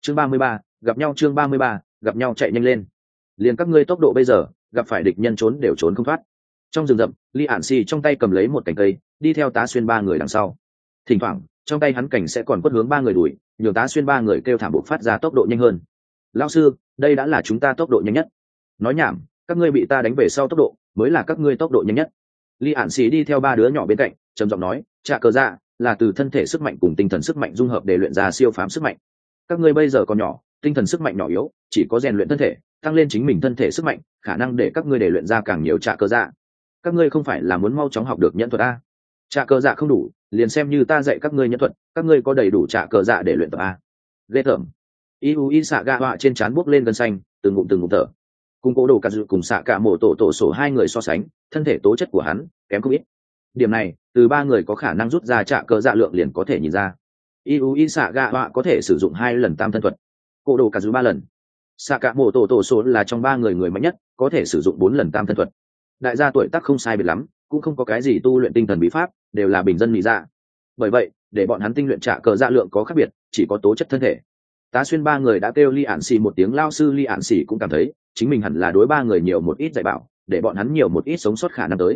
chương 33, gặp nhau. chương 33, gặp nhau. Chạy nhanh lên, liền các ngươi tốc độ bây giờ gặp phải địch nhân trốn đều trốn không thoát. Trong rừng rậm, Lý Ản Xì trong tay cầm lấy một cành cây, đi theo Tá Xuyên ba người đằng sau. Thỉnh thoảng trong tay hắn cảnh sẽ còn quất hướng ba người đuổi, nhường Tá Xuyên ba người kêu thảm bộ phát ra tốc độ nhanh hơn. Lão sư, đây đã là chúng ta tốc độ nhanh nhất. Nói nhảm, các ngươi bị ta đánh về sau tốc độ mới là các ngươi tốc độ nhanh nhất. Lý Ản Xì đi theo ba đứa nhỏ bên cạnh, trầm giọng nói, trả cờ dạ là từ thân thể sức mạnh cùng tinh thần sức mạnh dung hợp để luyện ra siêu phàm sức mạnh. Các ngươi bây giờ còn nhỏ, tinh thần sức mạnh nhỏ yếu, chỉ có rèn luyện thân thể, tăng lên chính mình thân thể sức mạnh, khả năng để các ngươi để luyện ra càng nhiều trả cờ dạ. Các ngươi không phải là muốn mau chóng học được nhẫn thuật a? Trả cờ dạ không đủ, liền xem như ta dạy các ngươi nhẫn thuật, các ngươi có đầy đủ trả cờ dạ để luyện tập a? Ghê tởm. Yui xạ gạ họa trên trán buốc lên gân xanh, từng ngụm thở. Cùng cố đồ cả dự cùng xạ cả mổ tổ sổ hai người so sánh, thân thể tố chất của hắn kém không ít. Điểm này từ ba người có khả năng rút ra trả cờ dạ lượng liền có thể nhìn ra. Yui xạ gạ họa có thể sử dụng 2 lần tam thân thuật, cố đồ cả dự 3 lần. Xạ cả mổ tổ sổ là trong ba người mạnh nhất, có thể sử dụng 4 lần tam thân thuật. Đại gia tuổi tác không sai biệt lắm, cũng không có cái gì tu luyện tinh thần bí pháp, đều là bình dân mỹ dạ. Bởi vậy để bọn hắn tinh luyện trả cờ dạ lượng có khác biệt, chỉ có tố chất thân thể. Tá Xuyên ba người đã kêu Lý Ản Xì một tiếng lao sư. Lý Ản Xì cũng cảm thấy chính mình hẳn là đối ba người nhiều một ít dạy bảo, để bọn hắn nhiều một ít sống sót khả năng tới.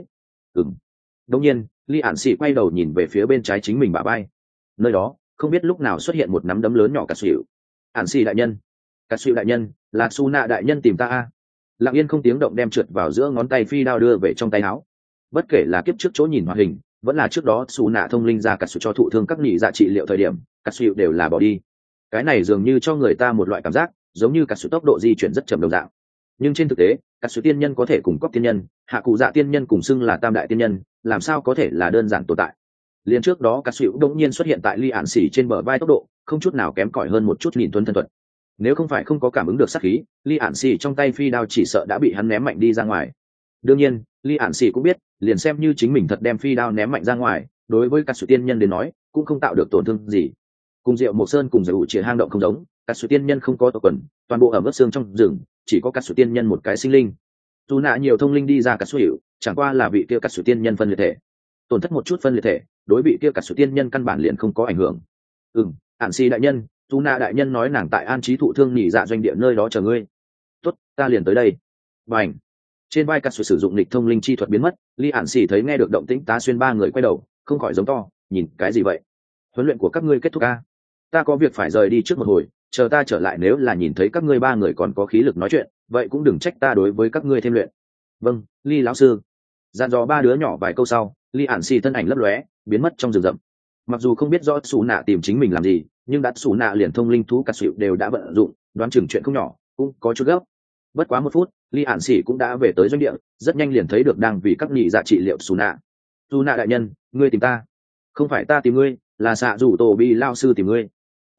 Đột nhiên Lý Ản Xì quay đầu nhìn về phía bên trái chính mình bả vai, nơi đó không biết lúc nào xuất hiện một nắm đấm lớn nhỏ. Cà Sủi. Ản Xì đại nhân, Cà Sủi đại nhân, là Su Nạ đại nhân tìm ta a. Lặng yên không tiếng động đem trượt vào giữa ngón tay phi đao đưa về trong tay áo. Bất kể là kiếp trước chỗ nhìn hoạt hình, vẫn là trước đó Su Nạ thông linh ra Cà Sủi cho thụ thương các nhị dạ trị liệu thời điểm, Cà Sủi đều là bỏ đi. Cái này dường như cho người ta một loại cảm giác giống như Cà Sủi tốc độ di chuyển rất chậm đồng dạng, nhưng trên thực tế Cà Sủi tiên nhân có thể cùng cóc tiên nhân, hạ cụ dạ tiên nhân cùng xưng là tam đại tiên nhân, làm sao có thể là đơn giản tồn tại. Liên trước đó Cà Sủi đột nhiên xuất hiện tại Lý Ản Xì trên bờ vai, tốc độ không chút nào kém cỏi hơn một chút nhìn tuấn thân thuật. Nếu không phải không có cảm ứng được sát khí, Lý Ản Xì trong tay phi đao chỉ sợ đã bị hắn ném mạnh đi ra ngoài. Đương nhiên Lý Ản Xì cũng biết, liền xem như chính mình thật đem phi đao ném mạnh ra ngoài, đối với Cà Sủi tiên nhân đến nói cũng không tạo được tổn thương gì. Cùng Diệu Mộc Sơn cùng Giải ủ Triệt hang động không giống, Cà Sủi tiên nhân không có tộc quần, toàn bộ ở mức xương trong rừng, chỉ có Cà Sủi tiên nhân một cái sinh linh. Dù nạ nhiều thông linh đi ra Cà Sủi hiệu, chẳng qua là vị kia Cà Sủi tiên nhân phân liệt thể, tổn thất một chút phân liệt thể, đối vị kia Cà Sủi tiên nhân căn bản liền không có ảnh hưởng. Ản Xì đại nhân, dù nạ đại nhân nói nàng tại an trí thụ thương nhị dạ doanh địa nơi đó chờ ngươi. Tốt, ta liền tới đây. Bành. Trên vai Cà Sủi sử dụng lịch thông linh chi thuật biến mất, Lý Ản Xì thấy nghe được động tĩnh Tá Xuyên ba người quay đầu, không khỏi giống to, nhìn cái gì vậy? Huấn luyện của các ngươi kết thúc a? Ta có việc phải rời đi trước một hồi, chờ ta trở lại nếu là nhìn thấy các ngươi ba người còn có khí lực nói chuyện, vậy cũng đừng trách ta đối với các ngươi thêm luyện. Vâng, Lý lão sư. Dặn dò ba đứa nhỏ vài câu sau, Lý Ản Xì thân ảnh lấp lóe, biến mất trong rừng rậm. Mặc dù không biết rõ Sú Nạ tìm chính mình làm gì, nhưng đã Sú Nạ liền thông linh thú Cà Sủi đều đã vận dụng, đoán chừng chuyện không nhỏ, cũng có chút gấp. Bất quá 1 phút, Lý Ản Xì cũng đã về tới doanh địa, rất nhanh liền thấy được đang vì các nhị dạ trị liệu Sú Nạ. Sú Nạ đại nhân, ngươi tìm ta? Không phải ta tìm ngươi, là xạ rủ tổ bị lao sư tìm ngươi.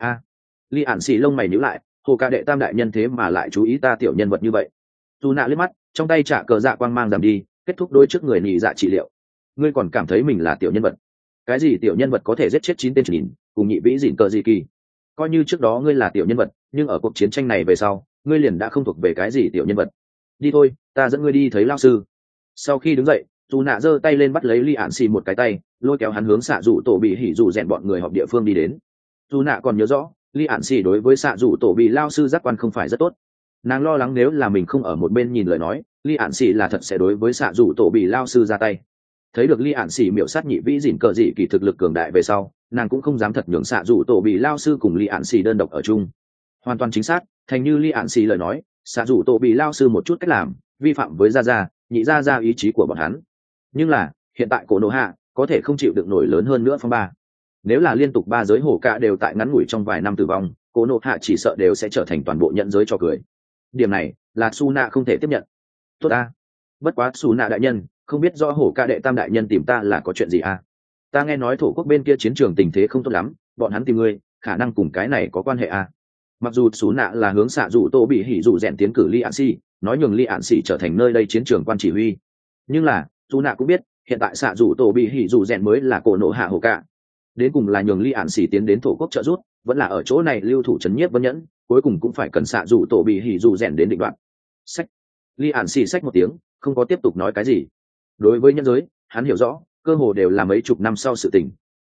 Lý Ản Xì lông mày nhíu lại, hồ ca đệ tam đại nhân thế mà lại chú ý ta tiểu nhân vật như vậy. Sú Nạ liếc mắt, trong tay trả cờ dạ quang mang giảm đi, kết thúc đối trước người nhị dạ trị liệu. Ngươi còn cảm thấy mình là tiểu nhân vật? Cái gì tiểu nhân vật có thể giết chết 9 tên nhìn cùng nhị vĩ dịn cờ gì kỳ? Coi như trước đó ngươi là tiểu nhân vật, nhưng ở cuộc chiến tranh này về sau, ngươi liền đã không thuộc về cái gì tiểu nhân vật. Đi thôi, ta dẫn ngươi đi thấy lao sư. Sau khi đứng dậy, Sú Nạ giơ tay lên bắt lấy Lý Ản Xì một cái tay, lôi kéo hắn hướng xạ rủ tổ bị hỉ rủ rèn bọn người họp địa phương đi đến. Sú Nạ còn nhớ rõ, Lý Ản Xì đối với xạ rủ tổ bị lao sư giác quan không phải rất tốt. Nàng lo lắng nếu là mình không ở một bên nhìn lời nói, Lý Ản Xì là thật sẽ đối với xạ rủ tổ bị lao sư ra tay. Thấy được Lý Ản Xì miểu sát nhị vĩ dịn cờ dị kỳ thực lực cường đại về sau, nàng cũng không dám thật nhường xạ rủ tổ bị lao sư cùng Lý Ản Xì đơn độc ở chung. Hoàn toàn chính xác, thành như Lý Ản Xì lời nói, xạ rủ tổ bị lao sư một chút cách làm vi phạm với gia nhị gia ý chí của bọn hắn. Nhưng là hiện tại cổ nổ hạ có thể không chịu được nổi lớn hơn nữa phong ba. Nếu là liên tục 3 giới hổ cả đều tại ngắn ngủi trong vài năm tử vong, cổ nổ hạ chỉ sợ đều sẽ trở thành toàn bộ nhận giới cho cười. Điểm này là Su Nạ không thể tiếp nhận. Tốt a. Bất quá Su Nạ đại nhân, không biết rõ hổ ca đệ tam đại nhân tìm ta là có chuyện gì a? Ta nghe nói thổ quốc bên kia chiến trường tình thế không tốt lắm, bọn hắn tìm ngươi khả năng cùng cái này có quan hệ a. Mặc dù Su Nạ là hướng xạ rủ tô bị hỉ rủ rèn tiến cử Lý Ản Xì, nói nhường Lý Ản Xì trở thành nơi đây chiến trường quan chỉ huy, nhưng là Su Nạ cũng biết hiện tại xạ rủ tô bị hỉ rủ rèn mới là cổ nổ hạ hổ cả. Đến cùng là nhường Lý Ản Xì tiến đến thổ quốc trợ giúp, vẫn là ở chỗ này lưu thủ trấn nhiếp Vân Nhẫn, cuối cùng cũng phải cần xạ rủ tổ bị hỉ rủ rèn đến định đoạn. Sách. Lý Ản Xì sách một tiếng, không có tiếp tục nói cái gì. Đối với nhân giới, hắn hiểu rõ, cơ hồ đều là mấy chục năm sau sự tình.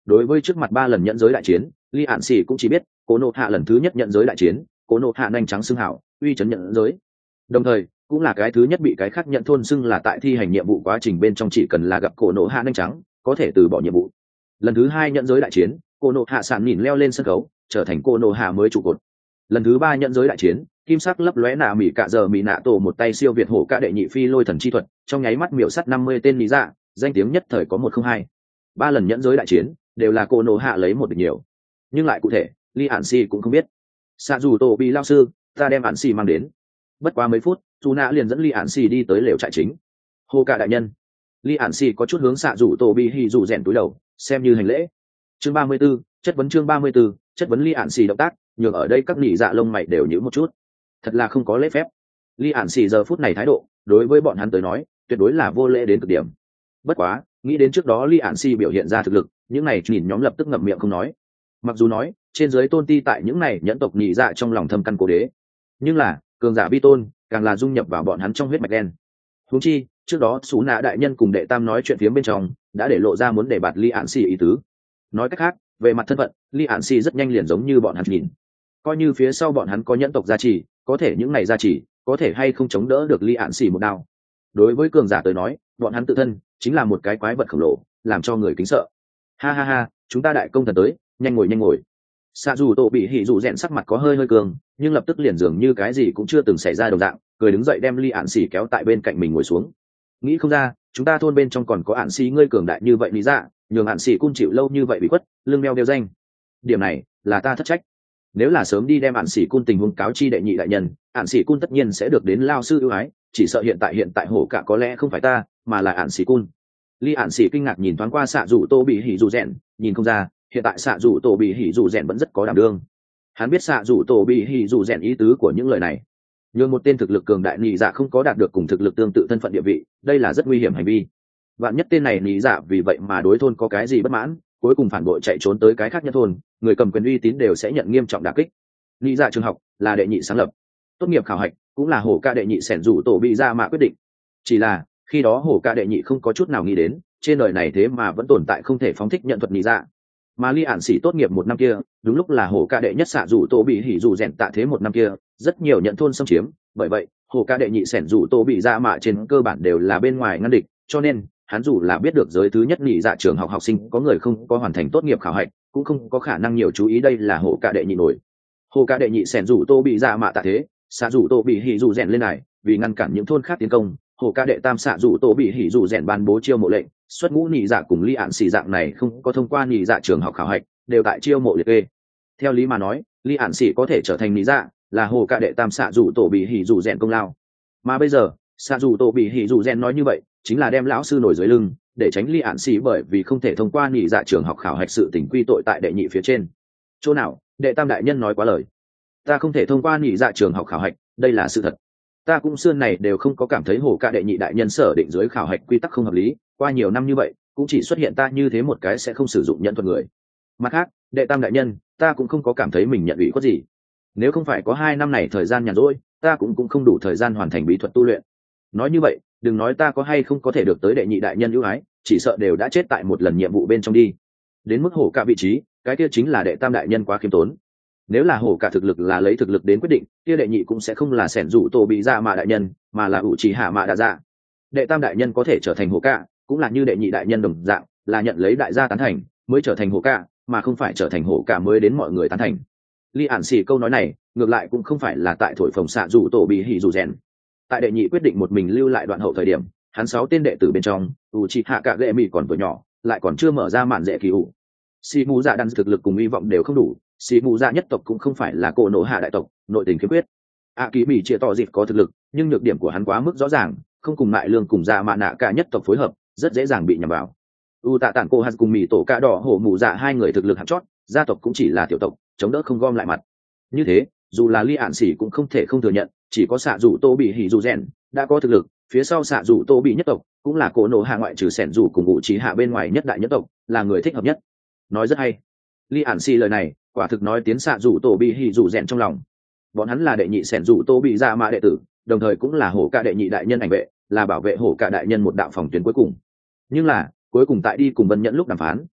đối với trước mặt 3 lần nhận giới đại chiến, Lý Ản Sĩ cũng chỉ biết Cố Nộ Hạ lần thứ nhất nhận giới đại chiến, Cố Nộ Hạ nhanh trắng xưng hảo uy chấn nhận giới, đồng thời cũng là cái thứ nhất bị cái khác nhận thôn xưng là tại thi hành nhiệm vụ quá trình bên trong chỉ cần là gặp Cố Nộ Hạ nhanh trắng có thể từ bỏ nhiệm vụ. Lần thứ 2 nhận giới đại chiến, Cố Nộ Hạ sạn nhìn leo lên sân khấu trở thành Cố Nộ Hạ mới trụ cột. Lần thứ 3 nhận giới đại chiến, kim sắc lấp lóe nạ mỹ cạ giờ mỹ nạ tổ một tay siêu việt hổ cả đệ nhị phi lôi thần chi thuật, trong nháy mắt miểu sát 50 tên lý dạ, danh tiếng nhất thời có 102. 3 lần nhận giới đại chiến đều là Cố Nộ Hạ lấy một được nhiều, nhưng lại cụ thể Lý Ản Sĩ cũng không biết. Xạ dù tổ bị lao sư, ta đem Ản Sĩ mang đến. Bất quá mấy phút, Chu Nã liền dẫn Lý Ản Sĩ đi tới lều trại chính. Hô cả đại nhân. Lý Ản Sĩ có chút hướng xạ dù tổ bị hỉ dù rèn túi đầu, xem như hành lễ. Chương 34, chất vấn chương 34, chất vấn Lý Ản Sĩ động tác, nhường ở đây các nhị dạ lông mày đều nhíu một chút. Thật là không có lễ phép. Lý Ản Sĩ giờ phút này thái độ, đối với bọn hắn tới nói, tuyệt đối là vô lễ đến cực điểm. Bất quá, nghĩ đến trước đó Lý Ản Sĩ biểu hiện ra thực lực, những này nhìn nhóm lập tức ngậm miệng không nói. Mặc dù nói, trên dưới tôn ti tại những này nhẫn tộc nhị dạ trong lòng thâm căn cố đế, nhưng là cường giả vi tôn càng là dung nhập vào bọn hắn trong huyết mạch đen. Huống chi trước đó Sú Nạ đại nhân cùng đệ tam nói chuyện phía bên trong đã để lộ ra muốn để bạt Lý Ản Sĩ ý tứ. Nói cách khác, về mặt thân phận, Lý Ản Sĩ rất nhanh liền giống như bọn hắn nhìn. Coi như phía sau bọn hắn có nhẫn tộc gia trì, có thể những này gia trì có thể hay không chống đỡ được Lý Ản Sĩ một đao. Đối với cường giả tới nói, bọn hắn tự thân chính là một cái quái vật khổng lồ, làm cho người kính sợ. Ha ha ha, chúng ta đại công thần tới, nhanh ngồi nhanh ngồi. Xạ dù tổ bị hỉ dù rèn sắc mặt có hơi hơi cường, nhưng lập tức liền dường như cái gì cũng chưa từng xảy ra đồng dạng, cười đứng dậy đem Lý Ản Sĩ kéo tại bên cạnh mình ngồi xuống. Nghĩ không ra, chúng ta thôn bên trong còn có Ản Sĩ ngươi cường đại như vậy lý dạ, nhường Ản Sĩ cung chịu lâu như vậy bị khuất, lương đeo đeo danh. Điểm này là ta thất trách. Nếu là sớm đi đem Ản Sĩ cung tình huống cáo chi đệ nhị đại nhân, Ản Sĩ cung tất nhiên sẽ được đến lao sư ưu ái, chỉ sợ hiện tại hổ cả có lẽ không phải ta, mà là Ản Sĩ cung. Lý Ản Sĩ kinh ngạc nhìn thoáng qua xạ dù tô bị hỉ dù rèn, nhìn không ra hiện tại xạ dù tổ bị hỉ dù rèn vẫn rất có đảm đương. Hắn biết xạ dù tổ bị hỉ dù rèn ý tứ của những lời này, nhưng một tên thực lực cường đại nhị dạ không có đạt được cùng thực lực tương tự thân phận địa vị, đây là rất nguy hiểm hành vi. Vạn nhất tên này nhị dạ vì vậy mà đối thôn có cái gì bất mãn, cuối cùng phản bội chạy trốn tới cái khác nhất thôn, người cầm quyền uy tín đều sẽ nhận nghiêm trọng đả kích. Nhị dạ trường học là đệ nhị sáng lập, tốt nghiệp khảo hạch cũng là hổ ca đệ nhị sẻn rủ tổ bị ra mà quyết định. Chỉ là khi đó hổ ca đệ nhị không có chút nào nghĩ đến trên đời này thế mà vẫn tồn tại không thể phóng thích nhận thuật nhị dạ. Mà Lý Ản Sĩ tốt nghiệp một năm kia, đúng lúc là hổ ca đệ nhất xạ rủ tổ bị hỉ rủ rèn tạ thế một năm kia, rất nhiều nhận thôn xâm chiếm, bởi vậy hổ ca đệ nhị sẻn rủ tổ bị ra mạ trên cơ bản đều là bên ngoài ngăn địch, cho nên hắn dù là biết được giới thứ nhất nhị dạ trường học học sinh có người không có hoàn thành tốt nghiệp khảo hạch, cũng không có khả năng nhiều chú ý đây là hổ ca đệ nhị nổi. Hổ ca đệ nhị sẻn rủ tổ bị ra mạ tạ thế, xạ rủ tổ bị hỉ rủ rèn lên này, vì ngăn cản những thôn khác tiến công, hổ ca đệ tam xạ rủ tổ bị hỉ rủ rèn ban bố chiêu mộ lệnh, xuất ngũ nhị dạ cùng Lý Ản Sĩ dạng này không có thông qua nhị dạ trường học khảo hạch đều tại chiêu mộ liệt kê. Theo lý mà nói, Lý Ản Sĩ có thể trở thành nhị dạ là hồ ca đệ tam xạ dù tổ bị hỉ dù rèn công lao, mà bây giờ xạ dù tổ bị hỉ dù rèn nói như vậy chính là đem lão sư nổi dưới lưng để tránh Lý Ản Sĩ bởi vì không thể thông qua nhị dạ trường học khảo hạch sự tình quy tội tại đệ nhị phía trên. Chỗ nào đệ tam đại nhân nói quá lời, ta không thể thông qua nhị dạ trường học khảo hạch, đây là sự thật. Ta cũng xưa này đều không có cảm thấy hồ ca đệ nhị đại nhân sở định dưới khảo hạch quy tắc không hợp lý, qua nhiều năm như vậy cũng chỉ xuất hiện ta như thế một cái sẽ không sử dụng nhận thuật người. Mặt khác đệ tam đại nhân, ta cũng không có cảm thấy mình nhận ủy có gì, nếu không phải có 2 năm này thời gian nhàn rỗi, ta cũng không đủ thời gian hoàn thành bí thuật tu luyện. Nói như vậy đừng nói ta có hay không có thể được tới đệ nhị đại nhân ưu ái, chỉ sợ đều đã chết tại một lần nhiệm vụ bên trong đi. Đến mức hổ cả vị trí, cái kia chính là đệ tam đại nhân quá khiêm tốn. Nếu là hổ cả thực lực là lấy thực lực đến quyết định, kia đệ nhị cũng sẽ không là sẻn rủ tổ bị ra mạ đại nhân, mà là ủ trì hạ mạ đa dạ. Đệ tam đại nhân có thể trở thành hổ cả, cũng là như đệ nhị đại nhân đồng dạng, là nhận lấy đại gia tán thành mới trở thành hổ cả, mà không phải trở thành hổ cả mới đến mọi người tán thành. Lý Ản Sĩ câu nói này ngược lại cũng không phải là tại thổi phồng xạ rủ tổ bị hỉ rủ rèn. Tại đệ nhị quyết định một mình lưu lại đoạn hậu thời điểm, hắn 6 tên đệ tử bên trong Uchiha Kagami còn tuổi nhỏ, lại còn chưa mở ra mạn dễ kỳ ủ. Sĩ mù dạ đan thực lực cùng hy vọng đều không đủ, sĩ mù dạ nhất tộc cũng không phải là cổ nổ hạ đại tộc, nội tình khiếm khuyết. A Ký Mỹ chia tỏ dịp có thực lực, nhưng nhược điểm của hắn quá mức rõ ràng, không cùng Mại Lương cùng Dạ Mạ Nạ cả nhất tộc phối hợp, rất dễ dàng bị nhầm vào. U Tạ Tản Cô Hạt cùng Mỹ Tổ Cả Đỏ Hổ Mù Dạ 2 người thực lực hạng chót, gia tộc cũng chỉ là tiểu tộc, chống đỡ không gom lại mặt. Như thế, dù là Lý Ản Sĩ cũng không thể không thừa nhận, chỉ có xạ rủ Tô bị hỉ rủ rèn đã có thực lực, phía sau xạ rủ Tô bị nhất tộc cũng là cổ nổ hạ ngoại trừ sẻn rủ cùng ngụ trí hạ bên ngoài nhất đại nhất tộc, là người thích hợp nhất. Nói rất hay. Lý Ản Sĩ lời này quả thực nói tiến xạ rủ Tô bị hỉ rủ rèn trong lòng. Bọn hắn là đệ nhị sẻn rủ Tô bị Dạ Mạ đệ tử, đồng thời cũng là hổ cả đệ nhị đại nhân ảnh vệ, là bảo vệ hổ cả đại nhân một đạo phòng tuyến cuối cùng. Nhưng là cuối cùng tại đi cùng Vân Nhẫn lúc đàm phán,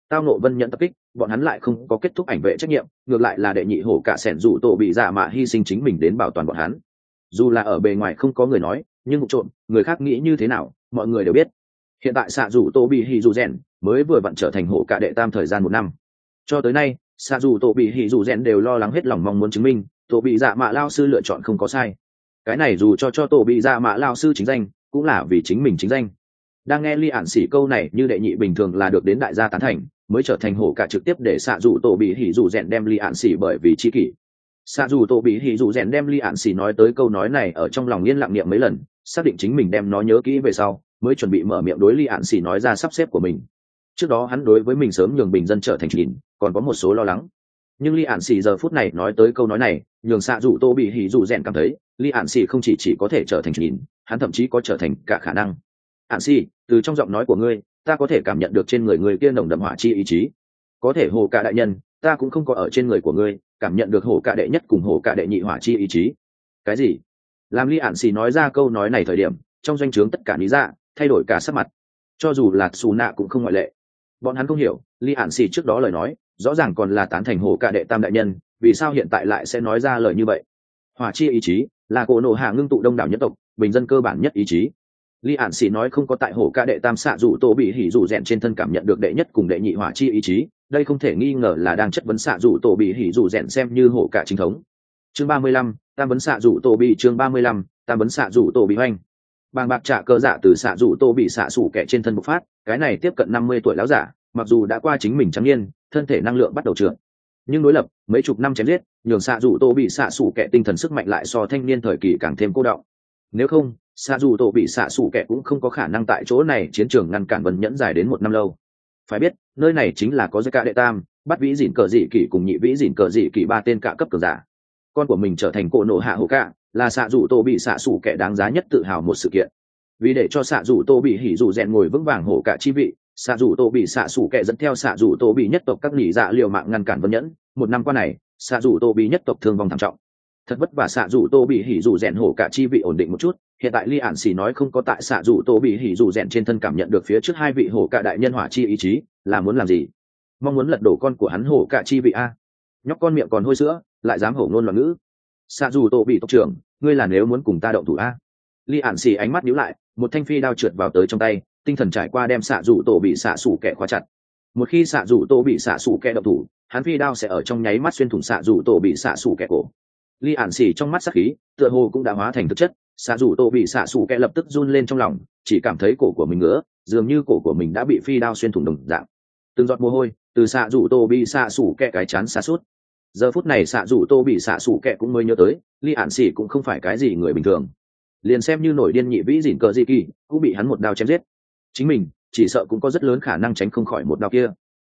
tao nộ vân nhẫn tập kích, bọn hắn lại không có kết thúc ảnh vệ trách nhiệm, ngược lại là đệ nhị hổ cả sẻn rủ tổ bị dạ mạ hy sinh chính mình đến bảo toàn bọn hắn. Dù là ở bề ngoài không có người nói, nhưng vụ trộm người khác nghĩ như thế nào mọi người đều biết. Hiện tại xạ rủ tổ bị hỉ dù rèn mới vừa vặn trở thành hổ cả đệ tam thời gian 1 năm. Cho tới nay xạ rủ tổ bị hỉ dù rèn đều lo lắng hết lòng mong muốn chứng minh tổ bị dạ mạ lao sư lựa chọn không có sai. Cái này dù cho tổ bị dạ mạ lao sư chính danh cũng là vì chính mình chính danh. Đang nghe Ly Ản Sĩ câu này như đệ nhị bình thường là được đến đại gia tán thành, mới trở thành hổ cả trực tiếp để xạ dù tổ bị hỉ dù rèn đem Ly Ản Sĩ bởi vì chi kỷ. Xạ dù tổ bị hỉ dù rèn đem Ly Ản Sĩ nói tới câu nói này ở trong lòng yên lặng niệm mấy lần, xác định chính mình đem nó nhớ kỹ về sau, mới chuẩn bị mở miệng đối Ly Ản Sĩ nói ra sắp xếp của mình. Trước đó hắn đối với mình sớm nhường bình dân trở thành nhìn, còn có một số lo lắng. Nhưng Ly Ản Sĩ giờ phút này nói tới câu nói này, nhường xạ dù tổ bị hỉ dù rèn cảm thấy, Ly Ản Sĩ không chỉ có thể trở thành nhìn, hắn thậm chí có trở thành cả khả năng. Ản Sĩ, từ trong giọng nói của ngươi, ta có thể cảm nhận được trên người kia nồng đậm hỏa chi ý chí. Có thể hồ cả đại nhân, ta cũng không có ở trên người của ngươi cảm nhận được hổ cả đệ nhất cùng hổ cả đệ nhị hỏa chi ý chí. Cái gì? Làm Ly Ản Sĩ nói ra câu nói này thời điểm, trong doanh trướng tất cả lý dạ thay đổi cả sắc mặt, cho dù là xù nạ cũng không ngoại lệ. Bọn hắn không hiểu Ly Ản Sĩ trước đó lời nói rõ ràng còn là tán thành hổ cả đệ tam đại nhân, vì sao hiện tại lại sẽ nói ra lời như vậy? Hỏa chi ý chí là cổ nổ hạ ngưng tụ đông đảo nhất tộc bình dân cơ bản nhất ý chí. Ly Ản Sĩ nói không có tại hổ cả đệ tam xạ dù tổ bị hỉ dù rèn trên thân cảm nhận được đệ nhất cùng đệ nhị hỏa chi ý chí, đây không thể nghi ngờ là đang chất vấn xạ dù tổ bị hỉ dù rèn xem như hổ cả chính thống. Chương 35, tam vấn xạ dù tổ bị. Chương 35, tam vấn xạ dù tổ bị hoành. Bàng bạc trả cơ dạ từ xạ dù tổ bị xạ sủ kẻ trên thân bộc phát, cái này tiếp cận 50 tuổi lão giả, mặc dù đã qua chính mình trắng niên, thân thể năng lượng bắt đầu trượt, nhưng đối lập mấy chục năm chém giết, nhường xạ dù tổ bị xạ sủ kẻ tinh thần sức mạnh lại so thanh niên thời kỳ càng thêm cô đọng. Nếu không, xạ dù tổ bị xạ sủ kẻ cũng không có khả năng tại chỗ này chiến trường ngăn cản vân nhẫn dài đến 1 năm lâu. Phải biết nơi này chính là có giai ca đệ tam bắt vĩ dỉn cờ dị kỷ cùng nhị vĩ dỉn cờ dị kỷ 3 tên cả cấp cường giả. Con của mình trở thành cổ nổ hạ hổ cả là xạ dù tổ bị xạ sủ kẻ đáng giá nhất tự hào một sự kiện. Vì để cho xạ dù tổ bị hỉ dù rèn ngồi vững vàng hổ cả chi vị, xạ dù tổ bị xạ sủ kẻ dẫn theo xạ dù tổ bị nhất tộc các nỉ dạ liều mạng ngăn cản vân nhẫn. 1 năm qua này xạ dù tổ bị nhất tộc thương vong thảm trọng, thật vất vả xạ dù tổ bị hỉ dù rèn hổ cả chi vị ổn định một chút. Hiện tại Ly Ản Sĩ nói không có tại xạ dù tổ bị hỉ dù rèn trên thân cảm nhận được phía trước 2 vị hổ cả đại nhân hỏa chi ý chí, là muốn làm gì? Mong muốn lật đổ con của hắn hổ cả chi vị a? Nhóc con miệng còn hôi sữa lại dám hổ ngôn loạn ngữ. Xạ dù tổ bị tộc trưởng, ngươi là nếu muốn cùng ta động thủ a? Ly Ản Sĩ ánh mắt nhíu lại, một thanh phi đao trượt vào tới trong tay, tinh thần trải qua đem xạ dù tổ bị xạ sủ kẻ khóa chặt. Một khi xạ dù tổ bị xạ sủ kẻ động thủ, hắn phi đao sẽ ở trong nháy mắt xuyên thủng xạ dù tổ bị xạ sủ kẻ cổ. Ly Ản Sĩ trong mắt sắc khí tựa hồ cũng đã hóa thành thực chất, xạ dù tổ bị xạ sủ kẻ lập tức run lên trong lòng, chỉ cảm thấy cổ của mình ngứa, dường như cổ của mình đã bị phi đao xuyên thủng đồng dạng. Từng giọt mồ hôi từ xạ dù tổ bị xạ sủ kẻ cái chán xa suốt. Giờ phút này xạ dù tổ bị xạ sủ kẻ cũng mới nhớ tới Ly Ản Sĩ cũng không phải cái gì người bình thường, liền xem như nổi điên nhị vĩ dỉn cờ dị kỳ cũng bị hắn một đao chém giết, chính mình chỉ sợ cũng có rất lớn khả năng tránh không khỏi một đao kia.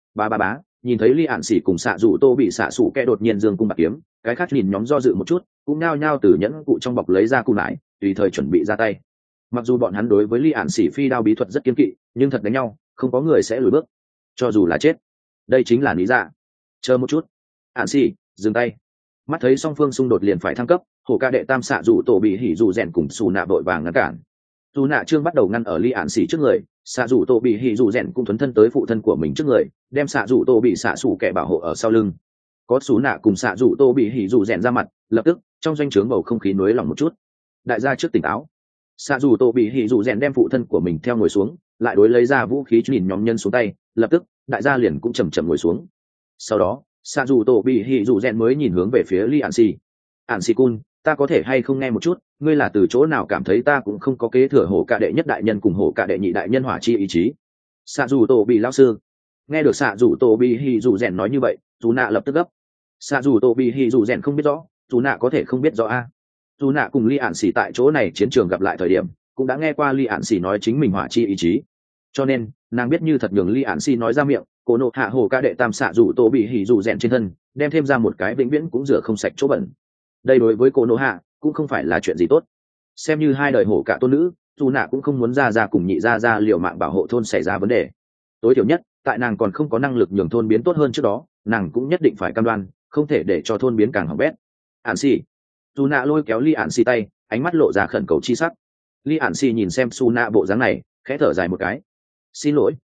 Bá nhìn thấy Ly Ản Sĩ cùng xạ dù tô bị xạ sủ kẻ đột nhiên dương cung bạc kiếm, cái khác nhìn nhóm do dự một chút cũng nao nhao từ nhẫn cụ trong bọc lấy ra cung nải tùy thời chuẩn bị ra tay. Mặc dù bọn hắn đối với Ly Ản Sĩ phi đao bí thuật rất kiên kỵ, nhưng thật đánh nhau không có người sẽ lùi bước, cho dù là chết. Đây chính là lý dạ. Chờ một chút, Ản Sĩ dừng tay. Mắt thấy song phương xung đột liền phải thăng cấp, hổ ca đệ tam xạ dù tổ bị hỉ dù rèn cùng xù nạ vội vàng ngăn cản. Dù nạ trương bắt đầu ngăn ở Ly Ản Sĩ trước người, xạ dù tổ bị hỉ dù rèn cũng thuấn thân tới phụ thân của mình trước người, đem xạ dù tổ bị xạ sủ kẻ bảo hộ ở sau lưng. Có xù nạ cùng xạ dù tổ bị hỉ dù rèn ra mặt, lập tức trong doanh trướng bầu không khí nới lỏng một chút. Đại gia trước tỉnh táo. Xạ dù tổ bị hỉ dù rèn đem phụ thân của mình theo ngồi xuống, lại đối lấy ra vũ khí nhìn nhóm nhân xuống tay, lập tức đại gia liền cũng chầm chậm ngồi xuống. Sau đó xạ dù tổ bị hỉ dù rèn mới nhìn hướng về phía Ly Ản Sĩ. Ản Sĩ cun, ta có thể hay không nghe một chút, ngươi là từ chỗ nào cảm thấy ta cũng không có kế thừa hổ cả đệ nhất đại nhân cùng hổ cả đệ nhị đại nhân hỏa chi ý chí? Xạ dù tổ bị lão sư. Nghe được xạ dù tổ bị hỉ dù rèn nói như vậy, dù nạ lập tức gấp. Xạ dù tổ bị hỉ dù rèn không biết rõ, dù nạ có thể không biết rõ a? Dù nạ cùng Ly Ản Sĩ tại chỗ này chiến trường gặp lại thời điểm, cũng đã nghe qua Ly Ản Sĩ nói chính mình hỏa chi ý chí, cho nên nàng biết như thật nhường Ly Ản Sĩ nói ra miệng, cổ nộ hạ hổ cả đệ tam xạ dù tổ bị hỉ dù rèn trên thân, đem thêm ra một cái vĩnh viễn cũng rửa không sạch chỗ bẩn. Đây đối với cổ nộ hạ cũng không phải là chuyện gì tốt. Xem như 2 đời hổ cả tôn nữ, dù nạ cũng không muốn ra cùng nhị ra liều mạng bảo hộ thôn xảy ra vấn đề. Tối thiểu nhất tại nàng còn không có năng lực nhường thôn biến tốt hơn trước đó, nàng cũng nhất định phải cam đoan không thể để cho thôn biến càng hỏng bét. Ản Sĩ. Dù nạ lôi kéo Ly Ản Sĩ tay, ánh mắt lộ ra khẩn cầu chi sắc. Ly Ản Sĩ nhìn xem su nạ bộ dáng này, khẽ thở dài một cái. Xin lỗi,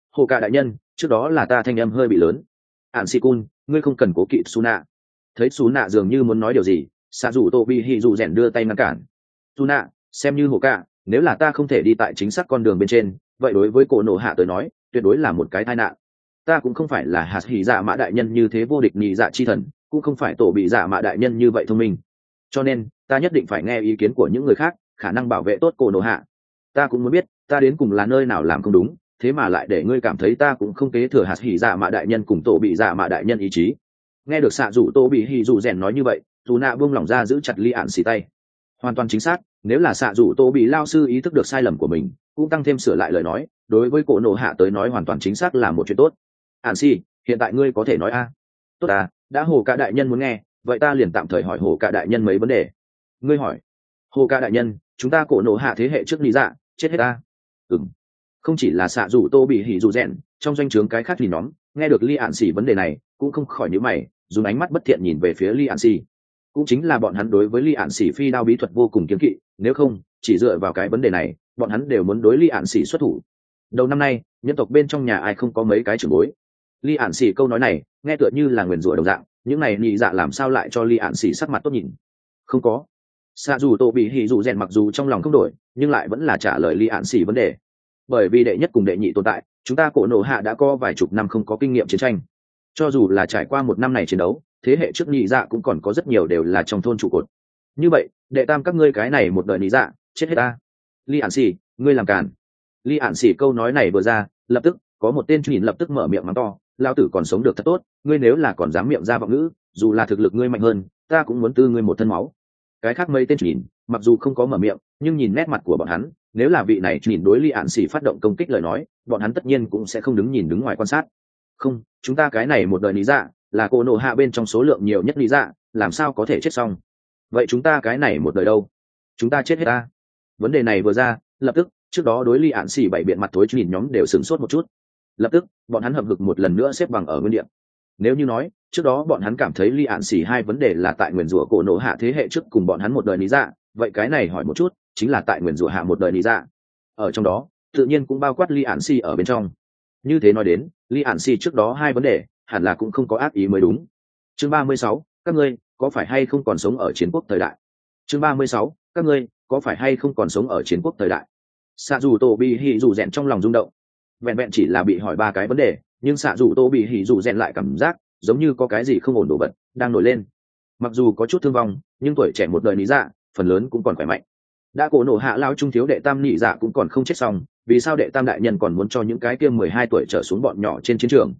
Hồ cả đại nhân, trước đó là ta thanh âm hơi bị lớn. Ản Si Cun, ngươi không cần cố kỵ Su Nạ. Thấy Su Nạ dường như muốn nói điều gì, xạ dù tô bị hì dù rèn đưa tay ngăn cản. Su Nạ, xem như Hồ cả, nếu là ta không thể đi tại chính xác con đường bên trên, vậy đối với cổ nổ hạ tới nói, tuyệt đối là một cái tai nạn. Ta cũng không phải là hạt hỉ dạ mã đại nhân như thế vô địch nhị dạ chi thần, cũng không phải tổ bị dạ mã đại nhân như vậy thông minh. Cho nên, ta nhất định phải nghe ý kiến của những người khác, khả năng bảo vệ tốt cổ nổ hạ. Ta cũng muốn biết, ta đến cùng là nơi nào làm không đúng, thế mà lại để ngươi cảm thấy ta cũng không kế thừa hạt hỉ dạ mã đại nhân cùng tổ bị dạ mã đại nhân ý chí. Nghe được xạ rủ tô bị hỉ dù rèn nói như vậy, dù nạ buông lỏng ra giữ chặt Ly Ản xì tay. Hoàn toàn chính xác, nếu là xạ rủ tô bị lao sư ý thức được sai lầm của mình, cũng tăng thêm sửa lại lời nói, đối với cổ nổ hạ tới nói hoàn toàn chính xác là một chuyện tốt. Ản xì, hiện tại ngươi có thể nói a? Tốt à, đã hồ cả đại nhân muốn nghe, vậy ta liền tạm thời hỏi hồ cả đại nhân mấy vấn đề. Ngươi hỏi. Hồ cả đại nhân, chúng ta cổ nổ hạ thế hệ trước lý dạ chết hết ta. Không chỉ là xạ rủ tô bị hỉ dù rèn, trong doanh trướng cái khác thì nhóm nghe được Ly Ản xì vấn đề này cũng không khỏi nhíu mày, dùng ánh mắt bất thiện nhìn về phía Ly Ản xì. Cũng chính là bọn hắn đối với Ly Ản xì phi đao bí thuật vô cùng kiêng kỵ, nếu không chỉ dựa vào cái vấn đề này bọn hắn đều muốn đối Ly Ản xì xuất thủ. Đầu năm nay nhân tộc bên trong nhà ai không có mấy cái trưởng bối. Ly Ản xì câu nói này nghe tựa như là nguyền rủa đồng dạng, những này nhị dạ làm sao lại cho Ly Ản xì sắc mặt tốt nhìn. Không có. Xạ dù tô bị hỉ dù rèn mặc dù trong lòng không đổi, nhưng lại vẫn là trả lời Ly Ản xì vấn đề. Bởi vì đệ nhất cùng đệ nhị tồn tại, chúng ta cổ nổ hạ đã có vài chục năm không có kinh nghiệm chiến tranh. Cho dù là trải qua một năm này chiến đấu, thế hệ trước nhị dạ cũng còn có rất nhiều đều là trong thôn trụ cột. Như vậy đệ tam các ngươi cái này một đời nhị dạ chết hết ta. Ly Ản xì, ngươi làm càn. Ly Ản xì câu nói này vừa ra, lập tức có một tên nhìn lập tức mở miệng mắng to, lao tử còn sống được thật tốt, ngươi nếu là còn dám miệng ra vọng ngữ, dù là thực lực ngươi mạnh hơn, ta cũng muốn tư ngươi một thân máu. Cái khác mấy tên nhìn mặc dù không có mở miệng, nhưng nhìn nét mặt của bọn hắn, nếu là vị này nhìn đối Ly Ản xì phát động công kích lời nói, bọn hắn tất nhiên cũng sẽ không đứng nhìn đứng ngoài quan sát. Không, chúng ta cái này một đời lý dạ là cổ nổ hạ bên trong số lượng nhiều nhất lý dạ, làm sao có thể chết xong. Vậy chúng ta cái này một đời đâu? Chúng ta chết hết ta. Vấn đề này vừa ra, lập tức trước đó đối Ly Ản xì bảy biện mặt thối nhìn nhóm đều sửng sốt một chút. Lập tức bọn hắn hậm hực một lần nữa xếp bằng ở nguyên địa. Nếu như nói trước đó bọn hắn cảm thấy Ly Ản xì hai vấn đề là tại nguyền rủa cổ nổ hạ thế hệ trước cùng bọn hắn một đời lý dạ, vậy cái này hỏi một chút chính là tại nguyền rủa hạ một đời lý dạ. Ở trong đó tự nhiên cũng bao quát Ly Ản xì ở bên trong. Như thế nói đến, Ly Ản xì trước đó hai vấn đề hẳn là cũng không có ác ý mới đúng. Chương 36, các ngươi có phải hay không còn sống ở chiến quốc thời đại? Chương 36, các ngươi có phải hay không còn sống ở chiến quốc thời đại? Xạ dù tô bị hỉ dù rèn trong lòng rung động. Vẹn vẹn chỉ là bị hỏi ba cái vấn đề, nhưng xạ dù tô bị hỉ dù rèn lại cảm giác giống như có cái gì không ổn đổ vật đang nổi lên. Mặc dù có chút thương vong, nhưng tuổi trẻ một đời lý dạ phần lớn cũng còn khỏe mạnh. Đã cổ nổ hạ lao trung thiếu đệ tam nhị dạ cũng còn không chết xong, vì sao đệ tam đại nhân còn muốn cho những cái kia 12 tuổi trở xuống bọn nhỏ trên chiến trường?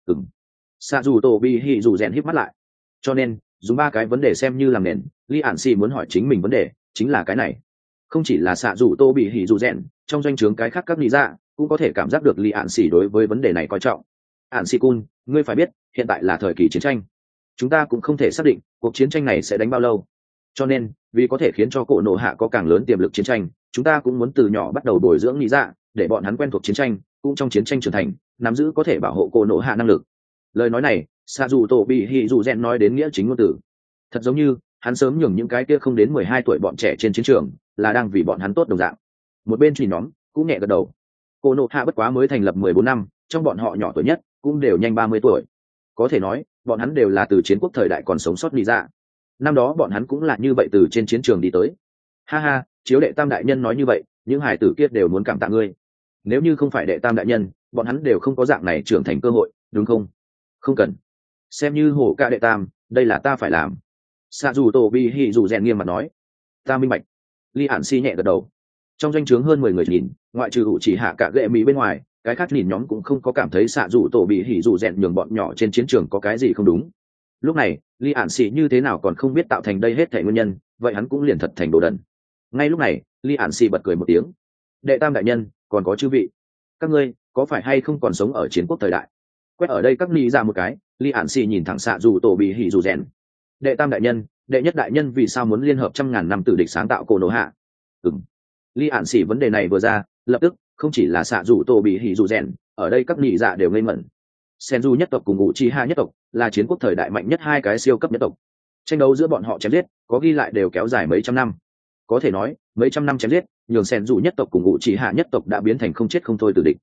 Xạ dù tổ bị hỉ dù rèn híp mắt lại. Cho nên dùng ba cái vấn đề xem như làm nền, Ly Ản xì muốn hỏi chính mình vấn đề chính là cái này. Không chỉ là xạ dù tô bị hỉ dù rèn, trong doanh trướng cái khác các lý dạ cũng có thể cảm giác được Ly Ản xì đối với vấn đề này coi trọng. Ản xì cun, ngươi phải biết hiện tại là thời kỳ chiến tranh, chúng ta cũng không thể xác định cuộc chiến tranh này sẽ đánh bao lâu. Cho nên vì có thể khiến cho cổ nổ hạ có càng lớn tiềm lực chiến tranh, chúng ta cũng muốn từ nhỏ bắt đầu bồi dưỡng lý dạ, để bọn hắn quen thuộc chiến tranh, cũng trong chiến tranh trưởng thành, nắm giữ có thể bảo hộ cổ nổ hạ năng lực. Lời nói này xạ dù tổ bị hỉ dù rèn nói đến nghĩa chính ngôn từ, thật giống như hắn sớm nhường những cái kia không đến 12 tuổi bọn trẻ trên chiến trường là đang vì bọn hắn tốt đồng dạng. Một bên chỉ nhóm cũng nhẹ gật đầu. Cổ nổ hạ bất quá mới thành lập 14 năm, trong bọn họ nhỏ tuổi nhất cũng đều nhanh 30 tuổi, có thể nói bọn hắn đều là từ chiến quốc thời đại còn sống sót đi ra. Năm đó bọn hắn cũng là như vậy từ trên chiến trường đi tới. Ha ha, chiếu đệ tam đại nhân nói như vậy, những hải tử kia đều muốn cảm tạ ngươi. Nếu như không phải đệ tam đại nhân, bọn hắn đều không có dạng này trưởng thành cơ hội, đúng không? Không cần, xem như hổ ca đệ tam, đây là ta phải làm. Xạ dù tổ bị hỉ dù rèn nghiêm mặt nói. Ta minh bạch. Ly Ản xì nhẹ gật đầu. Trong doanh trướng hơn 10 người nhìn, ngoại trừ ủ chỉ hạ cả gệ mỹ bên ngoài, cái khác nhìn nhóm cũng không có cảm thấy xạ dù tổ bị hỉ dù rèn nhường bọn nhỏ trên chiến trường có cái gì không đúng. Lúc này Ly Ản xì như thế nào còn không biết tạo thành đây hết thảy nguyên nhân, vậy hắn cũng liền thật thành đồ đần. Ngay lúc này Ly Ản xì bật cười một tiếng. Đệ tam đại nhân, còn có chư vị, các ngươi có phải hay không còn sống ở chiến quốc thời đại? Quét ở đây các ni ra một cái, Ly Ản xì nhìn thẳng xạ dù tổ bị hỉ dù rèn. Đệ tam đại nhân, đệ nhất đại nhân vì sao muốn liên hợp 100.000 năm tử địch sáng tạo cổ nổ hạ? Ly Ản xì vấn đề này vừa ra, lập tức không chỉ là xạ dù tổ bị hỉ dù rèn, ở đây các ni dạ đều ngây ngẩn. Senju nhất tộc cùng Uchiha nhất tộc là chiến quốc thời đại mạnh nhất hai cái siêu cấp nhất tộc. Tranh đấu giữa bọn họ chém giết, có ghi lại đều kéo dài mấy trăm năm. Có thể nói, mấy trăm năm chém giết, nhường Senju nhất tộc cùng Uchiha nhất tộc đã biến thành không chết không thôi tử địch.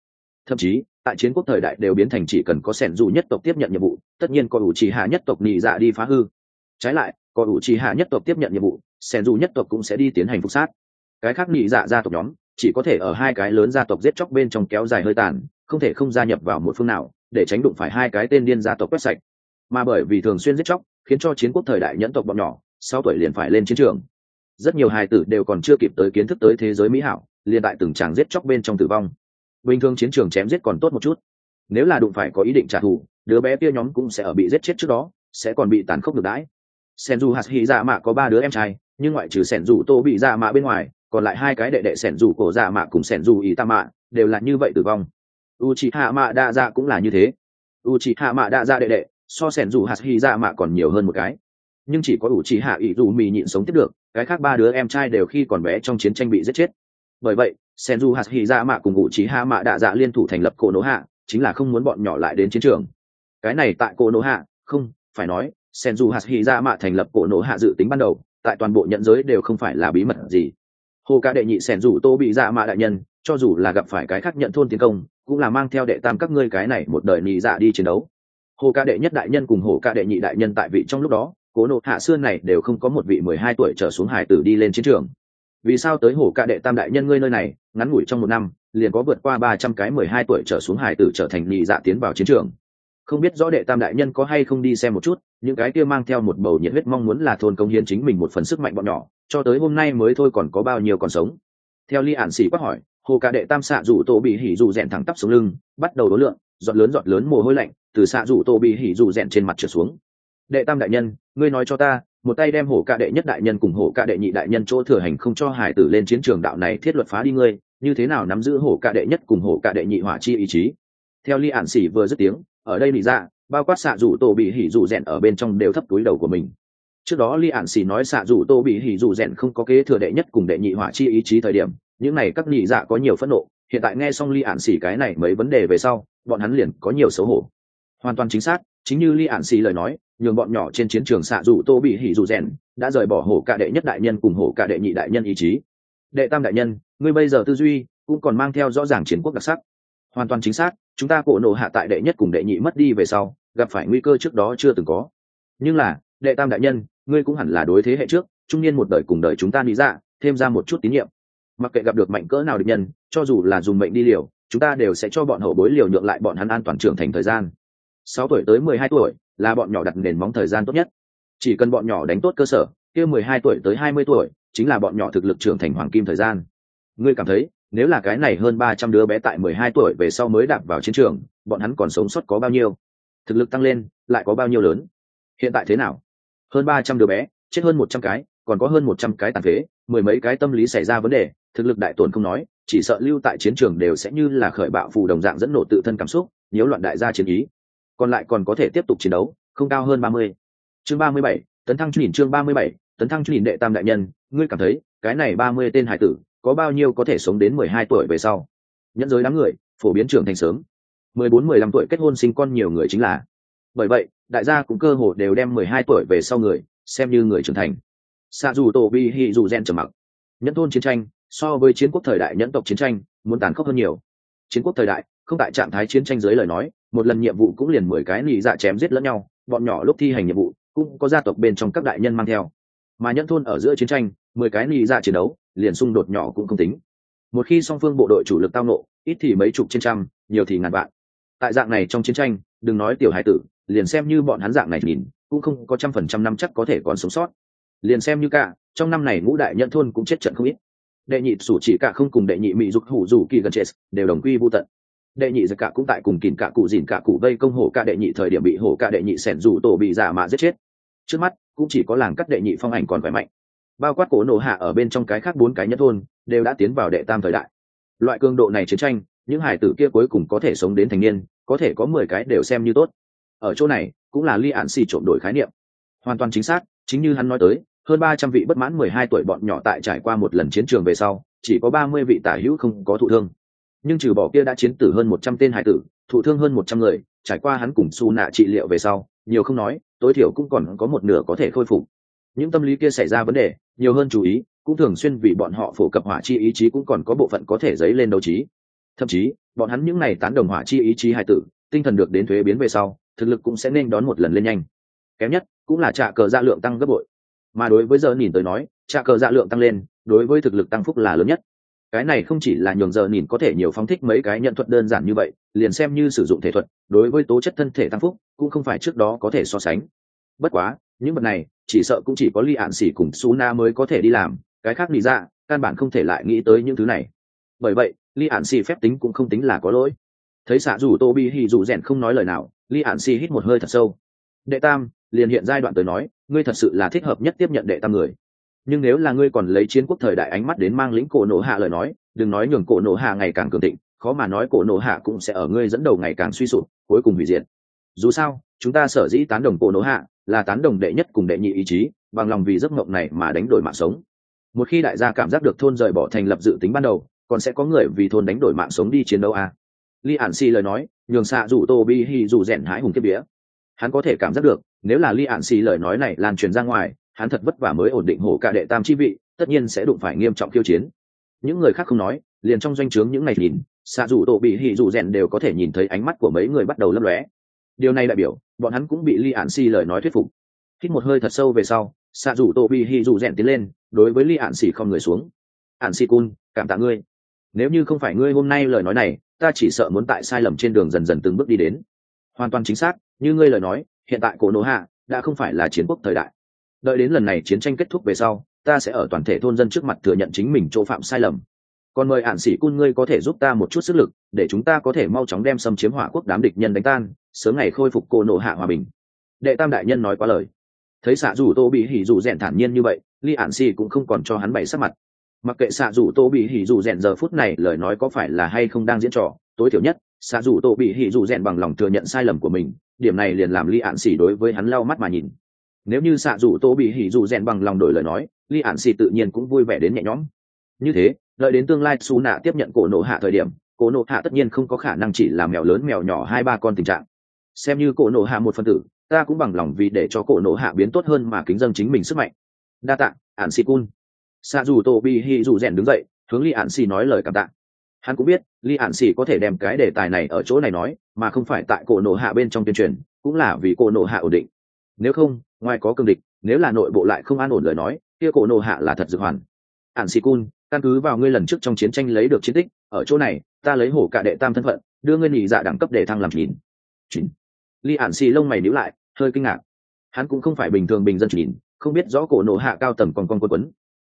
Thậm chí tại chiến quốc thời đại đều biến thành chỉ cần có sẻn dù nhất tộc tiếp nhận nhiệm vụ, tất nhiên có ủ trì hạ nhất tộc nhị dạ đi phá hư. Trái lại có ủ trì hạ nhất tộc tiếp nhận nhiệm vụ, sẻn dù nhất tộc cũng sẽ đi tiến hành phục sát. Cái khác nhị dạ gia tộc nhóm chỉ có thể ở hai cái lớn gia tộc giết chóc bên trong kéo dài hơi tàn, không thể không gia nhập vào một phương nào để tránh đụng phải hai cái tên điên gia tộc quét sạch. Mà bởi vì thường xuyên giết chóc khiến cho chiến quốc thời đại nhẫn tộc bọn nhỏ 6 tuổi liền phải lên chiến trường. Rất nhiều hài tử đều còn chưa kịp tới kiến thức tới thế giới mỹ hảo, liền tại từng tràng giết chóc bên trong tử vong. Bình thường chiến trường chém giết còn tốt một chút, nếu là đụng phải có ý định trả thù, đứa bé kia nhóm cũng sẽ ở bị giết chết trước đó sẽ còn bị tàn khốc được đãi. Senju Hashihama có 3 đứa em trai, nhưng ngoại trừ Senju Tobizama bên ngoài, còn lại 2 cái đệ đệ Senju Kozama cùng Senju Itama đều là như vậy tử vong. Uchiha Madara cũng là như thế. Uchiha Madara đệ đệ so Senju Hashihama còn nhiều hơn một cái, nhưng chỉ có Uchiha Izumi nhịn sống tiếp được, cái khác 3 đứa em trai đều khi còn bé trong chiến tranh bị giết chết. Bởi vậy Senju Hashihama cùng Uchiha Madara liên thủ thành lập Konoha, chính là không muốn bọn nhỏ lại đến chiến trường. Cái này tại Konoha, không phải nói Senju Hashihama thành lập Konoha dự tính ban đầu tại toàn bộ nhận giới đều không phải là bí mật gì. Hồ ca đệ nhị Senju Tobizama đại nhân cho dù là gặp phải cái khác nhận thôn tiến công cũng là mang theo đệ tam các ngươi cái này một đời nhị dạ đi chiến đấu. Hồ ca đệ nhất đại nhân cùng hồ ca đệ nhị đại nhân tại vị trong lúc đó, Konoha xưa này đều không có một vị 12 tuổi trở xuống hải tử đi lên chiến trường. Vì sao tới hồ ca đệ tam đại nhân ngươi nơi này ngắn ngủi trong một năm liền có vượt qua 300 cái 12 tuổi trở xuống hải tử trở thành nhị dạ tiến vào chiến trường? Không biết rõ đệ tam đại nhân có hay không đi xem một chút, những cái kia mang theo một bầu nhiệt huyết mong muốn là thôn công hiến chính mình một phần sức mạnh bọn nhỏ, cho tới hôm nay mới thôi còn có bao nhiêu còn sống. Theo Ly Ản Sĩ quát hỏi, hồ ca đệ tam xạ rủ tổ bị hỉ rủ rèn thẳng tắp xuống lưng, bắt đầu đốn lượng, giọt lớn mồ hôi lạnh từ xạ rủ tổ bị hỉ rủ rèn trên mặt trượt xuống. Đệ tam đại nhân, ngươi nói cho ta, một tay đem hổ ca đệ nhất đại nhân cùng hổ ca đệ nhị đại nhân chỗ thừa hành không cho hải tử lên chiến trường đạo này thiết luật phá đi ngươi, như thế nào nắm giữ hổ ca đệ nhất cùng hổ ca đệ nhị hỏa chi ý chí? Theo Ly Ản Sĩ vừa dứt tiếng, ở đây nị ra bao quát xạ rủ tổ bị hỉ rủ rèn ở bên trong đều thấp túi đầu của mình. Trước đó Ly Ản Sĩ nói xạ rủ tổ bị hỉ rủ rèn không có kế thừa đệ nhất cùng đệ nhị hỏa chi ý chí thời điểm, những này các nị dạ có nhiều phẫn nộ, hiện tại nghe xong Ly Ản Sĩ cái này mấy vấn đề về sau, bọn hắn liền có nhiều xấu hổ. Hoàn toàn chính xác, chính như Ly Ản Sĩ lời nói, nhường bọn nhỏ trên chiến trường xạ rủ tô bị hỉ rủ rèn đã rời bỏ hổ ca đệ nhất đại nhân cùng hổ ca đệ nhị đại nhân ý chí. Đệ tam đại nhân, ngươi bây giờ tư duy cũng còn mang theo rõ ràng chiến quốc đặc sắc. Hoàn toàn chính xác, chúng ta cổ nổ hạ tại đệ nhất cùng đệ nhị mất đi về sau gặp phải nguy cơ trước đó chưa từng có. Nhưng là đệ tam đại nhân, ngươi cũng hẳn là đối thế hệ trước trung niên một đời cùng đời chúng ta lý dạ thêm ra một chút tín nhiệm. Mặc kệ gặp được mạnh cỡ nào địch nhân, cho dù là dùng mệnh đi liều, chúng ta đều sẽ cho bọn hậu bối liều nhượng lại bọn hắn an toàn trưởng thành thời gian. 6 tuổi tới 12 tuổi là bọn nhỏ đặt nền móng thời gian tốt nhất. Chỉ cần bọn nhỏ đánh tốt cơ sở, kia 12 tuổi tới 20 tuổi chính là bọn nhỏ thực lực trưởng thành hoàng kim thời gian. Ngươi cảm thấy nếu là cái này hơn 300 đứa bé tại 12 tuổi về sau mới đạp vào chiến trường, bọn hắn còn sống sót có bao nhiêu? Thực lực tăng lên lại có bao nhiêu lớn? Hiện tại thế nào? Hơn 300 đứa bé, chết hơn 100 cái, còn có hơn 100 cái tàn phế, mười mấy cái tâm lý xảy ra vấn đề, thực lực đại tổn không nói, chỉ sợ lưu tại chiến trường đều sẽ như là khởi bạo phù đồng dạng dẫn nổ tự thân cảm xúc, nhiễu loạn đại gia chiến ý. Còn lại còn có thể tiếp tục chiến đấu, không cao hơn 30. Chương 37, tấn thăng nhìn chương 37, tấn thăng nhìn đệ tam đại nhân, ngươi cảm thấy, cái này 30 tên hải tử, có bao nhiêu có thể sống đến 12 tuổi về sau? Nhẫn giới đám người, phổ biến trưởng thành sớm. 14-15 tuổi kết hôn sinh con nhiều người chính là. Bởi vậy, đại gia cũng cơ hồ đều đem 12 tuổi về sau người, xem như người trưởng thành. Xạ dù tổ bi hỉ dù gen trầm mặc. Nhẫn thôn chiến tranh, so với chiến quốc thời đại nhẫn tộc chiến tranh, muốn tàn khốc hơn nhiều. Chiến quốc thời đại, không tại trạng thái chiến tranh dưới lời nói, một lần nhiệm vụ cũng liền 10 cái nị dạ chém giết lẫn nhau, bọn nhỏ lúc thi hành nhiệm vụ cũng có gia tộc bên trong các đại nhân mang theo. Mà nhẫn thôn ở giữa chiến tranh, 10 cái nị dạ chiến đấu, liền xung đột nhỏ cũng không tính. Một khi song phương bộ đội chủ lực tao nộ, ít thì mấy chục trên trăm, nhiều thì ngàn vạn. Tại dạng này trong chiến tranh, đừng nói tiểu hải tử, liền xem như bọn hắn dạng này nhìn, cũng không có 100% năm chắc có thể còn sống sót. Liền xem như cả, trong năm này ngũ đại nhẫn thôn cũng chết trận không ít. Đệ nhị sủ chỉ cả không cùng đệ nhị mỹ dục hủ rủ kỳ gần chết, đều đồng quy vu tận. Đệ nhị giặc cả cũng tại cùng kìm cả cụ dìn cả cụ vây công hổ ca đệ nhị thời điểm bị hổ ca đệ nhị xẻn rủ tổ bị giả mà giết chết. Trước mắt cũng chỉ có làng cắt đệ nhị phong ảnh còn khỏe mạnh. Bao quát cổ nổ hạ ở bên trong cái khác 4 cái nhẫn thôn đều đã tiến vào đệ tam thời đại. Loại cường độ này chiến tranh, những hải tử kia cuối cùng có thể sống đến thành niên, có thể có 10 cái đều xem như tốt. Ở chỗ này cũng là Ly Ản Xì trộm đổi khái niệm. Hoàn toàn chính xác, chính như hắn nói tới, hơn 300 vị bất mãn 12 tuổi bọn nhỏ tại trải qua một lần chiến trường về sau, chỉ có 30 vị tả hữu không có thụ thương. Nhưng trừ bỏ kia đã chiến tử hơn 100 tên hải tử, thụ thương hơn 100 người, trải qua hắn cùng Su Nạ trị liệu về sau, nhiều không nói, tối thiểu cũng còn có một nửa có thể khôi phục. Những tâm lý kia xảy ra vấn đề, nhiều hơn chú ý, cũng thường xuyên vì bọn họ phổ cập hỏa chi ý chí cũng còn có bộ phận có thể dấy lên đấu trí. Thậm chí, bọn hắn những này tán đồng hỏa chi ý chí hài tử tinh thần được đến thuế biến về sau thực lực cũng sẽ nên đón một lần lên nhanh, kém nhất cũng là trả cờ dạ lượng tăng gấp bội. Mà đối với giờ nhìn tới nói, trả cờ dạ lượng tăng lên đối với thực lực tăng phúc là lớn nhất. Cái này không chỉ là nhường giờ nhìn có thể nhiều phóng thích mấy cái nhận thuật đơn giản như vậy, liền xem như sử dụng thể thuật đối với tố chất thân thể tăng phúc cũng không phải trước đó có thể so sánh. Bất quá những vật này chỉ sợ cũng chỉ có Ly Ản Xỉ cùng Suna mới có thể đi làm, cái khác đi ra căn bản không thể lại nghĩ tới những thứ này. Bởi vậy Ly Ản Xỉ phép tính cũng không tính là có lỗi. Thấy xạ rủ Tô Bi Hỉ dù rèn không nói lời nào, Ly Ản Xỉ hít một hơi thật sâu. Đệ tam, liền hiện giai đoạn tới nói, ngươi thật sự là thích hợp nhất tiếp nhận đệ tam người. Nhưng nếu là ngươi còn lấy chiến quốc thời đại ánh mắt đến mang lĩnh cổ nổ hạ lời nói, đừng nói nhường cổ nổ hạ ngày càng cường thịnh, khó mà nói cổ nổ hạ cũng sẽ ở ngươi dẫn đầu ngày càng suy sụp, cuối cùng hủy diệt. Dù sao chúng ta sở dĩ tán đồng cổ nổ hạ là tán đồng đệ nhất cùng đệ nhị ý chí, bằng lòng vì giấc mộng này mà đánh đổi mạng sống. Một khi đại gia cảm giác được thôn rời bỏ thành lập dự tính ban đầu, còn sẽ có người vì thôn đánh đổi mạng sống đi chiến đấu à? Ly Ản Xỉ lời nói nhường xạ rủ Tô Bi Hỉ dù rèn hái hùng kiếp vía. Hắn có thể cảm giác được nếu là Ly Ản Xỉ lời nói này lan truyền ra ngoài, hắn thật vất vả mới ổn định hổ cả đệ tam chi vị, tất nhiên sẽ đụng phải nghiêm trọng khiêu chiến. Những người khác không nói, liền trong doanh trướng những ngày nhìn xạ rủ Tô Bi Hỉ dù rèn đều có thể nhìn thấy ánh mắt của mấy người bắt đầu lấp lóe. Điều này đại biểu bọn hắn cũng bị Ly Ản Xỉ lời nói thuyết phục. Hít một hơi thật sâu về sau, xạ rủ Tô Bi Hỉ dù rèn tiến lên đối với Ly Ản Xỉ không người xuống. Ản Xỉ cun, cảm tạ ngươi. Nếu như không phải ngươi hôm nay lời nói này, ta chỉ sợ muốn tại sai lầm trên đường dần dần từng bước đi đến. Hoàn toàn chính xác, như ngươi lời nói, hiện tại cổ nổ hạ đã không phải là chiến quốc thời đại. Đợi đến lần này chiến tranh kết thúc về sau, ta sẽ ở toàn thể thôn dân trước mặt thừa nhận chính mình chỗ phạm sai lầm. Còn mời Ản Xỉ cun ngươi có thể giúp ta một chút sức lực, để chúng ta có thể mau chóng đem xâm chiếm hỏa quốc đám địch nhân đánh tan, sớm ngày khôi phục cổ nổ hạ hòa bình. Đệ tam đại nhân nói quá lời. Thấy xạ rủ Tô Bị Hỉ dù rèn thản nhiên như vậy, Ly Ản Xỉ cũng không còn cho hắn bày sắc mặt. Mặc kệ xạ rủ Tô Bị Hỉ dù rèn giờ phút này lời nói có phải là hay không đang diễn trò, tối thiểu nhất xạ rủ Tô Bị Hỉ dù rèn bằng lòng thừa nhận sai lầm của mình, điểm này liền làm Ly Ản Xỉ đối với hắn lau mắt mà nhìn. Nếu như xạ rủ Tô Bị Hỉ dù rèn bằng lòng đổi lời nói, Ly Ản Xỉ tự nhiên cũng vui vẻ đến nhẹ nhõm. Như thế đợi đến tương lai Su Nạ tiếp nhận cổ nổ hạ thời điểm, cổ nổ hạ tất nhiên không có khả năng chỉ là mèo lớn mèo nhỏ hai ba con tình trạng. Xem như cổ nổ hạ một phân tử, ta cũng bằng lòng vì để cho cổ nổ hạ biến tốt hơn mà kính dâng chính mình sức mạnh. Đa tạ Ản Xỉ cun. Xạ rủ Tô Bị Hỉ dù rèn đứng dậy hướng Ly Ản Xỉ nói lời cảm tạ. Hắn cũng biết Ly Ản Xỉ có thể đem cái đề tài này ở chỗ này nói, mà không phải tại cổ nổ hạ bên trong tuyên truyền, cũng là vì cổ nổ hạ ổn định. Nếu không, ngoài có cường địch, nếu là nội bộ lại không an ổn lời nói, kia cổ nổ hạ là thật dược hoàn. Ản Xỉ cun, căn cứ vào ngươi lần trước trong chiến tranh lấy được chiến tích, ở chỗ này ta lấy hổ cả đệ tam thân phận đưa ngươi nhị dạ đẳng cấp để thăng làm chín. Ly Ản Xỉ lông mày nhíu lại, hơi kinh ngạc. Hắn cũng không phải bình thường bình dân nhìn, không biết rõ cổ nổ hạ cao tầng còn con quấn.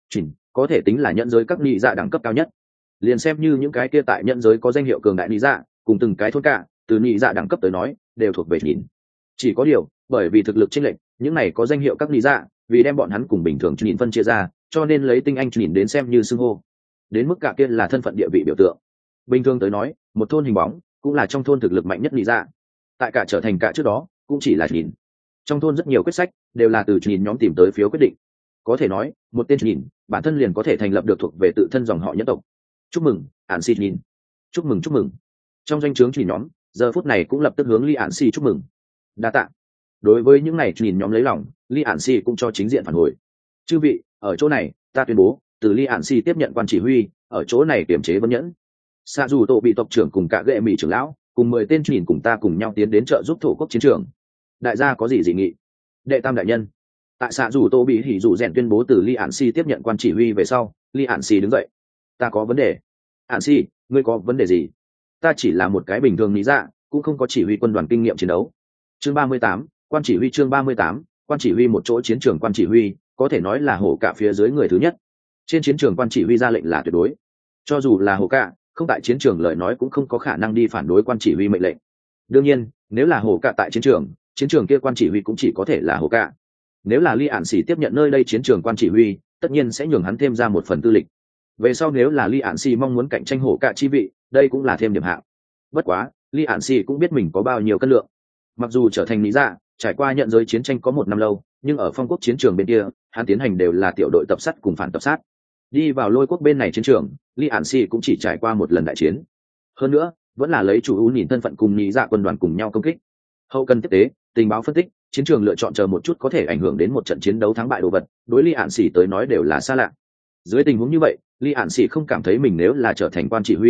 Có thể tính là nhận giới các nhị dạ đẳng cấp cao nhất. Liền xem như những cái kia tại nhận giới có danh hiệu cường đại nhị dạ, cùng từng cái thôn cả, từ nhị dạ đẳng cấp tới nói, đều thuộc về nhìn. Chỉ có điều, bởi vì thực lực chênh lệch, những này có danh hiệu các nhị dạ, vì đem bọn hắn cùng bình thường nhìn phân chia ra, cho nên lấy tinh anh nhìn đến xem như xưng hô. Đến mức cả kia là thân phận địa vị biểu tượng. Bình thường tới nói, một thôn hình bóng cũng là trong thôn thực lực mạnh nhất nhị dạ. Tại cả trở thành cả trước đó, cũng chỉ là nhìn. Trong thôn rất nhiều quyết sách đều là từ nhìn nhóm tìm tới phiếu quyết định. Có thể nói, một tên nhìn, bản thân liền có thể thành lập được thuộc về tự thân dòng họ nhân tộc. Chúc mừng Ản Xỉ nhìn. Chúc mừng chúc mừng. Trong danh trướng chỉ nhóm giờ phút này cũng lập tức hướng Ly Ản Xỉ chúc mừng. Đa tạ. Đối với những này nhìn nhóm lấy lòng, Ly Ản Xỉ cũng cho chính diện phản hồi. Chư vị, ở chỗ này ta tuyên bố từ Ly Ản Xỉ tiếp nhận quan chỉ huy, ở chỗ này kiềm chế vấn nhẫn. Xạ dù Tổ bị tộc trưởng cùng cả gệ mỹ trưởng lão cùng 10 tên nhìn cùng ta cùng nhau tiến đến trợ giúp thổ quốc chiến trường. Đại gia có gì dị nghị? Đệ tam đại nhân. Tại xạ dù Tô Bị Hỉ dù rèn tuyên bố từ Ly Ản Xỉ tiếp nhận quan chỉ huy về sau, Ly Ản Xỉ đứng dậy. Ta có vấn đề. Ản Xỉ, ngươi có vấn đề gì? Ta chỉ là một cái bình thường lý dạ, cũng không có chỉ huy quân đoàn kinh nghiệm chiến đấu. Chương 38, quan chỉ huy. Chương 38, quan chỉ huy. Một chỗ chiến trường quan chỉ huy có thể nói là hổ cả phía dưới người thứ nhất. Trên chiến trường quan chỉ huy ra lệnh là tuyệt đối. Cho dù là hổ cả, không tại chiến trường lời nói cũng không có khả năng đi phản đối quan chỉ huy mệnh lệnh. Đương nhiên, nếu là hổ cả tại chiến trường kia quan chỉ huy cũng chỉ có thể là hổ cả. Nếu là Ly Ản Xỉ tiếp nhận nơi đây chiến trường quan chỉ huy, tất nhiên sẽ nhường hắn thêm ra một phần tư lịch. Về sau nếu là Ly Ản Xỉ mong muốn cạnh tranh hổ cả chi vị, đây cũng là thêm điểm hạng. Bất quá, Ly Ản Xỉ cũng biết mình có bao nhiêu cân lượng. Mặc dù trở thành lý dạ, trải qua nhận giới chiến tranh có 1 năm lâu, nhưng ở phong quốc chiến trường bên kia, hắn tiến hành đều là tiểu đội tập sát cùng phản tập sát. Đi vào lôi quốc bên này chiến trường, Ly Ản Xỉ cũng chỉ trải qua 1 lần đại chiến. Hơn nữa, vẫn là lấy chủ nhìn thân phận cùng lý dạ quân đoàn cùng nhau công kích. Hậu cần tiếp tế, tình báo phân tích, chiến trường lựa chọn chờ một chút có thể ảnh hưởng đến một trận chiến đấu thắng bại đồ vật, đối Ly Ản Xỉ tới nói đều là xa lạ. Dưới tình huống như vậy, Ly Ản Xỉ không cảm thấy mình nếu là trở thành quan chỉ huy,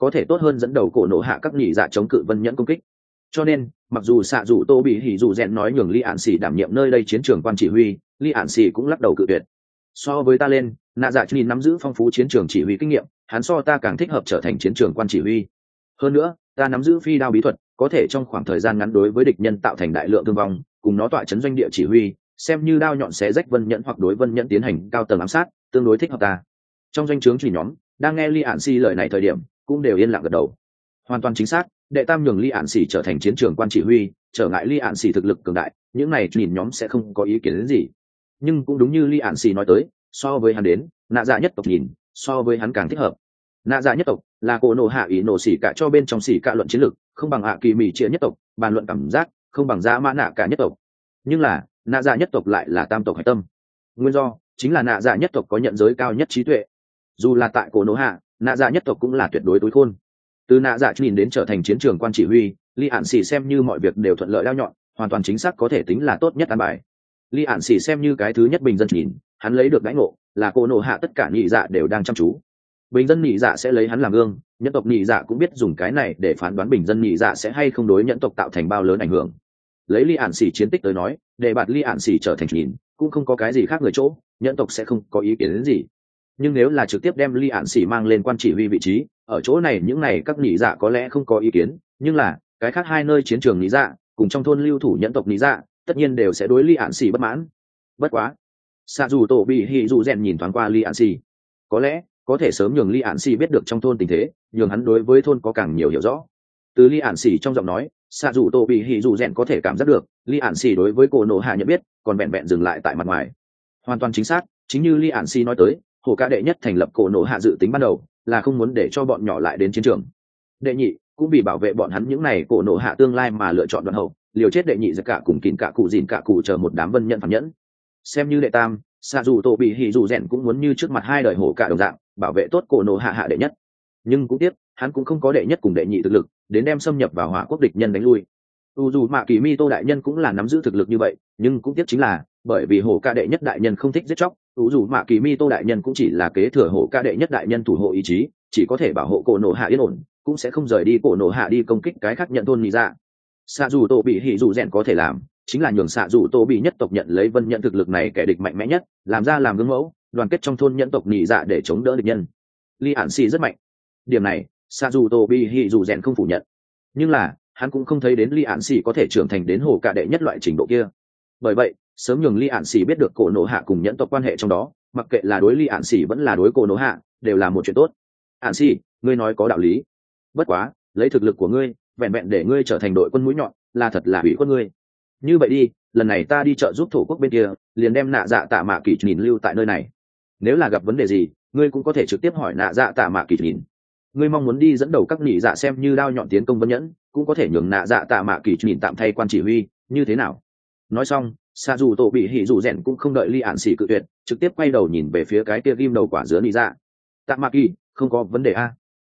có thể tốt hơn dẫn đầu cổ nổ hạ các nhị dạ chống cự vân nhẫn công kích. Cho nên mặc dù xạ dù tô bị hỉ dù rèn nói nhường Lý Ản Xỉ đảm nhiệm nơi đây chiến trường quan chỉ huy, Lý Ản Xỉ cũng lắc đầu cự tuyệt. So với ta lên, nạ dạ nhìn nắm giữ phong phú chiến trường chỉ huy kinh nghiệm, hắn so ta càng thích hợp trở thành chiến trường quan chỉ huy. Hơn nữa ta nắm giữ phi đao bí thuật, có thể trong khoảng thời gian ngắn đối với địch nhân tạo thành đại lượng thương vong, cùng nó tọa chấn doanh địa chỉ huy, xem như đao nhọn xé rách vân nhẫn hoặc đối vân nhẫn tiến hành cao tầng ám sát, tương đối thích hợp ta. Trong doanh trướng chỉ nhóm đang nghe Lý Ản Xỉ lời này thời điểm cũng đều yên lặng gật đầu. Hoàn toàn chính xác, đệ tam nhường Lý Ản Xỉ trở thành chiến trường quan chỉ huy, trở ngại Lý Ản Xỉ thực lực cường đại, những này nhìn nhóm sẽ không có ý kiến đến gì. Nhưng cũng đúng như Lý Ản Xỉ nói tới, so với hắn đến, nạ dạ nhất tộc nhìn so với hắn càng thích hợp. Nạ dạ nhất tộc là cổ nổ hạ ý nổ xỉ cả cho bên trong xỉ cả luận chiến lược, không bằng hạ kỳ mì chia nhất tộc bàn luận cảm giác, không bằng dạ mã nạ cả nhất tộc. Nhưng là nạ dạ nhất tộc lại là tam tộc hải tâm. Nguyên do chính là nạ dạ nhất tộc có nhận giới cao nhất trí tuệ. Dù là tại cổ nổ hạ, nạ dạ nhất tộc cũng là tuyệt đối tối khôn. Từ nạ dạ nhìn đến trở thành chiến trường quan chỉ huy, Lý Ản Xỉ xem như mọi việc đều thuận lợi đao nhọn, hoàn toàn chính xác có thể tính là tốt nhất an bài. Lý Ản Xỉ xem như cái thứ nhất bình dân nhìn, hắn lấy được đãi ngộ là cổ nổ hạ tất cả nhị dạ đều đang chăm chú. Bình dân nhị dạ sẽ lấy hắn làm gương, nhân tộc nhị dạ cũng biết dùng cái này để phán đoán bình dân nhị dạ sẽ hay không đối nhân tộc tạo thành bao lớn ảnh hưởng. Lấy Lý Ản Xỉ chiến tích tới nói, để bạt Lý Ản Xỉ trở thành nhìn cũng không có cái gì khác người chỗ, nhân tộc sẽ không có ý kiến đến gì. Nhưng nếu là trực tiếp đem Lý Ản Xỉ mang lên quan chỉ huy vị trí, ở chỗ này những này các nhị dạ có lẽ không có ý kiến, nhưng là cái khác hai nơi chiến trường nhị dạ cùng trong thôn lưu thủ nhân tộc nhị dạ tất nhiên đều sẽ đối Lý Ản Xỉ bất mãn. Bất quá xạ dù tổ bị hỉ dù rèn nhìn thoáng qua Lý Ản Xỉ, có lẽ có thể sớm nhường Lý Ản Xỉ biết được trong thôn tình thế, nhường hắn đối với thôn có càng nhiều hiểu rõ. Từ Lý Ản Xỉ trong giọng nói, xạ dù tổ bị hỉ dù rèn có thể cảm giác được Lý Ản Xỉ đối với cổ nổ hạ nhận biết còn vẹn vẹn dừng lại tại mặt ngoài. Hoàn toàn chính xác, chính như Lý Ản Xỉ nói tới, hổ ca đệ nhất thành lập cổ nổ hạ dự tính ban đầu là không muốn để cho bọn nhỏ lại đến chiến trường. Đệ nhị cũng vì bảo vệ bọn hắn những này cổ nổ hạ tương lai mà lựa chọn đoạn hậu, liều chết đệ nhị giặc cả cùng kín cả cụ dìn cả cụ chờ một đám vân nhận phản nhẫn. Xem như đệ tam, xạ dù tổ bị hỉ dù rèn cũng muốn như trước mặt hai đời hổ cả đồng dạng bảo vệ tốt cổ nổ hạ hạ đệ nhất. Nhưng cũng tiếc hắn cũng không có đệ nhất cùng đệ nhị thực lực đến đem xâm nhập vào hỏa quốc địch nhân đánh lui. Dù mạ kỳ mi tô đại nhân cũng là nắm giữ thực lực như vậy, nhưng cũng tiếc chính là bởi vì hổ ca đệ nhất đại nhân không thích giết chóc, dù mạ kỳ mi tô đại nhân cũng chỉ là kế thừa hổ ca đệ nhất đại nhân thủ hộ ý chí, chỉ có thể bảo hộ cổ nổ hạ yên ổn, cũng sẽ không rời đi cổ nổ hạ đi công kích cái khác nhận thôn nhị dạ. Xạ dù tổ bị hỉ dù rèn có thể làm chính là nhường xạ dù tổ bị nhất tộc nhận lấy vân nhận thực lực này kẻ địch mạnh mẽ nhất, làm ra làm gương mẫu, đoàn kết trong thôn nhẫn tộc nhị dạ để chống đỡ địch nhân. Lý Ản Xỉ rất mạnh, điểm này xạ dù tổ bị hỉ dù rèn không phủ nhận, nhưng là hắn cũng không thấy đến Lý Ản Xỉ có thể trưởng thành đến hổ cả đệ nhất loại trình độ kia. Bởi vậy sớm nhường Lý Ản Xỉ biết được cổ nổ hạ cùng nhẫn tộc quan hệ trong đó, mặc kệ là đối Lý Ản Xỉ vẫn là đối cổ nổ hạ, đều là một chuyện tốt. Ản Xỉ, ngươi nói có đạo lý, bất quá lấy thực lực của ngươi vẹn vẹn để ngươi trở thành đội quân mũi nhọn là thật là hủy khuất ngươi. Như vậy đi, lần này ta đi trợ giúp thổ quốc bên kia, liền đem nạ dạ tạ mạ kỳ nhìn lưu tại nơi này. Nếu là gặp vấn đề gì, ngươi cũng có thể trực tiếp hỏi nạ dạ tạ mạ kỳ nhìn. Ngươi mong muốn đi dẫn đầu các nhị dạ xem như đao nhọn tiến công vân nhẫn, cũng có thể nhường nạ dạ tạ mạ kỳ nhìn tạm thay quan chỉ huy, như thế nào? Nói xong, xạ dù tổ bị hỉ dù rèn cũng không đợi Lý Ản Xỉ cự tuyệt, trực tiếp quay đầu nhìn về phía cái kia ghim đầu quả dứa nhị dạ. Tạ mạ kỳ, không có vấn đề a?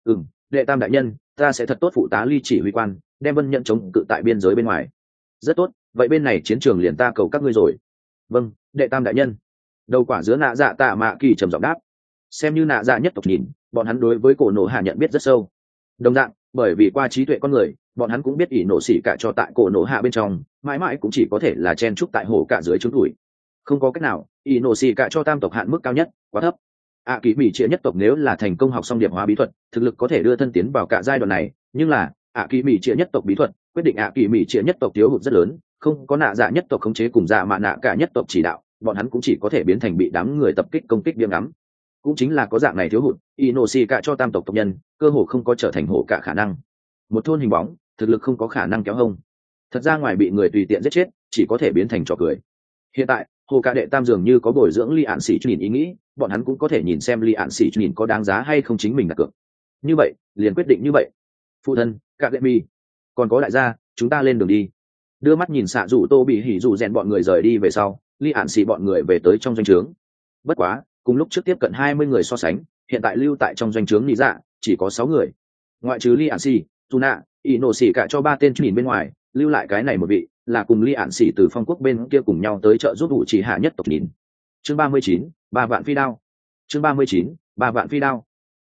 Đệ tam đại nhân, ta sẽ thật tốt phụ tá Lý chỉ huy quan, đem vân nhẫn chống cự tại biên giới bên ngoài. Rất tốt, vậy bên này chiến trường liền ta cầu các ngươi rồi. Vâng, đệ tam đại nhân. Đầu quả dứa nạ dạ tạ mạ kỳ trầm giọng đáp. Xem như nạ dạ nhất tộc nhìn, bọn hắn đối với cổ nổ hạ nhận biết rất sâu. Đồng dạng, bởi vì qua trí tuệ con người, bọn hắn cũng biết ỷ nổ xỉ cả cho tại cổ nổ hạ bên trong, mãi mãi cũng chỉ có thể là chen trúc tại hổ cả dưới trốn tuổi. Không có cách nào, ỷ nổ xỉ cả cho tam tộc hạn mức cao nhất quá thấp. Kỳ mỹ trịa nhất tộc nếu là thành công học xong điệp hóa bí thuật, thực lực có thể đưa thân tiến vào cả giai đoạn này, nhưng là kỳ mỹ trịa nhất tộc bí thuật quyết định kỳ mỹ trịa nhất tộc thiếu hụt rất lớn, không có nạ dạ nhất tộc khống chế cùng dạ mạ nạ cả nhất tộc chỉ đạo, bọn hắn cũng chỉ có thể biến thành bị đám người tập kích công kích biếng ngắm. Cũng chính là có dạng này thiếu hụt, Inoshika cho tam tộc tộc nhân cơ hồ không có trở thành hổ cả khả năng. Một thôn hình bóng, thực lực không có khả năng kéo hông. Thật ra ngoài bị người tùy tiện giết chết, chỉ có thể biến thành trò cười. Hiện tại, hồ cả đệ tam dường như có bồi dưỡng Lý Ản Xỉ nhìn ý nghĩ, bọn hắn cũng có thể nhìn xem Lý Ản Xỉ nhìn có đáng giá hay không chính mình đặt cược. Như vậy, liền quyết định như vậy. Phụ thân, cả đệ mi, còn có đại gia, chúng ta lên đường đi. Đưa mắt nhìn xạ rủ tô bị hỉ rủ rèn bọn người rời đi về sau, Lý Ản Xỉ bọn người về tới trong doanh trướng. Bất quá, cùng lúc trước tiếp cận 20 người so sánh, hiện tại lưu tại trong doanh trướng lý dạ chỉ có 6 người. Ngoại trừ Lý Ản Xỉ, Tuna, Inoshika cho 3 tên nhìn bên ngoài, lưu lại cái này một vị, là cùng Lý Ản Xỉ từ phong quốc bên kia cùng nhau tới trợ giúp vụ chỉ hạ nhất tộc nhìn. Chương 39, 3 vạn phi đao. Chương 39, 3 vạn phi đao.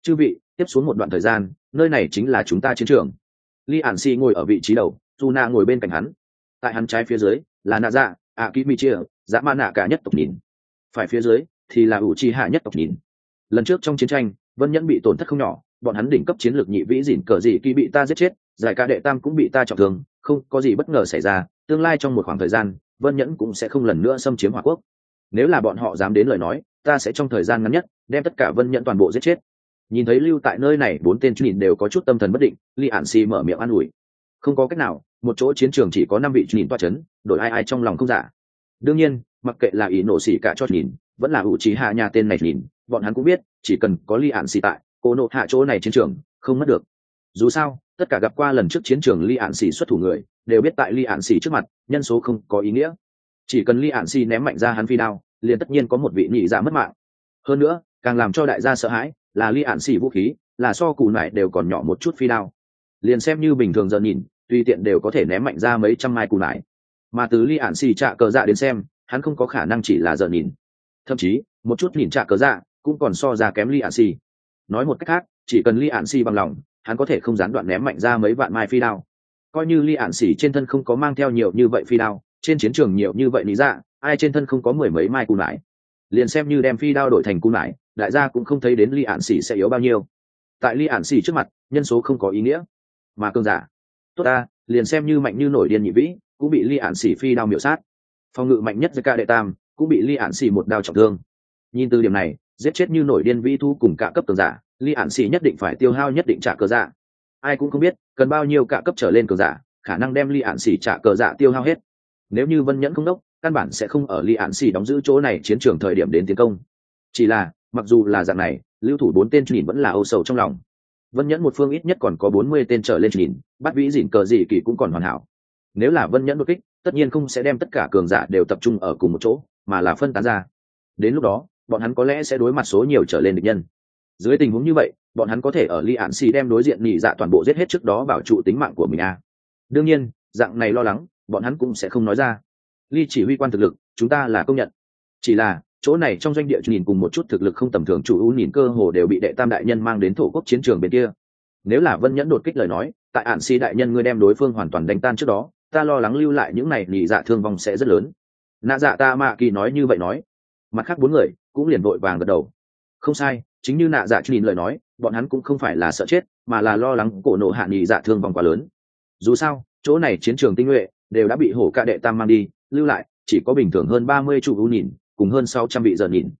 Chư vị, tiếp xuống một đoạn thời gian, nơi này chính là chúng ta chiến trường. Li Ản Si ngồi ở vị trí đầu, Juna ngồi bên cạnh hắn. Tại hắn trái phía dưới là Nạ Dạ, Akimichia, Dã Ma Nạ cả nhất tộc nhìn. Phải phía dưới thì là Uchiha nhất tộc nhìn. Lần trước trong chiến tranh, Vân Nhẫn bị tổn thất không nhỏ, bọn hắn đỉnh cấp chiến lược nhị vĩ dỉn cờ dị kỳ bị ta giết chết, giải ca đệ tam cũng bị ta trọng thương, không có gì bất ngờ xảy ra, tương lai trong một khoảng thời gian, Vân Nhẫn cũng sẽ không lần nữa xâm chiếm Hỏa Quốc. Nếu là bọn họ dám đến lời nói, ta sẽ trong thời gian ngắn nhất đem tất cả Vân Nhẫn toàn bộ giết chết. Nhìn thấy lưu tại nơi này bốn tên nhìn đều có chút tâm thần bất định, Li Ản Si mở miệng an ủi. Không có cách nào, một chỗ chiến trường chỉ có 5 vị nhìn toa chấn, đổi ai ai trong lòng không giả. Đương nhiên, mặc kệ là ý nổ xỉ cả cho nhìn, vẫn là Uchiha nhà tên này nhìn, bọn hắn cũng biết, chỉ cần có Li Ản Si tại, cô nộ hạ chỗ này chiến trường không mất được. Dù sao, tất cả gặp qua lần trước chiến trường Li Ản Si xuất thủ người, đều biết tại Li Ản Si trước mặt, nhân số không có ý nghĩa. Chỉ cần Li Ản Si ném mạnh ra hắn phi đao, liền tất nhiên có một vị nhị dạ mất mạng. Hơn nữa, càng làm cho đại gia sợ hãi, là Li Ản Si vũ khí, là so cù nải đều còn nhỏ một chút phi đao. Liền xem như bình thường giờ nhìn, tùy tiện đều có thể ném mạnh ra mấy trăm mai cù nải. Mà từ Li Ản Si trả cờ dạ đến xem, hắn không có khả năng chỉ là giờ nhìn. Thậm chí, một chút nhìn trả cờ dạ cũng còn so ra kém Li Ản Si. Nói một cách khác, chỉ cần Li Ản Si bằng lòng, hắn có thể không gián đoạn ném mạnh ra mấy vạn mai phi đao. Coi như Li Ản Si trên thân không có mang theo nhiều như vậy phi đao, trên chiến trường nhiều như vậy lý dạ, ai trên thân không có mười mấy mai cù nải. Liền xem như đem phi đao đổi thành cù nải, đại gia cũng không thấy đến Li Ản Si sẽ yếu bao nhiêu. Tại Li Ản Si trước mặt, nhân số không có ý nghĩa, mà cường giả tốt ta, liền xem như mạnh như nổi điên nhị vĩ, cũng bị Li Ản Si phi đao miểu sát. Phòng ngự mạnh nhất Zeka đệ tam cũng bị Li Ản Si một đao trọng thương. Nhìn từ điểm này, giết chết như nổi điên vĩ thu cùng cả cấp cường giả, Li Ản Si nhất định phải tiêu hao nhất định trả cờ dạ. Ai cũng không biết cần bao nhiêu cả cấp trở lên cường giả, khả năng đem Li Ản Si trả cờ dạ tiêu hao hết. Nếu như Vân Nhẫn không đốc, căn bản sẽ không ở Li Ản Si đóng giữ chỗ này chiến trường thời điểm đến tiến công. Chỉ là, mặc dù là dạng này, lưu thủ 4 tên nhìn vẫn là âu sầu trong lòng. Vân Nhẫn một phương ít nhất còn có 40 tên trở lên nhìn, bắt vĩ dỉn cờ dị kỳ cũng còn hoàn hảo. Nếu là Vân Nhẫn đột kích, tất nhiên không sẽ đem tất cả cường giả đều tập trung ở cùng một chỗ, mà là phân tán ra. Đến lúc đó, bọn hắn có lẽ sẽ đối mặt số nhiều trở lên địch nhân. Dưới tình huống như vậy, bọn hắn có thể ở Li Ản Si đem đối diện nhị dạ toàn bộ giết hết trước đó bảo trụ tính mạng của mình à. Đương nhiên, dạng này lo lắng, bọn hắn cũng sẽ không nói ra. Li chỉ huy quan thực lực, chúng ta là công nhận. Chỉ là, chỗ này trong doanh địa nhìn cùng một chút thực lực không tầm thường chủ ưu nhìn cơ hồ đều bị đệ tam đại nhân mang đến thổ quốc chiến trường bên kia. Nếu là Vân Nhẫn đột kích lời nói, tại Ản Si đại nhân ngươi đem đối phương hoàn toàn đánh tan trước đó, ta lo lắng lưu lại những này nhị dạ thương vong sẽ rất lớn. Nạ dạ ta mạ kỳ nói như vậy nói. Mặt khác 4 người cũng liền vội vàng gật đầu. Không sai, chính như nạ dạ nhìn lời nói, bọn hắn cũng không phải là sợ chết, mà là lo lắng cổ nộ hạ nhị dạ thương vong quá lớn. Dù sao, chỗ này chiến trường tinh nhuệ đều đã bị hổ ca đệ tam mang đi, lưu lại chỉ có bình thường hơn 30 chủ ưu nhìn, cùng hơn 600 vị giờ nhìn.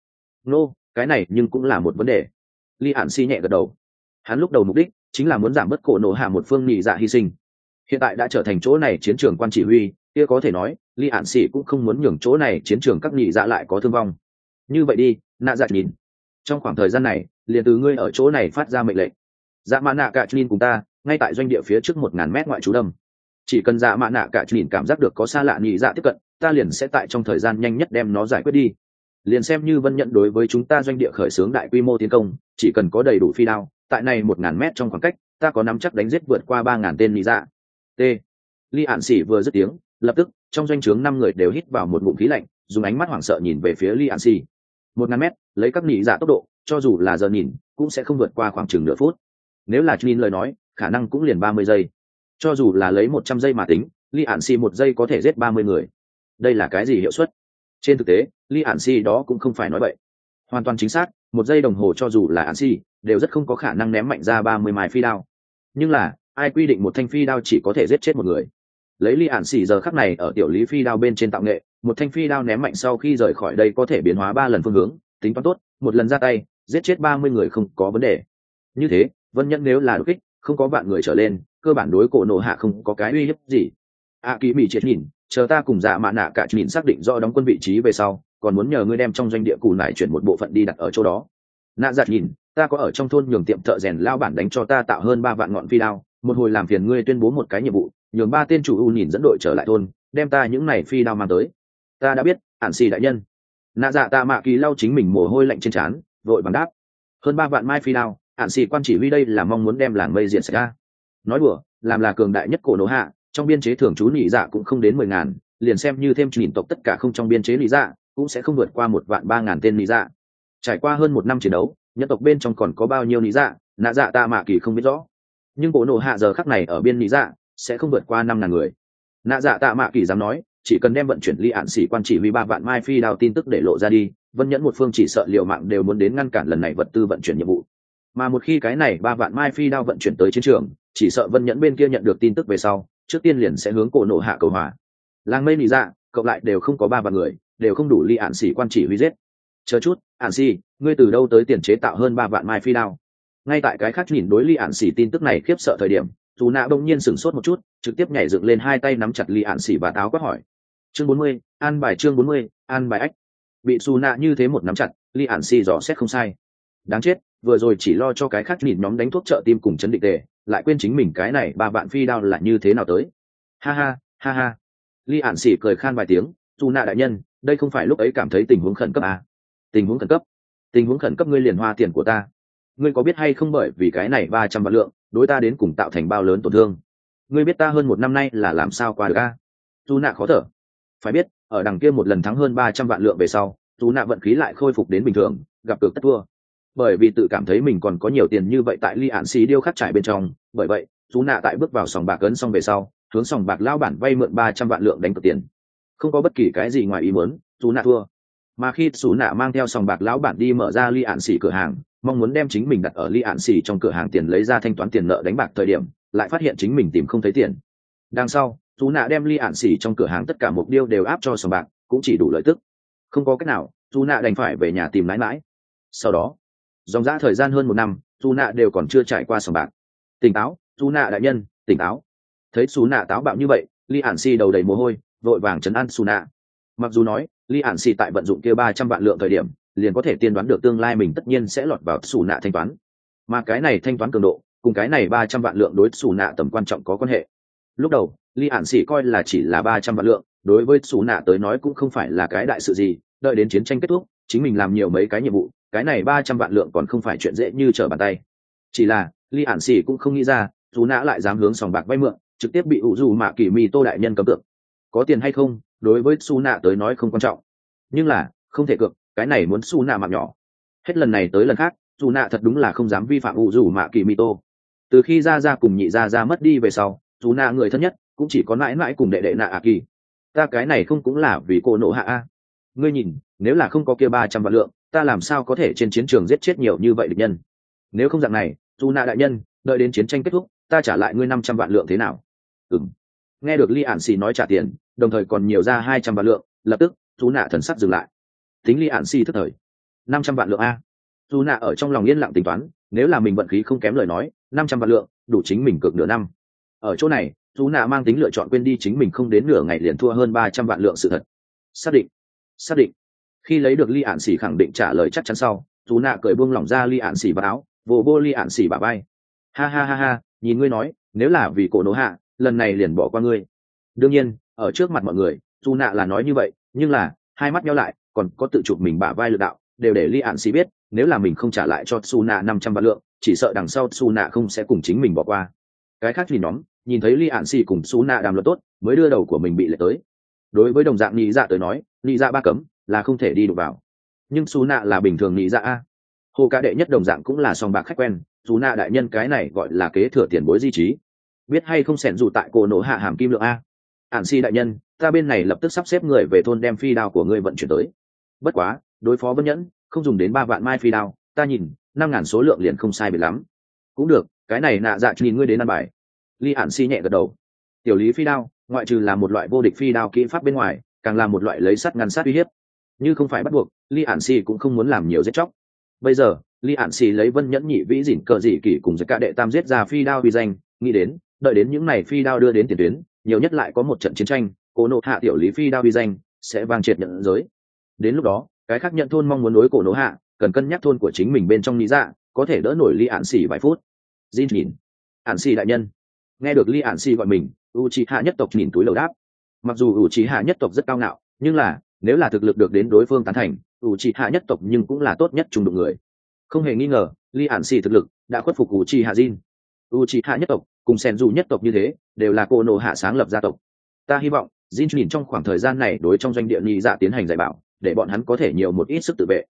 Cái này nhưng cũng là một vấn đề. Li Ản Si nhẹ gật đầu. Hắn lúc đầu mục đích chính là muốn giảm bớt cổ nộ hạ một phương nhị dạ hy sinh. Hiện tại đã trở thành chỗ này chiến trường quan chỉ huy, kia có thể nói, Li Ản Si cũng không muốn nhường chỗ này chiến trường các nhị dạ lại có thương vong. Như vậy đi, nạ dạ nhìn. Trong khoảng thời gian này, liền từ ngươi ở chỗ này phát ra mệnh lệnh. Dạ mã nạ cả nhìn cùng ta, ngay tại doanh địa phía trước 1000 mét ngoại trú đâm. Chỉ cần dạ mã nạ cả nhìn cảm giác được có xa lạ nhị dạ tiếp cận, ta liền sẽ tại trong thời gian nhanh nhất đem nó giải quyết đi. Liền xem như Vân Nhận đối với chúng ta doanh địa khởi xướng đại quy mô tiến công, chỉ cần có đầy đủ phi đao, tại này 1000 mét trong khoảng cách, ta có nắm chắc đánh giết vượt qua 3000 tên nhị dạ. T. Li Ản Si vừa dứt tiếng, lập tức trong doanh trướng 5 người đều hít vào một ngụm khí lạnh, dùng ánh mắt hoảng sợ nhìn về phía Li Ản Si. 1000 mét, lấy các nhị dạ tốc độ, cho dù là giờ nhìn, cũng sẽ không vượt qua khoảng chừng nửa phút. Nếu là nhìn lời nói, khả năng cũng liền 30 giây. Cho dù là lấy 100 giây mà tính, Li Ản Si 1 giây có thể giết 30 người. Đây là cái gì hiệu suất? Trên thực tế, Li Ản Si đó cũng không phải nói bậy. Hoàn toàn chính xác, 1 giây đồng hồ cho dù là Ản Si, đều rất không có khả năng ném mạnh ra 30 mai phi đao. Nhưng là, ai quy định một thanh phi đao chỉ có thể giết chết một người? Lấy Li Ản Si giờ khắc này ở tiểu lý phi đao bên trên tạo nghệ, một thanh phi đao ném mạnh sau khi rời khỏi đây có thể biến hóa 3 lần phương hướng, tính toán tốt, một lần ra tay, giết chết 30 người không có vấn đề. Như thế, Vân Nhẫn nếu là đột kích, không có vạn người trở lên, cơ bản đối cổ nộ hạ không có cái uy hiếp gì. Kỳ Mị triệt nhìn, chờ ta cùng dạ mạ nạ cả nhìn xác định rõ đóng quân vị trí về sau, còn muốn nhờ ngươi đem trong doanh địa cù nải chuyển một bộ phận đi đặt ở chỗ đó. Nạ giặt nhìn, ta có ở trong thôn nhường tiệm thợ rèn lao bản đánh cho ta tạo hơn 3 vạn ngọn phi đao, một hồi làm phiền ngươi tuyên bố một cái nhiệm vụ, nhường 3 tên chủ nhìn dẫn đội trở lại thôn, đem ta những này phi đao mang tới. Ta đã biết, Ản Si đại nhân. Nạ dạ ta mạ kỳ lau chính mình mồ hôi lạnh trên trán, vội bằng đáp. Hơn 3 vạn mai phi đao, Ản Si quan chỉ huy đây là mong muốn đem làng mây diện sạch ra. Nói đùa, làm là cường đại nhất cổ nổ hạ, trong biên chế thường trú nhị dạ cũng không đến 10.000, liền xem như thêm nhìn tộc tất cả không trong biên chế nhị dạ, cũng sẽ không vượt qua 1.300.000 tên nhị dạ. Trải qua hơn 1 năm chiến đấu, nhân tộc bên trong còn có bao nhiêu lý dạ nạ dạ tạ mạ kỳ không biết rõ, nhưng cổ nộ hạ giờ khắc này ở biên lý dạ sẽ không vượt qua 5.000 người. Nạ dạ tạ mạ kỳ dám nói chỉ cần đem vận chuyển ly ạn sĩ quan chỉ huy 3 vạn mai phi đao tin tức để lộ ra đi, vân nhẫn một phương chỉ sợ liều mạng đều muốn đến ngăn cản lần này vật tư vận chuyển nhiệm vụ. Mà một khi cái này 3 vạn mai phi đao vận chuyển tới chiến trường, chỉ sợ vân nhẫn bên kia nhận được tin tức về sau trước tiên liền sẽ hướng cổ nộ hạ cầu hòa. Làng mây lý dạ cộng lại đều không có 3 vạn người, đều không đủ ly ạn sĩ quan chỉ huy giết. Chờ chút, ạn sĩ, ngươi từ đâu tới tiền chế tạo hơn 3 vạn mai phi đao? Ngay tại cái khác nhìn đối ly ạn sĩ tin tức này khiếp sợ thời điểm, dù nạ bỗng nhiên sửng sốt một chút, trực tiếp nhảy dựng lên hai tay nắm chặt ly ạn sĩ và táo quát hỏi. Chương 40, an bài chương 40, an bài ách. Bị dù nạ như thế một nắm chặt, ly ạn sĩ dò xét không sai. Đáng chết, vừa rồi chỉ lo cho cái khác nhìn nhóm đánh thuốc trợ tim cùng chấn định tề, lại quên chính mình cái này 3 vạn phi đao là như thế nào tới. Ha ha, ha ha. Ly ạn sĩ cười khan vài tiếng, dù nạ đại nhân, đây không phải lúc ấy cảm thấy tình huống khẩn cấp à? Tình huống khẩn cấp? Tình huống khẩn cấp ngươi liền hoa tiền của ta. Ngươi có biết hay không bởi vì cái này 300 vạn lượng, đối ta đến cùng tạo thành bao lớn tổn thương? Ngươi biết ta hơn 1 năm nay là làm sao qua được a? Dù nạ khó thở. Phải biết, ở đằng kia một lần thắng hơn 300 vạn lượng về sau, dù nạ vận khí lại khôi phục đến bình thường, gặp cược tất thua. Bởi vì tự cảm thấy mình còn có nhiều tiền như vậy tại ly ạn xí điêu khắc trải bên trong, bởi vậy, dù nạ tại bước vào sòng bạc ấn xong về sau, hướng sòng bạc lao bản vay mượn 300 vạn lượng đánh cược tiền. Không có bất kỳ cái gì ngoài ý muốn, dù nạ thua. Mà khi dù nạ mang theo sòng bạc lão bản đi mở ra ly ạn xỉ cửa hàng, mong muốn đem chính mình đặt ở ly ạn xỉ trong cửa hàng tiền lấy ra thanh toán tiền nợ đánh bạc thời điểm, lại phát hiện chính mình tìm không thấy tiền. Đằng sau, dù nạ đem ly ạn xỉ trong cửa hàng tất cả mục tiêu đều áp cho sòng bạc, cũng chỉ đủ lợi tức. Không có cách nào, dù nạ đành phải về nhà tìm lãi mãi. Sau đó, dòng dã thời gian hơn 1 năm, dù nạ đều còn chưa trải qua sòng bạc. Tỉnh táo, dù nạ đại nhân, tỉnh táo. Thấy dù nạ táo bạo như vậy, ly ạn xỉ đầu đầy mồ hôi, vội vàng trấn an dù nạ. Mặc dù nói ly ạn xì tại vận dụng kia 300 vạn lượng thời điểm liền có thể tiên đoán được tương lai mình tất nhiên sẽ lọt vào xù nạ thanh toán, mà cái này thanh toán cường độ cùng cái này 300 vạn lượng đối xù nạ tầm quan trọng có quan hệ. Lúc đầu ly ạn xì coi là chỉ là 300 vạn lượng, đối với xù nạ tới nói cũng không phải là cái đại sự gì, đợi đến chiến tranh kết thúc chính mình làm nhiều mấy cái nhiệm vụ, cái này 300 vạn lượng còn không phải chuyện dễ như trở bàn tay. Chỉ là ly ạn xì cũng không nghĩ ra xù nạ lại dám hướng sòng bạc vay mượn, trực tiếp bị ủ dù mạ kỳ mi tô đại nhân cấm cược. Có tiền hay không đối với su nạ tới nói không quan trọng, nhưng là không thể cược, cái này muốn su nạ mạng nhỏ. Hết lần này tới lần khác su nạ thật đúng là không dám vi phạm ủ dù mạ kỳ mito. Từ khi ra cùng nhị ra mất đi về sau, su nạ người thân nhất cũng chỉ có mãi mãi cùng đệ đệ nạ ạ kỳ. Ta cái này không cũng là vì cô nộ hạ a? Ngươi nhìn, nếu là không có kia 300 vạn lượng, ta làm sao có thể trên chiến trường giết chết nhiều như vậy địch nhân? Nếu không dạng này, su nạ đại nhân, đợi đến chiến tranh kết thúc ta trả lại ngươi 500 vạn lượng thế nào? Nghe được ly ạn xì nói trả tiền, đồng thời còn nhiều ra 200 vạn lượng, lập tức chú nạ thần sắc dừng lại. Tính ly ạn xì thức thời, 500 vạn lượng a? Chú nạ ở trong lòng yên lặng tính toán, nếu là mình vận khí không kém lời nói, 500 vạn lượng đủ chính mình cược nửa năm. Ở chỗ này chú nạ mang tính lựa chọn quên đi chính mình không đến nửa ngày liền thua hơn 300 vạn lượng sự thật. Xác định. Khi lấy được ly ạn xì khẳng định trả lời chắc chắn sau, chú nạ cởi buông lỏng ra ly ạn xì vào áo, vồ bô ly ạn xì bả vai. Ha ha ha ha, nhìn ngươi nói, nếu là vì cổ nổ hạ lần này liền bỏ qua ngươi. Đương nhiên ở trước mặt mọi người dù nạ là nói như vậy, nhưng là hai mắt nhau lại còn có tự chụp mình bả vai lực đạo, đều để li ạn xì biết nếu là mình không trả lại cho su nạ 500 vạn lượng, chỉ sợ đằng sau su nạ không sẽ cùng chính mình bỏ qua. Cái khác thì nhóm nhìn thấy li ạn xì cùng su nạ đàm luận tốt, mới đưa đầu của mình bị lệ tới. Đối với đồng dạng nhị dạ tới nói, nhị dạ ba cấm là không thể đi đụng vào, nhưng su nạ là bình thường nhị dạ a. Hồ ca đệ nhất đồng dạng cũng là song bạc khách quen, su nạ đại nhân cái này gọi là kế thừa tiền bối di trí, biết hay không xẻn dù tại cổ nổ hạ hàm kim lượng a. Ản si đại nhân, ta bên này lập tức sắp xếp người về thôn đem phi đao của ngươi vận chuyển tới. Bất quá đối phó vân nhẫn không dùng đến 3 vạn mai phi đao, ta nhìn 5.000 số lượng liền không sai biệt lắm. Cũng được, cái này nạ dạ nhìn ngươi đến ăn bài. Ly Ản si nhẹ gật đầu. Tiểu lý phi đao ngoại trừ là một loại vô địch phi đao kỹ pháp bên ngoài, càng là một loại lấy sắt ngăn sát uy hiếp. Như không phải bắt buộc, Ly Ản si cũng không muốn làm nhiều giết chóc. Bây giờ Ly Ản si lấy vân nhẫn nhị vĩ dỉn cờ dị kỷ cùng với cả đệ tam giết ra phi đao uy danh, nghĩ đến đợi đến những này phi đao đưa đến tiền tuyến, nhiều nhất lại có một trận chiến tranh, cổ nộ hạ tiểu lý phi đao uy danh sẽ vang triệt nhận giới. Đến lúc đó cái khác nhận thôn mong muốn đối cổ nộ hạ cần cân nhắc thôn của chính mình bên trong lý dạ có thể đỡ nổi Ly Ản xỉ vài phút. Jin nhìn Ản xỉ đại nhân. Nghe được Ly Ản xỉ gọi mình, Uchiha nhất tộc nhìn túi lầu đáp. Mặc dù Uchiha nhất tộc rất cao ngạo, nhưng là nếu là thực lực được đến đối phương tán thành, Uchiha nhất tộc nhưng cũng là tốt nhất trung đụng người. Không hề nghi ngờ, Ly Ản xỉ thực lực đã khuất phục Uchiha Jin. Uchiha nhất tộc cùng Senju nhất tộc như thế, đều là cổ nộ hạ sáng lập gia tộc. Ta hy vọng Jin nhìn trong khoảng thời gian này đối trong doanh địa nhị dạ tiến hành dạy bảo, để bọn hắn có thể nhiều một ít sức tự vệ.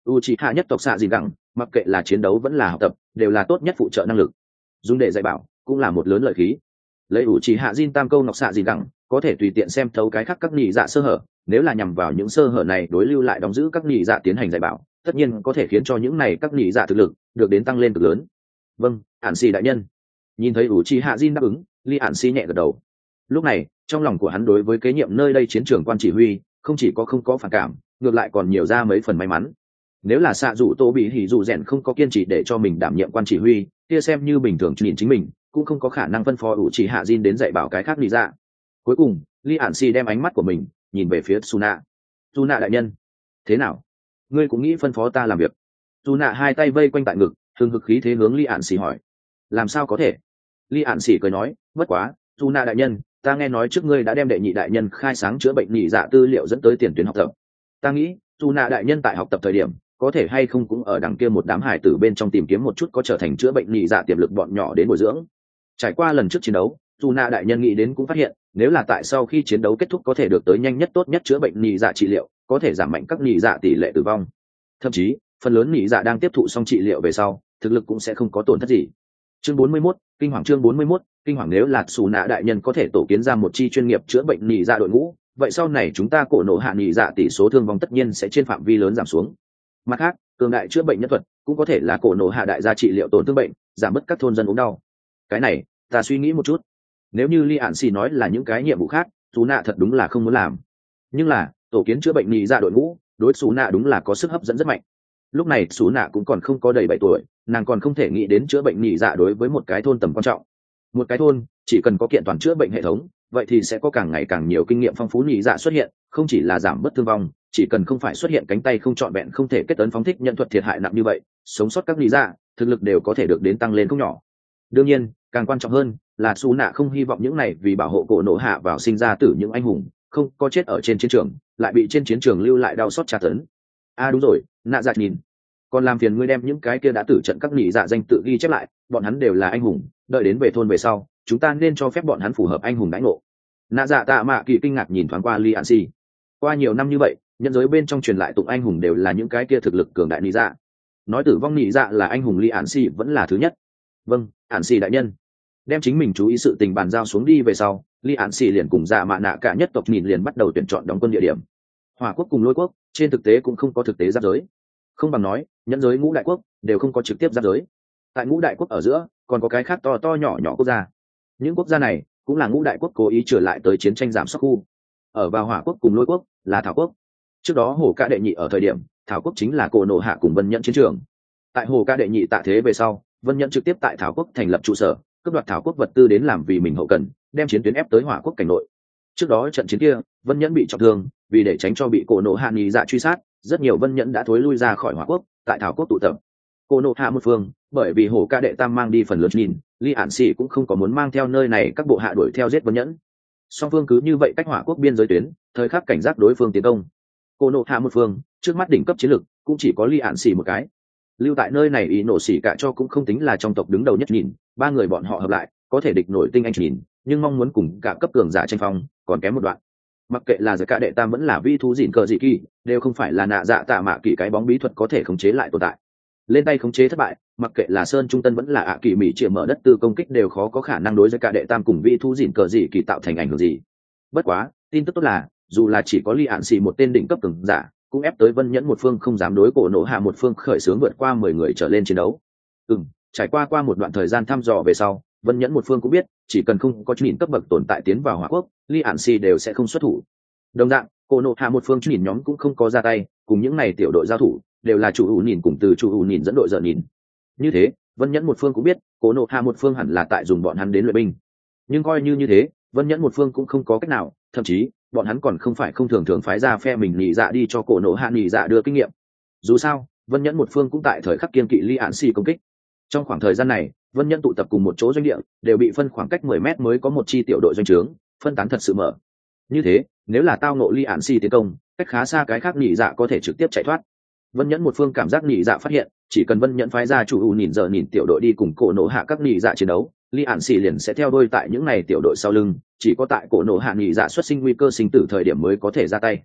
Uchiha nhất tộc xạ gì gẳng, mặc kệ là chiến đấu vẫn là học tập đều là tốt nhất phụ trợ năng lực, dùng để dạy bảo cũng là một lớn lợi khí. Lấy Uchiha Jin tam câu ngọc xạ gì gẳng có thể tùy tiện xem thấu cái khác các nhị dạ sơ hở, nếu là nhằm vào những sơ hở này đối lưu lại đóng giữ các nhị dạ tiến hành dạy bảo, tất nhiên có thể khiến cho những này các nhị dạ thực lực được đến tăng lên cực lớn. Vâng, Ản Xì đại nhân. Nhìn thấy Uchiha Jin đáp ứng, Lee Ản Xì nhẹ gật đầu. Lúc này trong lòng của hắn đối với kế nhiệm nơi đây chiến trường quan chỉ huy không chỉ có không có phản cảm, ngược lại còn nhiều ra mấy phần may mắn. Nếu là xạ dụ tô bị hỉ dụ rèn không có kiên trì để cho mình đảm nhiệm quan chỉ huy, kia xem như bình thường nhìn chính mình cũng không có khả năng phân phó Uchiha Jin đến dạy bảo cái khác đi ra. Cuối cùng Lee Ản Xì đem ánh mắt của mình nhìn về phía Suna. Suna đại nhân, thế nào, ngươi cũng nghĩ phân phó ta làm việc? Suna hai tay vây quanh tại ngực, hừng hực khí thế hướng Lee Ản Xì hỏi. Làm sao có thể? Lee Ản Xì cười nói, bất quá Suna đại nhân, ta nghe nói trước ngươi đã đem đệ nhị đại nhân khai sáng chữa bệnh nhị dạ tư liệu dẫn tới tiền tuyến học tập. Ta nghĩ Suna đại nhân tại học tập thời điểm có thể hay không cũng ở đằng kia một đám hải tử bên trong tìm kiếm một chút có trở thành chữa bệnh nhị dạ tiềm lực bọn nhỏ đến bồi dưỡng. Trải qua lần trước chiến đấu, Suna đại nhân nghĩ đến cũng phát hiện, nếu là tại sau khi chiến đấu kết thúc có thể được tới nhanh nhất tốt nhất chữa bệnh nhị dạ trị liệu, có thể giảm mạnh các nhị dạ tỷ lệ tử vong. Thậm chí phần lớn nhị dạ đang tiếp thụ xong trị liệu về sau thực lực cũng sẽ không có tổn thất gì. Chương 41, kinh hoàng. Chương 41, kinh hoàng. Nếu là Suna đại nhân có thể tổ kiến ra một chi chuyên nghiệp chữa bệnh nhị dạ đội ngũ, vậy sau này chúng ta cổ nổ hạ nhị dạ tỷ số thương vong tất nhiên sẽ trên phạm vi lớn giảm xuống. Mặt khác, cường đại chữa bệnh nhân thuật cũng có thể là cổ nổ hạ đại gia trị liệu tổn thương bệnh, giảm bớt các thôn dân ốm đau. Cái này ta suy nghĩ một chút, nếu như Lee Ản Xì nói là những cái nhiệm vụ khác, Suna thật đúng là không muốn làm, nhưng là tổ kiến chữa bệnh nhị dạ đội ngũ đối Suna đúng là có sức hấp dẫn rất mạnh. Lúc này Suna cũng còn không có đầy 7 tuổi, nàng còn không thể nghĩ đến chữa bệnh nhị dạ đối với một cái thôn tầm quan trọng. Một cái thôn chỉ cần có kiện toàn chữa bệnh hệ thống, vậy thì sẽ có càng ngày càng nhiều kinh nghiệm phong phú nhị dạ xuất hiện, không chỉ là giảm bớt thương vong, chỉ cần không phải xuất hiện cánh tay không trọn vẹn không thể kết ấn phóng thích nhận thuật thiệt hại nặng như vậy, sống sót các nhị dạ thực lực đều có thể được đến tăng lên không nhỏ. Đương nhiên càng quan trọng hơn là Suna không hy vọng những này vì bảo hộ cổ nổ hạ vào sinh ra tử những anh hùng không có chết ở trên chiến trường lại bị trên chiến trường lưu lại đau xót tra tấn. Đúng rồi, nạ dạ nhìn, còn làm phiền ngươi đem những cái kia đã tử trận các nhị dạ danh tự ghi chép lại, bọn hắn đều là anh hùng, đợi đến về thôn về sau chúng ta nên cho phép bọn hắn phù hợp anh hùng đãi ngộ. Nạ dạ tạ mạ kỳ kinh ngạc nhìn thoáng qua Lee Ản Xì. Qua nhiều năm như vậy, nhân giới bên trong truyền lại tụng anh hùng đều là những cái kia thực lực cường đại nhị dạ, nói tử vong nhị dạ là anh hùng, Lee Ản Xì vẫn là thứ nhất. Vâng, Ản Xì đại nhân. Đem chính mình chú ý sự tình bàn giao xuống đi về sau, Lee Ản Xì liền cùng dạ mạ nạ cả nhất tộc nhìn liền bắt đầu tuyển chọn đóng quân địa điểm. Hỏa quốc cùng Lôi quốc trên thực tế cũng không có thực tế giáp giới, không bằng nói nhân giới ngũ đại quốc đều không có trực tiếp giáp giới. Tại ngũ đại quốc ở giữa còn có cái khác to to nhỏ nhỏ quốc gia, những quốc gia này cũng là ngũ đại quốc cố ý trở lại tới chiến tranh giảm sóc khu. Ở vào Hỏa quốc cùng Lôi quốc là Thảo quốc. Trước đó Hổ Ca đệ nhị ở thời điểm Thảo quốc chính là cổ nổ hạ cùng Vân Nhẫn chiến trường. Tại Hổ Ca đệ nhị tạ thế về sau, Vân Nhẫn trực tiếp tại Thảo quốc thành lập trụ sở, cướp đoạt Thảo quốc vật tư đến làm vì mình hậu cần, đem chiến tuyến ép tới Hỏa quốc cảnh nội. Trước đó trận chiến kia Vân Nhẫn bị trọng thương, vì để tránh cho bị cổ nổ hạ nhị dạ truy sát, rất nhiều Vân Nhẫn đã thối lui ra khỏi Hỏa quốc, tại Thảo quốc tụ tập. Cổ nổ hạ một phương bởi vì Hổ Ca đệ tam mang đi phần lớn nhìn, Lee Ản Xì cũng không có muốn mang theo nơi này các bộ hạ đuổi theo giết Vân Nhẫn. Song phương cứ như vậy cách Hỏa quốc biên giới tuyến, thời khắc cảnh giác đối phương tiến công. Cổ nổ hạ một phương trước mắt đỉnh cấp chiến lực cũng chỉ có Lee Ản Xì một cái. Lưu tại nơi này ý nổ xỉ cả cho cũng không tính là trong tộc đứng đầu nhất nhìn, ba người bọn họ hợp lại có thể địch nổi tinh anh nhìn, nhưng mong muốn cùng cả cấp cường giả tranh phong còn kém một đoạn. Mặc kệ là giới cả đệ tam vẫn là vi thú dịn cờ dị kỳ, đều không phải là nạ dạ tạ mạ kỳ cái bóng bí thuật có thể khống chế lại tồn tại. Lên tay khống chế thất bại, mặc kệ là sơn trung tân vẫn là ạ kỳ mỹ chĩa mở đất tư công kích đều khó có khả năng đối với cả đệ tam cùng vi thú dịn cờ dị kỳ tạo thành ảnh hưởng gì. Bất quá tin tức tốt là dù là chỉ có Lee Ản Xì một tên đỉnh cấp cường giả, cũng ép tới Vân Nhẫn một phương không dám đối cổ nổ hạ một phương khởi xướng vượt qua 10 người trở lên chiến đấu. Trải qua một đoạn thời gian thăm dò về sau, Vân Nhẫn một phương cũng biết chỉ cần không có nhìn cấp bậc tồn tại tiến vào Hỏa quốc, Lee Ản Xì đều sẽ không xuất thủ. Đồng dạng cổ nổ hạ một phương nhìn nhóm cũng không có ra tay, cùng những này tiểu đội giao thủ đều là chủ ủ nhìn cùng từ chủ ủ nhìn dẫn đội dở nhìn. Như thế Vân Nhẫn một phương cũng biết cổ nổ hạ một phương hẳn là tại dùng bọn hắn đến luyện binh, nhưng coi như thế Vân Nhẫn một phương cũng không có cách nào, thậm chí bọn hắn còn không phải không thường phái ra phe mình nhị dạ đi cho cổ nổ hạ nhị dạ đưa kinh nghiệm. Dù sao Vân Nhẫn một phương cũng tại thời khắc kiên kỵ Lee Ản Xì công kích. Trong khoảng thời gian này Vân Nhẫn tụ tập cùng một chỗ doanh địa đều bị phân khoảng cách 10 mét mới có một chi tiểu đội doanh trướng, phân tán thật sự mở. Như thế nếu là tao ngộ Lee Ản Xì tiến công, cách khá xa cái khác nhị dạ có thể trực tiếp chạy thoát. Vân Nhẫn một phương cảm giác nhị dạ phát hiện, chỉ cần Vân Nhẫn phái ra chủ ủ nhìn giờ nhìn tiểu đội đi cùng cổ nổ hạ các nhị dạ chiến đấu, Lee Ản Xì liền sẽ theo đuôi tại những này tiểu đội sau lưng, chỉ có tại cổ nổ hạ nhị dạ xuất sinh nguy cơ sinh tử thời điểm mới có thể ra tay.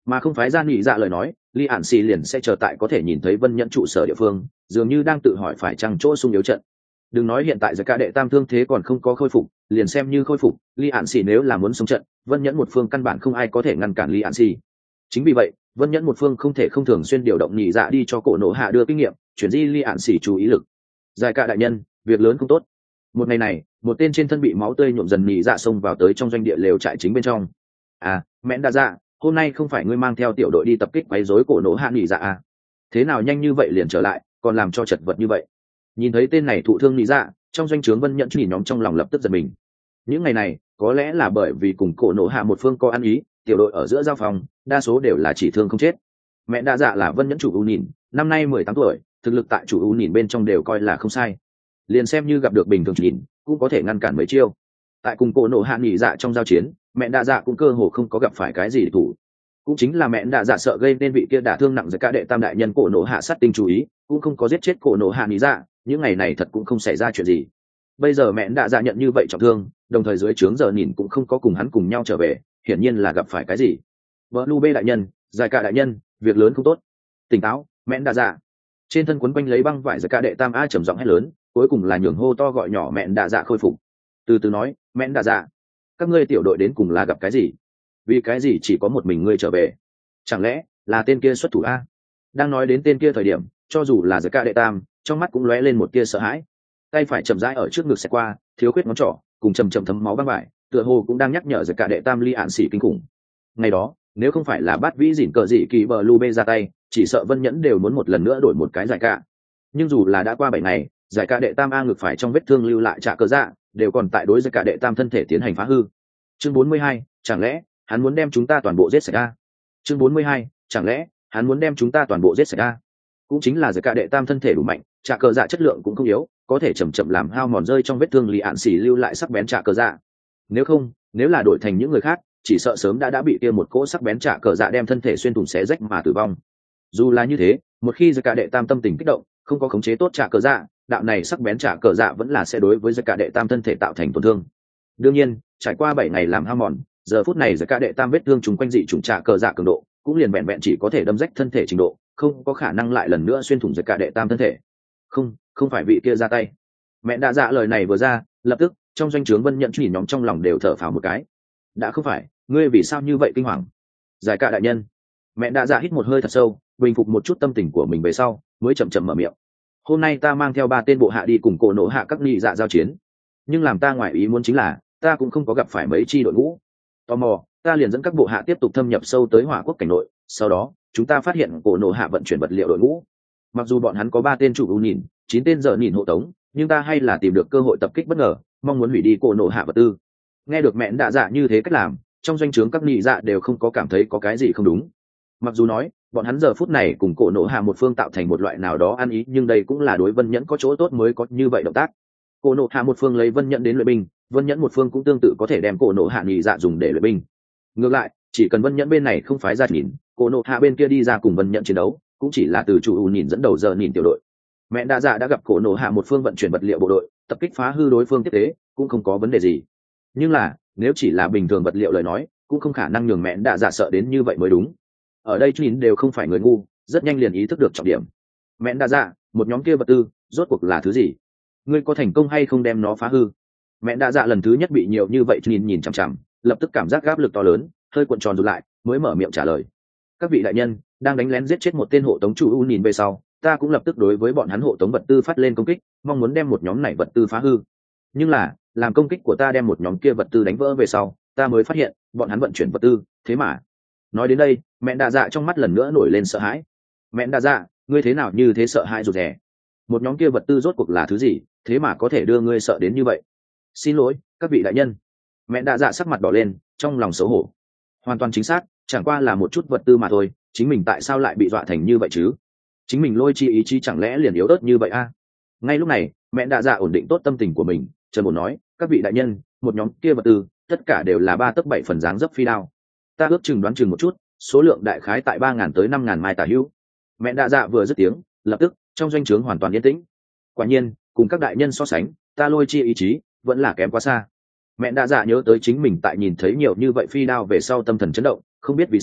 mà không phái ra nhị dạ lời nói, Lý Ản Xì liền sẽ chờ tại có thể nhìn thấy Vân Nhẫn trụ sở địa phương, dường như đang tự hỏi phải chăng chỗ sung yếu trận. Đừng nói hiện tại giải ca đệ tam thương thế còn không có khôi phục, liền xem như khôi phục, Lý Ản Xì nếu là muốn sống trận, Vân Nhẫn một phương căn bản không ai có thể ngăn cản Lý Ản Xì. Chính vì vậy, Vân Nhẫn một phương không thể không thường xuyên điều động nhị dạ đi cho cổ nổ hạ đưa kinh nghiệm, chuyển di Lý Ản Xì chú ý lực. Giải ca đại nhân, việc lớn không tốt. Một ngày này, một tên trên thân bị máu tươi nhuộm dần nhị dạ xông vào tới trong doanh địa lều trại chính bên trong. À, Mẽn Đa Dạ, hôm nay không phải ngươi mang theo tiểu đội đi tập kích quấy rối cổ nổ hạ nhị dạ à? Thế nào nhanh như vậy liền trở lại, còn làm cho chật vật như vậy? Nhìn thấy tên này thụ thương nhị dạ, trong doanh trướng Vân Nhẫn nhìn nhóm trong lòng lập tức giật mình. Những ngày này, có lẽ là bởi vì cùng cổ nổ hạ một phương có ăn ý, tiểu đội ở giữa giao phòng, đa số đều là chỉ thương không chết. Mẹ Đa Dạ là Vân Nhẫn chủ U nhìn, năm nay 18 tuổi, thực lực tại chủ U nhìn bên trong đều coi là không sai. Liền xem như gặp được bình thường nhìn, cũng có thể ngăn cản mấy chiêu. Tại cùng cổ nổ hạ nhị dạ trong giao chiến, mẹ Đa Dạ cũng cơ hồ không có gặp phải cái gì để thủ. Cũng chính là mẹ Đa Dạ sợ gây nên vị kia đả thương nặng giữa cả đệ tam đại nhân cổ nổ hạ sát tinh chú ý, cũng không có giết chết cổ nổ hạ nhị dạ, những ngày này thật cũng không xảy ra chuyện gì. Bây giờ mẹ Đa Dạ nhận như vậy trọng thương, đồng thời dưới trướng giờ nhìn cũng không có cùng hắn cùng nhau trở về, hiển nhiên là gặp phải cái gì. Blue đại nhân, giải cả đại nhân, việc lớn không tốt. Tỉnh táo, mẹ Đa Dạ. Trên thân quấn quanh lấy băng vải giữa cả đệ tam a trầm giọng hét lớn, cuối cùng là nhường hô to gọi nhỏ mẹ Đa Dạ khôi phục. Từ từ nói, mẹ Đa Dạ, các ngươi tiểu đội đến cùng là gặp cái gì? Vì cái gì chỉ có một mình ngươi trở về? Chẳng lẽ là tên kia xuất thủ a? Đang nói đến tên kia thời điểm, cho dù là giữa cả đệ tam, trong mắt cũng lóe lên một tia sợ hãi. Tay phải chậm rãi ở trước ngực xẹt qua, thiếu khuyết ngón trỏ, cùng chầm thấm máu băng vải, tựa hồ cũng đang nhắc nhở giữa cả đệ tam Lý Ản Xỉ kinh khủng. Ngày đó, nếu không phải là Bát Vĩ Dĩn cờ dị kỳ bờ lu bê ra tay, chỉ sợ Vân Nhẫn đều muốn một lần nữa đổi một cái giải cả. Nhưng dù là đã qua 7 ngày, giải cả đệ tam a ngực phải trong vết thương lưu lại trả cơ dạ, đều còn tại đối giải cả đệ tam thân thể tiến hành phá hư. Chương 42, chẳng lẽ hắn muốn đem chúng ta toàn bộ giết sạch a? Chương 42, chẳng lẽ hắn muốn đem chúng ta toàn bộ giết sạch a? Cũng chính là giải cả đệ tam thân thể đủ mạnh, trả cơ dạ chất lượng cũng không yếu, có thể chậm chậm làm hao mòn rơi trong vết thương Lý Ản Xỉ lưu lại sắc bén trả cơ dạ. Nếu không, nếu là đổi thành những người khác, chỉ sợ sớm đã bị kia một cỗ sắc bén trả cờ dạ đem thân thể xuyên thủng xé rách mà tử vong. Dù là như thế, một khi giải cả đệ tam tâm tình kích động, không có khống chế tốt trả cờ dạ, đạo này sắc bén trả cờ dạ vẫn là sẽ đối với giải cả đệ tam thân thể tạo thành tổn thương. Đương nhiên, trải qua 7 ngày làm hao mòn, giờ phút này giải cả đệ tam vết thương trùng quanh dị trùng trả cờ dạ cường độ, cũng liền vẹn vẹn chỉ có thể đâm rách thân thể trình độ, không có khả năng lại lần nữa xuyên thủng giải cả đệ tam thân thể. Không phải vị kia ra tay. Mẹ Đa Dạ lời này vừa ra, lập tức trong doanh trướng Vân Nhận nhìn nhóm trong lòng đều thở phào một cái. Đã không phải, ngươi vì sao như vậy kinh hoàng? Giải cả đại nhân. Mẹ Đa Dạ hít một hơi thật sâu, bình phục một chút tâm tình của mình về sau, mới chậm chậm mở miệng. Hôm nay ta mang theo 3 tên bộ hạ đi cùng cổ nổ hạ các nhị dạ giao chiến, nhưng làm ta ngoài ý muốn chính là ta cũng không có gặp phải mấy chi đội ngũ. Tò mò, ta liền dẫn các bộ hạ tiếp tục thâm nhập sâu tới Hỏa Quốc cảnh nội, sau đó chúng ta phát hiện cổ nổ hạ vận chuyển vật liệu đội ngũ. Mặc dù bọn hắn có 3 tên chủ ưu nhìn, 9 tên giờ nhìn hộ tống, nhưng ta hay là tìm được cơ hội tập kích bất ngờ, mong muốn hủy đi cổ nổ hạ vật tư. Nghe được mẹ Đa Dạ như thế cách làm, trong doanh trướng các nhị dạ đều không có cảm thấy có cái gì không đúng. Mặc dù nói bọn hắn giờ phút này cùng cổ nổ hạ một phương tạo thành một loại nào đó ăn ý, nhưng đây cũng là đối Vân Nhẫn có chỗ tốt mới có như vậy động tác. Cổ nổ hạ một phương lấy Vân Nhẫn đến luyện binh, Vân Nhẫn một phương cũng tương tự có thể đem cổ nổ hạ nhị dạ dùng để luyện binh. Ngược lại, chỉ cần Vân Nhẫn bên này không phái ra nhìn, cổ nổ hạ bên kia đi ra cùng Vân Nhẫn chiến đấu, cũng chỉ là từ chủ ưu nhìn dẫn đầu giờ nhìn tiểu đội. Mẹ Đa Dạ đã gặp cổ nổ hạ một phương vận chuyển vật liệu bộ đội, tập kích phá hư đối phương tiếp tế, cũng không có vấn đề gì. Nhưng là nếu chỉ là bình thường vật liệu lời nói, cũng không khả năng nhường mẹ Đa Dạ sợ đến như vậy mới đúng. Ở đây nhìn đều không phải người ngu, rất nhanh liền ý thức được trọng điểm. Mẹ Đa Dạ, một nhóm kia vật tư rốt cuộc là thứ gì? Ngươi có thành công hay không đem nó phá hư? Mẹ Đa Dạ lần thứ nhất bị nhiều như vậy nhìn chằm chằm, lập tức cảm giác áp lực to lớn, hơi cuộn tròn rụt lại, mới mở miệng trả lời. Các vị đại nhân, đang đánh lén giết chết một tên hộ tống chủ u nhìn về sau, ta cũng lập tức đối với bọn hắn hộ tống vật tư phát lên công kích, mong muốn đem một nhóm này vật tư phá hư. Nhưng là làm công kích của ta đem một nhóm kia vật tư đánh vỡ về sau, ta mới phát hiện bọn hắn vận chuyển vật tư. Thế mà nói đến đây, mẹ Đa Dạ trong mắt lần nữa nổi lên sợ hãi. Mẹ Đa Dạ, ngươi thế nào như thế sợ hãi rụt rè? Một nhóm kia vật tư rốt cuộc là thứ gì, thế mà có thể đưa ngươi sợ đến như vậy? Xin lỗi các vị đại nhân. Mẹ Đa Dạ sắc mặt đỏ lên, trong lòng xấu hổ. Hoàn toàn chính xác, chẳng qua là một chút vật tư mà thôi, chính mình tại sao lại bị dọa thành như vậy chứ? Chính mình lôi chi ý chí chẳng lẽ liền yếu ớt như vậy a? Ngay lúc này, mẹ Đa Dạ ổn định tốt tâm tình của mình, trần bổn nói, các vị đại nhân, một nhóm kia vật tư tất cả đều là 3 tấc 7 phần dáng dấp phi đao. Ta ước chừng đoán chừng một chút, số lượng đại khái tại 3.000 tới 5.000 mai tả hữu. Mẹ Đa Dạ vừa dứt tiếng, lập tức trong doanh trướng hoàn toàn yên tĩnh. Quả nhiên, cùng các đại nhân so sánh, ta lôi chi ý chí vẫn là kém quá xa. Mẹ Đa Dạ nhớ tới chính mình tại nhìn thấy nhiều như vậy phi đao về sau tâm thần chấn động, không biết vì sao,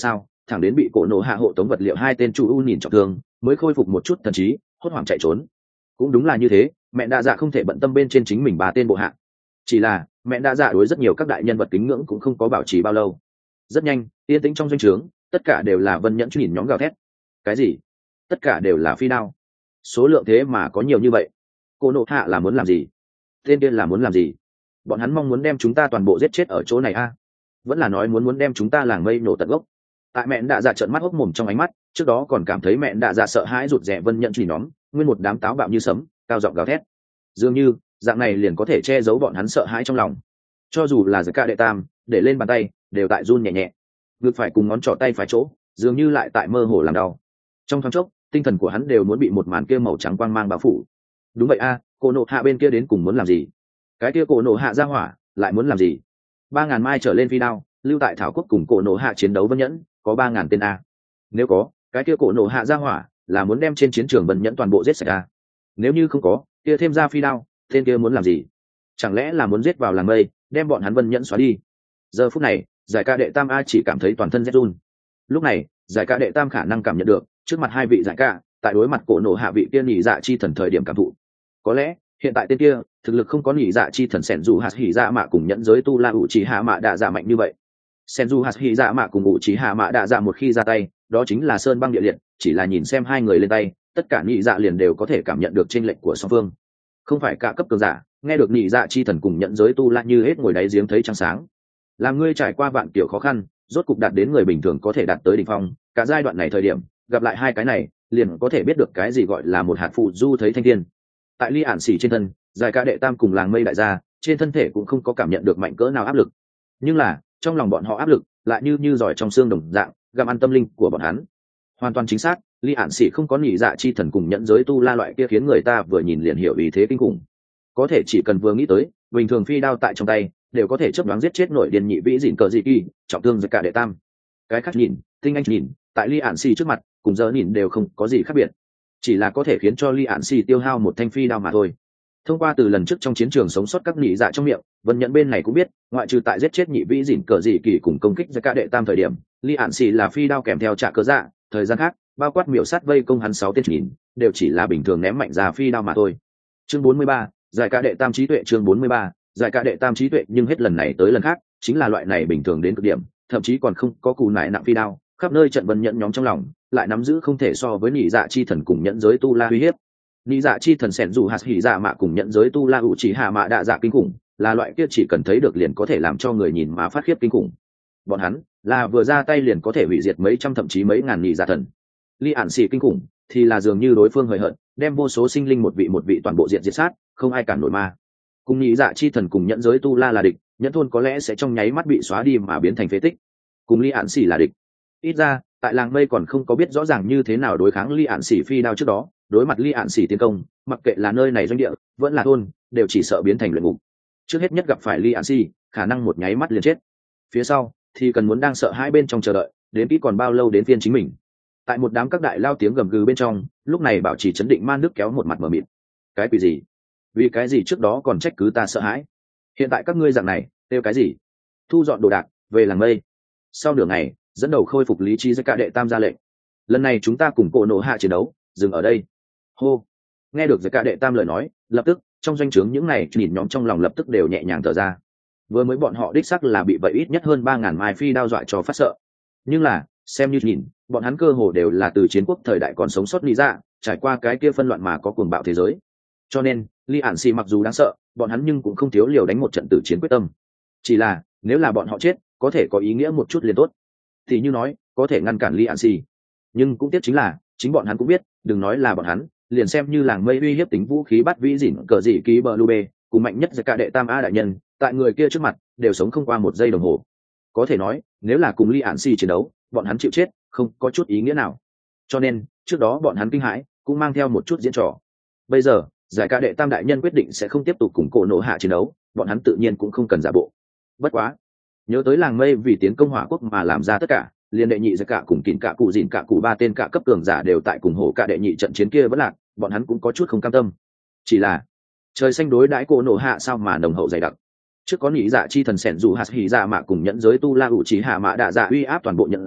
thẳng đến bị cổ nổ hạ hộ tống vật liệu hai tên chủ u nhìn trọng thương mới khôi phục một chút thần trí, hốt hoảng chạy trốn. Cũng đúng là như thế, mẹ đa dạ không thể bận tâm bên trên chính mình 3 tên bộ hạ. Chỉ là mẹ đa dạ đối rất nhiều các đại nhân vật kính ngưỡng cũng không có bảo trì bao lâu. Rất nhanh, yên tĩnh trong doanh trướng, tất cả đều là Vân Nhẫn nhìn nhóm gào thét. Cái gì? Tất cả đều là phi đao. Số lượng thế mà có nhiều như vậy. Cô nộ hạ là muốn làm gì? Tên kia là muốn làm gì? Bọn hắn mong muốn đem chúng ta toàn bộ giết chết ở chỗ này a? Vẫn là nói muốn đem chúng ta làng mây nổ tận gốc? Tại mẹ đa dạ trợn mắt hốc mồm trong ánh mắt, trước đó còn cảm thấy mẹ đa dạ sợ hãi rụt rè Vân Nhẫn chỉ nhóm, nguyên một đám táo bạo như sấm, cao giọng gào thét. Dường như dạng này liền có thể che giấu bọn hắn sợ hãi trong lòng. Cho dù là Cả đệ tam để lên bàn tay đều tại run nhẹ nhẹ, ngực phải cùng ngón trỏ tay phải chỗ dường như lại tại mơ hồ làm đau. Trong thoáng chốc tinh thần của hắn đều muốn bị một màn kia màu trắng quang mang bao phủ. Đúng vậy a, cổ nộ hạ bên kia đến cùng muốn làm gì? Cái kia cổ nộ hạ ra hỏa lại muốn làm gì? 3.000 mai trở lên phi đao lưu tại thảo quốc cùng cổ nộ hạ chiến đấu Vân Nhẫn có 3.000 tên a. Nếu có, cái kia cổ nộ hạ ra hỏa là muốn đem trên chiến trường Vân Nhẫn toàn bộ giết sạch a. Nếu như không có, kia thêm ra phi đao, tên kia muốn làm gì? Chẳng lẽ là muốn giết vào làng mây, đem bọn hắn Vân Nhẫn xóa đi? Giờ phút này, giải ca đệ tam a chỉ cảm thấy toàn thân rét run. Lúc này, giải ca đệ tam khả năng cảm nhận được trước mặt hai vị giải ca tại đối mặt cổ nổ hạ vị kia nhị dạ chi thần thời điểm cảm thụ. Có lẽ hiện tại tên kia thực lực không có nhị dạ chi thần sẻn dù hạt hỉ dạ mạ cùng nhẫn giới tu la ủ trí hạ mạ đạ dạ mạnh như vậy. Sẻn dù hạt hỉ dạ mạ cùng ủ trí hạ mạ đạ dạ một khi ra tay, đó chính là sơn băng địa liệt. Chỉ là nhìn xem hai người lên tay, tất cả nhị dạ liền đều có thể cảm nhận được chênh lệch của song phương. Không phải cả cấp cường giả nghe được nhị dạ chi thần cùng nhẫn giới tu la như hết ngồi đáy giếng thấy trăng sáng. Làm ngươi trải qua vạn kiểu khó khăn, rốt cục đạt đến người bình thường có thể đạt tới đỉnh phong, cả giai đoạn này thời điểm gặp lại hai cái này liền có thể biết được cái gì gọi là một hạt phụ du thấy thanh thiên. Tại ly ản xỉ trên thân, giải ca đệ tam cùng làng mây đại gia trên thân thể cũng không có cảm nhận được mạnh cỡ nào áp lực, nhưng là trong lòng bọn họ áp lực lại như giỏi trong xương đồng dạng gặm ăn tâm linh của bọn hắn. Hoàn toàn chính xác, ly ản xỉ không có nhị dạ chi thần cùng nhẫn giới tu la loại kia khiến người ta vừa nhìn liền hiểu ý thế kinh khủng. Có thể chỉ cần vừa nghĩ tới bình thường phi đao tại trong tay đều có thể chấp đoán giết chết nổi điên nhị vĩ dịn cờ dị kỳ trọng thương giải cả đệ tam. Cái khác nhìn tinh anh nhìn tại ly ản xỉ trước mặt cùng giờ nhìn đều không có gì khác biệt, chỉ là có thể khiến cho ly ản xỉ tiêu hao một thanh phi đao mà thôi. Thông qua từ lần trước trong chiến trường sống sót các nhị dạ trong miệng, Vân Nhẫn bên này cũng biết ngoại trừ tại giết chết nhị vĩ dịn cờ dị kỳ cùng công kích giải cả đệ tam thời điểm ly ản xỉ là phi đao kèm theo trả cớ dạ, thời gian khác bao quát miểu sát vây công hắn 6 tên nhìn đều chỉ là bình thường ném mạnh ra phi đao mà thôi. Chương 43, giải cả đệ tam trí tuệ. Chương 43, giải cả đệ tam trí tuệ. Nhưng hết lần này tới lần khác chính là loại này bình thường đến cực điểm, thậm chí còn không có cù nải nặng phi đao, khắp nơi trận Vân Nhẫn nhóm trong lòng lại nắm giữ không thể so với nhị dạ chi thần cùng nhẫn giới tu la uy hiếp. Nhị dạ chi thần sẻn dù hạt hỉ dạ mạ cùng nhẫn giới tu la ủ chỉ hạ mạ đạ dạ kinh khủng, là loại kia chỉ cần thấy được liền có thể làm cho người nhìn mà phát khiếp kinh khủng. Bọn hắn là vừa ra tay liền có thể hủy diệt mấy trăm thậm chí mấy ngàn nhị dạ thần. Ly ản xỉ kinh khủng thì là dường như đối phương hời hợt đem vô số sinh linh một vị toàn bộ diện diệt sát, không ai cản nổi ma. Cùng nhị dạ chi thần cùng nhẫn giới tu la là địch, nhẫn thôn có lẽ sẽ trong nháy mắt bị xóa đi mà biến thành phế tích. Cùng ly ản xỉ là địch, ít ra tại làng mây còn không có biết rõ ràng như thế nào đối kháng ly ản xỉ phi đao trước đó, đối mặt ly ản xỉ tiến công, mặc kệ là nơi này doanh địa vẫn là thôn đều chỉ sợ biến thành luyện ngục. Trước hết nhất gặp phải ly ản xỉ khả năng một nháy mắt liền chết, phía sau thì cần muốn đang sợ hai bên trong chờ đợi đến kỹ còn bao lâu đến phiên chính mình. Tại một đám các đại lao tiếng gầm gừ bên trong, lúc này bảo trì chấn định man nước kéo một mặt mờ mịt. Cái quỷ gì? Vì cái gì trước đó còn trách cứ ta sợ hãi, hiện tại các ngươi dạng này kêu cái gì? Thu dọn đồ đạc về làng mây. Sau nửa ngày dẫn đầu khôi phục lý trí, cả đệ tam ra lệnh, lần này chúng ta cùng cổ nổ hạ chiến đấu dừng ở đây. Hô. Nghe được cả đệ tam lời nói, lập tức trong doanh trướng những này nhìn nhóm trong lòng lập tức đều nhẹ nhàng thở ra. Vừa mới bọn họ đích xác là bị vậy ít nhất hơn 3.000 mai phi đao dọa cho phát sợ, nhưng là xem như nhìn bọn hắn cơ hồ đều là từ chiến quốc thời đại còn sống sót lý ra, trải qua cái kia phân loạn mà có cuồng bạo thế giới, cho nên ly ản xì mặc dù đáng sợ bọn hắn nhưng cũng không thiếu liều đánh một trận tử chiến quyết tâm. Chỉ là nếu là bọn họ chết có thể có ý nghĩa một chút liền tốt, thì như nói có thể ngăn cản ly ản xì, nhưng cũng tiếc chính là chính bọn hắn cũng biết đừng nói là bọn hắn, liền xem như làng mây uy hiếp tính vũ khí bắt vĩ dỉn cờ dị ký bờ lube cùng mạnh nhất cả đệ tam a đại nhân tại người kia trước mặt đều sống không qua một giây đồng hồ. Có thể nói nếu là cùng ly ản xì chiến đấu bọn hắn chịu chết không có chút ý nghĩa nào, cho nên trước đó bọn hắn kinh hãi cũng mang theo một chút diễn trò. Bây giờ giải ca đệ tam đại nhân quyết định sẽ không tiếp tục cùng cổ nổ hạ chiến đấu, bọn hắn tự nhiên cũng không cần giả bộ. Bất quá nhớ tới làng mây vì tiến công hỏa quốc mà làm ra tất cả, liền đệ nhị giải cả cùng kìn cả cụ dìn cả cụ 3 tên cả cấp cường giả đều tại cùng hổ cả đệ nhị trận chiến kia vẫn lạc, bọn hắn cũng có chút không cam tâm. Chỉ là trời xanh đối đãi cổ nổ hạ sao mà nồng hậu dày đặc. Trước có nhị dạ chi thần sẻn dù hạt hỉ dạ mạ cùng nhẫn giới tu la ủ trí hạ mạ đạ dạ uy áp toàn bộ nhẫn giới,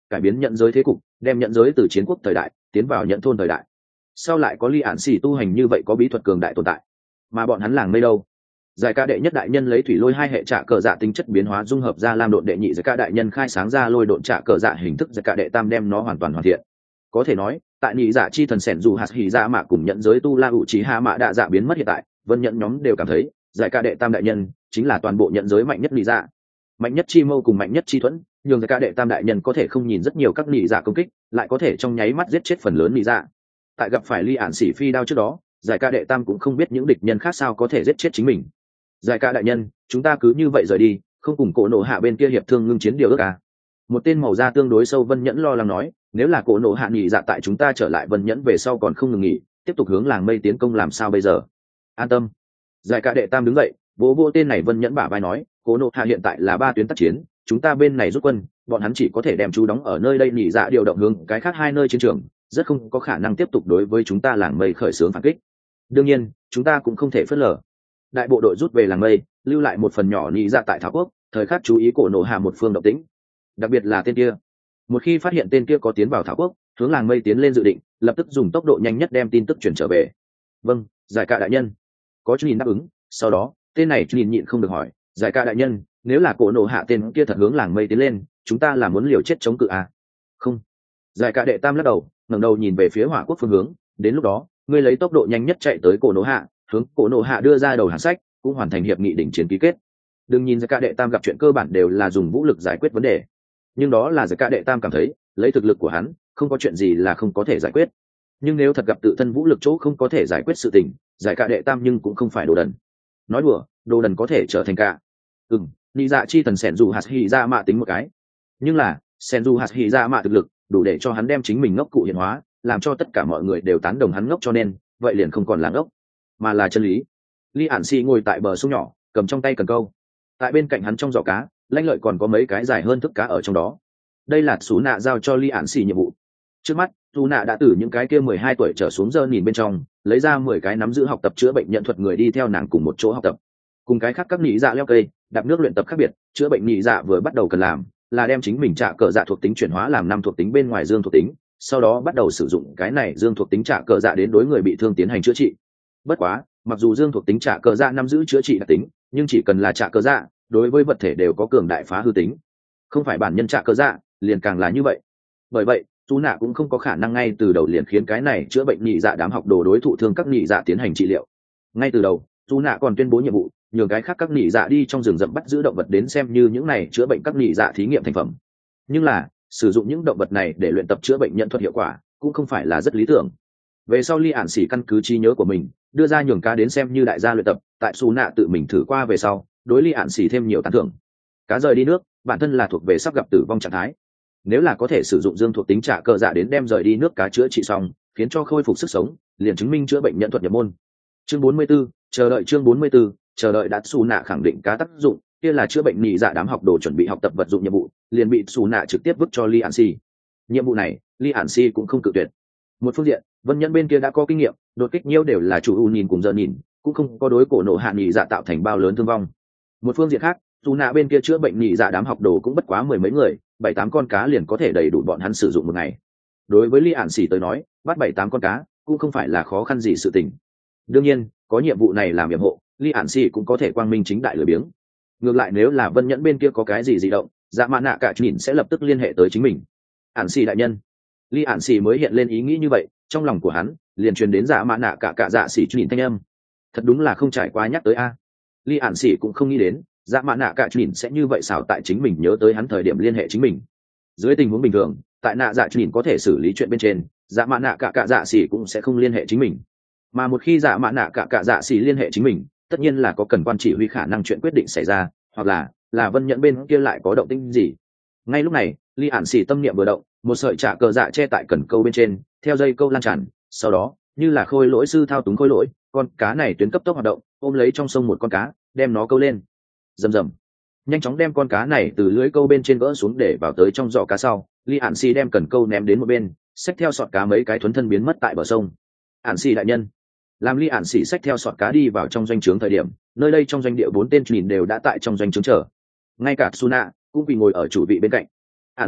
cải biến nhận giới thế cục, đem nhận giới từ chiến quốc thời đại tiến vào nhận thôn thời đại. Sau lại có Ly Ản Xỉ tu hành như vậy có bí thuật cường đại tồn tại, mà bọn hắn làng mây đâu? Giải ca đệ nhất đại nhân lấy thủy lôi hai hệ trả cờ dạ tính chất biến hóa dung hợp ra lam độn đệ nhị giải ca đại nhân khai sáng ra lôi độn trả cờ dạ hình thức giải ca đệ tam đem nó hoàn toàn hoàn thiện. Có thể nói tại nhị dạ chi thần sẻn dù hạt hỉ dạ mạ cùng nhận giới tu la hữu trí hạ mạ đạ dạ biến mất hiện tại, vân nhận nhóm đều cảm thấy giải ca đệ tam đại nhân chính là toàn bộ nhận giới mạnh nhất nhị dạ, mạnh nhất chi mâu cùng mạnh nhất chi thuẫn, nhường giải ca đệ tam đại nhân có thể không nhìn rất nhiều các nhị dạ công kích, lại có thể trong nháy mắt giết chết phần lớn nhị dạ. Tại gặp phải Ly Ản Xỉ phi đao trước đó, giải ca đệ tam cũng không biết những địch nhân khác sao có thể giết chết chính mình. Giải ca đại nhân, chúng ta cứ như vậy rời đi, không cùng cổ nổ hạ bên kia hiệp thương ngưng chiến điều ước à? Một tên màu da tương đối sâu Vân Nhẫn lo lắng nói, nếu là cổ nổ hạ nghỉ dạ tại chúng ta trở lại Vân Nhẫn về sau còn không ngừng nghỉ, tiếp tục hướng làng mây tiến công làm sao bây giờ? An tâm. Giải ca đệ tam đứng dậy, vỗ vỗ tên này Vân Nhẫn bả vai nói, cổ nổ hạ hiện tại là 3 tuyến tác chiến, chúng ta bên này rút quân, bọn hắn chỉ có thể đem chú đóng ở nơi đây nghỉ dạ điều động hướng cái khác 2 nơi chiến trường, rất không có khả năng tiếp tục đối với chúng ta làng mây khởi xướng phản kích. Đương nhiên chúng ta cũng không thể phớt lờ, đại bộ đội rút về làng mây, lưu lại một phần nhỏ nghỉ dạ tại Thảo Quốc, thời khắc chú ý cổ nổ hạ một phương động tĩnh, đặc biệt là tên kia. Một khi phát hiện tên kia có tiến vào Thảo Quốc, hướng làng mây tiến lên dự định, lập tức dùng tốc độ nhanh nhất đem tin tức chuyển trở về. Vâng, giải ca đại nhân. Có chú nhìn đáp ứng. Sau đó tên này chú nhìn nhịn không được hỏi, giải ca đại nhân, nếu là cổ nổ hạ tên kia thật hướng làng mây tiến lên, chúng ta là muốn liều chết chống cự à? Không. Giải ca đệ tam lắc đầu, ngẩng đầu nhìn về phía Hỏa Quốc phương hướng, đến lúc đó ngươi lấy tốc độ nhanh nhất chạy tới cổ nổ hạ, hướng cổ nổ hạ đưa ra đầu hàng sách, cũng hoàn thành hiệp nghị đỉnh chiến ký kết. Đừng nhìn giải ca đệ tam gặp chuyện cơ bản đều là dùng vũ lực giải quyết vấn đề, nhưng đó là giải ca đệ tam cảm thấy lấy thực lực của hắn không có chuyện gì là không có thể giải quyết. Nhưng nếu thật gặp tự thân vũ lực chỗ không có thể giải quyết sự tình, giải ca đệ tam nhưng cũng không phải đồ đần. Nói đùa, đồ đần có thể trở thành cả. Nị dạ chi thần sẻn dù hạt hỉ dạ mạ tính một cái, nhưng là sẻn dù hạt hỉ dạ mạ thực lực đủ để cho hắn đem chính mình ngốc cụ hiện hóa, làm cho tất cả mọi người đều tán đồng hắn ngốc, cho nên vậy liền không còn là ngốc mà là chân lý. Ly Ản Xỉ ngồi tại bờ sông nhỏ, cầm trong tay cần câu, tại bên cạnh hắn trong giỏ cá lanh lợi còn có mấy cái dài hơn thức cá ở trong đó. Đây là Sú Nạ giao cho Ly Ản Xỉ nhiệm vụ. Trước mắt Sú Nạ đã từ những cái kia 12 tuổi trở xuống giờ nhìn bên trong lấy ra 10 cái nắm giữ học tập chữa bệnh nhận thuật người đi theo nàng cùng một chỗ học tập. Cùng cái khác các nhị dạ leo cây đạp nước luyện tập khác biệt, chữa bệnh nhị dạ vừa bắt đầu cần làm là đem chính mình trả cờ dạ thuộc tính chuyển hóa làm 5 thuộc tính bên ngoài dương thuộc tính, sau đó bắt đầu sử dụng cái này dương thuộc tính trả cờ dạ đến đối người bị thương tiến hành chữa trị. Bất quá mặc dù dương thuộc tính trả cờ dạ nắm giữ chữa trị đặc tính, nhưng chỉ cần là trả cờ dạ đối với vật thể đều có cường đại phá hư tính, không phải bản nhân trả cờ dạ liền càng là như vậy. Bởi vậy Sú Nạ cũng không có khả năng ngay từ đầu liền khiến cái này chữa bệnh nhị dạ đám học đồ đối thụ thương các nhị dạ tiến hành trị liệu. Ngay từ đầu Sú Nạ còn tuyên bố nhiệm vụ nhường cái khác các nhị dạ đi trong rừng rậm bắt giữ động vật đến xem như những này chữa bệnh các nhị dạ thí nghiệm thành phẩm. Nhưng là sử dụng những động vật này để luyện tập chữa bệnh nhận thuật hiệu quả cũng không phải là rất lý tưởng. Về sau Ly Ản Xỉ căn cứ trí nhớ của mình đưa ra nhường cá đến xem như đại gia luyện tập, tại Sú Nạ tự mình thử qua về sau đối Ly Ản Xỉ thêm nhiều tán thưởng. Cá rời đi nước bản thân là thuộc về sắp gặp tử vong trạng thái, nếu là có thể sử dụng dương thuộc tính trả cờ dạ đến đem rời đi nước cá chữa trị xong, khiến cho khôi phục sức sống, liền chứng minh chữa bệnh nhận thuật nhập môn. Chương 44, chờ đợi. Chương 44, chờ đợi. Đã Sú Nạ khẳng định cá tác dụng, kia là chữa bệnh nhị dạ đám học đồ chuẩn bị học tập vật dụng nhiệm vụ, liền bị Sú Nạ trực tiếp vứt cho Ly Ản Xỉ. Nhiệm vụ này Ly Ản Xỉ cũng không cự tuyệt. Một phương diện Vân Nhẫn bên kia đã có kinh nghiệm, đột kích nhiêu đều là chủ u nhìn cùng giờ nhìn, cũng không có đối cổ nổ hạ nhị dạ tạo thành bao lớn thương vong. Một phương diện khác Sú Nạ bên kia chữa bệnh nhị dạ đám học đồ cũng bất quá 10 mấy người, 7-8 con cá liền có thể đầy đủ bọn hắn sử dụng một ngày. Đối với Ly Ản Xỉ tới nói, bắt 7-8 con cá cũng không phải là khó khăn gì sự tình. Đương nhiên có nhiệm vụ này làm yểm hộ, Ly Ản Xỉ cũng có thể quang minh chính đại lười biếng. Ngược lại nếu là Vân Nhẫn bên kia có cái gì dị động, dạ mã nạ cả nhìn sẽ lập tức liên hệ tới chính mình. Ản Xỉ đại nhân. Ly Ản Xỉ mới hiện lên ý nghĩ như vậy, trong lòng của hắn liền truyền đến dạ mã nạ cả dạ xỉ nhìn thanh âm. Thật đúng là không trải qua nhắc tới a. Ly Ản Xỉ cũng không nghĩ đến dạ mã nạ cả nhìn sẽ như vậy xảo tại chính mình nhớ tới hắn thời điểm liên hệ chính mình. Dưới tình huống bình thường tại nạ dạ nhìn có thể xử lý chuyện bên trên, dạ mã nạ cả dạ xỉ cũng sẽ không liên hệ chính mình, mà một khi dạ mã nạ cả dạ xỉ liên hệ chính mình, tất nhiên là có cần quan chỉ huy khả năng chuyện quyết định xảy ra, hoặc là Vân Nhẫn bên kia lại có động tĩnh gì. Ngay lúc này Ly Ản Xỉ tâm niệm vừa động, một sợi trả cờ dạ che tại cần câu bên trên theo dây câu lan tràn, sau đó như là khôi lỗi sư thao túng khôi lỗi, con cá này tuyến cấp tốc hoạt động, ôm lấy trong sông một con cá, đem nó câu lên. Rầm rầm, nhanh chóng đem con cá này từ lưới câu bên trên gỡ xuống để vào tới trong giỏ cá sau, Ly Ản Xỉ đem cần câu ném đến một bên, xách theo sọt cá mấy cái thuấn thân biến mất tại bờ sông. Ản Xỉ đại nhân. Làm Ly Ản Xỉ xách theo sọt cá đi vào trong doanh trướng thời điểm, nơi đây trong doanh địa 4 tên nhìn đều đã tại trong doanh trướng chờ, ngay cả Sú Nạ cũng bị ngồi ở chủ vị bên cạnh. Ản Xỉ,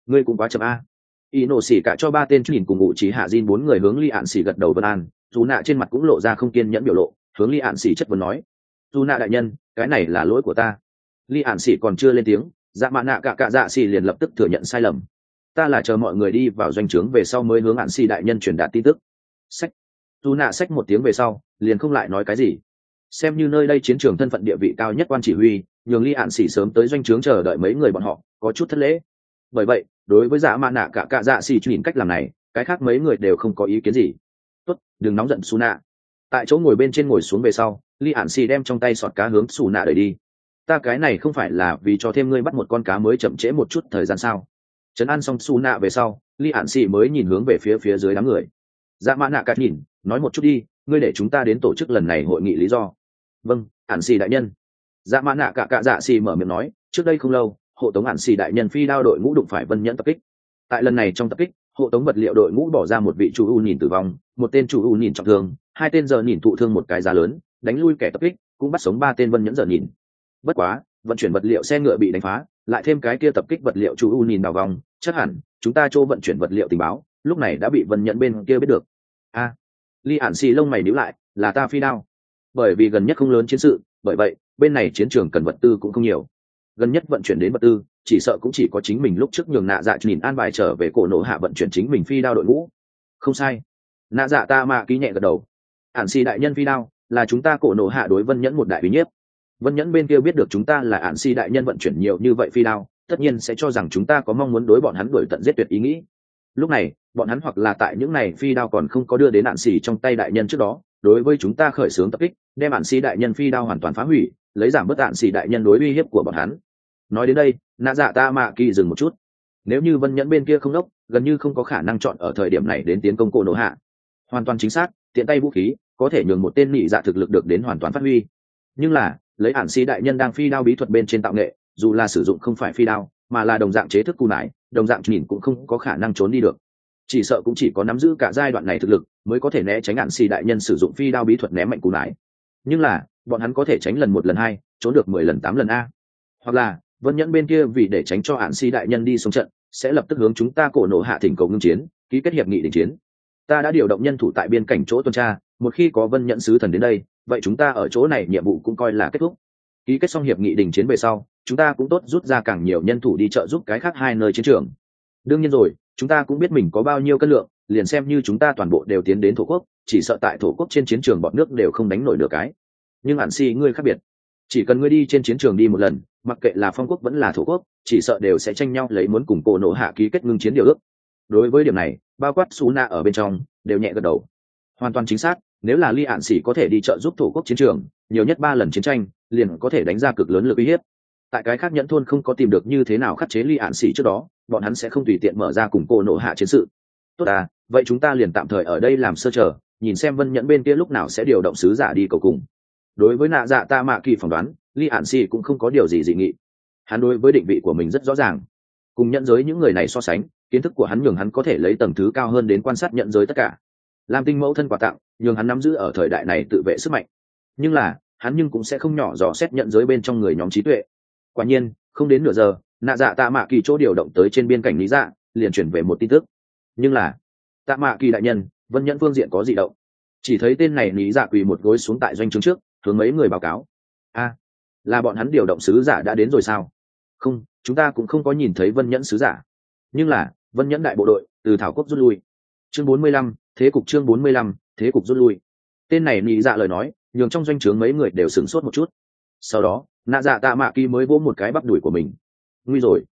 ngươi cũng quá chậm a. Y nổ xỉ cả cho ba tên nhìn cùng ngụ trí hạ Jin bốn người hướng Li Ản xỉ gật đầu vân an, dù nạ trên mặt cũng lộ ra không kiên nhẫn biểu lộ, hướng Li Ản xỉ chất vấn nói: dù nạ đại nhân, cái này là lỗi của ta. Li Ản xỉ còn chưa lên tiếng, dạ mạ nạ cả dạ xỉ liền lập tức thừa nhận sai lầm. Ta là chờ mọi người đi vào doanh trướng về sau mới hướng Ản xỉ đại nhân truyền đạt tin tức. Sách. Dù nạ sách một tiếng về sau, liền không lại nói cái gì. Xem như nơi đây chiến trường thân phận địa vị cao nhất quan chỉ huy, nhường Li Ản xỉ sớm tới doanh trướng chờ đợi mấy người bọn họ, có chút thất lễ. Bởi vậy, đối với dạ mạ nạ cả dạ xỉ nhìn cách làm này, cái khác mấy người đều không có ý kiến gì. Tốt, đừng nóng giận Su nạ. Tại chỗ ngồi bên trên ngồi xuống về sau, Li Ản xỉ đem trong tay sọt cá hướng Su nạ đẩy đi. Ta cái này không phải là vì cho thêm ngươi bắt một con cá mới chậm trễ một chút thời gian sao? Trấn an xong Su nạ về sau, Li Ản xỉ mới nhìn hướng về phía dưới đám người. Dạ mạ nạ cả nhìn, nói một chút đi, ngươi để chúng ta đến tổ chức lần này hội nghị lý do. Vâng, Ản xỉ đại nhân. Dạ mạ nạ cả dạ xỉ mở miệng nói, trước đây không lâu, hộ tống Ản xỉ đại nhân phi đao đội ngũ đụng phải Vân Nhẫn tập kích. Tại lần này trong tập kích, hộ tống vật liệu đội ngũ bỏ ra một vị chủ u nhìn tử vong, một tên chủ u nhìn trọng thương, hai tên giờ nhìn thụ thương một cái giá lớn, đánh lui kẻ tập kích, cũng bắt sống ba tên Vân Nhẫn giờ nhìn. Bất quá, vận chuyển vật liệu xe ngựa bị đánh phá, lại thêm cái kia tập kích vật liệu chủ u nhìn đào vòng, chắc hẳn chúng ta chỗ vận chuyển vật liệu tình báo, lúc này đã bị Vân Nhẫn bên kia biết được. A, Li Ản xì lông mày nhíu lại, là ta phi đao. Bởi vì gần nhất không lớn chiến sự, bởi vậy bên này chiến trường cần vật tư cũng không nhiều. Gần nhất vận chuyển đến vật tư, chỉ sợ cũng chỉ có chính mình lúc trước nhường nạ dạ nhìn an bài trở về cổ nổ hạ vận chuyển chính mình phi đao đội ngũ. Không sai. Nạ dạ ta mạ ký nhẹ gật đầu. Ản xì đại nhân phi đao là chúng ta cổ nổ hạ đối Vân Nhẫn một đại uy nhiếp. Vân Nhẫn bên kia biết được chúng ta là Ản xì đại nhân vận chuyển nhiều như vậy phi đao, tất nhiên sẽ cho rằng chúng ta có mong muốn đối bọn hắn đuổi tận giết tuyệt ý nghĩ. Lúc này, bọn hắn hoặc là tại những này phi đao còn không có đưa đến Ản xì trong tay đại nhân trước đó, đối với chúng ta khởi xướng tập kích, đem Ản xì đại nhân phi đao hoàn toàn phá hủy, lấy giảm bớt Ản xì đại nhân đối uy hiếp của bọn hắn. Nói đến đây, nạ dạ ta mạ kỳ dừng một chút. Nếu như Vân Nhẫn bên kia không đốc, gần như không có khả năng chọn ở thời điểm này đến tiến công cổ nổ hạ. Hoàn toàn chính xác, tiện tay vũ khí có thể nhường một tên nhị dạ thực lực được đến hoàn toàn phát huy. Nhưng là lấy Ản xì đại nhân đang phi đao bí thuật bên trên tạo nghệ, dù là sử dụng không phải phi đao mà là đồng dạng chế thức cù nải, đồng dạng nhìn cũng không có khả năng trốn đi được. Chỉ sợ cũng chỉ có nắm giữ cả giai đoạn này thực lực mới có thể né tránh Ản xì đại nhân sử dụng phi đao bí thuật ném mạnh cù nải. Nhưng là bọn hắn có thể tránh lần một lần hai, trốn được 10 lần 8 lần a. Hoặc là Vân Nhẫn bên kia vì để tránh cho Ản xì đại nhân đi xuống trận, sẽ lập tức hướng chúng ta cổ nổ hạ thỉnh cầu ngưng chiến, ký kết hiệp nghị đình chiến. Ta đã điều động nhân thủ tại biên cảnh chỗ tuần tra, một khi có Vân Nhẫn sứ thần đến đây, vậy chúng ta ở chỗ này nhiệm vụ cũng coi là kết thúc. Ký kết xong hiệp nghị đình chiến về sau, chúng ta cũng tốt rút ra càng nhiều nhân thủ đi trợ giúp cái khác hai nơi chiến trường. Đương nhiên rồi, chúng ta cũng biết mình có bao nhiêu cân lượng, liền xem như chúng ta toàn bộ đều tiến đến thổ quốc, chỉ sợ tại thổ quốc trên chiến trường bọn nước đều không đánh nổi được cái. Nhưng Ản xì ngươi khác biệt, chỉ cần ngươi đi trên chiến trường đi một lần, mặc kệ là phong quốc vẫn là thổ quốc, chỉ sợ đều sẽ tranh nhau lấy muốn cùng cổ nổ hạ ký kết ngưng chiến điều ước. Đối với điểm này, bao quát Sú Na ở bên trong đều nhẹ gật đầu. Hoàn toàn chính xác, nếu là Ly Ản xỉ có thể đi trợ giúp thổ quốc chiến trường, nhiều nhất 3 lần chiến tranh, liền có thể đánh ra cực lớn lực uy hiếp. Tại cái khác nhẫn thôn không có tìm được như thế nào khắc chế Ly Ản xỉ trước đó, bọn hắn sẽ không tùy tiện mở ra cùng cổ nổ hạ chiến sự. Tốt à, vậy chúng ta liền tạm thời ở đây làm sơ chờ, nhìn xem Vân Nhẫn bên kia lúc nào sẽ điều động sứ giả đi cầu cùng. Đối với nạ dạ ta mạ kỳ phỏng đoán, Ly Ản xỉ cũng không có điều gì dị nghị. Hắn đối với định vị của mình rất rõ ràng. Cùng nhận giới những người này so sánh, kiến thức của hắn nhường hắn có thể lấy tầng thứ cao hơn đến quan sát nhận giới tất cả. Làm tinh mẫu thân quà tặng, nhường hắn nắm giữ ở thời đại này tự vệ sức mạnh. Nhưng là, hắn cũng sẽ không nhỏ dò xét nhận giới bên trong người nhóm trí tuệ. Quả nhiên, không đến nửa giờ, nạ dạ tạ mạ kỳ chỗ điều động tới trên biên cảnh lý dạ, liền chuyển về một tin tức. Nhưng là, tạ mạ kỳ đại nhân, Vân Nhẫn phương diện có dị động. Chỉ thấy tên này lý dạ quỳ một gối xuống tại doanh trướng trước, hướng mấy người báo cáo. A, là bọn hắn điều động sứ giả đã đến rồi sao? Không, chúng ta cũng không có nhìn thấy Vân Nhẫn sứ giả. Nhưng là, Vân Nhẫn đại bộ đội từ thảo quốc rút lui. Chương 45, thế cục chương 45, thế cục rút lui. Tên này nhị dạ lời nói, nhường trong doanh trướng mấy người đều sửng sốt một chút. Sau đó, nạ dạ tạ mạ kỳ mới vỗ một cái bắp đùi của mình. Nguy rồi.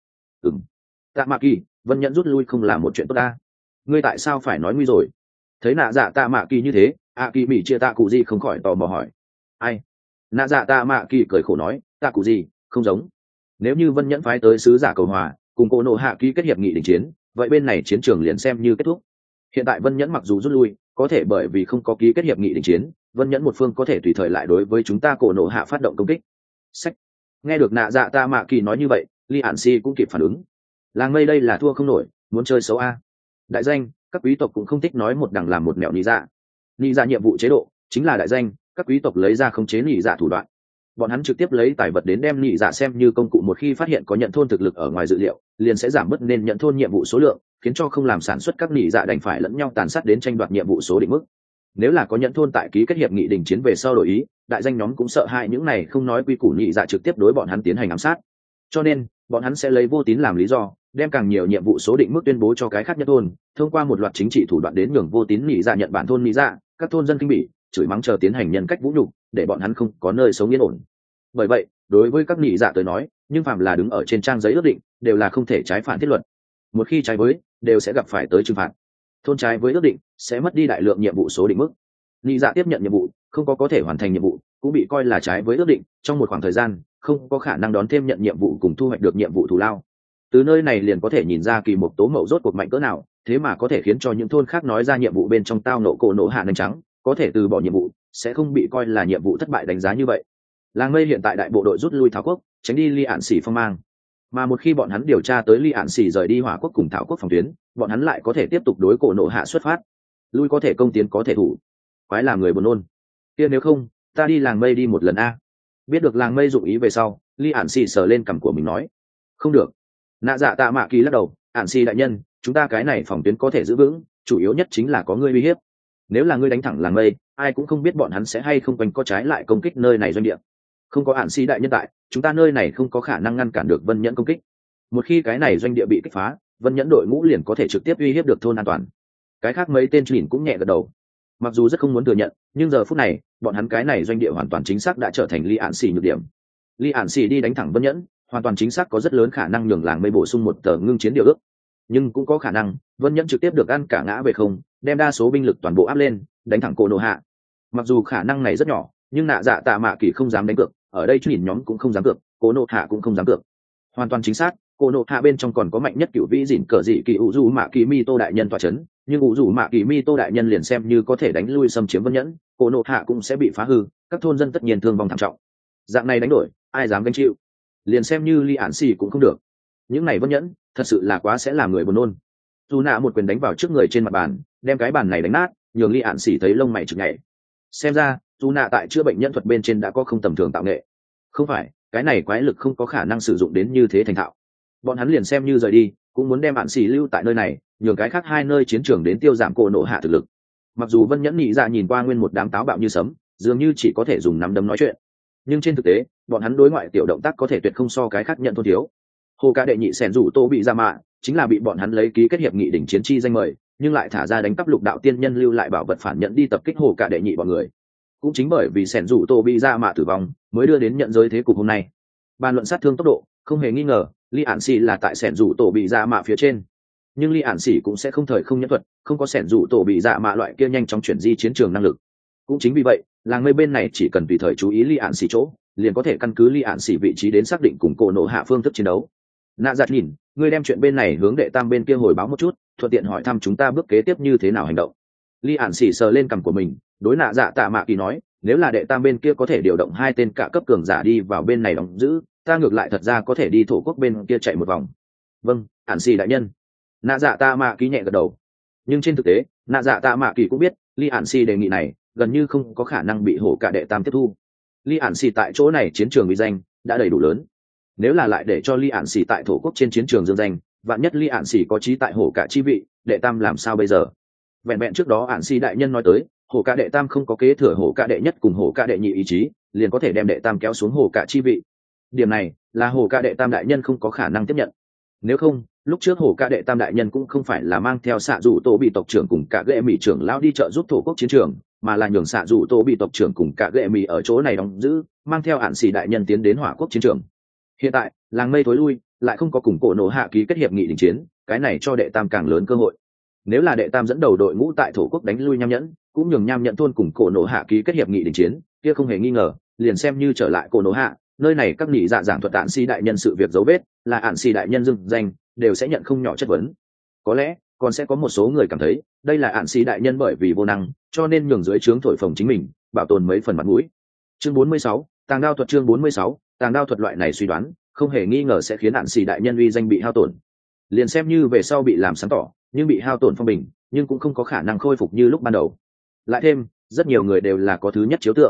Tạ mạ kỳ, Vân Nhẫn rút lui không là một chuyện tốt ta. Ngươi tại sao phải nói nguy rồi? Thấy nạ dạ tạ mạ kỳ như thế, kỳ mỹ chia tạ cụ gì không khỏi tò mò hỏi. Ai? Nạ dạ tạ mạ kỳ cười khổ nói, tạ cụ gì, không giống. Nếu như Vân Nhẫn phái tới sứ giả cầu hòa, cùng cổ nổ hạ ký kết hiệp nghị đình chiến, vậy bên này chiến trường liền xem như kết thúc. Hiện tại Vân Nhẫn mặc dù rút lui, có thể bởi vì không có ký kết hiệp nghị đình chiến, Vân Nhẫn một phương có thể tùy thời lại đối với chúng ta cổ nổ hạ phát động công kích. Sách. Nghe được nạ dạ ta mạ kỳ nói như vậy, Ly Ản xỉ cũng kịp phản ứng. Làng mây đây là thua không nổi, muốn chơi xấu a. Đại danh, các quý tộc cũng không thích nói một đằng làm một nẻo nhị dạ. Nhị dạ nhiệm vụ chế độ chính là đại danh, các quý tộc lấy ra khống chế nhị dạ thủ đoạn. bọn hắn trực tiếp lấy tài vật đến đem nhị dạ xem như công cụ, một khi phát hiện có nhận thôn thực lực ở ngoài dự liệu liền sẽ giảm bớt nên nhận thôn nhiệm vụ số lượng, khiến cho không làm sản xuất các nhị dạ đành phải lẫn nhau tàn sát đến tranh đoạt nhiệm vụ số định mức. Nếu là có nhận thôn tại ký kết hiệp nghị đình chiến về sau đổi ý, đại danh nhóm cũng sợ hãi những này không nói quy củ nhị dạ trực tiếp đối bọn hắn tiến hành ám sát, cho nên bọn hắn sẽ lấy vô tín làm lý do đem càng nhiều nhiệm vụ số định mức tuyên bố cho cái khác nhất thôn, thông qua một loạt chính trị thủ đoạn đến nhường vô tín nhị dạ nhận bản thôn nhị dạ, các thôn dân kinh bỉ chửi mắng chờ tiến hành nhân cách vũ nhục, để bọn hắn không có nơi sống yên ổn. Bởi vậy đối với các nhị dạ tới nói, nhưng phạm là đứng ở trên trang giấy ước định đều là không thể trái phản thiết luật, một khi trái với đều sẽ gặp phải tới trừng phạt. Thôn trái với ước định sẽ mất đi đại lượng nhiệm vụ số định mức. Nhị dạ tiếp nhận nhiệm vụ không có thể hoàn thành nhiệm vụ cũng bị coi là trái với ước định, trong một khoảng thời gian không có khả năng đón thêm nhận nhiệm vụ cùng thu hoạch được nhiệm vụ thù lao. Từ nơi này liền có thể nhìn ra kỳ mục tố mậu rốt cuộc mạnh cỡ nào, thế mà có thể khiến cho những thôn khác nói ra nhiệm vụ bên trong tao nộ cổ nộ hạ nanh trắng có thể từ bỏ nhiệm vụ, sẽ không bị coi là nhiệm vụ thất bại đánh giá như vậy. Làng mây hiện tại đại bộ đội rút lui Thảo quốc, tránh đi Ly Ản Xỉ phong mang, mà một khi bọn hắn điều tra tới Ly Ản Xỉ rời đi Hỏa quốc cùng Thảo quốc phòng tuyến, bọn hắn lại có thể tiếp tục đối cổ nộ hạ xuất phát. Lui có thể công, tiến có thể thủ, quái làm người buồn nôn. Kia nếu không ta đi làng mây đi một lần a. Biết được làng mây dụng ý về sau, Ly Ản Xỉ sờ lên cằm của mình nói không được. Nạ dạ tạ mạ kỳ lắc đầu, Ản Xỉ đại nhân, chúng ta cái này phòng tuyến có thể giữ vững, chủ yếu nhất chính là có ngươi uy hiếp. Nếu là ngươi đánh thẳng làng mây, ai cũng không biết bọn hắn sẽ hay không quanh co trái lại công kích nơi này doanh địa. Không có Ản Xỉ đại nhân tại, chúng ta nơi này không có khả năng ngăn cản được Vân Nhẫn công kích. Một khi cái này doanh địa bị kích phá, Vân Nhẫn đội ngũ liền có thể trực tiếp uy hiếp được thôn an toàn. Cái khác mấy tên nhìn cũng nhẹ gật đầu, mặc dù rất không muốn thừa nhận, nhưng giờ phút này bọn hắn cái này doanh địa hoàn toàn chính xác đã trở thành Ly Ản Xỉ nhược điểm. Ly Ản Xỉ đi đánh thẳng Vân Nhẫn, hoàn toàn chính xác có rất lớn khả năng nhường làng mây bổ sung một tờ ngưng chiến điều ước, nhưng cũng có khả năng Vân Nhẫn trực tiếp được ăn cả ngã về không, đem đa số binh lực toàn bộ áp lên đánh thẳng cổ nộ hạ. Mặc dù khả năng này rất nhỏ, nhưng nạ dạ tạ mạ kỳ không dám đánh cược, ở đây nhìn nhóm cũng không dám cược, cổ nộ hạ cũng không dám cược. Hoàn toàn chính xác, cổ nộ hạ bên trong còn có mạnh nhất cựu vĩ dỉn cờ dị kỳ ủ dù mạ kỳ mi tô đại nhân tọa chấn, nhưng ủ dù mạ kỳ mi tô đại nhân liền xem như có thể đánh lui xâm chiếm Vân Nhẫn, cổ nộ hạ cũng sẽ bị phá hư, các thôn dân tất nhiên thương vong thảm trọng. Dạng này đánh đổi ai dám gánh chịu, liền xem như Ly Ản Xỉ cũng không được. Những này Vân Nhẫn thật sự là quá sẽ làm người buồn nôn. Dù nạ một quyền đánh vào trước người trên mặt bàn, đem cái bàn này đánh nát, nhường Ly Ản Xỉ thấy lông mày chực nhảy. Xem ra dù nạ tại chữa bệnh nhân thuật bên trên đã có không tầm thường tạo nghệ. Không phải cái này quái lực không có khả năng sử dụng đến như thế thành thạo. Bọn hắn liền xem như rời đi cũng muốn đem Ản Xỉ lưu tại nơi này, nhường cái khác hai nơi chiến trường đến tiêu giảm cổ nộ hạ thực lực. Mặc dù Vân Nhẫn nhị dạ nhìn qua nguyên một đám táo bạo như sấm, dường như chỉ có thể dùng nắm đấm nói chuyện, nhưng trên thực tế bọn hắn đối ngoại tiểu động tác có thể tuyệt không so cái khác nhận thôn thiếu. Hồ ca đệ nhị sẻn rủ tô bị ra mạ chính là bị bọn hắn lấy ký kết hiệp nghị đỉnh chiến chi danh mời, nhưng lại thả ra đánh cắp lục đạo tiên nhân lưu lại bảo vật phản nhận đi tập kích hồ ca đệ nhị bọn người. Cũng chính bởi vì sẻn rủ tô bị ra mạ tử vong mới đưa đến nhận giới thế cục hôm nay. Bàn luận sát thương tốc độ không hề nghi ngờ Ly Ản Xỉ là tại sẻn rủ tổ bị ra mạ phía trên, nhưng Ly Ản Xỉ cũng sẽ không thời không nhẫn thuật, không có sẻn rủ tổ bị dạ mạ loại kia nhanh chóng chuyển di chiến trường năng lực. Cũng chính vì vậy làng mây bên này chỉ cần tùy thời chú ý Ly Ản Xỉ chỗ, liền có thể căn cứ Ly Ản Xỉ vị trí đến xác định cùng cổ nộ hạ phương thức chiến đấu. Nạ giặt nhìn, ngươi đem chuyện bên này hướng đệ tam bên kia hồi báo một chút, thuận tiện hỏi thăm chúng ta bước kế tiếp như thế nào hành động. Ly Ản Xỉ sờ lên cằm của mình, đối nạ dạ tạ mạ kỳ nói, nếu là đệ tam bên kia có thể điều động hai tên cả cấp cường giả đi vào bên này đóng giữ, ta ngược lại thật ra có thể đi thổ quốc bên kia chạy một vòng. Vâng, Ản Xỉ đại nhân. Nạ dạ tạ mạ kỳ nhẹ gật đầu. Nhưng trên thực tế nạ dạ tạ mạ kỳ cũng biết Ly Ản Xỉ đề nghị này gần như không có khả năng bị hổ cả đệ tam tiếp thu. Ly Ản Xỉ tại chỗ này chiến trường uy danh đã đầy đủ lớn, nếu là lại để cho Ly Ản Xỉ tại thổ quốc trên chiến trường dương danh, vạn nhất Ly Ản Xỉ có trí tại hổ cả chi vị, đệ tam làm sao bây giờ? Vẹn vẹn trước đó Ản Xỉ đại nhân nói tới hổ cả đệ tam không có kế thừa hổ cả đệ nhất cùng hổ cả đệ nhị ý chí, liền có thể đem đệ tam kéo xuống hổ cả chi vị. Điểm này là hổ cả đệ tam đại nhân không có khả năng tiếp nhận. Nếu không lúc trước hổ cả đệ tam đại nhân cũng không phải là mang theo xạ dù tổ bị tộc trưởng cùng cả ghệ mỹ trưởng lao đi trợ giúp thổ quốc chiến trường, mà là nhường xạ dù tổ bị tộc trưởng cùng cả ghệ mỹ ở chỗ này đóng giữ, mang theo Ản Xỉ đại nhân tiến đến hỏa quốc chiến trường. Hiện tại làng mây tối lui lại không có cùng cổ nộ hạ ký kết hiệp nghị đình chiến, cái này cho đệ tam càng lớn cơ hội. Nếu là đệ tam dẫn đầu đội ngũ tại thổ quốc đánh lui Nham Nhẫn, cũng nhường Nham Nhẫn thôn cùng cổ nộ hạ ký kết hiệp nghị đình chiến, kia không hề nghi ngờ liền xem như trở lại cổ nộ hạ, nơi này các nhị dạ giảng thuật Ản Xỉ đại nhân sự việc dấu vết, là Ản Xỉ đại nhân dưng danh, đều sẽ nhận không nhỏ chất vấn. Có lẽ còn sẽ có một số người cảm thấy đây là Ản Xỉ đại nhân bởi vì vô năng cho nên nhường dưới trướng thổi phồng chính mình, bảo tồn mấy phần mặt mũi. Chương 46, tàng đao thuật. Chương 46, tàng đao thuật. Loại này suy đoán không hề nghi ngờ sẽ khiến Ản Xỉ đại nhân uy danh bị hao tổn. Liền xem như về sau bị làm sáng tỏ, nhưng bị hao tổn phong bình, nhưng cũng không có khả năng khôi phục như lúc ban đầu. Lại thêm rất nhiều người đều là có thứ nhất chiếu tượng,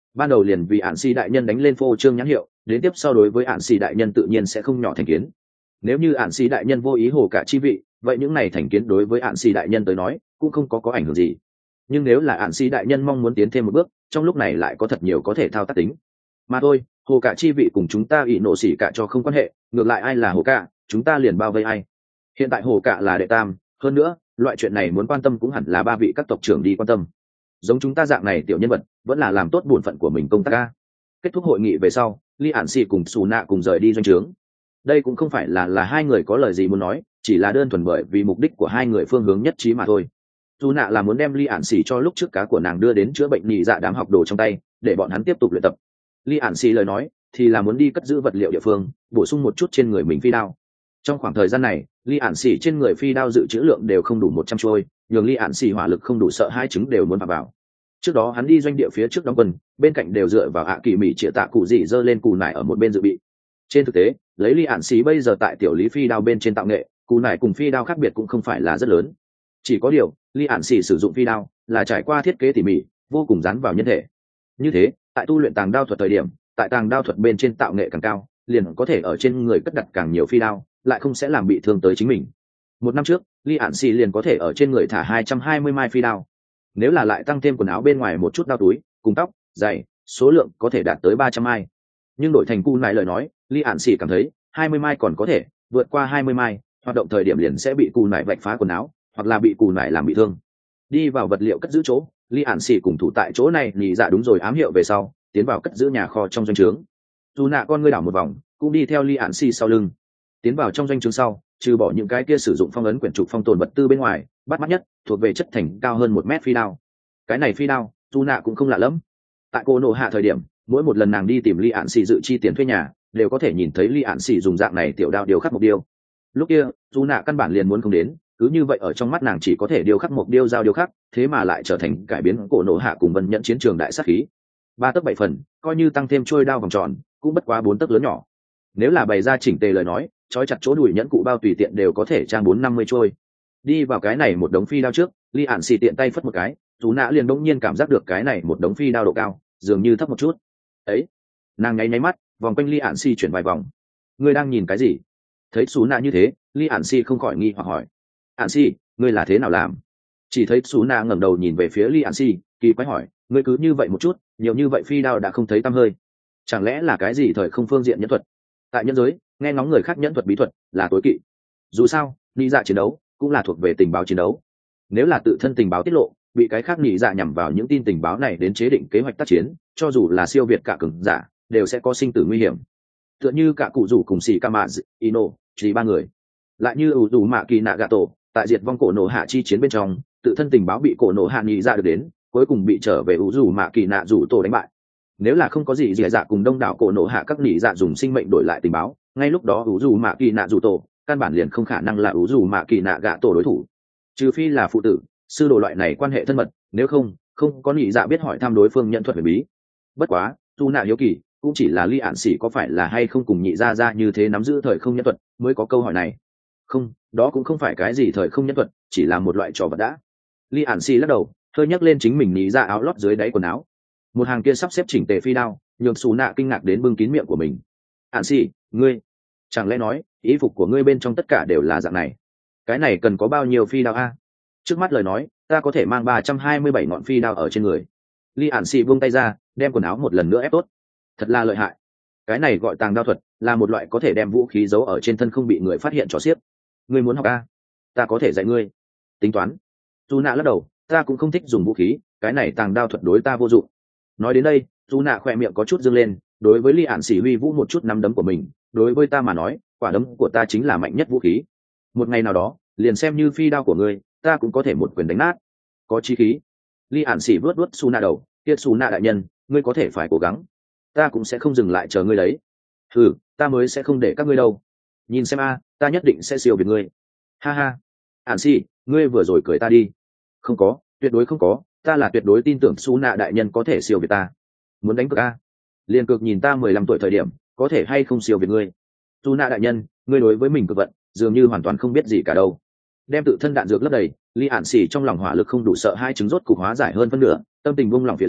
ban đầu liền vì ạn xì đại nhân đánh lên phô trương nhãn hiệu, đến tiếp sau đối với ạn xì đại nhân tự nhiên sẽ không nhỏ thành kiến. Nếu như ạn xì đại nhân vô ý hồ cả chi vị, vậy những này thành kiến đối với ạn xì đại nhân tới nói cũng không có ảnh hưởng gì. Nhưng nếu là ạn xì đại nhân mong muốn tiến thêm một bước, trong lúc này lại có thật nhiều có thể thao tác tính mà thôi. Hồ cả chi vị cùng chúng ta ỷ nộ xỉ cả cho không quan hệ, ngược lại ai là hồ cả chúng ta liền bao vây ai. Hiện tại hồ cả là đệ tam, hơn nữa loại chuyện này muốn quan tâm cũng hẳn là ba vị các tộc trưởng đi quan tâm. Giống chúng ta dạng này tiểu nhân vật vẫn là làm tốt bổn phận của mình công tác ca. Kết thúc hội nghị về sau, Li Ản Xì cùng Xù Nạ cùng rời đi doanh trướng. Đây cũng không phải là hai người có lời gì muốn nói, chỉ là đơn thuần bởi vì mục đích của hai người phương hướng nhất trí mà thôi. Xù Nạ là muốn đem Li Ản Xì cho lúc trước cá của nàng đưa đến chữa bệnh nhị dạ đám học đồ trong tay, để bọn hắn tiếp tục luyện tập. Li Ản Xì lời nói thì là muốn đi cất giữ vật liệu địa phương, bổ sung một chút trên người mình phi đao. Trong khoảng thời gian này, Li Ản Xì trên người phi đao dự trữ lượng đều không đủ 100 trôi, nhường Li Ản Xì hỏa lực không đủ sợ hai trứng đều muốn vào. Trước đó hắn đi doanh địa phía trước đóng quân, bên cạnh đều dựa vào kỳ mỹ chĩa tạ cụ dị dơ lên cù nải ở một bên dự bị. Trên thực tế, lấy Li Ản Xì bây giờ tại tiểu lý phi đao bên trên tạo nghệ, cù nải cùng phi đao khác biệt cũng không phải là rất lớn. Chỉ có điều, Li Ản Xì sử dụng phi đao là trải qua thiết kế tỉ mỉ, vô cùng dán vào nhân thể. Như thế, tại tu luyện tàng đao thuật thời điểm, tại tàng đao thuật bên trên tạo nghệ càng cao, liền có thể ở trên người cất đặt càng nhiều phi đao, lại không sẽ làm bị thương tới chính mình. Một năm trước, Li Ản Xì liền có thể ở trên người thả 220 mai phi đao. Nếu là lại tăng thêm quần áo bên ngoài một chút đao túi cùng tóc giày, số lượng có thể đạt tới 300 mai. Nhưng đổi thành cù nải lời nói, Li Ản Xì cảm thấy 20 mai còn có thể, vượt qua 20 mai hoạt động thời điểm liền sẽ bị cù nải vạch phá quần áo, hoặc là bị cù nải làm bị thương. Đi vào vật liệu cất giữ chỗ, Li Ản Xì cùng thủ tại chỗ này nhị dạ đúng rồi ám hiệu về sau, tiến vào cất giữ nhà kho trong doanh trướng. Dù nạ con ngươi đảo một vòng, cũng đi theo Li Ản Xì sau lưng. Tiến vào trong doanh trướng sau, trừ bỏ những cái kia sử dụng phong ấn quyển trục phong tồn vật tư bên ngoài, bắt mắt nhất thuộc về chất thành cao hơn 1 mét phi đao. Cái này phi đao, dù nạ cũng không lạ lắm. Tại cô nổ hạ thời điểm, mỗi một lần nàng đi tìm Li Ản Xì dự chi tiền thuê nhà, đều có thể nhìn thấy Li Ản Xì dùng dạng này tiểu đao điều khắc mục điêu. Lúc kia, dù nạ căn bản liền muốn không đến, cứ như vậy ở trong mắt nàng chỉ có thể điều khắc mục điêu giao điều khắc, thế mà lại trở thành cải biến cổ nổ hạ cùng Vân Nhận chiến trường đại sát khí. 3 tấc 7 phần, coi như tăng thêm trôi đao vòng tròn, cũng bất quá 4 tấc lớn nhỏ. Nếu là bày ra chỉnh tề lời nói, trói chặt chỗ đùi nhẫn cụ bao tùy tiện đều có thể trang 450 trôi. Đi vào cái này một đống phi đao trước, Li Ản Xì tiện tay phất một cái, dù nạ liền bỗng nhiên cảm giác được cái này một đống phi đao độ cao dường như thấp một chút. Ấy, nàng nháy nháy mắt, vòng quanh Li Ản Xì chuyển vài vòng. Ngươi đang nhìn cái gì? Thấy xú nạ như thế, Li Ản Xì không khỏi nghi hoặc hỏi. Ản Xì, ngươi là thế nào làm? Chỉ thấy xú nạ ngẩng đầu nhìn về phía Li Ản Xì, kỳ quái hỏi, ngươi cứ như vậy một chút, nhiều như vậy phi đao đã không thấy tăm hơi. Chẳng lẽ là cái gì thời không phương diện nhẫn thuật? Tại nhân giới, nghe ngóng người khác nhẫn thuật bí thuật là tối kỵ. Dù sao, lý dạ chiến đấu cũng là thuộc về tình báo chiến đấu. Nếu là tự thân tình báo tiết lộ, bị cái khác lý dạ nhằm vào những tin tình báo này đến chế định kế hoạch tác chiến, cho dù là siêu việt cả cường giả, đều sẽ có sinh tử nguy hiểm. Tựa như cả cụ rủ cùng xì Kama, Ino, chỉ 3 người. Lại như ủ rủ mạ kỳ nạ gà tổ, tại diệt vong cổ nổ hạ chi chiến bên trong, tự thân tình báo bị cổ nổ hạ nghĩ ra được đến, cuối cùng bị trở về ủ rủ mạ kỳ nạ rủ tổ đánh bại. Nếu là không có gì dè dạ cùng đông đảo cổ nổ hạ các nỉ dạ dùng sinh mệnh đổi lại tình báo, ngay lúc đó ủ dù mạ kỳ nạ dù tổ căn bản liền không khả năng là ủ dù mạ kỳ nạ gạ tổ đối thủ, trừ phi là phụ tử sư đồ loại này quan hệ thân mật, nếu không có nỉ dạ biết hỏi thăm đối phương nhận thuật huyền bí. Bất quá dù nạ hiếu kỳ cũng chỉ là Li Ản Xỉ có phải là hay không cùng nhị gia ra như thế nắm giữ thời không nhân thuật mới có câu hỏi này. Không, đó cũng không phải cái gì thời không nhân thuật, chỉ là một loại trò vật đã. Li Ản Xỉ lắc đầu, hơi nhấc lên chính mình nhị ra áo lót dưới đáy quần áo. Một hàng kia sắp xếp chỉnh tề phi đao, nhường xù nạ kinh ngạc đến bưng kín miệng của mình. Ản Xỉ, ngươi chẳng lẽ nói ý phục của ngươi bên trong tất cả đều là dạng này? Cái này cần có bao nhiêu phi đao a? Trước mắt lời nói, ta có thể mang 327 ngọn phi đao ở trên người. Li Ản Xỉ buông tay ra, đem quần áo một lần nữa ép tốt. Thật là lợi hại. Cái này gọi tàng đao thuật, là một loại có thể đem vũ khí giấu ở trên thân không bị người phát hiện trò xiếc. Ngươi muốn học a? Ta có thể dạy ngươi. Tính toán. Dù nạ lắc đầu, ta cũng không thích dùng vũ khí, cái này tàng đao thuật đối ta vô dụng. Nói đến đây, dù nạ khỏe miệng có chút dương lên, đối với Li Ản Xỉ huy vũ một chút nắm đấm của mình, đối với ta mà nói, quả đấm của ta chính là mạnh nhất vũ khí. Một ngày nào đó, liền xem như phi đao của ngươi, ta cũng có thể một quyền đánh nát. Có chí khí. Li Ản Xỉ vuốt vuốt Su Nạ đầu, "Tiết Su Nạ đại nhân, ngươi có thể phải cố gắng. Ta cũng sẽ không dừng lại chờ ngươi đấy." "Ừ, ta mới sẽ không để các ngươi đâu. Nhìn xem a, ta nhất định sẽ siêu việt ngươi." "Ha ha. Ản Xỉ, ngươi vừa rồi cười ta đi." "Không có, tuyệt đối không có, ta là tuyệt đối tin tưởng Su Nạ đại nhân có thể siêu việt ta." "Muốn đánh cược a? Liên cược nhìn ta 15 tuổi thời điểm, có thể hay không siêu việt ngươi." "Su Nạ đại nhân, ngươi đối với mình cực vận, dường như hoàn toàn không biết gì cả đâu." Đem tự thân đạn dược lấp đầy, Li Ản Xỉ trong lòng hỏa lực không đủ sợ hai trứng rốt cục hóa giải hơn phân nửa, tâm tình buông lỏng phía dưới,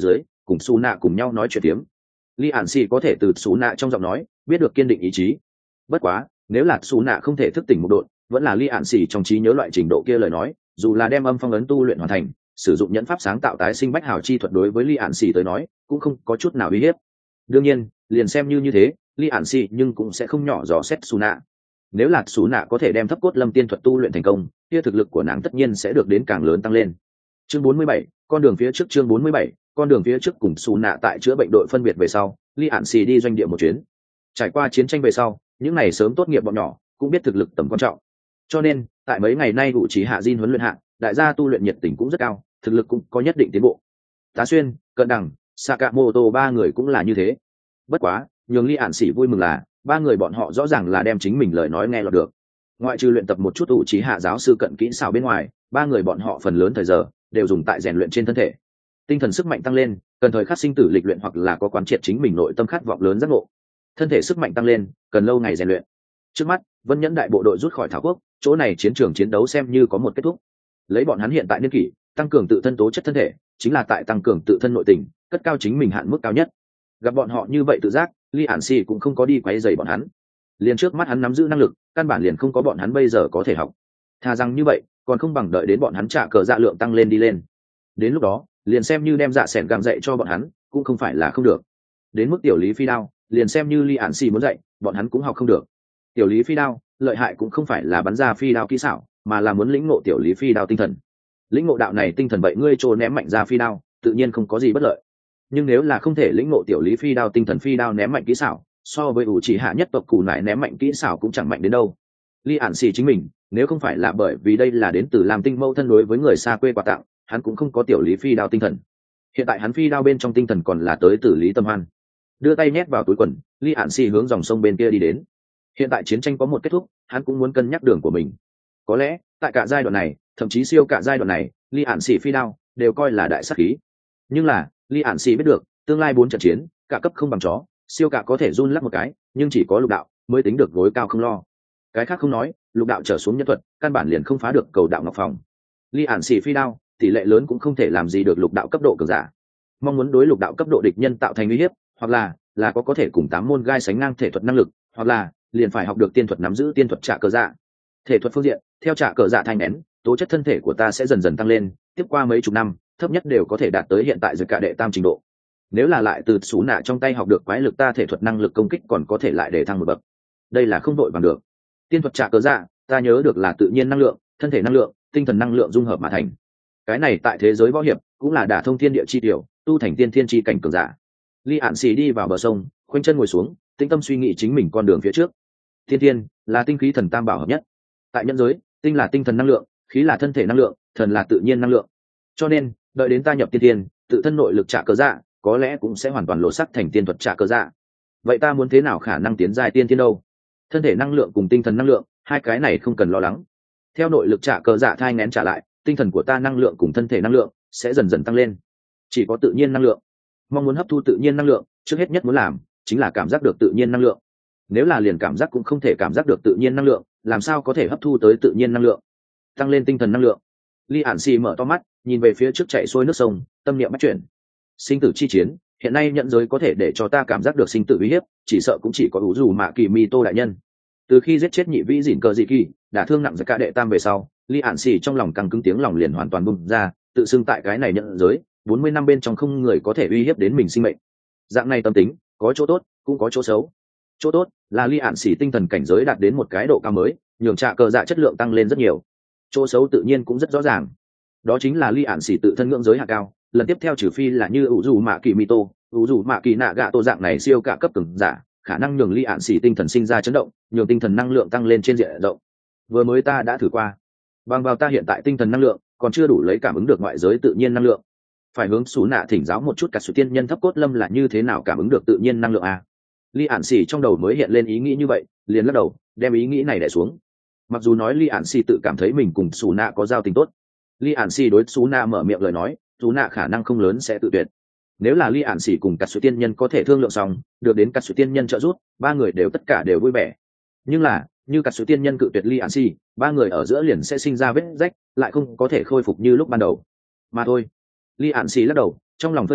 cùng xù nạ cùng nhau nói chuyện tiếm. Li ản xì có thể từ xù nạ trong giọng nói biết được kiên định ý chí. Bất quá nếu là xù nạ không thể thức tỉnh một độn, vẫn là Li ản xì trong trí nhớ loại trình độ kia lời nói, dù là đem âm phong ấn tu luyện hoàn thành, sử dụng nhẫn pháp sáng tạo tái sinh bách hào chi thuật đối với Li ản xì tới nói cũng không có chút nào uy hiếp. Đương nhiên liền xem như thế, Li ản xì nhưng cũng sẽ không nhỏ dò xét xù nạ. Nếu là xù nạ có thể đem thấp cốt lâm tiên thuật tu luyện thành công, kia thực lực của nàng tất nhiên sẽ được đến càng lớn tăng lên. Chương 47, con đường phía trước. Chương 47, con đường phía trước. Cùng xù nạ tại chữa bệnh đội phân biệt về sau, Li ản xì đi doanh địa một chuyến. Trải qua chiến tranh về sau, những ngày sớm tốt nghiệp bọn nhỏ cũng biết thực lực tầm quan trọng, cho nên tại mấy ngày nay vụ trí hạ Jin huấn luyện hạ, đại gia tu luyện nhiệt tình cũng rất cao, thực lực cũng có nhất định tiến bộ. Tá Xuyên, Cận Đằng, Sakamoto ba người cũng là như thế. Bất quá nhường Li ản xỉ vui mừng là ba người bọn họ rõ ràng là đem chính mình lời nói nghe lọt được. Ngoại trừ luyện tập một chút ủ trí hạ giáo sư cận kỹ xảo bên ngoài, ba người bọn họ phần lớn thời giờ đều dùng tại rèn luyện trên thân thể. Tinh thần sức mạnh tăng lên, cần thời khắc sinh tử lịch luyện hoặc là có quán triệt chính mình nội tâm khát vọng lớn giác ngộ. Thân thể sức mạnh tăng lên, cần lâu ngày rèn luyện. Trước mắt Vân Nhẫn đại bộ đội rút khỏi Thảo Quốc, chỗ này chiến trường chiến đấu xem như có một kết thúc. Lấy bọn hắn hiện tại niên kỷ, tăng cường tự thân tố chất thân thể chính là tại tăng cường tự thân nội tình, cất cao chính mình hạn mức cao nhất. Gặp bọn họ như vậy tự giác, Li ản xì cũng không có đi quấy rầy bọn hắn. Liền trước mắt hắn nắm giữ năng lực, căn bản liền không có bọn hắn bây giờ có thể học. Thà rằng như vậy, còn không bằng đợi đến bọn hắn trả cờ dạ lượng tăng lên đi lên. Đến lúc đó, liền xem như đem dạ sẻn gàng dạy cho bọn hắn, cũng không phải là không được. Đến mức tiểu lý phi đao, liền xem như Li ản xì muốn dạy, bọn hắn cũng học không được. Tiểu lý phi đao, lợi hại cũng không phải là bắn ra phi đao kỹ xảo, mà là muốn lĩnh ngộ tiểu lý phi đao tinh thần. Lĩnh ngộ đạo này tinh thần vậy ngươi trồ ném mạnh ra phi đao, tự nhiên không có gì bất lợi. Nhưng nếu là không thể lĩnh ngộ tiểu lý phi đao tinh thần phi đao ném mạnh kỹ xảo, so với ủ chỉ hạ nhất tộc cù nải ném mạnh kỹ xảo cũng chẳng mạnh đến đâu. Li ản xì chính mình, nếu không phải là bởi vì đây là đến từ làm tinh mâu thân đối với người xa quê quà tặng, hắn cũng không có tiểu lý phi đao tinh thần. Hiện tại hắn phi đao bên trong tinh thần còn là tới từ Lý Tâm Hoan. Đưa tay nhét vào túi quần, Li ản xì hướng dòng sông bên kia đi đến. Hiện tại chiến tranh có một kết thúc, hắn cũng muốn cân nhắc đường của mình. Có lẽ tại cả giai đoạn này, thậm chí siêu cả giai đoạn này, Li ản xì phi đao đều coi là đại sát khí. Nhưng là Li ản xì biết được, tương lai 4 trận chiến, cả cấp không bằng chó, siêu cả có thể run lắc một cái, nhưng chỉ có lục đạo mới tính được gối cao không lo. Cái khác không nói, lục đạo trở xuống nhân thuật, căn bản liền không phá được cầu đạo ngọc phòng. Li ản xì phi đao, tỷ lệ lớn cũng không thể làm gì được lục đạo cấp độ cường giả. Mong muốn đối lục đạo cấp độ địch nhân tạo thành uy hiếp, hoặc là có thể cùng 8 môn gai sánh ngang thể thuật năng lực, hoặc là liền phải học được tiên thuật nắm giữ tiên thuật trả cờ dạ. Thể thuật phương diện, theo trả cờ dạ thành nén, tố chất thân thể của ta sẽ dần dần tăng lên, tiếp qua mấy chục năm, thấp nhất đều có thể đạt tới hiện tại giật cả đệ tam trình độ. Nếu là lại từ xú nạ trong tay học được quái lực, ta thể thuật năng lực công kích còn có thể lại để thăng một bậc. Đây là không đội bằng được. Tiên thuật trả cờ dạ, ta nhớ được là tự nhiên năng lượng, thân thể năng lượng, tinh thần năng lượng dung hợp mà thành. Cái này tại thế giới võ hiệp cũng là đả thông thiên địa chi tiểu, tu thành tiên thiên chi cảnh cường giả. Li ản xì đi vào bờ sông, khoanh chân ngồi xuống, tĩnh tâm suy nghĩ chính mình con đường phía trước. Thiên thiên là tinh khí thần tam bảo hợp nhất. Tại nhân giới, tinh là tinh thần năng lượng, khí là thân thể năng lượng, thần là tự nhiên năng lượng. Cho nên đợi đến ta nhập tiên thiên, tự thân nội lực trả cờ dạ có lẽ cũng sẽ hoàn toàn lộ sắc thành tiên thuật trả cờ dạ. Vậy ta muốn thế nào khả năng tiến giai tiên thiên đâu? Thân thể năng lượng cùng tinh thần năng lượng, hai cái này không cần lo lắng. Theo nội lực trả cờ dạ thai nén trả lại, tinh thần của ta năng lượng cùng thân thể năng lượng sẽ dần dần tăng lên. Chỉ có tự nhiên năng lượng. Mong muốn hấp thu tự nhiên năng lượng, trước hết nhất muốn làm chính là cảm giác được tự nhiên năng lượng. Nếu là liền cảm giác cũng không thể cảm giác được tự nhiên năng lượng, làm sao có thể hấp thu tới tự nhiên năng lượng? Tăng lên tinh thần năng lượng. Li ản xì mở to mắt, nhìn về phía trước chạy xuôi nước sông, tâm niệm bắt chuyển. Sinh tử chi chiến, hiện nay nhận giới có thể để cho ta cảm giác được sinh tử uy hiếp, chỉ sợ cũng chỉ có ủ dù mạ kỳ mi tô đại nhân. Từ khi giết chết nhị vĩ dỉn cờ dị kỳ, đã thương nặng giặc cả đệ tam về sau, Li ản xì trong lòng căng cứng, tiếng lòng liền hoàn toàn bung ra, tự xưng tại cái này nhận giới 40 năm bên trong không người có thể uy hiếp đến mình sinh mệnh. Dạng này tâm tính có chỗ tốt cũng có chỗ xấu. Chỗ tốt là Li ản xì tinh thần cảnh giới đạt đến một cái độ cao mới, nhường trạ cờ dạ chất lượng tăng lên rất nhiều. Chỗ xấu tự nhiên cũng rất rõ ràng, đó chính là Li ản xì tự thân ngưỡng giới hạ cao, lần tiếp theo trừ phi là như ủ dù mạ kỳ mito, ủ dù mạ kỳ nạ gạ tô dạng này siêu cả cấp cường giả, khả năng nhường Li ản xì tinh thần sinh ra chấn động, nhường tinh thần năng lượng tăng lên trên diện rộng. Vừa mới ta đã thử qua, bằng vào ta hiện tại tinh thần năng lượng còn chưa đủ lấy cảm ứng được ngoại giới tự nhiên năng lượng. Phải hướng xú nạ thỉnh giáo một chút cả sự tiên nhân thấp cốt lâm là như thế nào cảm ứng được tự nhiên năng lượng à? Li ản xì trong đầu mới hiện lên ý nghĩ như vậy, liền lắc đầu đem ý nghĩ này đè xuống. Mặc dù nói Li ản xì tự cảm thấy mình cùng xú nạ có giao tình tốt, Li ản xì đối xú nạ mở miệng lời nói, xú nạ khả năng không lớn sẽ tự tuyệt. Nếu là Li ản xì cùng cả sự tiên nhân có thể thương lượng xong, được đến cả sự tiên nhân trợ giúp, ba người đều tất cả đều vui vẻ. Nhưng là như cả sự tiên nhân cự tuyệt Li ản xì, ba người ở giữa liền sẽ sinh ra vết rách, lại không có thể khôi phục như lúc ban đầu mà thôi. Li ản xì lắc đầu, trong lòng phơi cười,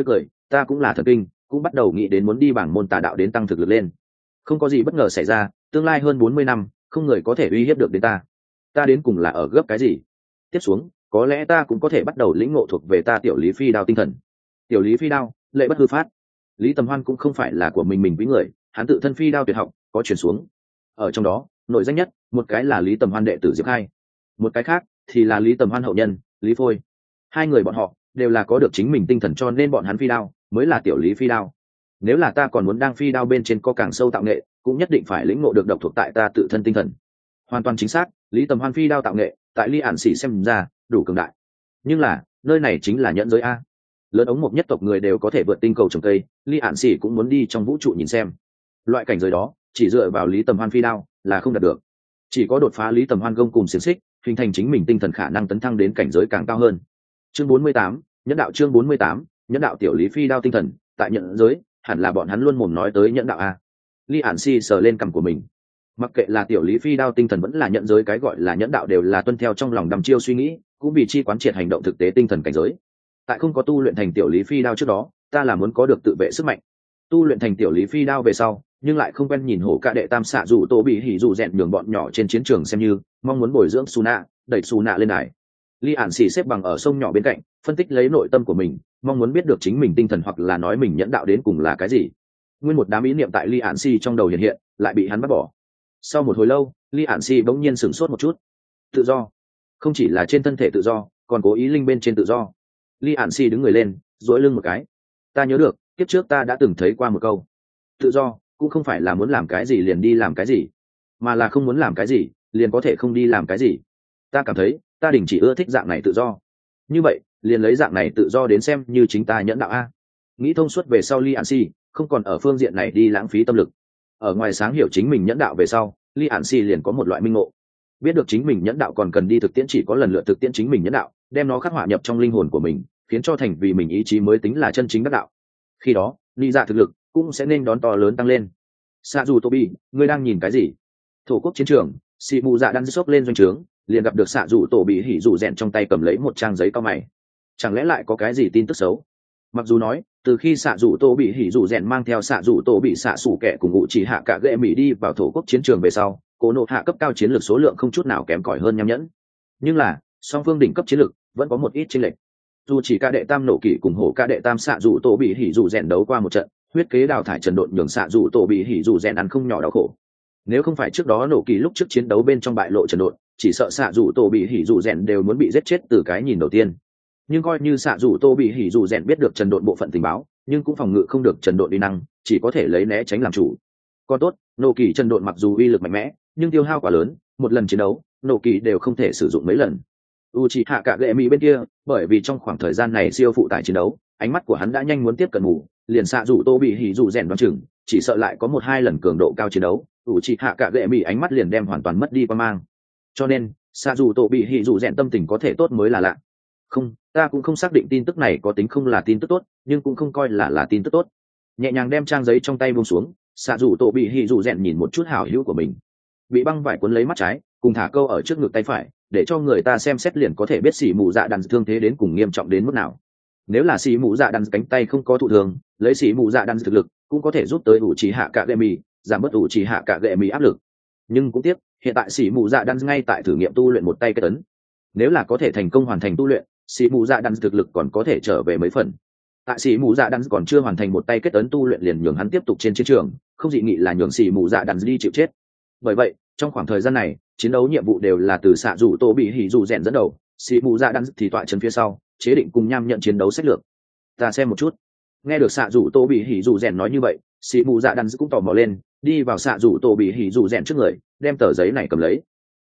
ta cũng là thần kinh, cũng bắt đầu nghĩ đến muốn đi bảng môn tà đạo đến tăng thực lực lên. Không có gì bất ngờ xảy ra, tương lai hơn 40 năm không người có thể uy hiếp được đến ta đến cùng là ở gấp cái gì? Tiếp xuống có lẽ ta cũng có thể bắt đầu lĩnh ngộ thuộc về ta tiểu lý phi đao tinh thần. Tiểu lý phi đao, lệ bất hư phát. Lý Tầm Hoan cũng không phải là của mình quý người, hắn tự thân phi đao tuyệt học có truyền xuống. Ở trong đó nội danh nhất một cái là Lý Tầm Hoan đệ tử Diệp Khai, một cái khác thì là Lý Tầm Hoan hậu nhân Lý Phôi. Hai người bọn họ đều là có được chính mình tinh thần, cho nên bọn hắn phi đao mới là tiểu lý phi đao. Nếu là ta còn muốn đang phi đao bên trên có càng sâu tạo nghệ, cũng nhất định phải lĩnh ngộ được độc thuộc tại ta tự thân tinh thần. Hoàn toàn chính xác, Lý Tầm Hoan phi đao tạo nghệ tại Lý Ản Sĩ xem ra đủ cường đại. Nhưng là nơi này chính là nhẫn giới a, lớn ống một nhất tộc người đều có thể vượt tinh cầu trồng cây, Lý Ản Sĩ cũng muốn đi trong vũ trụ nhìn xem. Loại cảnh giới đó chỉ dựa vào Lý Tầm Hoan phi đao là không đạt được, chỉ có đột phá Lý Tầm Hoan gông cùng xiềng xích, hình thành chính mình tinh thần khả năng tấn thăng đến cảnh giới càng cao hơn. Chương 48, nhẫn đạo. Chương 48, nhẫn đạo. Tiểu lý phi đao tinh thần tại nhẫn giới hẳn là bọn hắn luôn mồm nói tới nhẫn đạo a. Lý Ản Sĩ sờ lên cằm của mình, mặc kệ là tiểu lý phi đao tinh thần vẫn là nhẫn giới cái gọi là nhẫn đạo, đều là tuân theo trong lòng đăm chiêu suy nghĩ, cũng vì chi quán triệt hành động thực tế tinh thần cảnh giới. Tại không có tu luyện thành tiểu lý phi đao trước đó, ta là muốn có được tự vệ sức mạnh. Tu luyện thành tiểu lý phi đao về sau, nhưng lại không quen nhìn hổ ca đệ tam xạ dù tô bị hỉ dù rèn nhường bọn nhỏ trên chiến trường xem như mong muốn bồi dưỡng Suna, đẩy Suna lên đài. Lý Ản Sĩ xếp bằng ở sông nhỏ bên cạnh, phân tích lấy nội tâm của mình, mong muốn biết được chính mình tinh thần hoặc là nói mình nhẫn đạo đến cùng là cái gì. Nguyên một đám ý niệm tại Lý Ản Sĩ trong đầu hiện hiện, lại bị hắn bắt bỏ. Sau một hồi lâu, Lý Ản Sĩ bỗng nhiên sửng sốt một chút. Tự do, không chỉ là trên thân thể tự do, còn cố ý linh bên trên tự do. Lý Ản Sĩ đứng người lên, duỗi lưng một cái. Ta nhớ được, kiếp trước ta đã từng thấy qua một câu. Tự do cũng không phải là muốn làm cái gì liền đi làm cái gì, mà là không muốn làm cái gì liền có thể không đi làm cái gì. Ta cảm thấy ta đình chỉ ưa thích dạng này tự do, như vậy liền lấy dạng này tự do đến xem như chính ta nhẫn đạo a. Nghĩ thông suốt về sau, Lý Ản Sĩ không còn ở phương diện này đi lãng phí tâm lực. Ở ngoài sáng hiểu chính mình nhẫn đạo về sau, Lý Ản Sĩ liền có một loại minh ngộ, biết được chính mình nhẫn đạo còn cần đi thực tiễn, chỉ có lần lượt thực tiễn chính mình nhẫn đạo, đem nó khắc họa nhập trong linh hồn của mình, khiến cho thành vì mình ý chí mới tính là chân chính đắc đạo. Khi đó lý dạ thực lực cũng sẽ nên đón to lớn tăng lên. Xạ dù Tobi, ngươi đang nhìn cái gì? Thổ quốc chiến trường, xì mù dạ đang sốc lên doanh trướng, liền gặp được xạ dù tổ bị hỉ dù rèn trong tay cầm lấy một trang giấy cao mày. Chẳng lẽ lại có cái gì tin tức xấu? Mặc dù nói từ khi xạ dù tổ bị hỉ dù rèn mang theo xạ dù tổ bị xạ sủ kẻ cùng ngụ chỉ hạ cả gệ mỹ đi vào thổ quốc chiến trường về sau, cố nộ hạ cấp cao chiến lược số lượng không chút nào kém cỏi hơn nham nhẫn, nhưng là song phương đỉnh cấp chiến lược vẫn có một ít chênh lệch. Dù chỉ ca đệ tam nổ kỷ cùng hổ ca đệ tam xạ dù tổ bị hỉ dù rèn đấu qua một trận, huyết kế đào thải trần độn nhường xạ dù tổ bị hỉ dù rèn ăn không nhỏ đau khổ. Nếu không phải trước đó nổ kỳ lúc trước chiến đấu bên trong bại lộ trần độn, chỉ sợ xạ dù tổ bị hỉ dù rèn đều muốn bị giết chết từ cái nhìn đầu tiên. Nhưng coi như xạ dù tổ bị hỉ dù rèn biết được trần độn bộ phận tình báo, nhưng cũng phòng ngự không được trần độn uy năng, chỉ có thể lấy né tránh làm chủ. Còn tốt, nổ kỳ trần độn mặc dù uy lực mạnh mẽ, nhưng tiêu hao quá lớn, một lần chiến đấu nổ kỳ đều không thể sử dụng mấy lần. Uchiha cả gệ mỹ bên kia, bởi vì trong khoảng thời gian này siêu phụ tải chiến đấu, ánh mắt của hắn đã nhanh muốn tiếp cận mù, liền xạ dù tô bị hỉ dù rèn đoán chừng chỉ sợ lại có 1-2 lần cường độ cao chiến đấu, Uchiha cả gệ mỹ ánh mắt liền đem hoàn toàn mất đi quan mang. Cho nên xạ dù tô bị hỉ dù rèn tâm tình có thể tốt mới là lạ. Không, ta cũng không xác định tin tức này có tính không là tin tức tốt, nhưng cũng không coi là tin tức tốt. Nhẹ nhàng đem trang giấy trong tay buông xuống, xạ dù tô bị hỉ dù rèn nhìn một chút hảo hữu của mình, bị băng vải cuốn lấy mắt trái, cùng thả câu ở trước ngực tay phải, để cho người ta xem xét liền có thể biết xỉ mù dạ đàn thương thế đến cùng nghiêm trọng đến mức nào. Nếu là xỉ mù dạ đàn cánh tay không có thụ thường, lấy xỉ mù dạ đàn thực lực cũng có thể giúp tới Uchiha cả gệ mỹ, giảm bớt Uchiha cả gệ mỹ áp lực. Nhưng cũng tiếc, hiện tại xỉ mù dạ đàn ngay tại thử nghiệm tu luyện một tay kết ấn. Nếu là có thể thành công hoàn thành tu luyện, xỉ mù dạ đàn thực lực còn có thể trở về mấy phần. Tại xỉ mù dạ đàn còn chưa hoàn thành một tay kết ấn tu luyện liền nhường hắn tiếp tục trên chiến trường, không dị nghị là nhường xỉ mù dạ đàn đi chịu chết. Bởi vậy trong khoảng thời gian này chiến đấu nhiệm vụ đều là từ xạ dù tô bị hỉ dù rèn dẫn đầu, xì mù dạ đắn thì tọa chân phía sau chế định cùng nham nhận chiến đấu sách lược. Ta xem một chút. Nghe được xạ dù tô bị hỉ dù rèn nói như vậy, xì mù dạ đắn cũng tò mò lên, đi vào xạ dù tô bị hỉ dù rèn trước người, đem tờ giấy này cầm lấy.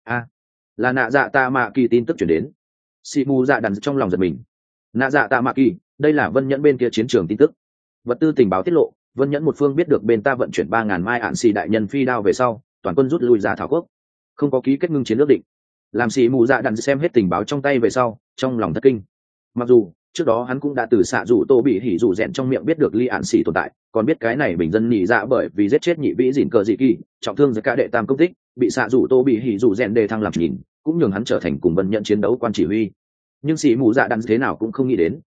Là nạ dạ tạ mạ kỳ tin tức chuyển đến. Xì mù dạ đắn trong lòng giật mình. Nạ dạ tạ mạ kỳ, đây là Vân Nhẫn bên kia chiến trường tin tức. Vật tư tình báo tiết lộ, Vân Nhẫn một phương biết được bên ta vận chuyển 3.000 mai ạn xì đại nhân phi đao về sau, toàn quân rút lui ra thảo quốc, không có ký kết ngưng chiến ước định. Làm xì mù dạ đàn xem hết tình báo trong tay về sau, trong lòng thất kinh. Mặc dù trước đó hắn cũng đã từ xạ dù tô bị hỉ dù rèn trong miệng biết được Lý Ản Sĩ tồn tại, còn biết cái này bình dân nhị dạ bởi vì giết chết nhị vĩ dỉn cờ dị kỳ, trọng thương giữa cả đệ tam công tích, bị xạ dù tô bị hỉ dù rèn đề thăng làm nhìn, cũng nhường hắn trở thành cùng Vân Nhẫn chiến đấu quan chỉ huy. Nhưng xì mù dạ đàn thế nào cũng không nghĩ đến,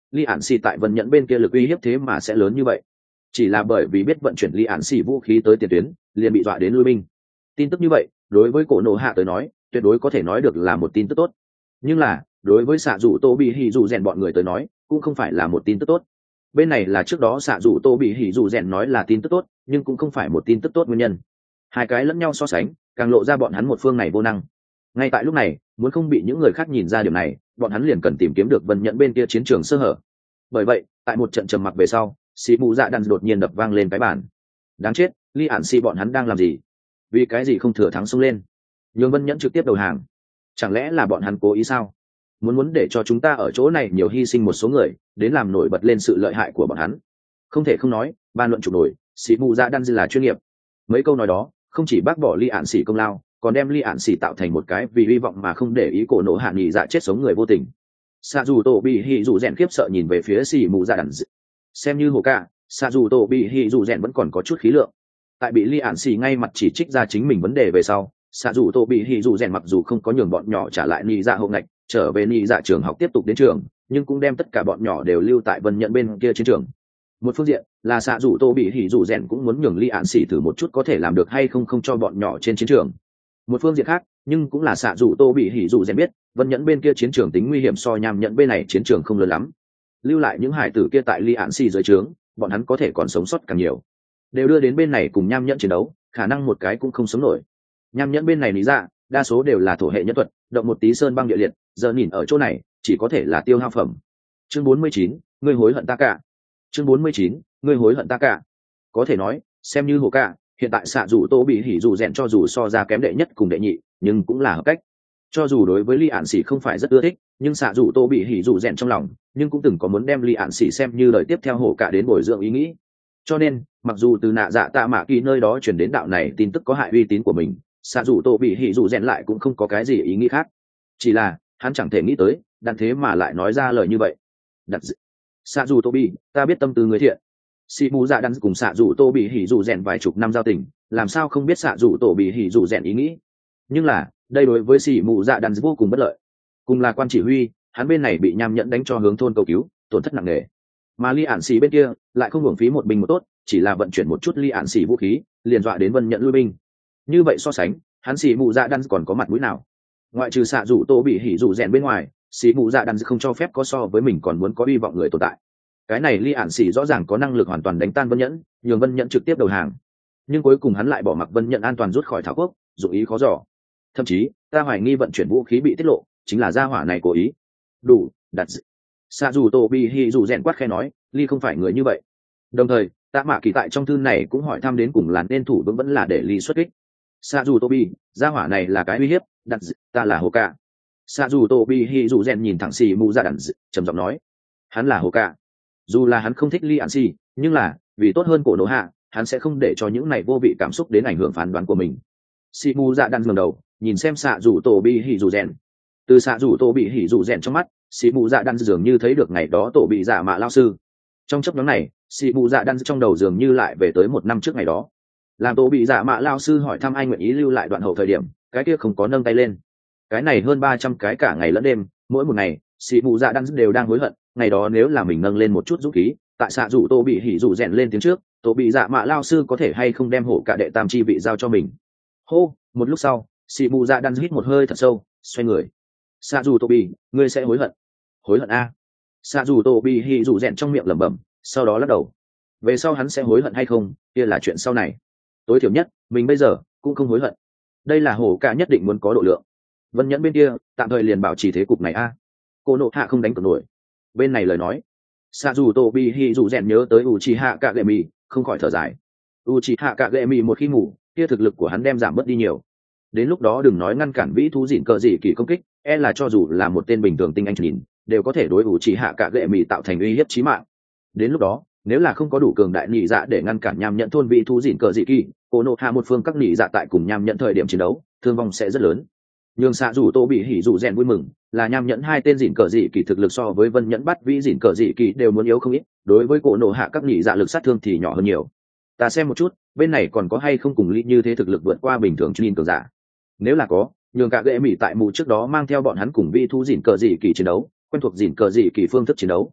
Lý Ản Xỉ tại Vân Nhẫn bên kia lực uy hiếp thế mà sẽ lớn như vậy. Chỉ là bởi vì biết vận chuyển Lý Ản Xỉ vũ khí tới tiền tuyến, liền bị dọa đến lui binh. Tin tức như vậy, đối với cổ nổ hạ tới nói, tuyệt đối có thể nói được là một tin tức tốt. Nhưng là, đối với xạ dù Tô Bị Hỉ dù rèn bọn người tới nói, cũng không phải là một tin tức tốt. Bên này là trước đó xạ dù Tô Bị Hỉ dù rèn nói là tin tức tốt, nhưng cũng không phải một tin tức tốt nguyên nhân. Hai cái lẫn nhau so sánh, càng lộ ra bọn hắn một phương này vô năng. Ngay tại lúc này, muốn không bị những người khác nhìn ra điểm này, bọn hắn liền cần tìm kiếm được Vân Nhẫn bên kia chiến trường sơ hở. Bởi vậy, tại một trận trầm mặc về sau, xì mù dạ đan đột nhiên đập vang lên cái bàn. Đáng chết, Lý Ản Xỉ bọn hắn đang làm gì? Vì cái gì không thừa thắng xông lên? Nhường Vân Nhẫn trực tiếp đầu hàng. Chẳng lẽ là bọn hắn cố ý sao? Muốn để cho chúng ta ở chỗ này nhiều hy sinh một số người, đến làm nổi bật lên sự lợi hại của bọn hắn. Không thể không nói, ban luận chủ nổi, xì mù dạ đan là chuyên nghiệp. Mấy câu nói đó, không chỉ bác bỏ Lý Ản Xỉ công lao, còn đem Lý Ản Xỉ tạo thành một cái vì hy vọng mà không để ý cổ nổ hạ nghỉ dạ chết sống người vô tình. Sa dù Tổ Bị Hỉ dù rèn khiếp sợ nhìn về phía xì mù dạ đan. Xem như hồ ca, Sa dù Tổ Bị Hỉ dù rèn vẫn còn có chút khí lượng. Tại bị Lý Ản Xỉ ngay mặt chỉ trích ra chính mình vấn đề về sau, Sa dù Tổ Bị Hỉ dù rèn mặc dù không có nhường bọn nhỏ trả lại nghỉ dạ hộ ngạch, trở về nghỉ dạ trường học tiếp tục đến trường, nhưng cũng đem tất cả bọn nhỏ đều lưu tại Vân Nhẫn bên kia chiến trường. Một phương diện là Sa dù Tô Bị Hỉ dù rèn cũng muốn nhường Lý Ản Xỉ thử một chút có thể làm được hay không không cho bọn nhỏ trên chiến trường. Một phương diện khác, nhưng cũng là Sa dù Tô Bị Hỉ dù rèn biết Vân Nhẫn bên kia chiến trường tính nguy hiểm so Nham Nhẫn bên này chiến trường không lớn lắm, lưu lại những hải tử kia tại Lý Ản Xỉ dưới trướng, bọn hắn có thể còn sống sót càng nhiều, đều đưa đến bên này cùng Nham Nhẫn chiến đấu, khả năng một cái cũng không sống nổi. Nham Nhẫn bên này lý dạ đa số đều là thổ hệ nhân thuật, động một tí sơn băng địa liệt, giờ nhìn ở chỗ này chỉ có thể là tiêu hao phẩm. Chương 49, ngươi hối hận ta cả. Chương 49, ngươi hối hận ta cả. Có thể nói, xem như hồ cả, hiện tại xạ dù Tô Bị Hỉ dù rèn cho dù so ra kém đệ nhất cùng đệ nhị, nhưng cũng là hợp cách. Cho dù đối với Lý Ản Xỉ không phải rất ưa thích, nhưng xạ dù Tô Bị Hỉ dù rèn trong lòng, nhưng cũng từng có muốn đem Lý Ản Xỉ xem như đời tiếp theo hồ cả đến bồi dưỡng ý nghĩ. Cho nên, mặc dù từ nạ dạ tạ mạ kỳ nơi đó truyền đến đạo này tin tức có hại uy tín của mình, xạ dù Tô Bị Hỉ dù rèn lại cũng không có cái gì ý nghĩ khác. Chỉ là hắn chẳng thể nghĩ tới đạn thế mà lại nói ra lời như vậy. Đặt xạ dù Tô Bị, ta biết tâm tư người thiện. Sĩ mù dạ đan cùng xạ dù Tô Bị Hỉ dù rèn vài chục năm giao tình, làm sao không biết xạ dù Tô Bị Hỉ dù rèn ý nghĩ. Nhưng là đây đối với sĩ mù dạ đan vô cùng bất lợi. Cùng là quan chỉ huy, hắn bên này bị Nham Nhẫn đánh cho hướng thôn cầu cứu, tổn thất nặng nề. Mà Lý Ản Xỉ bên kia lại không hưởng phí một binh một tốt, chỉ là vận chuyển một chút Lý Ản Xỉ vũ khí, liền dọa đến Vân Nhẫn lui binh. Như vậy so sánh, hắn sĩ mù dạ đan còn có mặt mũi nào? Ngoại trừ xạ dù Tô Bị Hỉ dù rèn bên ngoài, sĩ mù dạ đan không cho phép có so với mình còn muốn có hy vọng người tồn tại. Cái này Lý Ản Xỉ rõ ràng có năng lực hoàn toàn đánh tan Vân Nhẫn, nhường Vân Nhẫn trực tiếp đầu hàng, nhưng cuối cùng hắn lại bỏ mặc Vân Nhẫn an toàn rút khỏi Thảo Quốc, dụng ý khó dò. Thậm chí ta hoài nghi vận chuyển vũ khí bị tiết lộ chính là gia hỏa này cố ý. Đủ, đặt xạ dù Tô Bị Hỉ dù rèn quát khe nói, Ly không phải người như vậy. Đồng thời Tạ Mạ Kỳ tại trong thư này cũng hỏi thăm đến cùng là nên thủ vững vẫn là để Ly xuất kích. Xạ dù Tô Bị, gia hỏa này là cái uy hiếp, đặt ta là hồ ca. Xạ dù Tô Bị Hỉ dù rèn nhìn thẳng xì mù ra đàn trầm giọng nói, hắn là hồ ca. Dù là hắn không thích Lý Ản Xỉ, nhưng là vì tốt hơn cổ nổ hạ, hắn sẽ không để cho những này vô vị cảm xúc đến ảnh hưởng phán đoán của mình. Xì mù dạ đan ngẩng đầu nhìn xem xạ dù Tô Bị Hỉ dù rèn. Từ xạ dù Tô Bị Hỉ dù rèn trong mắt, xì mù dạ đan dường như thấy được ngày đó Tổ bị dạ mạ lao sư. Trong chốc ngắn này, xì mù dạ đan trong đầu dường như lại về tới một năm trước ngày đó. Làm Tổ bị dạ mạ lao sư hỏi thăm ai nguyện ý lưu lại đoạn hậu thời điểm, cái kia không có nâng tay lên. Cái này hơn 300 cái cả ngày lẫn đêm, mỗi một ngày xì mù dạ đan đều đang hối hận. Ngày đó nếu là mình nâng lên một chút dũng khí, tại xạ dù Tô Bị Hỉ dù rèn lên tiếng trước, Tổ bị dạ mạ lao sư có thể hay không đem hổ cả đệ tam chi vị giao cho mình. Hô, một lúc sau, xì mù dạ đan hít một hơi thật sâu, xoay người. Xạ dù Tô Bị, ngươi sẽ hối hận. Hối hận a? Xạ dù Tô Bị Hỉ dù rèn trong miệng lẩm bẩm, sau đó lắc đầu. Về sau hắn sẽ hối hận hay không, kia là chuyện sau này. Tối thiểu nhất, mình bây giờ cũng không hối hận. Đây là hổ cả nhất định muốn có độ lượng. Vân Nhẫn bên kia, tạm thời liền bảo trì thế cục này a. Cô nộ hạ không đánh cược nổi. Bên này lời nói, xạ dù Tô Bị Hỉ dù rèn nhớ tới Uchiha Kagami, không khỏi thở dài. Uchiha Kagami một khi ngủ, kia thực lực của hắn đem giảm bớt đi nhiều. Đến lúc đó đừng nói ngăn cản vĩ thú dịn cờ dị kỳ công kích, e là cho dù là một tên bình thường tinh anh nhìn, đều có thể đối Uchiha Kagami tạo thành uy hiếp chí mạng. Đến lúc đó, nếu là không có đủ cường đại nhị dạ để ngăn cản Nham Nhẫn thôn vĩ thú dịn cờ dị kỳ, cô nộ hạ một phương các nhị dạ tại cùng Nham Nhẫn thời điểm chiến đấu, thương vong sẽ rất lớn. Nhưng xạ dù Tô Bị Hỉ dù rèn vui mừng là Nham Nhẫn hai tên dịn cờ dị kỳ thực lực so với Vân Nhẫn bắt vĩ dịn cờ dị kỳ đều muốn yếu không ít, đối với cổ nổ hạ các nhị dạ lực sát thương thì nhỏ hơn nhiều. Ta xem một chút bên này còn có hay không cùng Lý như thế thực lực vượt qua bình thường chuyên cờ giả. Nếu là có, nhường cả gệ mỹ tại mù trước đó mang theo bọn hắn cùng vi thu dịn cờ dị kỳ chiến đấu, quen thuộc dịn cờ dị kỳ phương thức chiến đấu.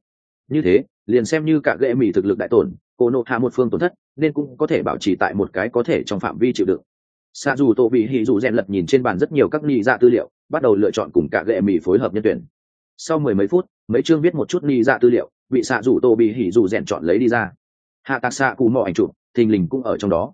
Như thế liền xem như cả gệ mỹ thực lực đại tổn, cô nộ hạ một phương tổn thất nên cũng có thể bảo trì tại một cái có thể trong phạm vi chịu đựng. Xạ dù tổ bị hỉ dù rèn lật nhìn trên bàn rất nhiều các ni dạ tư liệu, bắt đầu lựa chọn cùng cả gệ mỹ phối hợp nhân tuyển. Sau mười mấy phút, mấy chương viết một chút ni dạ tư liệu bị xạ dù tổ bị hỉ dù rèn chọn lấy đi ra. Hạ tạc xạ cù mò ảnh chụp thình lình cũng ở trong đó.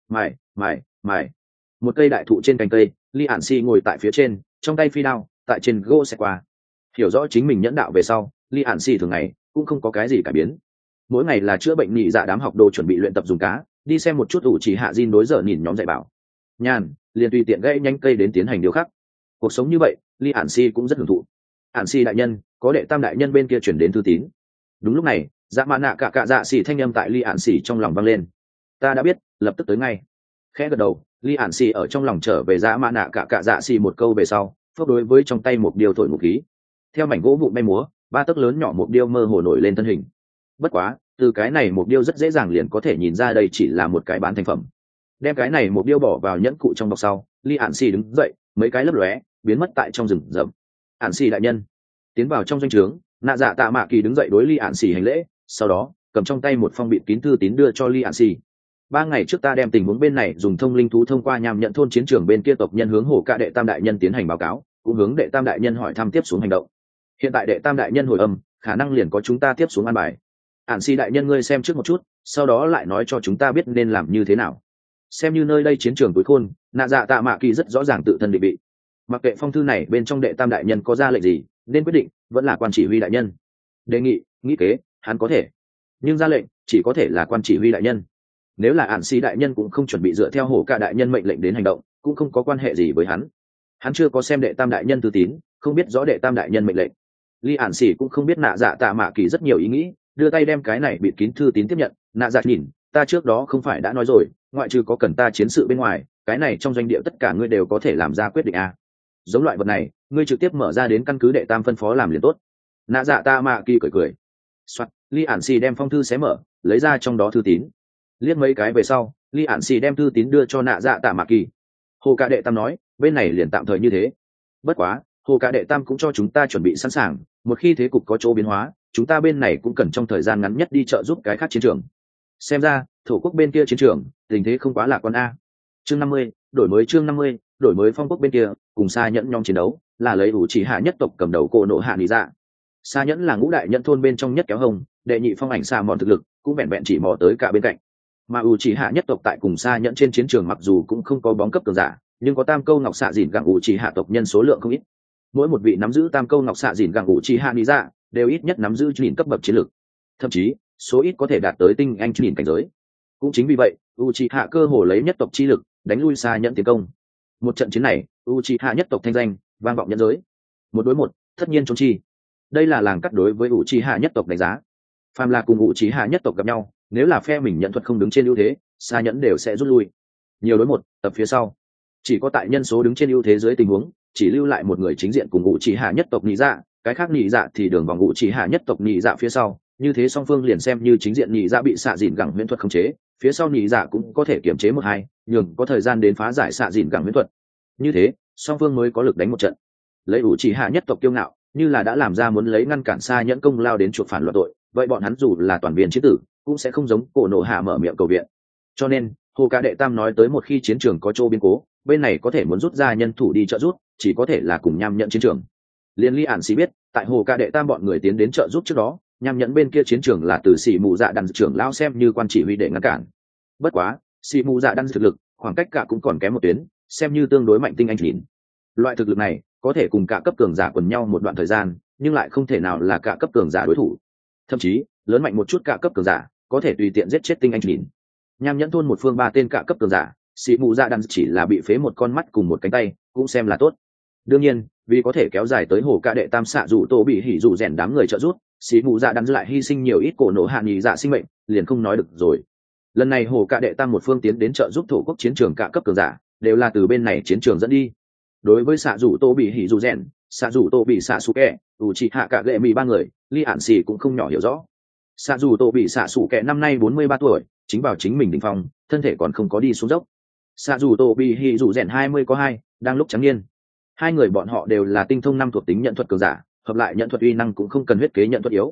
Mải một cây đại thụ trên cành cây, Li Ản Si ngồi tại phía trên, trong tay phi đao tại trên gỗ xẹt qua. Hiểu rõ chính mình nhẫn đạo về sau, Li Ản Si thường ngày cũng không có cái gì cải biến. Mỗi ngày là chữa bệnh nhị dạ đám học đồ chuẩn bị luyện tập dùng cá, đi xem một chút ủ chỉ hạ Jin đối giờ nhìn nhóm dạy bảo. Nhàn, liền tùy tiện gãy nhanh cây đến tiến hành điều khắc. Cuộc sống như vậy, Li Ản Si cũng rất hưởng thụ. Ản Si đại nhân, có đệ tam đại nhân bên kia chuyển đến thư tín. Đúng lúc này, dạ mã nạ cả dạ xỉ thanh âm tại Li Ản Si trong lòng vang lên. Ta đã biết, lập tức tới ngay. Khẽ gật đầu, Li Ản Si ở trong lòng trở về dạ mã nạ cả dạ xỉ một câu về sau, phước đối với trong tay một điêu thổi một khí. Theo mảnh gỗ vụn bay múa, ba tấc lớn nhỏ một điêu mơ hồ nổi lên thân hình. Bất quá, từ cái này một điêu rất dễ dàng liền có thể nhìn ra đây chỉ là một cái bán thành phẩm. Đem cái này một điêu bỏ vào nhẫn cụ trong bọc sau, Li Ản Si đứng dậy, mấy cái lấp lóe biến mất tại trong rừng rậm. Ản Si đại nhân tiến vào trong doanh trướng, nạ dạ tạ mạ kỳ đứng dậy đối Li Ản Si hành lễ, sau đó cầm trong tay một phong bịt kín thư tín đưa cho Li Ản Si. 3 ngày trước ta đem tình huống bên này dùng thông linh thú thông qua nhằm nhận thôn chiến trường bên kia tộc nhân hướng hồ cả đệ tam đại nhân tiến hành báo cáo, cũng hướng đệ tam đại nhân hỏi thăm tiếp xuống hành động. Hiện tại đệ tam đại nhân hồi âm, khả năng liền có chúng ta tiếp xuống an bài. Ản Si đại nhân ngươi xem trước một chút, sau đó lại nói cho chúng ta biết nên làm như thế nào. Xem như nơi đây chiến trường tối khôn, nạ dạ tạ mạ kỳ rất rõ ràng tự thân định vị. Mặc kệ phong thư này bên trong đệ tam đại nhân có ra lệnh gì, nên quyết định vẫn là quan chỉ huy đại nhân. Đề nghị, nghĩ kế, hắn có thể, nhưng ra lệnh chỉ có thể là quan chỉ huy đại nhân. Nếu là Ản Si đại nhân cũng không chuẩn bị dựa theo hổ cả đại nhân mệnh lệnh đến hành động, cũng không có quan hệ gì với hắn. Hắn chưa có xem đệ tam đại nhân thư tín, không biết rõ đệ tam đại nhân mệnh lệnh. Li Ản Si cũng không biết nạ dạ tạ mạ kỳ rất nhiều ý nghĩ, đưa tay đem cái này bịt kín thư tín tiếp nhận. Nạ dạ nhìn, ta trước đó không phải đã nói rồi, ngoại trừ có cần ta chiến sự bên ngoài, cái này trong doanh địa tất cả ngươi đều có thể làm ra quyết định a. Giống loại vật này, ngươi trực tiếp mở ra đến căn cứ đệ tam phân phó làm liền tốt. Nạ dạ tạ mạ kỳ cười. Soạt, Li Ản Si đem phong thư xé mở, lấy ra trong đó thư tín. Liếc mấy cái về sau, Li Ản Si đem thư tín đưa cho nạ dạ tạ mạ kỳ. Hồ cả đệ tam nói, bên này liền tạm thời như thế. Bất quá, hồ cả đệ tam cũng cho chúng ta chuẩn bị sẵn sàng, một khi thế cục có chỗ biến hóa, chúng ta bên này cũng cần trong thời gian ngắn nhất đi trợ giúp cái khác chiến trường. Xem ra, thổ quốc bên kia chiến trường, tình thế không quá lạc quan a. Chương 50, đổi mới chương 50, đổi mới phong quốc bên kia, cùng Sa Nhẫn nhóm chiến đấu, là lấy ủ chỉ hạ nhất tộc cầm đầu cô nộ hạ lý dạ. Sa Nhẫn là ngũ đại nhẫn thôn bên trong nhất kéo hồng, đệ nhị phong ảnh xa mòn thực lực, cũng vẹn vẹn chỉ mò tới cả bên cạnh. Mà ủ chỉ hạ nhất tộc tại cùng Sa Nhẫn trên chiến trường mặc dù cũng không có bóng cấp cường giả, nhưng có tam câu ngọc xạ dìn gặng ủ chỉ hạ tộc nhân số lượng không ít. Mỗi một vị nắm giữ tam câu ngọc xạ dìn gặng ủ chỉ hạ lý dạ, đều ít nhất nắm giữ nhìn cấp bậc chiến lực. Thậm chí, số ít có thể đạt tới tinh anh nhìn cảnh giới. Cũng chính vì vậy, Uchiha cơ hồ lấy nhất tộc chi lực đánh lui Sa Nhẫn tiến công. Một trận chiến này, Uchiha nhất tộc thanh danh vang vọng nhân giới. 1 đối 1, tất nhiên trốn chi. Đây là làng cắt đối với Uchiha nhất tộc đánh giá. Phàm là cùng Uchiha nhất tộc gặp nhau, nếu là phe mình nhận thuật không đứng trên ưu thế, Sa Nhẫn đều sẽ rút lui. Nhiều đối 1, tập phía sau. Chỉ có tại nhân số đứng trên ưu thế dưới tình huống, chỉ lưu lại một người chính diện cùng Uchiha nhất tộc nhị dạ, cái khác nhị dạ thì đường vòng Uchiha nhất tộc nhị dạ phía sau. Như thế song phương liền xem như chính diện nhị dạ bị xạ dìn gẳng huyễn thuật khống chế, phía sau nhị dạ cũng có thể kiểm chế 1-2, nhường có thời gian đến phá giải xạ dìn gẳng huyễn thuật. Như thế, song phương mới có lực đánh một trận. Lấy Uchiha nhất tộc kiêu ngạo, như là đã làm ra muốn lấy ngăn cản Sa Nhẫn công lao đến chuộc phản loạn tội, vậy bọn hắn dù là toàn viên chiến tử, cũng sẽ không giống cổ nộ hạ mở miệng cầu viện. Cho nên, hồ cả đệ tam nói tới một khi chiến trường có chỗ biến cố, bên này có thể muốn rút ra nhân thủ đi trợ giúp, chỉ có thể là cùng nham nhận chiến trường. Liên Li Ản Si biết, tại hồ cả đệ tam bọn người tiến đến trợ giúp trước đó, nham nhẫn bên kia chiến trường là từ xì mù dạ đan trưởng lao xem như quan chỉ huy để ngăn cản. Bất quá, xì mù dạ đan thực lực khoảng cách cả cũng còn kém một tuyến, xem như tương đối mạnh tinh anh nhìn. Loại thực lực này có thể cùng cả cấp cường giả quần nhau một đoạn thời gian, nhưng lại không thể nào là cả cấp cường giả đối thủ. Thậm chí lớn mạnh một chút cả cấp cường giả có thể tùy tiện giết chết tinh anh nhìn. Nham nhẫn thôn một phương 3 tên cả cấp cường giả, xì mù dạ đan chỉ là bị phế một con mắt cùng một cánh tay, cũng xem là tốt. Đương nhiên, vì có thể kéo dài tới hồ cả đệ tam xạ dù tổ bị hỉ dù rèn đám người trợ giúp, xì mù dạ đắn lại hy sinh nhiều ít cổ nổ hạ nghỉ dạ sinh mệnh, liền không nói được rồi. Lần này hồ cả đệ tam một phương tiến đến trợ giúp thổ quốc chiến trường cả cấp cường giả, đều là từ bên này chiến trường dẫn đi. Đối với xạ dù tô bị hỉ dù rèn, xạ dù tô bị xạ sủ kẹ, chỉ hạ cả gệ mì 3 người, Li Ản Si cũng không nhỏ hiểu rõ. Xạ dù tô bị xạ sủ kẹ năm nay 43 tuổi, chính vào chính mình đỉnh phong, thân thể còn không có đi xuống dốc. Xạ dù tô bị hỉ dù rèn 20 có 2, đang lúc trắng niên. 2 người bọn họ đều là tinh thông 5 thuộc tính nhận thuật cường giả, hợp lại nhận thuật uy năng cũng không cần huyết kế nhận thuật yếu.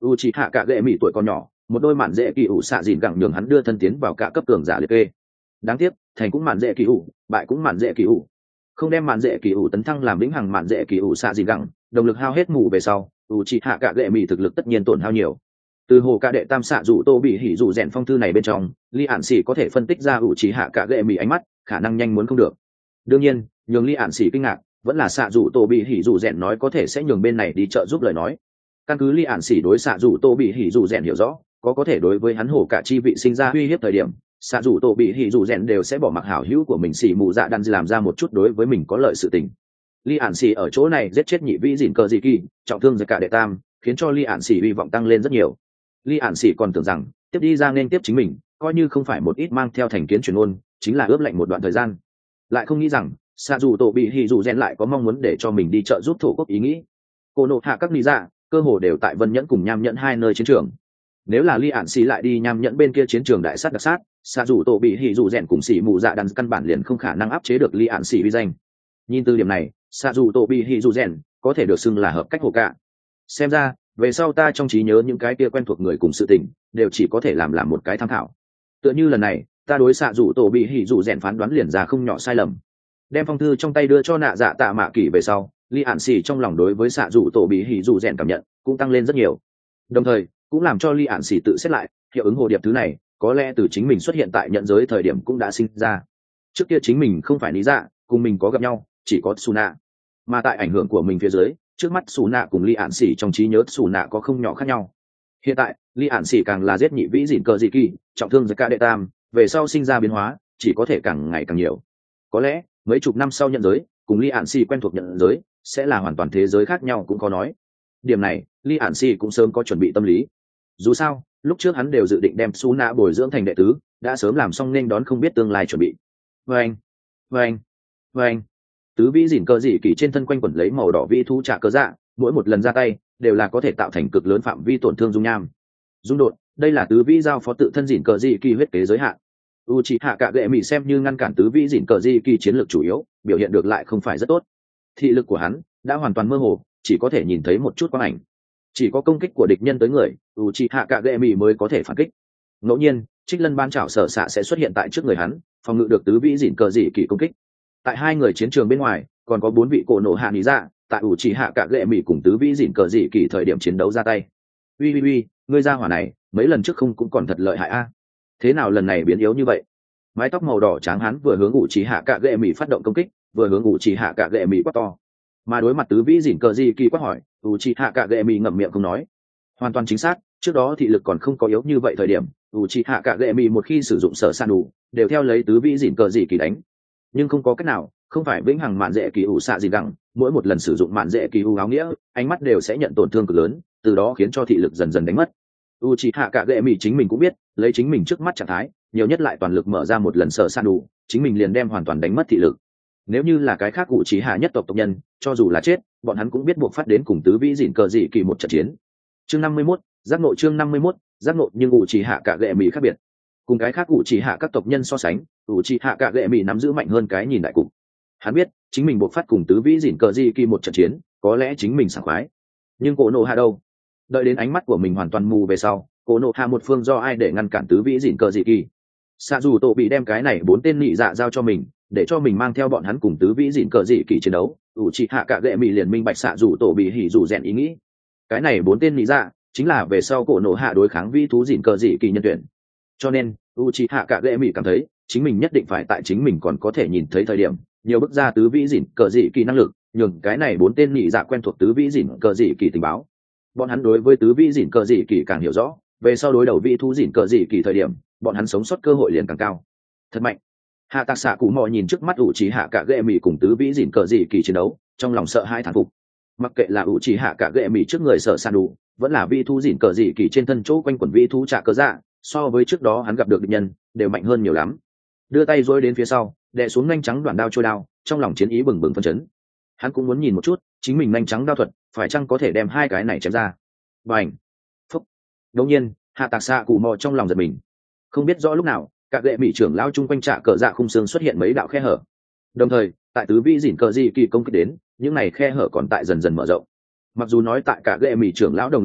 Uchiha cả gệ mỹ tuổi còn nhỏ, một đôi mạn dễ kỳ ủ xạ dìn gẳng nhường hắn đưa thân tiến vào cả cấp cường giả liệt kê. Đáng tiếc, thành cũng mạn dễ kỳ ủ, bại cũng mạn dễ kỳ ủ. Không đem mạn dễ kỳ ủ tấn thăng làm lĩnh hằng mạn dễ kỳ ủ xạ dìn gẳng, động lực hao hết mù về sau, Uchiha cả gệ mỹ thực lực tất nhiên tổn hao nhiều. Từ hồ cả đệ tam xạ dụ tô bị hỉ dụ rèn phong thư này bên trong, Lý Ản Sĩ có thể phân tích ra Uchiha cả gệ mỹ ánh mắt, khả năng nhanh muốn không được. Đương nhiên, nhường Lý Ản Sĩ kinh ngạc, vẫn là xạ dụ tô bị hỉ dụ rèn nói có thể sẽ nhường bên này đi trợ giúp lời nói. Căn cứ Lý Ản Sĩ đối xạ dụ tô bị hỉ dụ rèn hiểu rõ, có thể đối với hắn hồ cả chi vị sinh ra uy hiếp thời điểm, xạ dụ tô bị hỉ dụ rèn đều sẽ bỏ mặc hảo hữu của mình xỉ mù dạ đan làm ra một chút đối với mình có lợi sự tình. Lý Ản Sĩ ở chỗ này giết chết nhị vĩ dìn cờ dị kỳ, trọng thương giật cả đệ tam, khiến cho Lý Ản Sĩ hy vọng tăng lên rất nhiều. Lý Ản Sĩ còn tưởng rằng tiếp đi ra nên tiếp chính mình, coi như không phải một ít mang theo thành kiến truyền ôn, chính là ướp lạnh một đoạn thời gian. Lại không nghĩ rằng xạ dù tổ bị hỉ dù rèn lại có mong muốn để cho mình đi trợ giúp thổ quốc ý nghĩ. Cô nộ hạ các lý dạ cơ hồ đều tại Vân Nhẫn cùng Nham Nhẫn hai nơi chiến trường. Nếu là Lý Ản Sĩ lại đi Nham Nhẫn bên kia chiến trường đại sát đặc sát, xạ dù tổ bị hỉ dù rèn cùng xỉ mù dạ đan căn bản liền không khả năng áp chế được Lý Ản Sĩ uy danh. Nhìn từ điểm này, xạ dù tổ bị hỉ dù rèn có thể được xưng là hợp cách hồ cả. Xem ra về sau ta trong trí nhớ những cái kia quen thuộc người cùng sự tình đều chỉ có thể làm một cái tham khảo. Tựa như lần này ta đối xạ dù tổ bị hỉ dù rèn phán đoán liền ra không nhỏ sai lầm. Đem phong thư trong tay đưa cho nạ dạ tạ mạ kỷ về sau, Lý Ản Sĩ trong lòng đối với xạ dù tổ bị hỉ dù rèn cảm nhận cũng tăng lên rất nhiều, đồng thời cũng làm cho Lý Ản Sĩ tự xét lại hiệu ứng hồ điệp thứ này có lẽ từ chính mình xuất hiện tại nhận giới thời điểm cũng đã sinh ra. Trước kia chính mình không phải lý dạ cùng mình có gặp nhau, chỉ có Suna, mà tại ảnh hưởng của mình phía dưới, trước mắt Suna cùng Lý Ản Sĩ trong trí nhớ Suna có không nhỏ khác nhau. Hiện tại Lý Ản Sĩ càng là giết nhị vĩ dìn cờ dị kỳ, trọng thương giật cả đệ tam, về sau sinh ra biến hóa chỉ có thể càng ngày càng nhiều. Có lẽ mấy chục năm sau nhận giới cùng Lý Ản Sĩ quen thuộc nhận giới sẽ là hoàn toàn thế giới khác nhau cũng có nói. Điểm này Lý Ản Sĩ cũng sớm có chuẩn bị tâm lý. Dù sao lúc trước hắn đều dự định đem Suna bồi dưỡng thành đệ tứ, đã sớm làm xong nên đón không biết tương lai chuẩn bị. Vâng. Tứ vĩ dìn cờ dị kỳ trên thân quanh quẩn lấy màu đỏ vi thu trả cơ dạ, mỗi một lần ra tay đều là có thể tạo thành cực lớn phạm vi tổn thương dung nham. Dung đột, đây là tứ vĩ giao phó tự thân dìn cờ dị kỳ huyết kế giới hạn. Uchiha cả gệ mỹ xem như ngăn cản tứ vĩ dìn cờ dị kỳ chiến lược chủ yếu, biểu hiện được lại không phải rất tốt. Thị lực của hắn đã hoàn toàn mơ hồ, chỉ có thể nhìn thấy một chút quang ảnh. Chỉ có công kích của địch nhân tới người, Uchiha cả gệ mỹ mới có thể phản kích. Ngẫu nhiên, Trích Lân ban chảo sở xạ sẽ xuất hiện tại trước người hắn, phòng ngự được tứ vĩ dìn cờ dị kỳ công kích. Tại hai người chiến trường bên ngoài còn có 4 vị cổ nổ hạ lý dạ tại Uchiha cả gệ mỹ cùng tứ vĩ dìn cờ dị kỳ thời điểm chiến đấu ra tay. Uy, ngươi ra hỏa này mấy lần trước không cũng còn thật lợi hại a, thế nào lần này biến yếu như vậy? Mái tóc màu đỏ trắng hắn vừa hướng Uchiha cả gệ mỹ phát động công kích, vừa hướng Uchiha cả gệ mỹ quát to. Mà đối mặt tứ vĩ dìn cờ dị kỳ quát hỏi, Uchiha cả gệ mỹ ngậm miệng không nói. Hoàn toàn chính xác, trước đó thị lực còn không có yếu như vậy thời điểm, Uchiha cả gệ mỹ một khi sử dụng sở san đủ đều theo lấy tứ vĩ dìn cờ dị kỳ đánh. Nhưng không có cách nào, không phải vĩnh hằng mạn dễ kỳ ủ xạ gì đẳng, mỗi một lần sử dụng mạn dễ kỳ ủ áo nghĩa ánh mắt đều sẽ nhận tổn thương cực lớn, từ đó khiến cho thị lực dần dần đánh mất. Uchiha cả gệ mỹ chính mình cũng biết, lấy chính mình trước mắt trạng thái nhiều nhất lại toàn lực mở ra một lần sở san đủ, chính mình liền đem hoàn toàn đánh mất thị lực. Nếu như là cái khác Uchiha nhất tộc nhân, cho dù là chết bọn hắn cũng biết buộc phát đến cùng tứ vĩ dìn cờ dị kỳ một trận chiến. Chương 51, giác ngộ. Chương 51, giác ngộ. Nhưng Uchiha cả gệ mỹ khác biệt, cùng cái khác Uchiha các tộc nhân so sánh, Uchiha cả gệ mỹ nắm giữ mạnh hơn cái nhìn đại cục. Hắn biết chính mình buộc phát cùng tứ vĩ dìn cờ dị kỳ một trận chiến có lẽ chính mình sảng khoái, nhưng cổ nộ hạ đâu? Đợi đến ánh mắt của mình hoàn toàn mù về sau, cổ nộ hạ một phương do ai để ngăn cản tứ vĩ dìn cờ dị kỳ? Xạ dù tổ bị đem cái này 4 tên nhị dạ giao cho mình, để cho mình mang theo bọn hắn cùng tứ vĩ dìn cờ dị kỳ chiến đấu. Uchiha cả gệ mỹ liền minh bạch xạ dù tổ bị hỉ dù rèn ý nghĩ. Cái này 4 tên nhị dạ chính là về sau cổ nộ hạ đối kháng vĩ thú dìn cờ dị kỳ nhân tuyển. Cho nên Uchiha cả gệ mỹ cảm thấy chính mình nhất định phải tại chính mình còn có thể nhìn thấy thời điểm nhiều bức ra tứ vĩ dìn cờ dị kỳ năng lực, nhường cái này 4 tên nhị dạ quen thuộc tứ vĩ dìn cờ dị kỳ tình báo. Bọn hắn đối với tứ vĩ dìn cờ dị kỳ càng hiểu rõ, về sau đối đầu vĩ thú dìn cờ dị kỳ thời điểm bọn hắn sống sót cơ hội liền càng cao. Thật mạnh. Hạ Tạc Xạ Cụ Mò nhìn trước mắt Uchiha cả gệ mỹ cùng tứ vĩ dìn cờ dị kỳ chiến đấu, trong lòng sợ hãi thán phục. Mặc kệ là Uchiha cả gệ mỹ trước người sợ san đủ, vẫn là vĩ thú dìn cờ dị kỳ trên thân chỗ quanh quẩn vĩ thú trả cơ dạ, so với trước đó hắn gặp được địch nhân đều mạnh hơn nhiều lắm. Đưa tay dối đến phía sau đè xuống nhanh trắng đoạn đao trôi đao, trong lòng chiến ý bừng bừng phân chấn. Hắn cũng muốn nhìn một chút chính mình nhanh trắng đao thuật phải chăng có thể đem hai cái này chém ra. Bành, phúc. Đột nhiên Hạ Tạc Xạ Cụ Mò trong lòng giật mình, không biết rõ lúc nào cả gệ mỹ trưởng lao chung quanh trả cờ dạ khung xương xuất hiện mấy đạo khe hở, đồng thời tại tứ vĩ dìn cờ dị kỳ công kích đến, những này khe hở còn tại dần dần mở rộng. Mặc dù nói tại cả gệ mỹ trưởng lão đồng lực hạng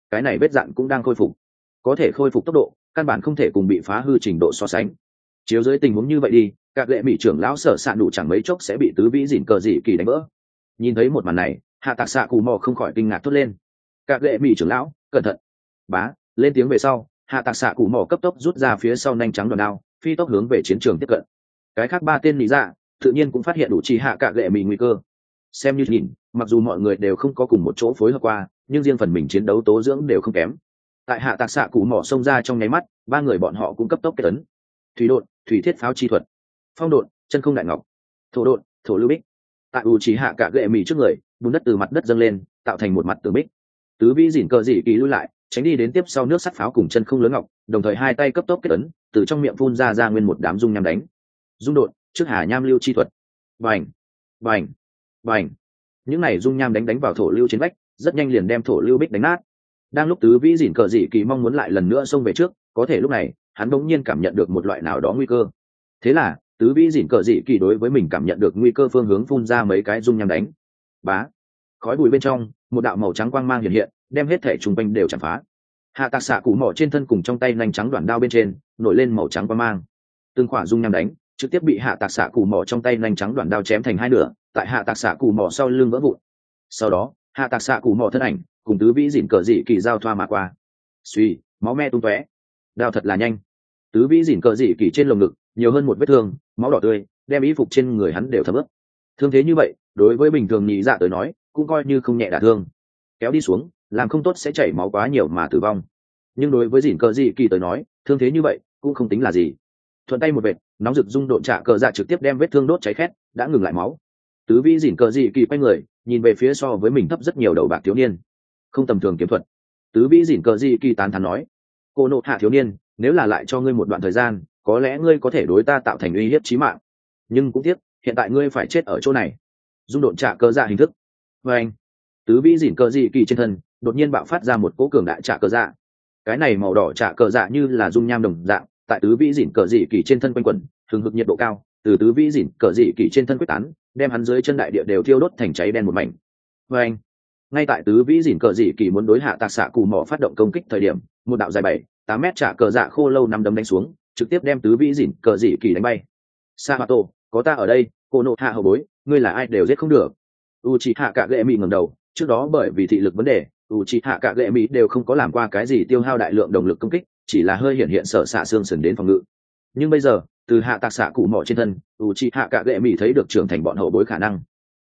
cái này vết dạn cũng đang khôi phục, có thể khôi phục tốc độ căn bản không thể cùng bị phá hư trình độ so sánh. Chiếu dưới tình huống như vậy đi, các lệ mỹ trưởng lão sở sạn đủ chẳng mấy chốc sẽ bị tứ vĩ dỉn cờ dị kỳ đánh vỡ. Nhìn thấy một màn này, hạ tạc xạ cù mò không khỏi kinh ngạc thốt lên. Các lệ mỹ trưởng lão cẩn thận. Bá lên tiếng về sau, hạ tạc xạ cù mò cấp tốc rút ra phía sau nhanh trắng đòn đao, phi tốc hướng về chiến trường tiếp cận. Cái khác ba tên lý dạ tự nhiên cũng phát hiện đủ chi hạ các lệ mỹ nguy cơ. Xem như nhìn, mặc dù mọi người đều không có cùng một chỗ phối hợp qua, nhưng riêng phần mình chiến đấu tố dưỡng đều không kém. Tại hạ tạc xạ cù mò xông ra trong nháy mắt, ba người bọn họ cũng cấp tốc kết ấn. Thủy đột, thủy thiết pháo chi thuật; phong đột, chân không đại ngọc; thổ đột, thổ lưu bích. Tại u chỉ hạ cả gệ mì trước người, bùn đất từ mặt đất dâng lên, tạo thành một mặt tường bích. Tứ vĩ dỉn cờ dị kỳ lui lại, tránh đi đến tiếp sau nước sắt pháo cùng chân không lớn ngọc, đồng thời hai tay cấp tốc kết ấn, từ trong miệng phun ra nguyên một đám dung nham đánh. Dung đột, trước hà nham lưu chi thuật; bành, bành, bành. Những này dung nham đánh vào thổ lưu trên vách, rất nhanh liền đem thổ lưu bích đánh nát. Đang lúc tứ vĩ dỉn cờ dị kỳ mong muốn lại lần nữa xông về trước, có thể lúc này hắn bỗng nhiên cảm nhận được một loại nào đó nguy cơ. Thế là tứ vĩ dỉn cờ dị kỳ đối với mình cảm nhận được nguy cơ phương hướng phun ra mấy cái dung nham đánh. Bá, khói bụi bên trong một đạo màu trắng quang mang hiện hiện, đem hết thể trùng quanh đều chạm phá. Hạ tạc xạ củ mỏ trên thân cùng trong tay nanh trắng đoạn đao bên trên nổi lên màu trắng quang mang, từng khỏa dung nham đánh trực tiếp bị hạ tạc xạ củ mỏ trong tay nanh trắng đoạn đao chém thành hai nửa, tại hạ tạc xạ củ mỏ sau lưng vỡ vụn. Sau đó hạ tạc xạ củ mỏ thân ảnh cùng tứ vĩ dỉn cờ dị kỳ giao thoa mà qua, suy máu me tung tóe. Đao thật là nhanh. Tứ vĩ dỉn cờ dị kỳ trên lồng ngực nhiều hơn một vết thương, máu đỏ tươi đem y phục trên người hắn đều thấm ướt. Thương thế như vậy đối với bình thường nhị dạ tới nói cũng coi như không nhẹ đả thương, kéo đi xuống làm không tốt sẽ chảy máu quá nhiều mà tử vong. Nhưng đối với dỉn cờ dị kỳ tới nói, thương thế như vậy cũng không tính là gì. Thuận tay một vệt, nóng rực rung độn trả cờ dạ trực tiếp đem vết thương đốt cháy khét, đã ngừng lại máu. Tứ vĩ dỉn cờ dị kỳ quay người nhìn về phía so với mình thấp rất nhiều đầu bạc thiếu niên. Không tầm thường kiếm thuật. Tứ vĩ dỉn cờ dị kỳ tán thán nói, cô nộ hạ thiếu niên, nếu là lại cho ngươi một đoạn thời gian, có lẽ ngươi có thể đối ta tạo thành uy hiếp chí mạng, nhưng cũng tiếc hiện tại ngươi phải chết ở chỗ này. Dung độn trả cờ dạ hình thức. Và anh, tứ vĩ dỉn cờ dị kỳ trên thân đột nhiên bạo phát ra một cỗ cường đại trả cờ dạ. Cái này màu đỏ trả cờ dạ như là dung nham đồng dạng, tại tứ vĩ dỉn cờ dị kỳ trên thân quanh quẩn, hừng hực nhiệt độ cao từ tứ vĩ dỉn cờ dị kỳ trên thân quyết tán, đem hắn dưới chân đại địa đều thiêu đốt thành cháy đen một mảnh. Và anh, ngay tại tứ vĩ dỉn cờ dị kỳ muốn đối hạ tạc xạ cù mỏ phát động công kích thời điểm, một đạo dài 7-8 mét trả cờ dạ khô lâu năm đấm đánh xuống, trực tiếp đem tứ vĩ dỉn cờ dị kỳ đánh bay. Sa Hỏa Tổ, có ta ở đây, cô nộ hạ hậu bối, ngươi là ai đều giết không được. Uchiha Kagami ngẩng đầu, trước đó bởi vì thị lực vấn đề, Uchiha Kagami đều không có làm qua cái gì tiêu hao đại lượng động lực công kích, chỉ là hơi hiện sở xạ xương sườn đến phòng ngự. Nhưng bây giờ, từ hạ tạc xạ cụ mỏ trên thân, Uchiha Kagami thấy được trưởng thành bọn hậu bối khả năng.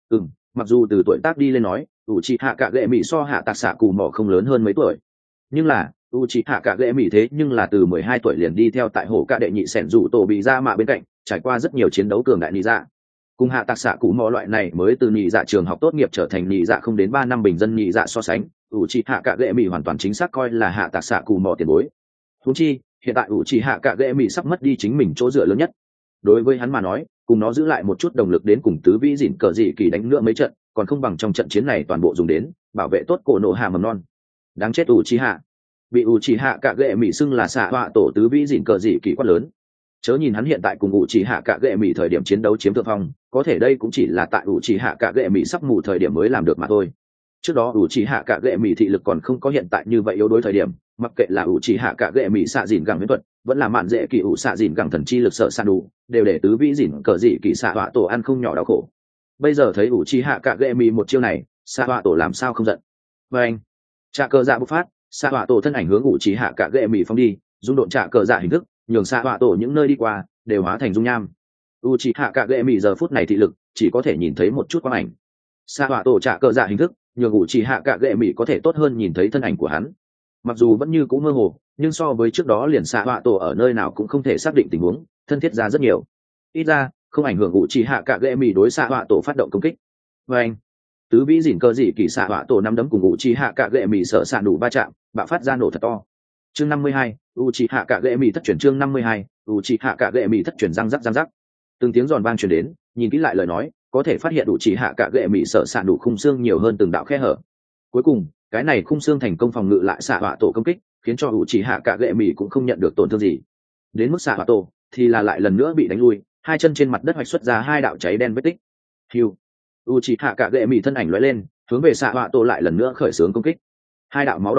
Mặc dù từ tuổi tác đi lên nói, Uchiha Kagami so hạ tạc xạ cụ mỏ không lớn hơn mấy tuổi, nhưng là Uchiha Kagami thế nhưng là từ 12 tuổi liền đi theo tại hổ ca đệ nhị sẻn rủ tổ bị ra mạ bên cạnh, trải qua rất nhiều chiến đấu cường đại nị dạ. Cùng hạ tạc xạ cụ mỏ loại này mới từ nị dạ trường học tốt nghiệp trở thành nị dạ không đến 3 năm bình dân nị dạ so sánh, Uchiha Kagami hoàn toàn chính xác coi là hạ tạc xạ cụ mỏ tiền bối. Huống chi hiện tại Uchiha Kagami sắp mất đi chính mình chỗ dựa lớn nhất. Đối với hắn mà nói, cùng nó giữ lại một chút động lực đến cùng tứ vĩ dỉn cờ dị kỳ đánh nữa mấy trận, còn không bằng trong trận chiến này toàn bộ dùng đến bảo vệ tốt cổ nộ hạ mầm non. Đáng chết Uchiha. Bị Uchiha Kagami xưng là xạ họa tổ tứ vĩ dỉn cờ dị kỳ quát lớn. Chớ nhìn hắn hiện tại cùng Uchiha Kagami thời điểm chiến đấu chiếm thượng phong, có thể đây cũng chỉ là tại Uchiha Kagami sắp mù thời điểm mới làm được mà thôi. Trước đó Uchiha Kagami thị lực còn không có hiện tại như vậy yếu đuối thời điểm, mặc kệ là Uchiha Kagami xạ dỉn gẳng huyễn thuật, vẫn là mạn dễ kỳ ủ xạ dỉn gẳng thần chi lực sợ san đủ, đều để tứ vĩ dỉn cờ dị kỳ xạ họa tổ ăn không nhỏ đau khổ. Bây giờ thấy Uchiha Kagami một chiêu này, xạ họa tổ làm sao không giận. Và anh, trả cờ dạ bộc phát, xạ họa tổ thân ảnh hướng Uchiha Kagami phóng đi, dung độn trả cờ dạ hình thức, nhường xạ họa tổ những nơi đi qua đều hóa thành dung nham. Uchiha Kagami giờ phút này thị lực chỉ có thể nhìn thấy một chút quang ảnh. Xạ họa tổ trả cờ dạ hình thức, nhường Uchiha Kagami có thể tốt hơn nhìn thấy thân ảnh của hắn. Mặc dù vẫn như cũ mơ hồ, nhưng so với trước đó liền xạ họa tổ ở nơi nào cũng không thể xác định tình huống, thân thiết ra rất nhiều. Ít ra không ảnh hưởng Uchiha Kagami đối xạ họa tổ phát động công kích. Và anh, tứ vĩ dỉn cờ dị kỳ xạ họa tổ năm đấm cùng Uchiha Kagami sợ sạn đủ va chạm, bạo phát ra nổ thật to. Chương 52, Uchiha Kagami thất truyền. Chương 52, Uchiha Kagami thất truyền. Răng rắc. Từng tiếng giòn vang truyền đến, nhìn kỹ lại lời nói, có thể phát hiện Uchiha Kagami sợ sạn đủ khung xương nhiều hơn từng đạo khe hở. Cuối cùng, cái này khung xương thành công phòng ngự lại xạ họa tổ công kích, khiến cho Uchiha Kagami cũng không nhận được tổn thương gì. Đến mức xạ họa tổ thì là lại lần nữa bị đánh lui, hai chân trên mặt đất hoạch xuất ra hai đạo cháy đen vết tích. Hưu. Uchiha Kagami thân ảnh lóe lên, hướng về xạ họa tổ lại lần nữa khởi xướng công kích. Hai đạo máu đỏ tươi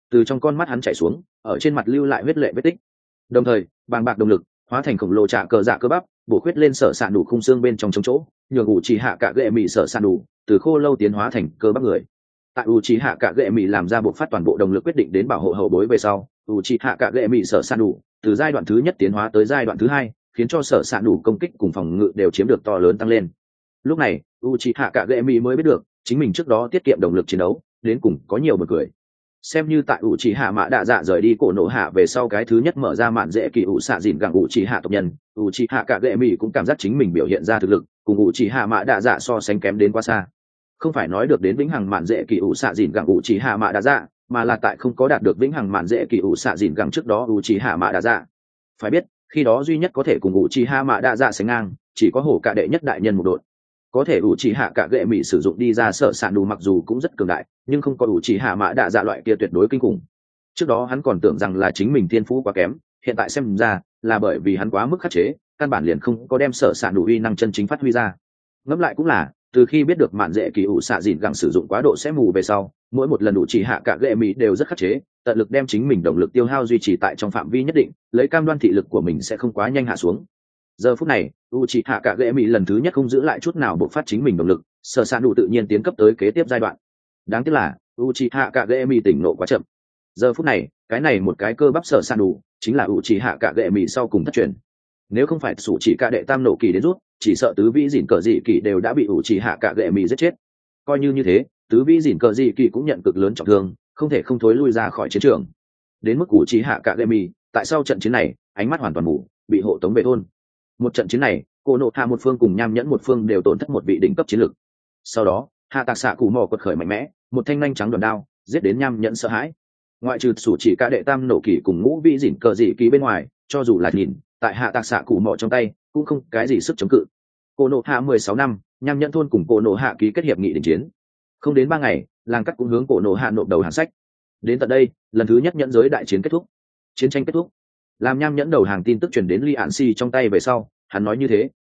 từ trong con mắt hắn chảy xuống, ở trên mặt lưu lại huyết lệ vết tích. Đồng thời bàng bạc động lực hóa thành khổng lồ trả cờ dạ cơ bắp bổ khuyết lên sở sạn đủ khung xương bên trong chống chỗ, nhường ủ trì hạ cả gệ mì sở sạn đủ từ khô lâu tiến hóa thành cơ bắp người. Tại ủ trì hạ cả gệ mì làm ra bộ phát toàn bộ động lực quyết định đến bảo hộ hậu bối về sau, ủ trì hạ cả gệ mì sở sạn đủ từ giai đoạn thứ nhất tiến hóa tới giai đoạn thứ hai, khiến cho sở sạn đủ công kích cùng phòng ngự đều chiếm được to lớn tăng lên. Lúc này ủ trì hạ cả gệ mì mới biết được chính mình trước đó tiết kiệm động lực chiến đấu đến cùng có nhiều bật cười. Xem như tại ủ trì hạ mã đạ dạ rời đi cổ nổ hạ về sau cái thứ nhất mở ra mạn dễ kỳ ủ xạ dìn gặng ủ trì hạ tộc nhân, ủ trì hạ cả gệ mì cũng cảm giác chính mình biểu hiện ra thực lực cùng ủ trì hạ mã đạ dạ so sánh kém đến quá xa. Không phải nói được đến vĩnh hằng mạn dễ kỳ ủ xạ dìn gặng ủ trì hạ mã đạ dạ, mà là tại không có đạt được vĩnh hằng mạn dễ kỳ ủ xạ dìn gặng trước đó ủ trì hạ mã đạ dạ. Phải biết khi đó duy nhất có thể cùng ủ trì hạ mã đạ dạ sánh ngang chỉ có hổ cả đệ nhất đại nhân một đội. Có thể ủ trì hạ cả gệ mì sử dụng đi ra sở sạn đủ mặc dù cũng rất cường đại, nhưng không có ủ trì hạ mã đạ dạ loại kia tuyệt đối kinh khủng. Trước đó hắn còn tưởng rằng là chính mình thiên phú quá kém, hiện tại xem ra là bởi vì hắn quá mức khắc chế, căn bản liền không có đem sở sạn đủ uy năng chân chính phát huy ra. Ngẫm lại cũng là, từ khi biết được mạn dễ kỳ ủ xạ dìn gặng sử dụng quá độ sẽ mù về sau, mỗi một lần ủ trì hạ cả gệ mì đều rất khắc chế, tận lực đem chính mình động lực tiêu hao duy trì tại trong phạm vi nhất định, lấy cam đoan thị lực của mình sẽ không quá nhanh hạ xuống. Giờ phút này Uchiha cả gệ mỹ lần thứ nhất không giữ lại chút nào bộc phát chính mình động lực, sở sạn đủ tự nhiên tiến cấp tới kế tiếp giai đoạn. Đáng tiếc là Uchiha cả gệ mỹ tỉnh nộ quá chậm. Giờ phút này cái này một cái cơ bắp sở sạn đủ chính là Uchiha cả gệ mỹ sau cùng thất truyền. Nếu không phải sủ chỉ cả đệ tam nộ kỳ đến rút, chỉ sợ tứ vĩ dỉn cờ dị kỳ đều đã bị Uchiha cả gệ mỹ giết chết. Coi như thế, tứ vĩ dỉn cờ dị kỳ cũng nhận cực lớn trọng thương, không thể không thối lui ra khỏi chiến trường. Đến mức Uchiha cả gệ mỹ tại sau trận chiến này ánh mắt hoàn toàn mù, bị hộ tống về thôn. Một trận chiến này cô nộ hạ một phương cùng nham nhẫn một phương đều tổn thất một vị đỉnh cấp chiến lực. Sau đó hạ tạc xạ cù mò quật khởi mạnh mẽ, một thanh nanh trắng đòn đao giết đến nham nhẫn sợ hãi. Ngoại trừ sủ chỉ cả đệ tam nổ kỳ cùng ngũ vị dỉn cờ dị kỳ bên ngoài, cho dù là nhìn tại hạ tạc xạ cù mò trong tay cũng không cái gì sức chống cự. Cô nộ hạ 16 năm, nham nhẫn thôn cùng cô nộ hạ ký kết hiệp nghị đình chiến. Không đến 3 ngày, làng cắt cũng hướng cô nộ hạ nộp đầu hàng sách. Đến tận đây lần thứ nhất nhẫn giới đại chiến kết thúc. Chiến tranh kết thúc, làm nham nhẫn đầu hàng tin tức truyền đến Li Ản Si trong tay về sau, hắn nói như thế.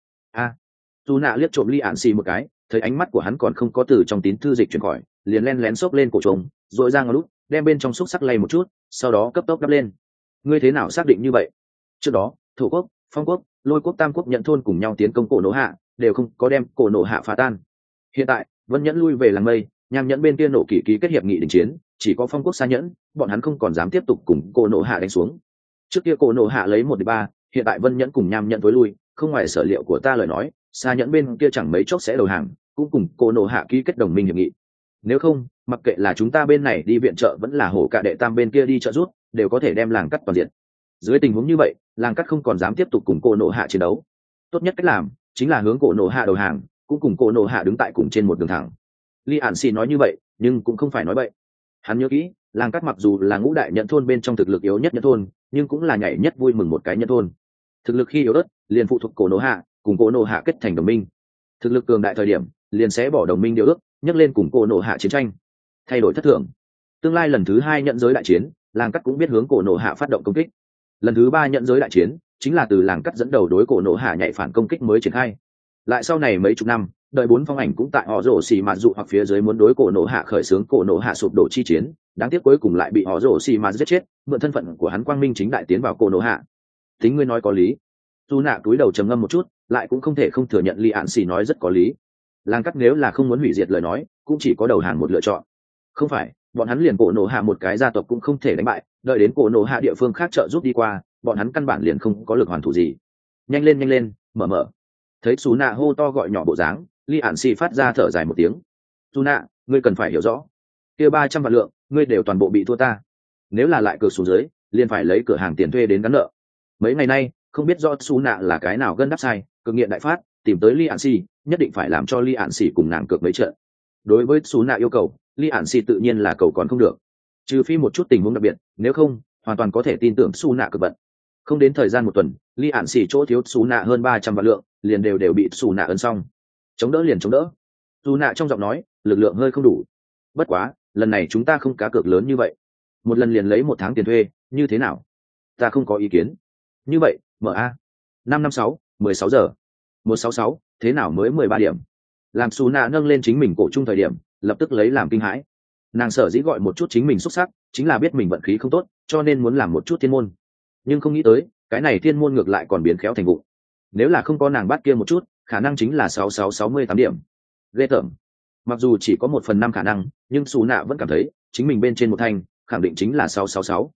Tu nạ liếc trộm Li Ản Si một cái, thấy ánh mắt của hắn còn không có từ trong tín thư dịch chuyển khỏi, liền len lén xốc lên cổ trống, rồi ra ngó lút, đem bên trong xúc sắc lay một chút, sau đó cấp tốc đắp lên. Ngươi thế nào xác định như vậy? Trước đó Thổ quốc, Phong quốc, Lôi quốc tam quốc nhận thôn cùng nhau tiến công cổ nổ hạ, đều không có đem cổ nổ hạ phá tan. Hiện tại Vân Nhẫn lui về làng mây, nham nhẫn bên kia nổ kỳ ký kết hiệp nghị đình chiến, chỉ có Phong quốc xa nhẫn, bọn hắn không còn dám tiếp tục cùng cổ nổ hạ đánh xuống. Trước kia cổ nổ hạ lấy 1-3, hiện tại Vân Nhẫn cùng nham nhẫn tối lui, không ngoài sở liệu của ta lời nói, xa nhẫn bên kia chẳng mấy chốc sẽ đầu hàng, cũng cùng cổ nổ hạ ký kết đồng minh hiệp nghị. Nếu không, mặc kệ là chúng ta bên này đi viện trợ vẫn là hổ cả đệ tam bên kia đi trợ giúp, đều có thể đem làng cắt toàn diện. Dưới tình huống như vậy, làng cắt không còn dám tiếp tục cùng cổ nổ hạ chiến đấu. Tốt nhất cách làm chính là hướng cổ nổ hạ đầu hàng, cũng cùng cổ nổ hạ đứng tại cùng trên một đường thẳng. Li Ản Si nói như vậy, nhưng cũng không phải nói bậy. Hắn nhớ kỹ, làng cắt mặc dù là ngũ đại nhận thôn bên trong thực lực yếu nhất nhận thôn, nhưng cũng là nhảy nhất vui mừng một cái nhận thôn. Thực lực khi yếu ớt, liền phụ thuộc cổ nổ hạ, cùng cổ nổ hạ kết thành đồng minh. Thực lực cường đại thời điểm, liền sẽ bỏ đồng minh điều ước, nhấc lên cùng cổ nổ hạ chiến tranh. Thay đổi thất thường. Tương lai lần thứ 2 nhận giới đại chiến, làng cắt cũng biết hướng cổ nổ hạ phát động công kích. Lần thứ 3 nhận giới đại chiến, chính là từ làng cắt dẫn đầu đối cổ nổ hạ nhảy phản công kích mới triển khai. Lại sau này mấy chục năm, đợi 4 phong ảnh cũng tại họ rổ xì mạt dụ hoặc phía dưới muốn đối cổ nổ hạ khởi xướng cổ nổ hạ sụp đổ chi chiến, đáng tiếc cuối cùng lại bị họ rổ xì mạt giết chết, mượn thân phận của hắn quang minh chính đại tiến vào cổ nổ hạ. Tính ngươi nói có lý. Dù nạ túi đầu trầm ngâm một chút, lại cũng không thể không thừa nhận Li Ản Si nói rất có lý. Làng cắt nếu là không muốn hủy diệt lời nói, cũng chỉ có đầu hàng một lựa chọn. Không phải bọn hắn liền cổ nổ hạ một cái gia tộc cũng không thể đánh bại, đợi đến cổ nổ hạ địa phương khác trợ giúp đi qua, bọn hắn căn bản liền không có lực hoàn thủ gì. Nhanh lên, mở. Thấy Sú nạ hô to gọi nhỏ bộ dáng, Li Ản Si phát ra thở dài một tiếng. Sú nạ, ngươi cần phải hiểu rõ, kia 300 vạn lượng, ngươi đều toàn bộ bị thua ta. Nếu là lại cược xuống dưới, liền phải lấy cửa hàng tiền thuê đến gắn nợ. Mấy ngày nay, không biết do Sú nạ là cái nào gân đắp sai, cực nghiện đại phát, tìm tới Li Ản Si, nhất định phải làm cho Li Ản Si cùng nàng cược mấy trận. Đối với Sú nạ yêu cầu, Li Ản Si tự nhiên là cầu còn không được. Trừ phi một chút tình huống đặc biệt, nếu không, hoàn toàn có thể tin tưởng Sú nạ cực vận. Không đến thời gian một tuần, Li Ản Si chỗ thiếu Sú nạ hơn 300 vạn lượng, liền đều bị Sú nạ ấn xong. Chống đỡ liền chống đỡ. Sú nạ trong giọng nói, lực lượng hơi không đủ. Bất quá, lần này chúng ta không cá cược lớn như vậy. Một lần liền lấy 1 tháng tiền thuê, như thế nào? Ta không có ý kiến. Như vậy, MA 556, 16 giờ. 166, thế nào mới 13 điểm? Làm Sú nạ nâng lên chính mình cổ trung thời điểm, lập tức lấy làm kinh hãi. Nàng sở dĩ gọi một chút chính mình xuất sắc chính là biết mình vận khí không tốt, cho nên muốn làm một chút thiên môn, nhưng không nghĩ tới cái này thiên môn ngược lại còn biến khéo thành vụ. Nếu là không có nàng bắt kia một chút, khả năng chính là 6668 điểm. Ghê tởm. Mặc dù chỉ có 1/5 khả năng, nhưng Sú Nạ vẫn cảm thấy chính mình bên trên một thanh khẳng định chính là 666.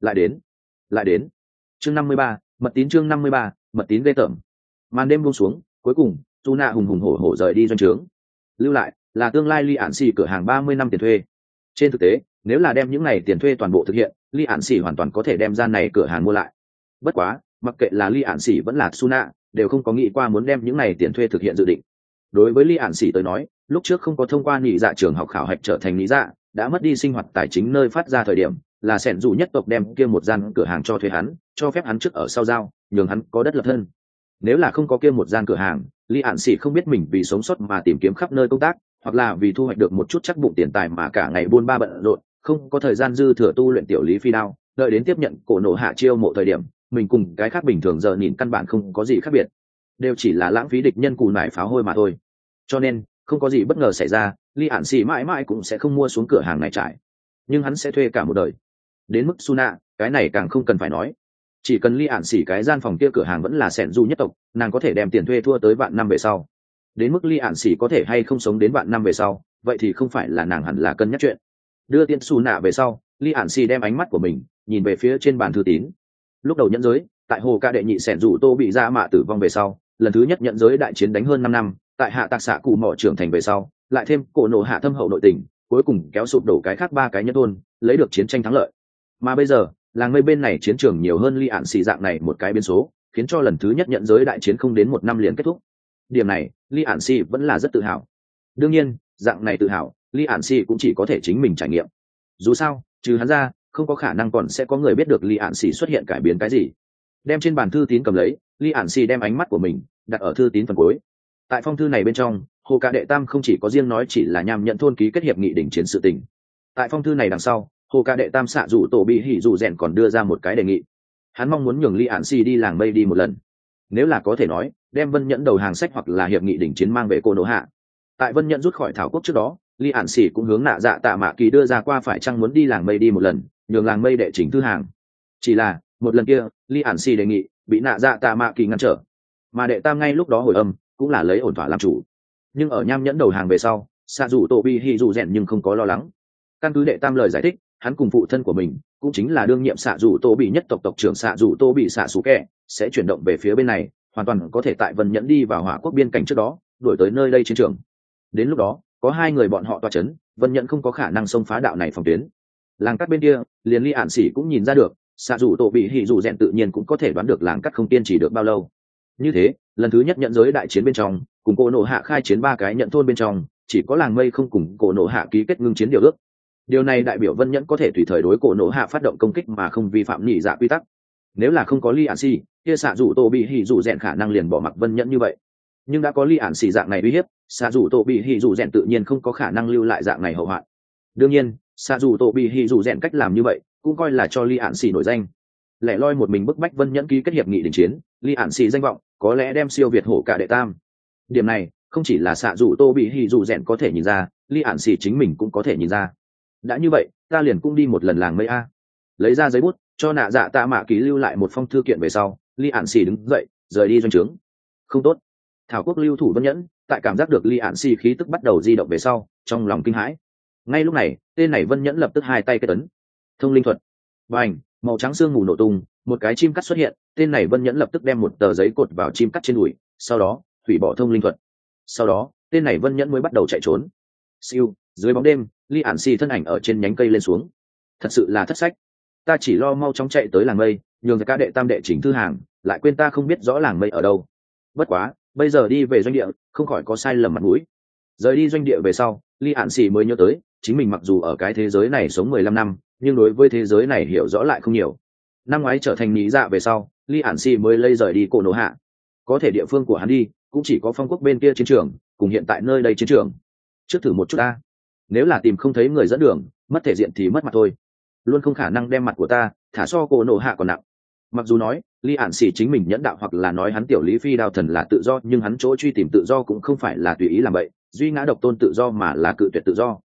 Lại đến chương 53, mật tín chương 53, mật tín ghê tởm. Màn đêm buông xuống, cuối cùng Sú Nạ hùng hùng hổ hổ rời đi doanh trướng. Lưu lại là tương lai Ly Ản Xỉ cửa hàng 30 năm tiền thuê. Trên thực tế, nếu là đem những này tiền thuê toàn bộ thực hiện, Ly Ản Xỉ hoàn toàn có thể đem gian này cửa hàng mua lại. Bất quá, mặc kệ là Ly Ản Xỉ vẫn là Sú Nạ, đều không có nghĩ qua muốn đem những này tiền thuê thực hiện dự định. Đối với Ly Ản Xỉ tới nói, lúc trước không có thông qua nhị dạ trường học khảo hạch trở thành nhị dạ, đã mất đi sinh hoạt tài chính nơi phát ra thời điểm, là sẻn dù nhất tộc đem kia một gian cửa hàng cho thuê hắn, cho phép hắn trước ở sau giao, nhường hắn có đất lập thân. Nếu là không có kia một gian cửa hàng, Ly Ản Xỉ không biết mình vì sống sót mà tìm kiếm khắp nơi công tác, hoặc là vì thu hoạch được một chút chắc bụng tiền tài mà cả ngày buôn ba bận rộn, không có thời gian dư thừa tu luyện tiểu lý phi đao, đợi đến tiếp nhận cổ nổ hạ chiêu mộ thời điểm, mình cùng cái khác bình thường giờ nhìn căn bản không có gì khác biệt, đều chỉ là lãng phí địch nhân cù nải pháo hôi mà thôi. Cho nên không có gì bất ngờ xảy ra, Ly Ản Xỉ mãi mãi cũng sẽ không mua xuống cửa hàng này trải, nhưng hắn sẽ thuê cả một đời. Đến mức Sú Nạ, cái này càng không cần phải nói, chỉ cần Ly Ản Xỉ cái gian phòng kia cửa hàng vẫn là sẻn du nhất tộc, nàng có thể đem tiền thuê thua tới vạn năm về sau. Đến mức Ly Ản Xỉ có thể hay không sống đến vạn năm về sau, vậy thì không phải là nàng hẳn là cân nhắc chuyện. Đưa tiền Sú Nạ về sau, Ly Ản Xỉ đem ánh mắt của mình nhìn về phía trên bàn thư tín. Lúc đầu nhẫn giới, tại hồ ca đệ nhị sẻn dù tô bị ra mạ tử vong về sau, lần thứ nhất nhẫn giới đại chiến đánh hơn 5 năm, tại hạ tạc xạ cụ mỏ trưởng thành về sau, lại thêm cổ nổ hạ thâm hậu nội tình, cuối cùng kéo sụp đổ cái khác 3 cái nhân thôn, lấy được chiến tranh thắng lợi. Mà bây giờ, làng mây bên này chiến trường nhiều hơn Ly Ản Xỉ dạng này một cái biến số, khiến cho lần thứ nhất nhẫn giới đại chiến không đến 1 năm liền kết thúc. Điểm này, Ly Ản Xỉ vẫn là rất tự hào. Đương nhiên, dạng này tự hào, Ly Ản Xỉ cũng chỉ có thể chính mình trải nghiệm. Dù sao, trừ hắn ra, không có khả năng còn sẽ có người biết được Ly Ản Xỉ xuất hiện cải biến cái gì. Đem trên bàn thư tín cầm lấy, Ly Ản Xỉ đem ánh mắt của mình đặt ở thư tín phần cuối. Tại phong thư này bên trong, hồ ca đệ tam không chỉ có riêng nói chỉ là nhằm nhận thôn ký kết hiệp nghị đỉnh chiến sự tình. Tại phong thư này đằng sau, hồ ca đệ tam xạ dụ tổ bị hỉ dụ rèn còn đưa ra một cái đề nghị. Hắn mong muốn nhường Ly Ản Xỉ đi làng mây đi một lần, nếu là có thể nói, đem Vân Nhẫn đầu hàng sách hoặc là hiệp nghị đỉnh chiến mang về cô nổ hạ. Tại Vân Nhẫn rút khỏi thảo quốc trước đó, Ly Ản Xỉ cũng hướng nạ dạ tạ mạ kỳ đưa ra qua phải chăng muốn đi làng mây đi một lần, nhường làng mây đệ chỉnh thư hàng. Chỉ là một lần kia, Ly Ản Xỉ đề nghị bị nạ dạ tạ mạ kỳ ngăn trở, mà đệ tam ngay lúc đó hồi âm cũng là lấy ổn thỏa làm chủ. Nhưng ở nham nhẫn đầu hàng về sau, xạ dù tổ bị hỉ dù rèn nhưng không có lo lắng. Căn cứ đệ tam lời giải thích, hắn cùng phụ thân của mình cũng chính là đương nhiệm xạ dù tổ bị nhất tộc tộc trưởng xạ dù tô bị xạ xú kẹ sẽ chuyển động về phía bên này, hoàn toàn có thể tại Vân Nhẫn đi vào hỏa quốc biên cảnh trước đó đuổi tới nơi đây chiến trường. Đến lúc đó có 2 người bọn họ tọa chấn, Vân Nhẫn không có khả năng xông phá đạo này phòng tuyến. Làng cắt bên kia, liền Ly Ản Xỉ cũng nhìn ra được, xạ dù tổ bị hỉ dù rèn tự nhiên cũng có thể đoán được làng cắt không kiên trì được bao lâu. Như thế, lần thứ nhất nhận giới đại chiến bên trong, cùng cô nổ hạ khai chiến 3 cái nhận thôn bên trong, chỉ có làng mây không cùng cổ nổ hạ ký kết ngưng chiến điều ước. Điều này đại biểu Vân Nhẫn có thể tùy thời đối cổ nổ hạ phát động công kích mà không vi phạm nhị dạ quy tắc. Nếu là không có Ly Ản Xỉ, kia xạ dù tổ bị hỉ dù rèn khả năng liền bỏ mặc Vân Nhẫn như vậy. Nhưng đã có Ly Ản Xỉ dạng này uy hiếp, xạ dù tổ bị hỉ dù rèn tự nhiên không có khả năng lưu lại dạng này hậu hoạn. Đương nhiên, xạ dù tổ bị hỉ dù rèn cách làm như vậy cũng coi là cho Ly Ản Xỉ nổi danh. Lẻ loi một mình bức bách Vân Nhẫn ký kết hiệp nghị đình chiến, Ly Ản Xỉ danh vọng có lẽ đem siêu việt hổ cả đệ tam. Điểm này không chỉ là xạ dù tô bị hỉ dù rèn có thể nhìn ra, Ly Ản Xỉ chính mình cũng có thể nhìn ra. Đã như vậy, ta liền cũng đi một lần làng mây a. Lấy ra giấy bút, cho nạ dạ tạ mạ ký lưu lại một phong thư kiện về sau, Ly Ản Xỉ đứng dậy rời đi doanh trướng. Không tốt. Thảo quốc lưu thủ Vân Nhẫn tại cảm giác được Ly Ản Xỉ khí tức bắt đầu di động về sau, trong lòng kinh hãi. Ngay lúc này, tên này Vân Nhẫn lập tức 2 tay kết ấn thông linh thuật. Bành, màu trắng xương mù nổ tung, một cái chim cắt xuất hiện, tên này Vân Nhẫn lập tức đem một tờ giấy cột vào chim cắt trên đùi, sau đó hủy bỏ thông linh thuật. Sau đó, tên này Vân Nhẫn mới bắt đầu chạy trốn. Siêu, dưới bóng đêm, Ly Ản Xỉ thân ảnh ở trên nhánh cây lên xuống. Thật sự là thất sách. Ta chỉ lo mau chóng chạy tới làng mây, nhường cả đệ tam đệ chỉnh thư hàng, lại quên ta không biết rõ làng mây ở đâu. Bất quá, bây giờ đi về doanh địa, không khỏi có sai lầm mặt mũi. Rời đi doanh địa về sau, Ly Ản Xỉ mới nhớ tới, chính mình mặc dù ở cái thế giới này sống 15 năm, nhưng đối với thế giới này hiểu rõ lại không nhiều. Năm ngoái trở thành nhị dạ về sau, Ly Ản Xỉ mới lây rời đi cổ nổ hạ. Có thể địa phương của hắn đi, cũng chỉ có phong quốc bên kia chiến trường, cùng hiện tại nơi đây chiến trường. Trước thử một chút ta. Nếu là tìm không thấy người dẫn đường, mất thể diện thì mất mặt thôi. Luôn không khả năng đem mặt của ta thả so cổ nổ hạ còn nặng. Mặc dù nói Ly Ản Xỉ chính mình nhẫn đạo hoặc là nói hắn tiểu lý phi đao thần là tự do, nhưng hắn chỗ truy tìm tự do cũng không phải là tùy ý làm vậy, duy ngã độc tôn tự do mà là cự tuyệt tự do.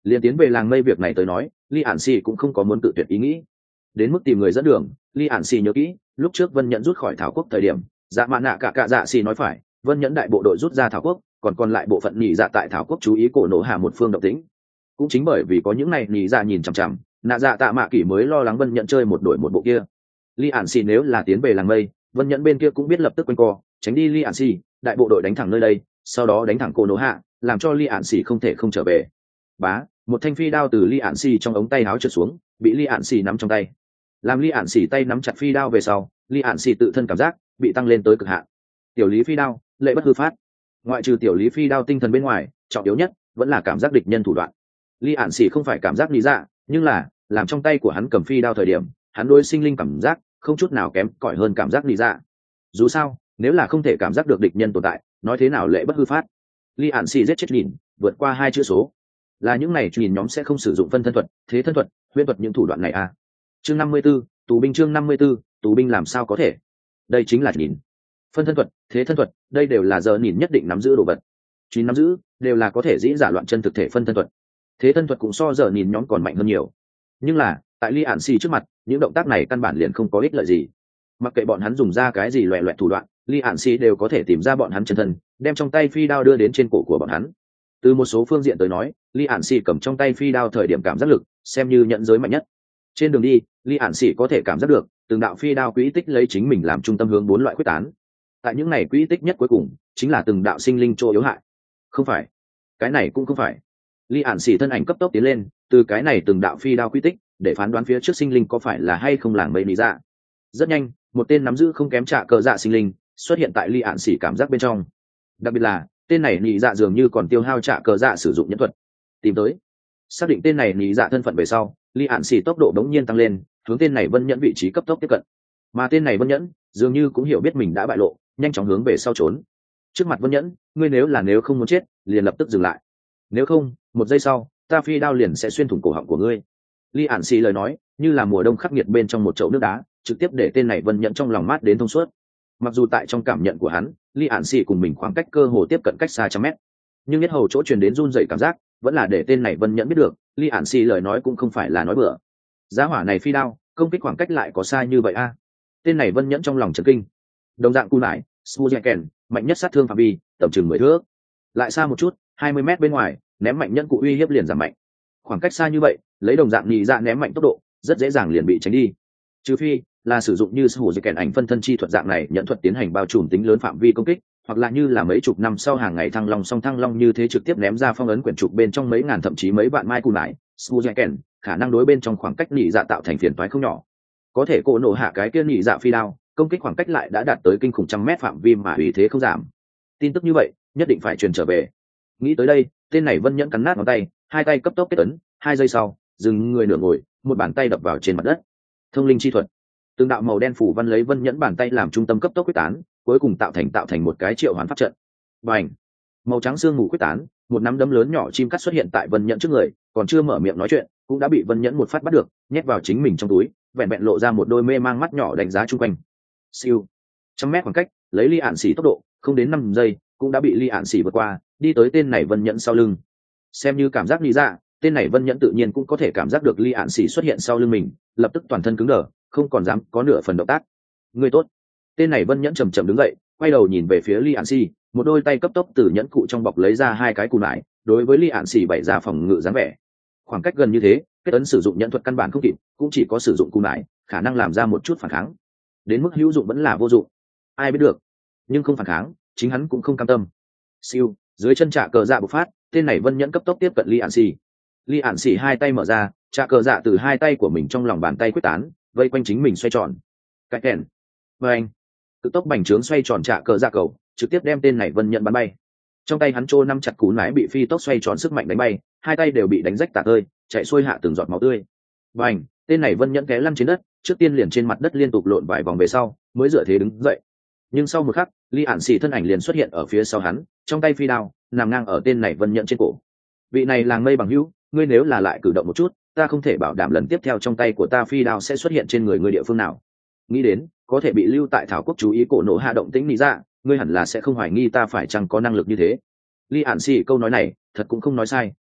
liền tiến về làng mây việc này tới nói, Li Ản Xì cũng không có muốn tự tuyệt ý nghĩ. Đến mức tìm người dẫn đường, Li Ản Xì nhớ kỹ, lúc trước Vân Nhẫn rút khỏi Thảo Quốc thời điểm, Dạ Mạn Nạ cả Dạ Xì nói phải, Vân Nhẫn đại bộ đội rút ra Thảo Quốc, còn lại bộ phận nhị dạ tại Thảo Quốc chú ý cổ nổ hạ một phương động tĩnh. Cũng chính bởi vì có những này nhị dạ nhìn chằm chằm, Nạ Dạ Tạ Mạ Kỷ mới lo lắng Vân Nhẫn chơi một đội một bộ kia. Li Ản Xì nếu là tiến về làng mây, Vân Nhẫn bên kia cũng biết lập tức quanh co, tránh đi Li Ản Xì, đại bộ đội đánh thẳng nơi đây, sau đó đánh thẳng cổ nổ hạ, làm cho Li Ản Xì không thể không trở về. Bá, một thanh phi đao từ Li Ản Xì trong ống tay áo trượt xuống, bị Li Ản Xì nắm trong tay. Làm Li Ản Xì tay nắm chặt phi đao về sau, Li Ản Xì tự thân cảm giác bị tăng lên tới cực hạn. Tiểu lý phi đao, lệ bất hư phát. Ngoại trừ tiểu lý phi đao tinh thần bên ngoài, trọng yếu nhất vẫn là cảm giác địch nhân thủ đoạn. Li Ản Xì không phải cảm giác lý dạ, nhưng là làm trong tay của hắn cầm phi đao thời điểm, hắn đối sinh linh cảm giác không chút nào kém cỏi hơn cảm giác lý dạ. Dù sao, nếu là không thể cảm giác được địch nhân tồn tại, nói thế nào lệ bất hư phát. Li Ản Xì giết chết nhìn, vượt qua 2 chữ số. Là những này nhìn nhóm sẽ không sử dụng phân thân thuật, thế thân thuật, huyễn thuật những thủ đoạn này à? Chương 54, tù binh chương 54, tù binh làm sao có thể? Đây chính là nhìn. Phân thân thuật, thế thân thuật, đây đều là giờ nhìn nhất định nắm giữ đồ vật. Chín nắm giữ đều là có thể dĩ giả loạn chân thực thể phân thân thuật. Thế thân thuật cũng so giờ nhìn nhóm còn mạnh hơn nhiều. Nhưng là, tại Li Ản Xì trước mặt, những động tác này căn bản liền không có ích lợi gì. Mặc kệ bọn hắn dùng ra cái gì loẻ loẹt thủ đoạn, Li Ản Xì đều có thể tìm ra bọn hắn chân thân, đem trong tay phi đao đưa đến trên cổ của bọn hắn. Từ một số phương diện tới nói, Li Ản Xì cầm trong tay phi đao thời điểm cảm giác lực xem như nhận giới mạnh nhất. Trên đường đi, Li Ản Xì có thể cảm giác được từng đạo phi đao quỹ tích lấy chính mình làm trung tâm hướng 4 loại quyết tán. Tại những này quỹ tích nhất cuối cùng chính là từng đạo sinh linh chỗ yếu hại. Không phải, cái này cũng không phải. Li Ản Xì thân ảnh cấp tốc tiến lên, từ cái này từng đạo phi đao quỹ tích để phán đoán phía trước sinh linh có phải là hay không làng mây lý dạ. Rất nhanh, một tên nắm giữ không kém trả cờ dạ sinh linh xuất hiện tại Li Ản Xì cảm giác bên trong. Đặc biệt là tên này nhị dạ dường như còn tiêu hao trả cờ dạ sử dụng nhẫn thuật. Tìm tới, xác định tên này nhị dạ thân phận về sau, Li Ản Xì tốc độ đống nhiên tăng lên, hướng tên này Vân Nhẫn vị trí cấp tốc tiếp cận. Mà tên này Vân Nhẫn dường như cũng hiểu biết mình đã bại lộ, nhanh chóng hướng về sau trốn. Trước mặt Vân Nhẫn, ngươi nếu không muốn chết, liền lập tức dừng lại. Nếu không, 1 giây sau, ta phi đao liền sẽ xuyên thủng cổ họng của ngươi. Li Ản Xì lời nói, như là mùa đông khắc nghiệt bên trong một chậu nước đá, trực tiếp để tên này Vân Nhẫn trong lòng mát đến thông suốt. Mặc dù tại trong cảm nhận của hắn, Li Ản Xì cùng mình khoảng cách cơ hồ tiếp cận cách xa trăm mét, nhưng nhất hầu chỗ truyền đến run rẩy cảm giác, vẫn là để tên này Vân Nhẫn biết được, Li Ản Xì lời nói cũng không phải là nói bừa. Giá hỏa này phi đao, công kích khoảng cách lại có xa như vậy a? Tên này Vân Nhẫn trong lòng chấn kinh. Đồng dạng cú nải, Suzuken, mạnh nhất sát thương phạm vi, tầm chừng 10 thước. Lại xa một chút, 20 mét bên ngoài, ném mạnh nhẫn cụ uy hiếp liền giảm mạnh. Khoảng cách xa như vậy, lấy đồng dạng nhị dạ ném mạnh tốc độ, rất dễ dàng liền bị tránh đi. Trừ phi là sử dụng như Suzuken ảnh phân thân chi thuật dạng này, nhẫn thuật tiến hành bao trùm tính lớn phạm vi công kích, hoặc là như là mấy chục năm sau hàng ngày thăng long song thăng long như thế trực tiếp ném ra phong ấn quyển trục bên trong mấy ngàn thậm chí mấy vạn mai cù nải, Suzuken khả năng đối bên trong khoảng cách nhị dạ tạo thành phiền toái không nhỏ. Có thể cổ nổ hạ cái kia nhị dạ phi đao, công kích khoảng cách lại đã đạt tới kinh khủng trăm mét phạm vi mà uy thế không giảm. Tin tức như vậy nhất định phải truyền trở về. Nghĩ tới đây, tên này Vân Nhẫn cắn nát ngón tay, hai tay cấp tốc kết ấn, 2 giây sau, dừng người nửa ngồi, một bàn tay đập vào trên mặt đất. Thông linh chi thuật, từng đạo màu đen phủ văn lấy Vân Nhẫn bàn tay làm trung tâm cấp tốc quyết tán, cuối cùng tạo thành một cái triệu hoán pháp trận. Bành! Màu trắng xương mù quyết tán, một nắm đấm lớn nhỏ chim cắt xuất hiện tại Vân Nhẫn trước người, còn chưa mở miệng nói chuyện, cũng đã bị Vân Nhẫn một phát bắt được, nhét vào chính mình trong túi, vẹn vẹn lộ ra một đôi mê mang mắt nhỏ đánh giá chung quanh. Siêu! 100 mét khoảng cách, lấy Li Ản Xỉ tốc độ, không đến 5 giây, cũng đã bị Li Ản Xỉ vượt qua, đi tới tên này Vân Nhẫn sau lưng. Xem như cảm giác lý dạ, tên này Vân Nhẫn tự nhiên cũng có thể cảm giác được Li Ản Xỉ xuất hiện sau lưng mình, lập tức toàn thân cứng đờ, không còn dám có nửa phần động tác. Người tốt. Tên này Vân Nhẫn chậm chậm đứng dậy, quay đầu nhìn về phía Li Ản Xỉ, một đôi tay cấp tốc từ nhẫn cụ trong bọc lấy ra 2 cái cù nải, đối với Li Ản Xỉ bày ra phòng ngự dáng vẻ. Khoảng cách gần như thế, kết ấn sử dụng nhẫn thuật căn bản không kịp, cũng chỉ có sử dụng cù nải, khả năng làm ra một chút phản kháng. Đến mức hữu dụng vẫn là vô dụng. Ai biết được. Nhưng không phản kháng, chính hắn cũng không cam tâm. Siêu, dưới chân trạ cờ dạ bộc phát, tên này Vân Nhẫn cấp tốc tiếp cận Li Ản Xỉ. Li Ản Xỉ 2 tay mở ra, trạ cờ dạ từ 2 tay của mình trong lòng bàn tay quyết tán, vây quanh chính mình xoay tròn. Cái kèn. Và anh. Cực tốc bành trướng xoay tròn trạ cờ dạ cầu, trực tiếp đem tên này Vân Nhẫn bắn bay. Trong tay hắn trô 5 chặt cú nải bị phi tốc xoay tròn sức mạnh đánh bay, 2 tay đều bị đánh rách tả tơi, chạy xuôi hạ từng giọt máu tươi. Bành, tên này Vân Nhẫn té lăn trên đất, trước tiên liền trên mặt đất liên tục lộn vài vòng về sau, mới dựa thế đứng dậy. Nhưng sau một khắc, Li Ản Xỉ thân ảnh liền xuất hiện ở phía sau hắn, trong tay phi đao nằm ngang ở tên này Vân Nhẫn trên cổ. Vị này làng mây bằng hữu, ngươi nếu là lại cử động một chút, ta không thể bảo đảm lần tiếp theo trong tay của ta phi đao sẽ xuất hiện trên người địa phương nào. Nghĩ đến có thể bị lưu tại Thảo Quốc chú ý cổ nổ hạ động tĩnh nghĩ ra, ngươi hẳn là sẽ không hoài nghi ta phải chăng có năng lực như thế. Li Ản Xỉ câu nói này thật cũng không nói sai.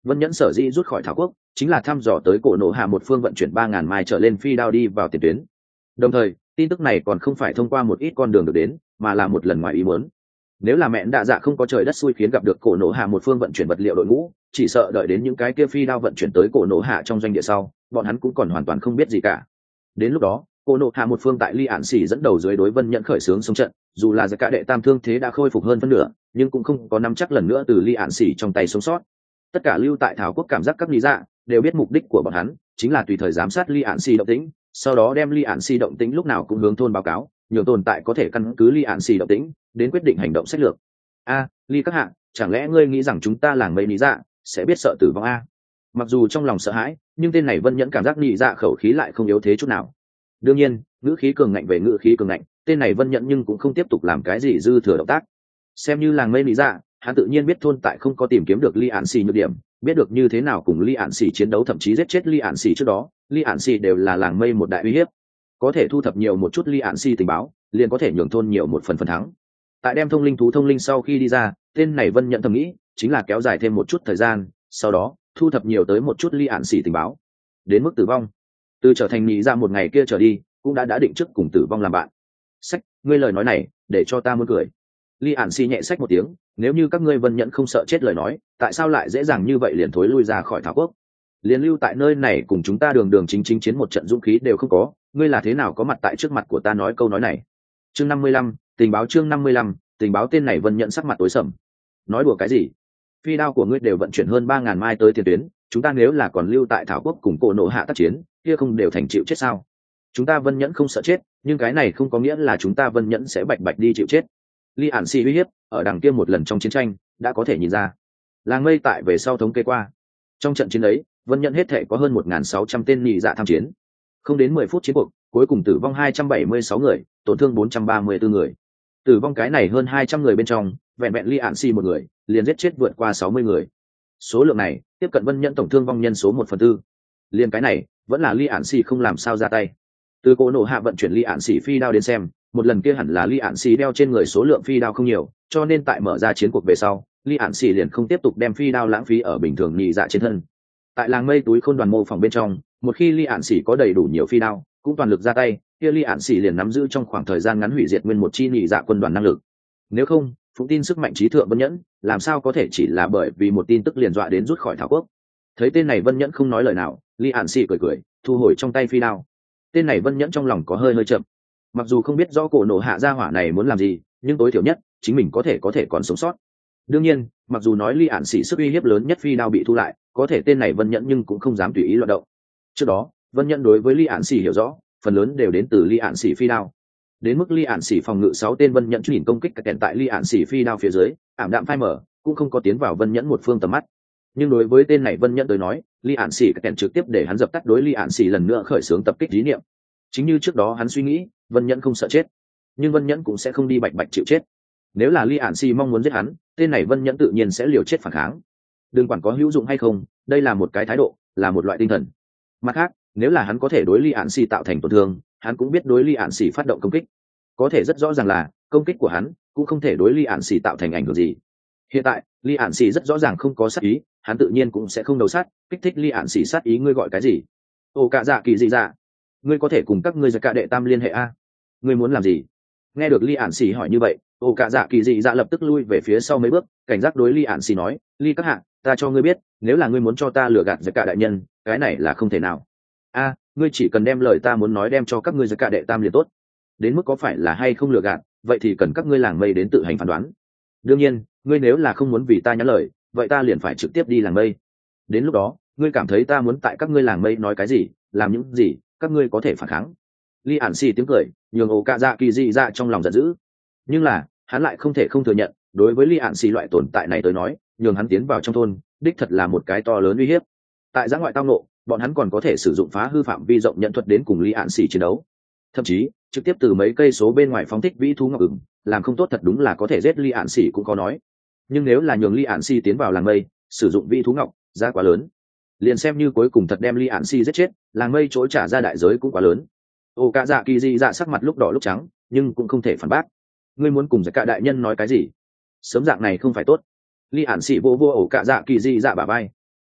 Vân Nhẫn sở dĩ rút khỏi Thảo Quốc chính là thăm dò tới cổ nộ hạ một phương vận chuyển 3.000 mai trở lên phi đao đi vào tiền tuyến. Đồng thời tin tức này còn không phải thông qua một ít con đường được đến, mà là một lần ngoài ý muốn. Nếu là mẹ đạ dạ không có trời đất xui khiến gặp được cổ nộ hạ một phương vận chuyển vật liệu đội ngũ, chỉ sợ đợi đến những cái kia phi đao vận chuyển tới cổ nộ hạ trong doanh địa sau, bọn hắn cũng còn hoàn toàn không biết gì cả. Đến lúc đó cổ nộ hạ một phương tại Ly Ản Xỉ dẫn đầu dưới đối Vân Nhẫn khởi xướng xung trận, dù là giặc cả đệ tam thương thế đã khôi phục hơn phân nửa, nhưng cũng không có nắm chắc lần nữa từ Ly Ản Xỉ trong tay sống sót. Tất cả lưu tại Thảo Quốc cảm giác các lý dạ đều biết mục đích của bọn hắn chính là tùy thời giám sát Ly Ản Xỉ động tĩnh, sau đó đem Ly Ản Xỉ động tĩnh lúc nào cũng hướng thôn báo cáo, nhiều tồn tại có thể căn cứ Ly Ản Xỉ động tĩnh đến quyết định hành động sách lược. Ly các hạ, chẳng lẽ ngươi nghĩ rằng chúng ta làng mây lý dạ sẽ biết sợ tử vong Mặc dù trong lòng sợ hãi, nhưng tên này Vân Nhẫn cảm giác lý dạ khẩu khí lại không yếu thế chút nào. Đương nhiên ngữ khí cường ngạnh về ngữ khí cường ngạnh, tên này Vân Nhẫn nhưng cũng không tiếp tục làm cái gì dư thừa động tác. Xem như làng mây lý dạ, hắn tự nhiên biết thôn tại không có tìm kiếm được Ly Ản Xỉ nhược điểm, biết được như thế nào cùng Ly Ản Xỉ chiến đấu, thậm chí giết chết Ly Ản Xỉ trước đó, Ly Ản Xỉ đều là làng mây một đại uy hiếp. Có thể thu thập nhiều một chút Ly Ản Xỉ tình báo, liền có thể nhường thôn nhiều một phần thắng. Tại đem thông linh thú thông linh sau khi đi ra, tên này Vân Nhẫn thầm nghĩ chính là kéo dài thêm một chút thời gian, sau đó thu thập nhiều tới một chút Ly Ản Xỉ tình báo. Đến mức tử vong, từ trở thành nhị ra một ngày kia trở đi, cũng đã định trước cùng tử vong làm bạn. Sách, ngươi lời nói này để cho ta muốn cười. Ly Ản Xỉ nhẹ sách một tiếng, nếu như các ngươi Vân Nhẫn không sợ chết lời nói, tại sao lại dễ dàng như vậy liền thối lui ra khỏi Thảo Quốc, liền lưu tại nơi này cùng chúng ta đường đường chính chính chiến một trận dũng khí đều không có, ngươi là thế nào có mặt tại trước mặt của ta nói câu nói này? Chương 55, tình báo. Chương 55, tình báo. Tên này Vân Nhẫn sắc mặt tối sầm. Nói đùa cái gì? Phi đao của ngươi đều vận chuyển hơn 3.000 mai tới tiền tuyến, chúng ta nếu là còn lưu tại Thảo Quốc cùng cổ nộ hạ tác chiến, kia không đều thành chịu chết sao? Chúng ta Vân Nhẫn không sợ chết, nhưng cái này không có nghĩa là chúng ta Vân Nhẫn sẽ bạch bạch đi chịu chết. Ly Ản Xỉ uy hiếp ở đằng kia một lần trong chiến tranh đã có thể nhìn ra. Làng mây tại về sau thống kê qua, trong trận chiến ấy Vân Nhẫn hết thể có hơn 1.600 tên nhị dạ tham chiến, không đến 10 phút chiến cuộc, cuối cùng tử vong 276 người, tổn thương 434 người. Tử vong cái này hơn 200 người bên trong, vẹn vẹn Ly Ản Xỉ một người liền giết chết vượt qua 60 người. Số lượng này tiếp cận Vân Nhẫn tổng thương vong nhân số 1/4. Liên cái này vẫn là Ly Ản Xỉ không làm sao ra tay. Từ cổ nộ hạ vận chuyển Ly Ản Xỉ phi đao đến xem, một lần kia hẳn là Ly Ản Xỉ đeo trên người số lượng phi đao không nhiều, cho nên tại mở ra chiến cuộc về sau, Ly Ản Xỉ liền không tiếp tục đem phi đao lãng phí ở bình thường nhị dạ trên thân. Tại làng mây túi khôn đoàn mô phỏng bên trong, một khi Ly Ản Xỉ có đầy đủ nhiều phi đao, cũng toàn lực ra tay, kia Ly Ản Xỉ liền nắm giữ trong khoảng thời gian ngắn hủy diệt nguyên một chi nhị dạ quân đoàn năng lực. Nếu không, phụng tin sức mạnh trí thượng Vân Nhẫn, làm sao có thể chỉ là bởi vì một tin tức liền dọa đến rút khỏi Thảo Quốc. Thấy tên này Vân Nhẫn không nói lời nào, Ly Ản Xỉ cười cười, thu hồi trong tay phi đao. Tên này Vân Nhẫn trong lòng có hơi chậm. Mặc dù không biết rõ cổ nộ hạ gia hỏa này muốn làm gì, nhưng tối thiểu nhất chính mình có thể còn sống sót. Đương nhiên mặc dù nói Ly Ản Xỉ sức uy hiếp lớn nhất phi đao bị thu lại, có thể tên này Vân Nhẫn nhưng cũng không dám tùy ý loạn động. Trước đó Vân Nhẫn đối với Ly Ản Xỉ hiểu rõ, phần lớn đều đến từ Ly Ản Xỉ phi đao. Đến mức Ly Ản Xỉ phòng ngự 6 tên Vân Nhẫn nhìn công kích các kèn tại Ly Ản Xỉ phi đao phía dưới, ảm đạm phai mở, cũng không có tiến vào Vân Nhẫn một phương tầm mắt. Nhưng đối với tên này Vân Nhẫn tới nói, Ly Ản Xỉ các kèn trực tiếp để hắn dập tắt đối Ly Ản Xỉ lần nữa khởi xướng tập kích ý niệm. Chính như trước đó hắn suy nghĩ, Vân Nhẫn không sợ chết, nhưng Vân Nhẫn cũng sẽ không đi bạch bạch chịu chết. Nếu là Ly Ản Xỉ mong muốn giết hắn, tên này Vân Nhẫn tự nhiên sẽ liều chết phản kháng. Đừng quản có hữu dụng hay không, đây là một cái thái độ, là một loại tinh thần. Mặt khác, nếu là hắn có thể đối Ly Ản Xỉ tạo thành tổn thương, hắn cũng biết đối Ly Ản Xỉ phát động công kích. Có thể rất rõ ràng là công kích của hắn cũng không thể đối Ly Ản Xỉ tạo thành ảnh hưởng gì. Hiện tại Ly Ản Xỉ rất rõ ràng không có sát ý, hắn tự nhiên cũng sẽ không đầu sát, kích thích Ly Ản Xỉ sát ý. Ngươi gọi cái gì? Ồ cả dạ kỳ gì dạ? Ngươi có thể cùng các ngươi giặc cả đệ tam liên hệ ngươi muốn làm gì? Nghe được Ly Ản Xỉ hỏi như vậy, ồ cả dạ kỳ dị dạ lập tức lui về phía sau mấy bước, cảnh giác đối Ly Ản Xỉ nói, Ly các hạ, ta cho ngươi biết, nếu là ngươi muốn cho ta lừa gạt giặc cả đại nhân, cái này là không thể nào. Ngươi chỉ cần đem lời ta muốn nói đem cho các ngươi giặc cả đệ tam liền tốt. Đến mức có phải là hay không lừa gạt, vậy thì cần các ngươi làng mây đến tự hành phán đoán. Đương nhiên ngươi nếu là không muốn vì ta nhắn lời, vậy ta liền phải trực tiếp đi làng mây. Đến lúc đó ngươi cảm thấy ta muốn tại các ngươi làng mây nói cái gì, làm những gì, các ngươi có thể phản kháng. Ly Ản Xỉ tiếng cười nhường ổ cạ dạ kỳ dị dạ trong lòng giận dữ, nhưng là hắn lại không thể không thừa nhận, đối với Ly Ản Xỉ loại tồn tại này tới nói, nhường hắn tiến vào trong thôn đích thật là một cái to lớn uy hiếp. Tại giã ngoại tao nộ, bọn hắn còn có thể sử dụng phá hư phạm vi rộng nhận thuật đến cùng Ly Ản Xỉ chiến đấu, thậm chí trực tiếp từ mấy cây số bên ngoài phóng thích vĩ thú ngọc ửng, làm không tốt thật đúng là có thể giết Ly Ản Xỉ cũng có nói. Nhưng nếu là nhường Ly Ản Xỉ tiến vào làng mây sử dụng vĩ thú ngọc, giá quá lớn, liền xem như cuối cùng thật đem Ly Ản Xỉ giết chết, làng mây chỗ trả ra đại giới cũng quá lớn. Ô cả dạ kỳ dị dạ sắc mặt lúc đỏ lúc trắng, nhưng cũng không thể phản bác. Ngươi muốn cùng giặc cả đại nhân nói cái gì? Sớm dạng này không phải tốt. Ly Ản Xỉ vô ổ cả dạ kỳ dị dạ bả vai.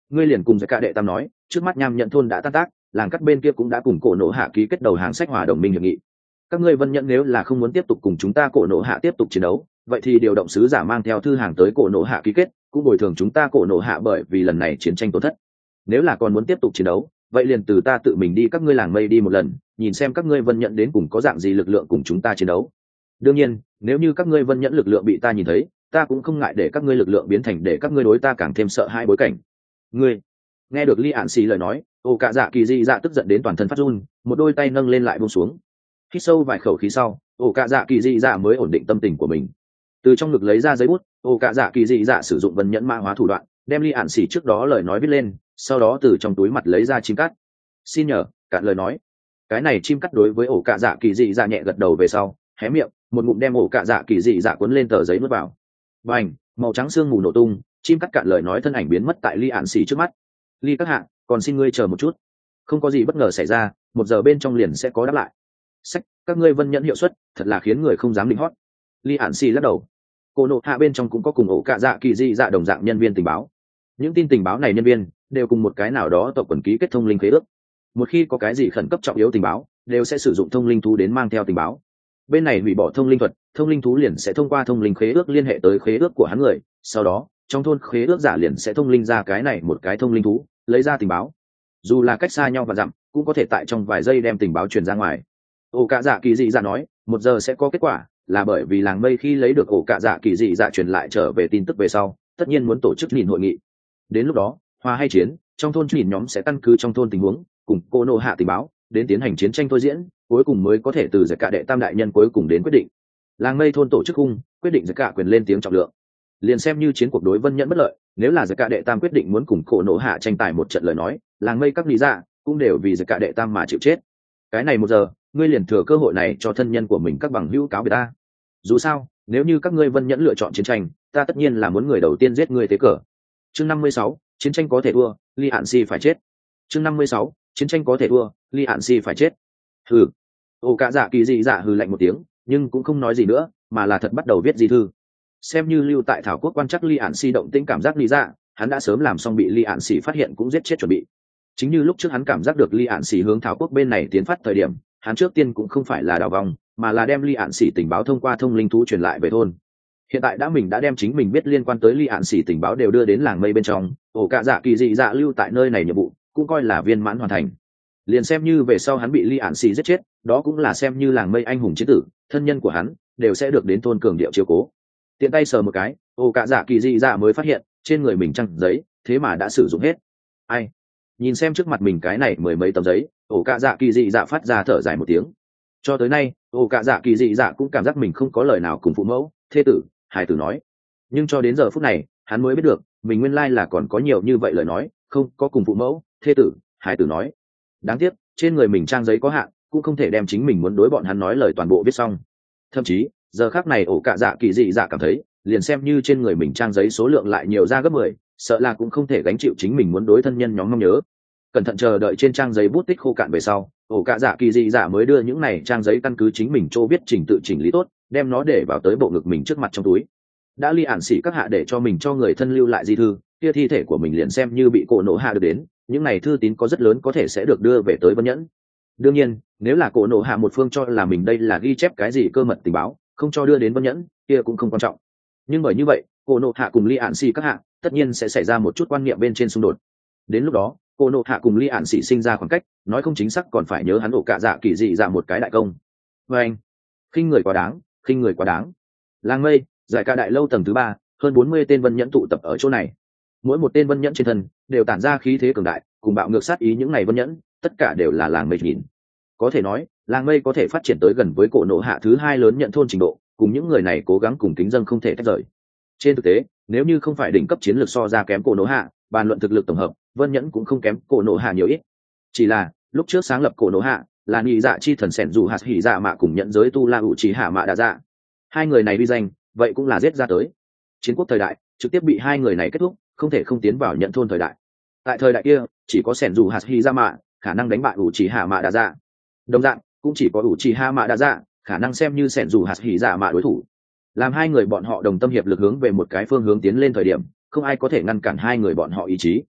ngươi liền cùng với cả đệ tam nói, trước mắt nham nhận thôn đã tan tác, làng cắt bên kia cũng đã cùng cổ nộ hạ ký kết đầu hàng sách hòa đồng minh hiệp nghị. Các ngươi Vân Nhẫn nếu là không muốn tiếp tục cùng chúng ta cổ nộ hạ tiếp tục chiến đấu, vậy thì điều động sứ giả mang theo thư hàng tới cổ nộ hạ ký kết, cũng bồi thường chúng ta cổ nộ hạ bởi vì lần này chiến tranh tổn thất. Nếu là còn muốn tiếp tục chiến đấu, vậy liền từ ta tự mình đi các ngươi làng mây đi một lần, nhìn xem các ngươi Vân Nhẫn đến cùng có dạng gì lực lượng cùng chúng ta chiến đấu. Đương nhiên, nếu như các ngươi Vân Nhẫn lực lượng bị ta nhìn thấy, ta cũng không ngại để các ngươi lực lượng biến thành để các ngươi đối ta càng thêm sợ hãi bối cảnh. Ngươi nghe được Lý Ản Xì lời nói, ổ cả dạ kỳ dị dạ tức giận đến toàn thân phát run, một đôi tay nâng lên lại buông xuống. Hít sâu vài khẩu khí sau, ổ cả dạ kỳ dị dạ mới ổn định tâm tình của mình. Từ trong ngực lấy ra giấy bút, ổ cả dạ kỳ dị dạ sử dụng Vân Nhẫn mã hóa thủ đoạn, đem Lý Ản Xì trước đó lời nói viết lên, sau đó từ trong túi mặt lấy ra chim cắt. Xin nhờ, cạn lời nói. Cái này chim cắt đối với ổ cả dạ kỳ dị dạ nhẹ gật đầu về sau, hé miệng, một ngụm đem ổ cả dạ kỳ dị dạ cuốn lên tờ giấy nuốt vào. Bành, màu trắng xương mù nổ tung, chim cắt cạn lời nói thân ảnh biến mất tại Lý Ản Xì trước mắt. Ly các hạ, còn xin ngươi chờ một chút, không có gì bất ngờ xảy ra, 1 giờ bên trong liền sẽ có đáp lại. Sách, các ngươi Vân Nhẫn hiệu suất thật là khiến người không dám định hót. Lý Ản Xì lắc đầu. Cô nộ hạ bên trong cũng có cùng ổ cả dạ kỳ dị dạ đồng dạng nhân viên tình báo. Những tin tình báo này nhân viên đều cùng một cái nào đó tộc quần ký kết thông linh khế ước. Một khi có cái gì khẩn cấp trọng yếu tình báo, đều sẽ sử dụng thông linh thú đến mang theo tình báo. Bên này hủy bỏ thông linh thuật, thông linh thú liền sẽ thông qua thông linh khế ước liên hệ tới khế ước của hắn người, sau đó trong thôn khế ước giả liền sẽ thông linh ra cái này một cái thông linh thú, lấy ra tình báo. Dù là cách xa nhau và dặm, cũng có thể tại trong vài giây đem tình báo truyền ra ngoài. Ổ cả dạ kỳ dị dạ nói, 1 giờ sẽ có kết quả, là bởi vì làng mây khi lấy được ổ cả dạ kỳ dị dạ truyền lại trở về tin tức về sau, tất nhiên muốn tổ chức nhìn hội nghị. Đến lúc đó, hòa hay chiến, trong thôn nhìn nhóm sẽ căn cứ trong thôn tình huống, cùng cô nộ hạ tình báo, đến tiến hành chiến tranh thôi diễn, cuối cùng mới có thể từ giải cả đệ tam đại nhân cuối cùng đến quyết định. Làng mây thôn tổ chức khung, quyết định giải cả quyền lên tiếng trọng lượng. Liền xem như chiến cuộc đối Vân Nhẫn bất lợi, nếu là giải cả đệ tam quyết định muốn cùng cổ nộ hạ tranh tài một trận lời nói, làng mây các lý dạ cũng đều vì giải cả đệ tam mà chịu chết. Cái này 1 giờ, ngươi liền thừa cơ hội này cho thân nhân của mình các bằng hữu cáo biệt ta. Dù sao, nếu như các ngươi Vân Nhẫn lựa chọn chiến tranh, ta tất nhiên là muốn người đầu tiên giết ngươi tế cờ. Chương 56, chiến tranh có thể thua, Lý Ản Si phải chết. Chương 56, chiến tranh có thể thua, Lý Ản Si phải chết. Hừ. Ổ cả dạ kỳ dị dạ hừ lạnh một tiếng, nhưng cũng không nói gì nữa, mà là thật bắt đầu viết di thư. Xem như lưu tại thảo quốc quan chắc Lý Ản Si động tĩnh cảm giác lý dạ, hắn đã sớm làm xong bị Lý Ản Si phát hiện cũng giết chết chuẩn bị. Chính như lúc trước hắn cảm giác được Lý Ản Si hướng thảo quốc bên này tiến phát thời điểm, hắn trước tiên cũng không phải là đào vòng, mà là đem Lý Ản Si tình báo thông qua thông linh thú truyền lại về thôn. Hiện tại mình đã đem chính mình biết liên quan tới Lý Ản Si tình báo đều đưa đến làng mây bên trong, ổ cả dạ kỳ dị dạ lưu tại nơi này nhiệm vụ cũng coi là viên mãn hoàn thành. Liền xem như về sau hắn bị Lý Ản Si giết chết, đó cũng là xem như làng mây anh hùng chiến tử, thân nhân của hắn đều sẽ được đến thôn cường điệu chiếu cố. Tiện tay sờ một cái, ổ cả dạ kỳ dị dạ mới phát hiện trên người mình trăng giấy thế mà đã sử dụng hết. Ai? Nhìn xem trước mặt mình cái này 10 mấy tấm giấy, ổ cả dạ kỳ dị dạ phát ra thở dài một tiếng. Cho tới nay, ổ cả dạ kỳ dị dạ cũng cảm giác mình không có lời nào cùng phụ mẫu, thê tử, hài tử nói. Nhưng cho đến giờ phút này, hắn mới biết được mình nguyên lai là còn có nhiều như vậy lời nói, không có cùng phụ mẫu, thê tử, hài tử nói. Đáng tiếc, trên người mình trang giấy có hạn, cũng không thể đem chính mình muốn đối bọn hắn nói lời toàn bộ viết xong. Thậm chí, giờ khắc này ổ cả dạ kỳ dị dạ cảm thấy, liền xem như trên người mình trang giấy số lượng lại nhiều ra gấp 10, sợ là cũng không thể gánh chịu chính mình muốn đối thân nhân nhóm mong nhớ. Cẩn thận chờ đợi trên trang giấy bút tích khô cạn về sau, ổ cả dạ kỳ dị dạ mới đưa những này trang giấy căn cứ chính mình chỗ viết trình tự chỉnh lý tốt, đem nó để vào tới bộ ngực mình trước mặt trong túi. Đã Lý Ản Xỉ các hạ để cho mình cho người thân lưu lại di thư, kia thi thể của mình liền xem như bị cổ nộ hạ được đến, những này thư tín có rất lớn có thể sẽ được đưa về tới Vân Nhẫn. Đương nhiên, nếu là cổ nộ hạ một phương cho là mình đây là ghi chép cái gì cơ mật tình báo, không cho đưa đến Vân Nhẫn, kia cũng không quan trọng. Nhưng bởi như vậy, cổ nộ hạ cùng Lý Ản Xỉ các hạ tất nhiên sẽ xảy ra một chút quan niệm bên trên xung đột. Đến lúc đó, cổ nộ hạ cùng Lý Ản Xỉ sinh ra khoảng cách, nói không chính xác còn phải nhớ hắn ổ cả dạ kỳ dị dạ một cái đại công. Và anh, khinh người quá đáng, khinh người quá đáng. Làng mây, giải ca đại lâu tầng thứ 3, hơn 40 tên Vân Nhẫn tụ tập ở chỗ này. Mỗi một tên Vân Nhẫn trên thân đều tản ra khí thế cường đại, cùng bạo ngược sát ý những này Vân Nhẫn, tất cả đều là làng mây nhìn. Có thể nói, làng mây có thể phát triển tới gần với cổ nộ hạ thứ 2 lớn nhận thôn trình độ, cùng những người này cố gắng cùng kính dân không thể tách rời. Trên thực tế, nếu như không phải đỉnh cấp chiến lược so ra kém cổ nộ hạ, bàn luận thực lực tổng hợp, Vân Nhẫn cũng không kém cổ nộ hạ nhiều ít. Chỉ là lúc trước sáng lập cổ nộ hạ là nhị dạ chi thần sẻn dù hạt hỉ dạ mạ cùng nhận giới tu la hữu trí hạ mạ đa dạ. Hai người này uy danh, vậy cũng là giết ra tới. Chiến quốc thời đại trực tiếp bị hai người này kết thúc, không thể không tiến vào nhận thôn thời đại. Tại thời đại kia, chỉ có sẻn dù hạt hỉ dạ mạ khả năng đánh bại hữu trí hạ mạ đa dạ. Đồng dạng, cũng chỉ có hữu trí hạ mạ đa dạ khả năng xem như sẻn dù hạt hỉ dạ mạ đối thủ. Làm hai người bọn họ đồng tâm hiệp lực hướng về một cái phương hướng tiến lên thời điểm, không ai có thể ngăn cản hai người bọn họ ý chí.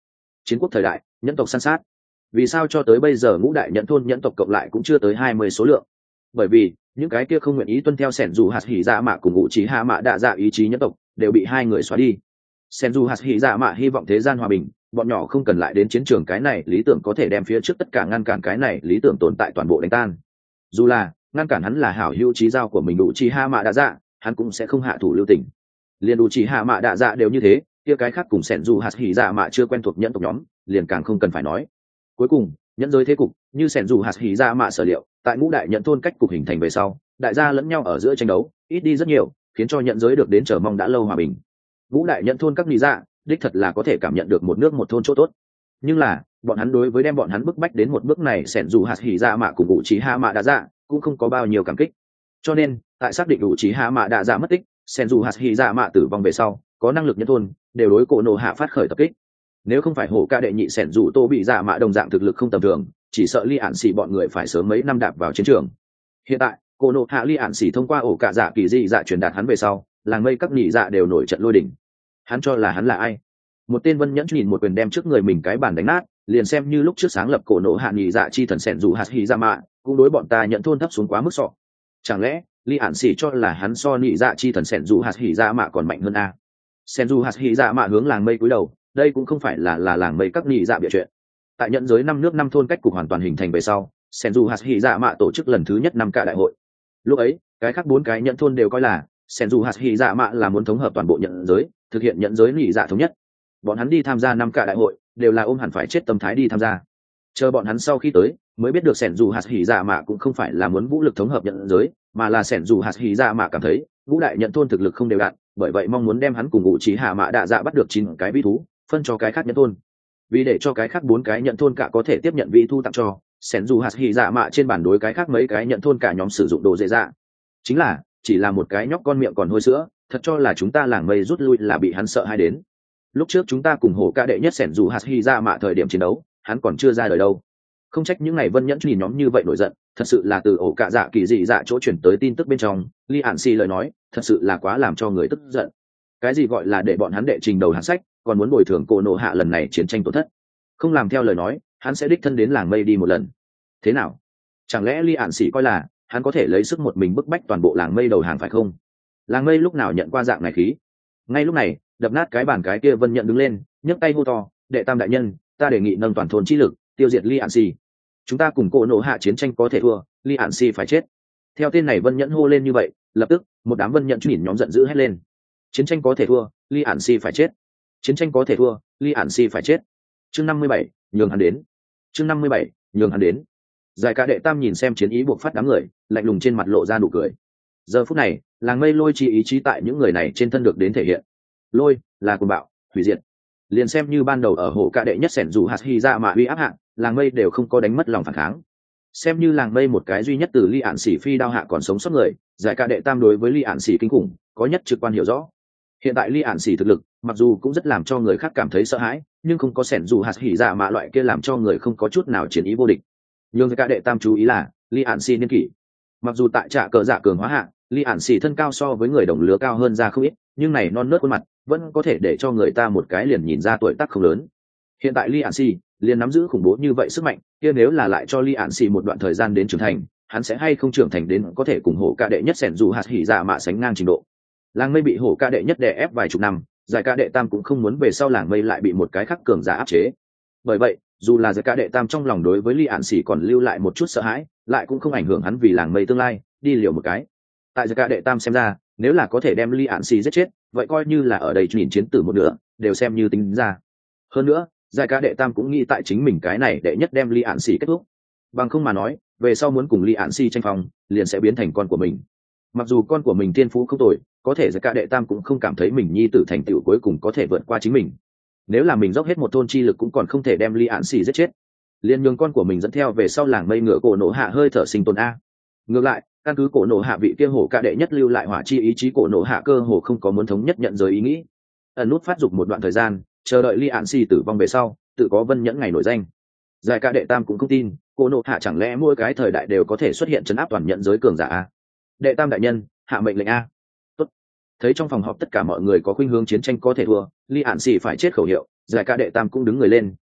Chiến quốc thời đại, nhẫn tộc săn sát. Vì sao cho tới bây giờ ngũ đại nhẫn thôn nhẫn tộc cộng lại cũng chưa tới 20 số lượng? Bởi vì những cái kia không nguyện ý tuân theo sẻn dù hạt hỉ dạ mạ cùng ngụ trí hạ mạ đạ dạ ý chí nhẫn tộc đều bị hai người xóa đi. Sẻn dù hạt hỉ dạ mạ hy vọng thế gian hòa bình, bọn nhỏ không cần lại đến chiến trường, cái này lý tưởng có thể đem phía trước tất cả ngăn cản cái này lý tưởng tồn tại toàn bộ đánh tan. Dù là ngăn cản hắn là hảo hữu trí giao của mình ngụ trí hạ mạ đạ dạ, hắn cũng sẽ không hạ thủ lưu tình. Liền ngụ trí hạ mạ đạ dạ đều như thế, kia cái khác cùng sẻn dù hạt hỉ dạ mạ chưa quen thuộc nhẫn tộc nhóm liền càng không cần phải nói. Cuối cùng nhẫn giới thế cục như sẻn dù hạt hỉ dạ mạ sở liệu, tại ngũ đại nhẫn thôn cách cục hình thành về sau, đại gia lẫn nhau ở giữa tranh đấu ít đi rất nhiều, khiến cho nhẫn giới được đến chờ mong đã lâu hòa bình. Ngũ đại nhẫn thôn các lý dạ đích thật là có thể cảm nhận được một nước một thôn chỗ tốt, nhưng là bọn hắn đối với đem bọn hắn bức bách đến một bước này sẻn dù hạt hỉ dạ mạ cùng ngụ trí hạ mạ đạ dạ cũng không có bao nhiêu cảm kích. Cho nên tại xác định ngụ trí hạ mạ đạ dạ mất tích, sẻn dù hạt hỉ dạ mạ tử vong về sau, có năng lực nhẫn thôn đều đối cổ nổ hạ phát khởi tập kích. Nếu không phải hổ ca đệ nhị sẻn dù tô bị dạ mạ đồng dạng thực lực không tầm thường, chỉ sợ Ly Ản Xỉ bọn người phải sớm mấy năm đạp vào chiến trường. Hiện tại cổ nổ hạ Ly Ản Xỉ thông qua ổ cả dạ kỳ dị dạ truyền đạt hắn về sau, làng mây các nhị dạ đều nổi trận lôi đình. Hắn cho là hắn là ai? Một tên vân nhẫn nhìn một quyền đem trước người mình cái bàn đánh nát, liền xem như lúc trước sáng lập cổ nổ hạ nhị dạ chi thần sẻn dù hạt hỉ dạ mạ cũng đối bọn ta nhận thôn thấp xuống quá mức sọ. Chẳng lẽ Ly Ản Xỉ cho là hắn so nhị dạ chi thần sẻn dù hạt hỉ dạ mạ còn mạnh hơn a? Sẻn dù hạt hỉ dạ mạ hướng làng mây cúi đầu, đây cũng không phải là làng mây các nhị dạ bịa chuyện. Tại nhận giới năm nước năm thôn cách cục hoàn toàn hình thành về sau, sẻn dù hạt hỉ dạ mạ tổ chức lần thứ nhất năm cả đại hội. Lúc ấy cái khác 4 cái nhận thôn đều coi là sẻn dù hạt hỉ dạ mạ là muốn thống hợp toàn bộ nhận giới, thực hiện nhận giới nhị dạ thống nhất. Bọn hắn đi tham gia năm cả đại hội đều là ôm hẳn phải chết tâm thái đi tham gia. Chờ bọn hắn sau khi tới mới biết được sẻn dù hạt hỉ dạ mạ cũng không phải là muốn vũ lực thống hợp nhận giới, mà là sẻn dù hạt hỉ dạ mạ cảm thấy ngũ đại nhận thôn thực lực không đều đặn, bởi vậy mong muốn đem hắn cùng ngụ trí hạ mạ đạ dạ bắt được 9 cái vĩ thú phân cho cái khác nhận thôn. Vì để cho cái khác 4 cái nhận thôn cả có thể tiếp nhận vĩ thú tặng cho, sẻn dù hạt hỉ dạ mạ trên bản đối cái khác mấy cái nhận thôn cả nhóm sử dụng đồ dễ dạ. Chính là chỉ là một cái nhóc con miệng còn hôi sữa, thật cho là chúng ta làng mây rút lui là bị hắn sợ hay đến. Lúc trước chúng ta cùng hổ ca đệ nhất sẻn dù hạt hỉ dạ mạ thời điểm chiến đấu, hắn còn chưa ra đời đâu. Không trách những ngày vân nhẫn nhìn nhóm như vậy nổi giận, thật sự là từ ổ cạ dạ kỳ dị dạ chỗ chuyển tới tin tức bên trong. Ly Ản Xỉ lời nói thật sự là quá làm cho người tức giận. Cái gì gọi là để bọn hắn đệ trình đầu hạng sách, còn muốn bồi thường cổ nổ hạ lần này chiến tranh tổn thất, không làm theo lời nói hắn sẽ đích thân đến làng mây đi một lần. Thế nào, chẳng lẽ Ly Ản Xỉ coi là hắn có thể lấy sức một mình bức bách toàn bộ làng mây đầu hàng phải không? Làng mây lúc nào nhận qua dạng này khí? Ngay lúc này đập nát cái bàn cái kia vân nhận đứng lên, nhấc tay hô to: đệ tam đại nhân, ta đề nghị nâng toàn thôn chi lực tiêu diệt Ly Ản Xỉ. Chúng ta cùng cổ nổ hạ chiến tranh có thể thua, Ly Ản Xỉ phải chết. Theo tên này vân nhẫn hô lên như vậy, lập tức một đám vân nhẫn nhìn nhóm giận dữ hét lên: chiến tranh có thể thua, Ly Ản Xỉ phải chết. Chiến tranh có thể thua, Ly Ản Xỉ phải chết. Chương 57, nhường hắn đến. Chương 57, nhường hắn đến. Giải cả đệ tam nhìn xem chiến ý buộc phát đám người, lạnh lùng trên mặt lộ ra nụ cười. Giờ phút này làng mây lôi chi ý chí tại những người này trên thân được đến thể hiện. Lôi là cuồng bạo, hủy diệt. Liền xem như ban đầu ở hồ cả đệ nhất sẻn dù hạt hy ra mà uy áp hạng, làng mây đều không có đánh mất lòng phản kháng. Xem như làng mây một cái duy nhất từ Ly Ản Xỉ phi đao hạ còn sống sót người, giải cả đệ tam đối với Ly Ản Xỉ kinh khủng có nhất trực quan hiểu rõ. Hiện tại Ly Ản Xỉ thực lực mặc dù cũng rất làm cho người khác cảm thấy sợ hãi, nhưng không có sẻn dù hạt hỉ dạ mạ loại kia làm cho người không có chút nào chiến ý vô địch. Nhưng giải cả đệ tam chú ý là Ly Ản Xỉ niên kỷ. Mặc dù tại trạ cờ dạ cường hóa hạ, Ly Ản Xỉ thân cao so với người đồng lứa cao hơn ra không ít, nhưng này non nớt khuôn mặt vẫn có thể để cho người ta một cái liền nhìn ra tuổi tác không lớn. Hiện tại Ly Ản Xỉ liền nắm giữ khủng bố như vậy sức mạnh, kia nếu là lại cho Ly Ản Xỉ một đoạn thời gian đến trưởng thành, hắn sẽ hay không trưởng thành đến có thể cùng hổ ca đệ nhất sẻn dù hạt hỉ dạ mạ sánh ngang trình độ. Làng mây bị hổ ca đệ nhất đè ép vài chục năm, giải ca đệ tam cũng không muốn về sau làng mây lại bị một cái khắc cường giả áp chế. Bởi vậy dù là giải ca đệ tam trong lòng đối với Ly Ản Xỉ còn lưu lại một chút sợ hãi, lại cũng không ảnh hưởng hắn vì làng mây tương lai đi liều một cái. Tại giải ca đệ tam xem ra, nếu là có thể đem Ly Ản Xỉ giết chết, vậy coi như là ở đây nhìn chiến tử một nửa đều xem như tính ra. Hơn nữa giải ca đệ tam cũng nghĩ tại chính mình cái này đệ nhất đem Ly Ản Xỉ kết thúc, bằng không mà nói về sau muốn cùng Ly Ản Xỉ tranh phong liền sẽ biến thành con của mình. Mặc dù con của mình thiên phú không tồi, có thể giải ca đệ tam cũng không cảm thấy mình nhi tử thành tựu cuối cùng có thể vượt qua chính mình. Nếu là mình dốc hết một thôn chi lực cũng còn không thể đem Ly Ản Xỉ giết chết, liền nhường con của mình dẫn theo về sau làng mây ngựa cổ nổ hạ hơi thở sinh tồn a. Ngược lại căn cứ cổ nổ hạ vị kia hổ ca đệ nhất lưu lại hỏa chi ý chí, cổ nổ hạ cơ hồ không có muốn thống nhất nhận giới ý nghĩ, ẩn nút phát dục một đoạn thời gian, chờ đợi Ly Ản Xỉ tử vong về sau tự có vân nhẫn ngày nổi danh. Giải ca đệ tam cũng không tin cổ nổ hạ chẳng lẽ mỗi cái thời đại đều có thể xuất hiện chấn áp toàn nhận giới cường giả a. Đệ tam đại nhân hạ mệnh lệnh a. Tốt. Thấy trong phòng họp tất cả mọi người có khuynh hướng chiến tranh có thể thua, Ly Ản Xỉ phải chết khẩu hiệu, giải ca đệ tam cũng đứng người lên,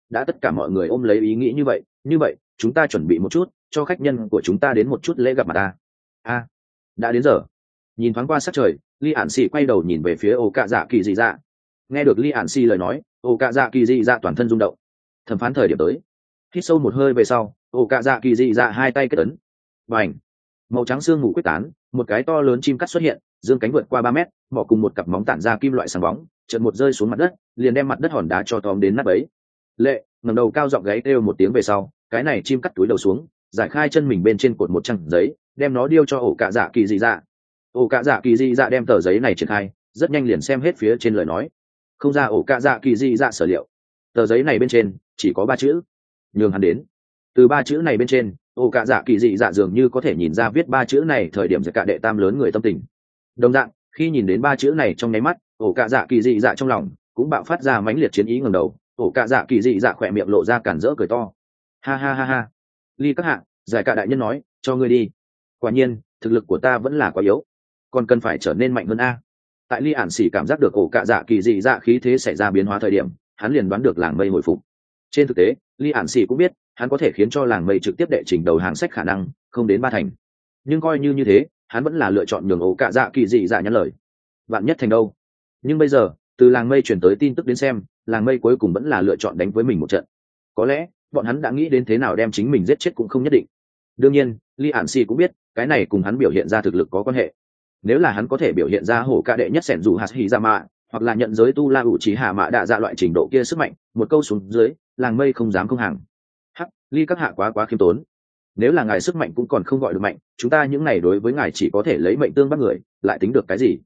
đã tất cả mọi người ôm lấy ý nghĩ như vậy chúng ta chuẩn bị một chút cho khách nhân của chúng ta đến một chút lễ gặp mặt ta. Đã đến giờ. Nhìn thoáng qua sát trời, Lee Ản Sĩ quay đầu nhìn về phía ổ cạ dạ kỳ dị dạ. Nghe được Lee Ản Sĩ lời nói, ổ cạ dạ kỳ dị dạ toàn thân rung động. Thẩm phán thời điểm tới. Hít sâu một hơi về sau, ổ cạ dạ kỳ dị dạ hai tay kết ấn. Bành. Màu trắng xương mù quyết tán, một cái to lớn chim cắt xuất hiện, dương cánh vượt qua 3 mét, mỏ cùng một cặp móng tản ra kim loại sáng bóng, chợt một rơi xuống mặt đất, liền đem mặt đất hòn đá cho tóm đến nát bấy. Lệ ngẩng đầu cao giọng gáy kêu một tiếng về sau, cái này chim cắt túi đầu xuống, giải khai chân mình bên trên cột một trang giấy, đem nó điêu cho ổ cạ dạ kỳ dị dạ. Ổ cạ dạ kỳ dị dạ đem tờ giấy này triển khai, rất nhanh liền xem hết phía trên lời nói. Không ra ổ cạ dạ kỳ dị dạ sở liệu, tờ giấy này bên trên chỉ có 3 chữ: nhường hắn đến. Từ 3 chữ này bên trên, ổ cạ dạ kỳ dị dạ dường như có thể nhìn ra viết 3 chữ này thời điểm giật cả đệ tam lớn người tâm tình. Đồng dạng, khi nhìn đến 3 chữ này trong nháy mắt, ổ cạ dạ kỳ dị dạ trong lòng cũng bạo phát ra mãnh liệt chiến ý. Ngẩng đầu, ổ cạ dạ kỳ dị dạ khỏe miệng lộ ra cản rỡ cười to. Ha ha ha ha. Ly các hạ, giải cả đại nhân nói cho ngươi đi. Quả nhiên thực lực của ta vẫn là quá yếu, còn cần phải trở nên mạnh hơn a. Tại Ly Ản Sĩ cảm giác được ổ cạ dạ kỳ dị dạ khí thế xảy ra biến hóa thời điểm, hắn liền đoán được làng mây hồi phục. Trên thực tế, Ly Ản Sĩ cũng biết hắn có thể khiến cho làng mây trực tiếp đệ trình đầu hàng sách khả năng không đến 3 thành, nhưng coi như thế hắn vẫn là lựa chọn nhường ổ cạ dạ kỳ dị dạ nhắn lời. Vạn nhất thành đâu. Nhưng bây giờ từ làng mây truyền tới tin tức đến xem, làng mây cuối cùng vẫn là lựa chọn đánh với mình một trận. Có lẽ bọn hắn đã nghĩ đến thế nào đem chính mình giết chết cũng không nhất định. Đương nhiên Lee Ản Sĩ cũng biết cái này cùng hắn biểu hiện ra thực lực có quan hệ. Nếu là hắn có thể biểu hiện ra hổ ca đệ nhất sẻn dù hạt hỉ ra mạ, hoặc là nhận giới tu la ủ trí hạ mạ đạ dạ loại trình độ kia sức mạnh, một câu xuống dưới làng mây không dám không hàng. Lee các hạ quá khiêm tốn. Nếu là ngài sức mạnh cũng còn không gọi được mạnh, chúng ta những này đối với ngài chỉ có thể lấy mệnh tương bắt người, lại tính được cái gì?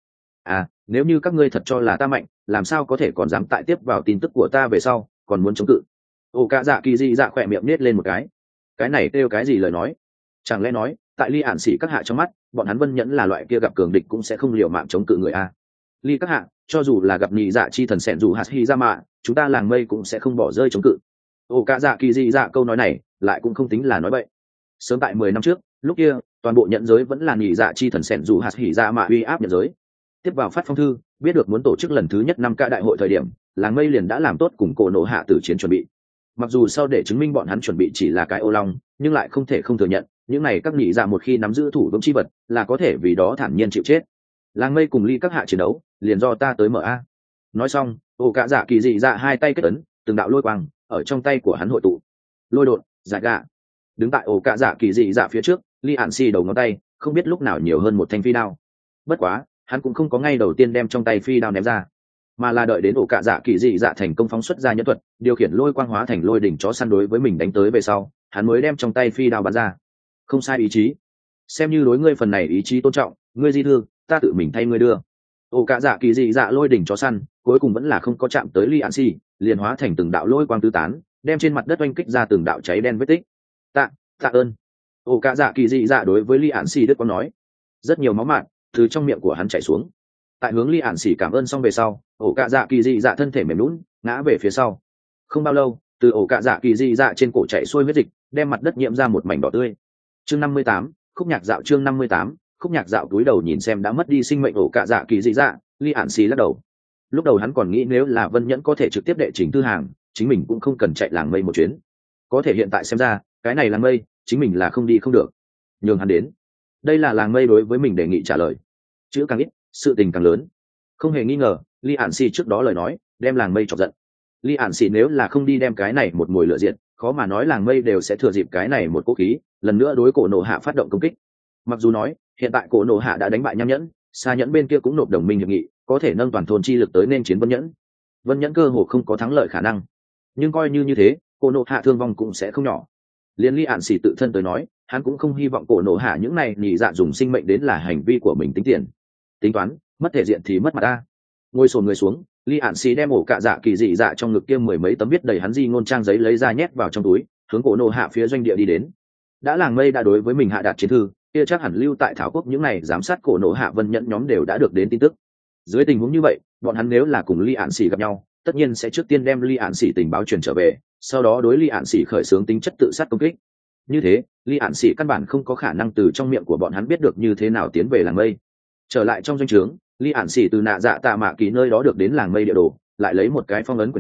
Nếu như các ngươi thật cho là ta mạnh, làm sao có thể còn dám tại tiếp vào tin tức của ta về sau còn muốn chống cự? Ổ cạ dạ kỳ dị dạ khỏe miệng nết lên một cái này kêu cái gì lời nói? Chẳng lẽ nói tại Ly Ản Sĩ các hạ trong mắt, bọn hắn Vân Nhẫn là loại kia gặp cường địch cũng sẽ không liều mạng chống cự người a? Ly các hạ, cho dù là gặp nhị dạ chi thần sẻn dù hạt hi ra mạ, chúng ta làng mây cũng sẽ không bỏ rơi chống cự. Ổ cạ dạ kỳ dị dạ câu nói này lại cũng không tính là nói bậy. Sớm tại 10 năm trước, lúc kia toàn bộ nhận giới vẫn là nhị dạ chi thần sẻn dù hạt hi ra mạ uy áp nhận giới. Tiếp vào phát phong thư, biết được muốn tổ chức lần thứ nhất 5 ca đại hội thời điểm, làng mây liền đã làm tốt cùng cổ nổ hạ tử chiến chuẩn bị. Mặc dù sau để chứng minh bọn hắn chuẩn bị chỉ là cái ô long, nhưng lại không thể không thừa nhận những này các nhị dạ một khi nắm giữ thủ vững chi vật là có thể vì đó thản nhiên chịu chết. Làng mây cùng Ly các hạ chiến đấu liền do ta tới mở a. Nói xong, ổ cạ dạ kỳ dị dạ hai tay kết ấn, từng đạo lôi quang ở trong tay của hắn hội tụ. Lôi đột, giải gạ. Đứng tại ổ cạ dạ kỳ dị dạ phía trước, Lee Ản Sĩ đầu ngón tay không biết lúc nào nhiều hơn một thanh phi đao. Bất quá hắn cũng không có ngay đầu tiên đem trong tay phi đao ném ra, mà là đợi đến ổ cạ dạ kỳ dị dạ thành công phóng xuất ra nhẫn thuật, điều khiển lôi quang hóa thành lôi đỉnh chó săn đối với mình đánh tới về sau, hắn mới đem trong tay phi đao bắn ra. Không sai ý chí, xem như đối ngươi phần này ý chí tôn trọng, ngươi di thư ta tự mình thay ngươi đưa. Ổ cạ dạ kỳ dị dạ lôi đỉnh chó săn cuối cùng vẫn là không có chạm tới Lee Ản Sĩ, liền hóa thành từng đạo lôi quang tứ tán, đem trên mặt đất oanh kích ra từng đạo cháy đen vết tích. Tạ ơn. Ổ cạ dạ kỳ dị dạ đối với Lee Ản Sĩ đức có nói. Rất nhiều máu mạn từ trong miệng của hắn chảy xuống. Tại hướng Lee Ản Sĩ cảm ơn xong về sau, ổ cạ dạ kỳ dị dạ thân thể mềm lún ngã về phía sau. Không bao lâu, từ ổ cạ dạ kỳ dị dạ trên cổ chảy xuôi huyết dịch, đem mặt đất nhiễm ra một mảnh đỏ tươi. Chương 58, khúc nhạc dạo. Chương 58, khúc nhạc dạo. Túi đầu nhìn xem đã mất đi sinh mệnh ổ cạ dạ kỳ dị dạ, Lee Ản Sĩ lắc đầu. Lúc đầu hắn còn nghĩ nếu là Vân Nhẫn có thể trực tiếp đệ trình thư hàng, chính mình cũng không cần chạy làng mây một chuyến. Có thể hiện tại xem ra, cái này làng mây chính mình là không đi không được. Nhường hắn đến. Đây là làng mây đối với mình đề nghị trả lời. Chữ càng ít, sự tình càng lớn. Không hề nghi ngờ, Lee Ản Sĩ trước đó lời nói đem làng mây chọc giận. Lee Ản Sĩ nếu là không đi đem cái này một mùi lửa diệt, khó mà nói làng mây đều sẽ thừa dịp cái này một cố khí, lần nữa đối cổ nổ hạ phát động công kích. Mặc dù nói hiện tại cổ nổ hạ đã đánh bại Nham Nhẫn, Sa Nhẫn bên kia cũng nộp đồng minh hiệp nghị, có thể nâng toàn thôn chi lực tới nên chiến Vân Nhẫn. Vân Nhẫn cơ hồ không có thắng lợi khả năng, nhưng coi như thế, cổ nổ hạ thương vong cũng sẽ không nhỏ. Liên Lee Ản Sĩ tự thân tới nói, hắn cũng không hy vọng cổ nổ hạ những này nhị dạ dùng sinh mệnh đến là hành vi của mình tính tiền. Tính toán, mất thể diện thì mất mặt ta. Ngồi sồn người xuống, Lee Ản Sĩ đem ổ cạ dạ kỳ dị dạ trong ngực kia 10 mấy tấm viết đầy hắn di ngôn trang giấy lấy ra nhét vào trong túi, hướng cổ nổ hạ phía doanh địa đi đến. Đã làng mây đã đối với mình hạ đạt chiến thư, kia chắc hẳn lưu tại thảo quốc những này giám sát cổ nổ hạ Vân Nhẫn nhóm đều đã được đến tin tức. Dưới tình huống như vậy, bọn hắn nếu là cùng Lee Ản Sĩ gặp nhau, tất nhiên sẽ trước tiên đem Lee Ản Sĩ tình báo truyền trở về, sau đó đối Lee Ản Sĩ khởi xướng tính chất tự sát công kích. Như thế, Lee Ản Sĩ căn bản không có khả năng từ trong miệng của bọn hắn biết được như thế nào tiến về làng mây. Trở lại trong doanh trướng, Lee Ản Sĩ từ nạ dạ tạ mạ kỳ nơi đó được đến làng mây địa đồ, lại lấy một cái phong ấn quyển trục,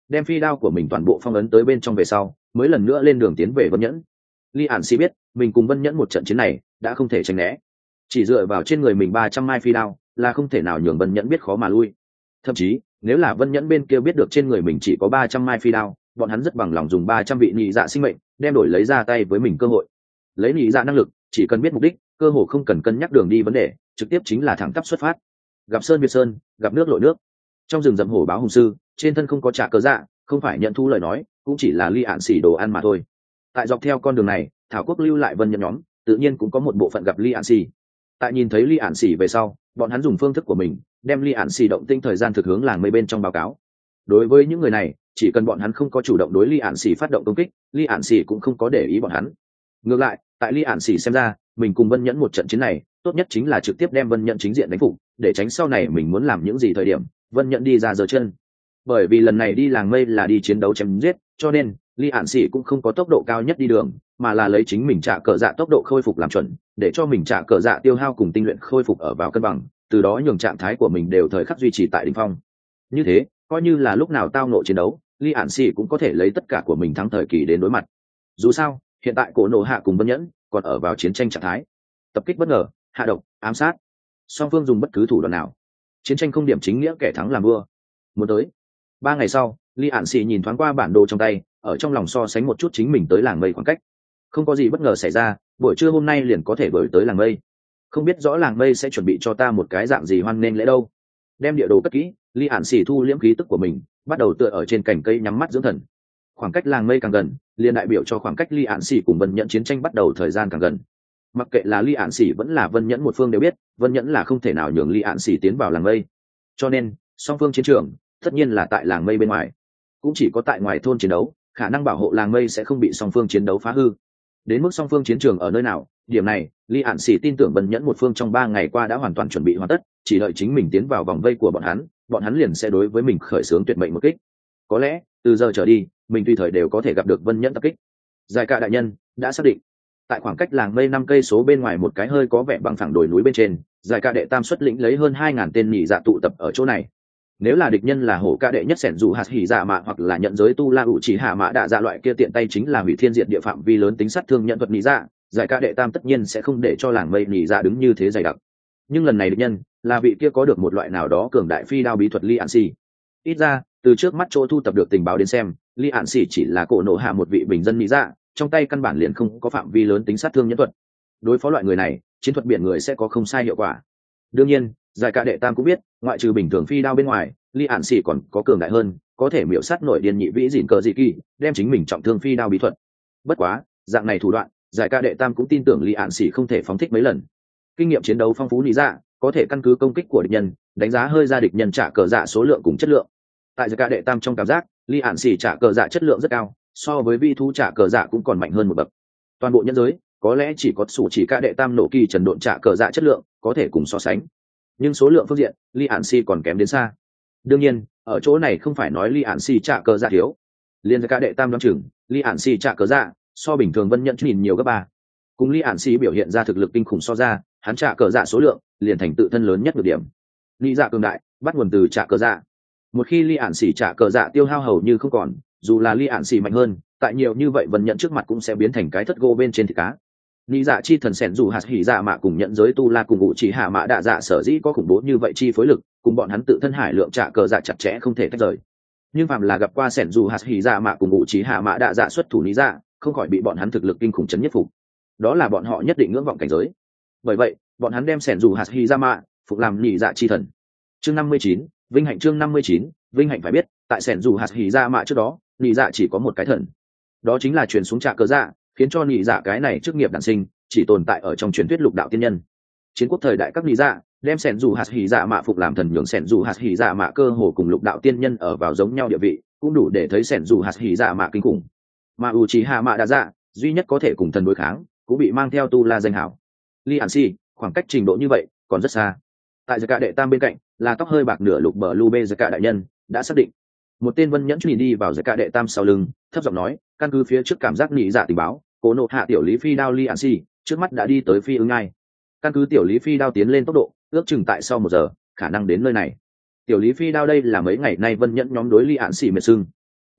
đem phi đao của mình toàn bộ phong ấn tới bên trong về sau mới lần nữa lên đường tiến về vân nhẫn. Li ản xì biết mình cùng vân nhẫn một trận chiến này đã không thể tránh né, chỉ dựa vào trên người mình 300 mai phi đao là không thể nào nhường vân nhẫn biết khó mà lui. Thậm chí nếu là vân nhẫn bên kia biết được trên người mình chỉ có 300 mai phi đao, bọn hắn rất bằng lòng dùng 300 vị nhị dạ sinh mệnh đem đổi lấy ra tay với mình cơ hội. Lấy nhị dạ năng lực chỉ cần biết mục đích, cơ hội không cần cân nhắc đường đi vấn đề, trực tiếp chính là thẳng tắp xuất phát. Gặp sơn việt sơn, gặp nước lội nước. Trong rừng rậm hổ báo hùng sư trên thân không có trả cớ dạ, không phải nhận thu lời nói, cũng chỉ là Li ản xỉ đồ ăn mà thôi. Tại dọc theo con đường này, thảo quốc lưu lại vân nhẫn nhóm tự nhiên cũng có một bộ phận gặp Li ản xỉ. Tại nhìn thấy Li ản xỉ về sau, bọn hắn dùng phương thức của mình đem Li ản xỉ động tinh thời gian thực hướng làng mây bên trong báo cáo. Đối với những người này, chỉ cần bọn hắn không có chủ động đối Li ản xỉ phát động công kích, Li ản xỉ cũng không có để ý bọn hắn. Ngược lại, tại Li ản xỉ xem ra, mình cùng vân nhẫn một trận chiến này tốt nhất chính là trực tiếp đem vân nhẫn chính diện đánh phục, để tránh sau này mình muốn làm những gì thời điểm vân nhẫn đi ra giơ chân. Bởi vì lần này đi làng mây là đi chiến đấu chém giết, cho nên Li ản xỉ cũng không có tốc độ cao nhất đi đường, mà là lấy chính mình trả cờ dạ tốc độ khôi phục làm chuẩn, để cho mình trả cờ dạ tiêu hao cùng tinh luyện khôi phục ở vào cân bằng, từ đó nhường trạng thái của mình đều thời khắc duy trì tại đỉnh phong. Như thế coi như là lúc nào tao nộ chiến đấu, Li ản xỉ cũng có thể lấy tất cả của mình thắng thời kỳ đến đối mặt. Dù sao hiện tại cổ nổ hạ cùng vân nhẫn còn ở vào chiến tranh trạng thái, tập kích bất ngờ, hạ độc, ám sát, song phương dùng bất cứ thủ đoạn nào, chiến tranh không điểm chính nghĩa kẻ thắng làm vua. Muốn tới 3 ngày sau, Li ản xì nhìn thoáng qua bản đồ trong tay, ở trong lòng so sánh một chút chính mình tới làng mây khoảng cách. Không có gì bất ngờ xảy ra, buổi trưa hôm nay liền có thể đuổi tới làng mây. Không biết rõ làng mây sẽ chuẩn bị cho ta một cái dạng gì hoan nghênh lễ đâu. Đem địa đồ cất kỹ, Li ản xì thu liễm khí tức của mình, bắt đầu tựa ở trên cành cây nhắm mắt dưỡng thần. Khoảng cách làng mây càng gần, liền đại biểu cho khoảng cách Li ản xì cùng vân nhẫn chiến tranh bắt đầu thời gian càng gần. Mặc kệ là Li ản xì vẫn là vân nhẫn, một phương đều biết vân nhẫn là không thể nào nhường Li ản xì tiến vào làng mây, cho nên song phương chiến trường tất nhiên là tại làng mây bên ngoài. Cũng chỉ có tại ngoài thôn chiến đấu, khả năng bảo hộ làng mây sẽ không bị song phương chiến đấu phá hư. Đến mức song phương chiến trường ở nơi nào, điểm này Li ản xì tin tưởng vân nhẫn một phương trong 3 ngày qua đã hoàn toàn chuẩn bị hoàn tất, chỉ đợi chính mình tiến vào vòng vây của bọn hắn liền sẽ đối với mình khởi xướng tuyệt mệnh một kích. Có lẽ từ giờ trở đi mình tùy thời đều có thể gặp được vân nhẫn tập kích. Giải cả đại nhân đã xác định, tại khoảng cách làng mây 5 cây số bên ngoài một cái hơi có vẻ bằng phẳng đồi núi bên trên, giải cả đệ tam xuất lĩnh lấy hơn 2.000 tên nhị dạ tụ tập ở chỗ này. Nếu là địch nhân là hổ ca đệ nhất sẻn dù hạt hỉ dạ mạ hoặc là nhận giới tu la ủ chỉ hạ mã đạ dạ loại kia tiện tay chính là hủy thiên diệt địa phạm vi lớn tính sát thương nhận thuật nhị dạ, giải ca đệ tam tất nhiên sẽ không để cho làng mây nhị dạ đứng như thế dày đặc. Nhưng lần này địch nhân là vị kia có được một loại nào đó cường đại phi đao bí thuật Li ản xì. Ít ra từ trước mắt chỗ thu tập được tình báo đến xem, Li ản xì chỉ là cổ nổ hạ một vị bình dân nhị dạ, trong tay căn bản liền không có phạm vi lớn tính sát thương nhẫn thuật. Đối phó loại người này, chiến thuật biển người sẽ có không sai hiệu quả. Đương nhiên giải ca đệ tam cũng biết, ngoại trừ bình thường phi đao bên ngoài, Li ản xì còn có cường đại hơn, có thể miểu sát nổi điên nhị vĩ dỉn cờ dị kỳ, đem chính mình trọng thương phi đao bí thuật. Bất quá dạng này thủ đoạn, giải ca đệ tam cũng tin tưởng Li ản xì không thể phóng thích mấy lần. Kinh nghiệm chiến đấu phong phú lý dạ, có thể căn cứ công kích của địch nhân đánh giá hơi ra địch nhân trả cờ dạ số lượng cùng chất lượng. Tại giải ca đệ tam trong cảm giác, Li ản xì trả cờ dạ chất lượng rất cao, so với vi thú trả cờ dạ cũng còn mạnh hơn một bậc. Toàn bộ nhân giới có lẽ chỉ có sủ chỉ ca đệ tam nổ kỳ trần độn trả cờ dạ chất lượng có thể cùng so sánh, nhưng số lượng phương diện Li ản xì còn kém đến xa. Đương nhiên ở chỗ này không phải nói Li ản xì trả cờ dạ thiếu, liên ca đệ tam đoán chừng Li ản xì trả cờ dạ so bình thường vân nhận nhìn nhiều gấp 3. Cùng Li ản xì biểu hiện ra thực lực kinh khủng so ra, hắn trả cờ dạ số lượng liền thành tự thân lớn nhất được điểm. Lý dạ cường đại bắt nguồn từ trả cờ dạ. Một khi Li ản xì trả cờ dạ tiêu hao hầu như không còn, dù là Li ản xì mạnh hơn, tại nhiều như vậy vân nhận trước mặt cũng sẽ biến thành cái thất gỗ bên trên thịt cá. Lý dạ chi thần sẻn dù hạt hỉ dạ mạ cùng nhận giới tu la cùng ngụ chỉ hạ mã đạ dạ sở dĩ có khủng bố như vậy chi phối lực, cùng bọn hắn tự thân hải lượng trả cờ dạ chặt chẽ không thể tách rời. Nhưng phạm là gặp qua sẻn dù hạt hỉ dạ mạ cùng ngụ chỉ hạ mã đạ dạ xuất thủ lý dạ, không khỏi bị bọn hắn thực lực kinh khủng chấn nhất phục. Đó là bọn họ nhất định ngưỡng vọng cảnh giới. Bởi vậy bọn hắn đem sẻn dù hạt hỉ dạ mạ phục làm nhị dạ chi thần. Chương 59, vinh hạnh. Chương 59, vinh hạnh. Phải biết tại sẻn dù hạt hỉ dạ mạ trước đó, nhị dạ chỉ có một cái thần, đó chính là truyền xuống trả cờ dạ, khiến cho nhị dạ cái này chức nghiệp đản sinh chỉ tồn tại ở trong truyền thuyết lục đạo tiên nhân. Chiến quốc thời đại các nhị dạ đem sẻn dù hạt hỉ dạ mạ phục làm thần, nhường sẻn dù hạt hỉ dạ mạ cơ hồ cùng lục đạo tiên nhân ở vào giống nhau địa vị, cũng đủ để thấy sẻn dù hạt hỉ dạ mạ kinh khủng. Mà Uchiha Mạ Đa Dạ duy nhất có thể cùng thần đối kháng, cũng bị mang theo tu la danh hảo. Li An Si khoảng cách trình độ như vậy còn rất xa. Tại Cả đệ tam bên cạnh là tóc hơi bạc nửa lục bờ lu bê Cả đại nhân đã xác định. Một tên vân nhẫn nhìn đi vào Cả đệ tam sau lưng, thấp giọng nói, căn cứ phía trước cảm giác nhị dạ tình báo, cố nộ hạ tiểu lý phi đao Li An Si trước mắt đã đi tới phi ứng ngay. Căn cứ tiểu lý phi đao tiến lên tốc độ, ước chừng tại sau 1 giờ khả năng đến nơi này. Tiểu lý phi đao đây là mấy ngày nay vân nhẫn nhóm đối Li An Si mệt sưng.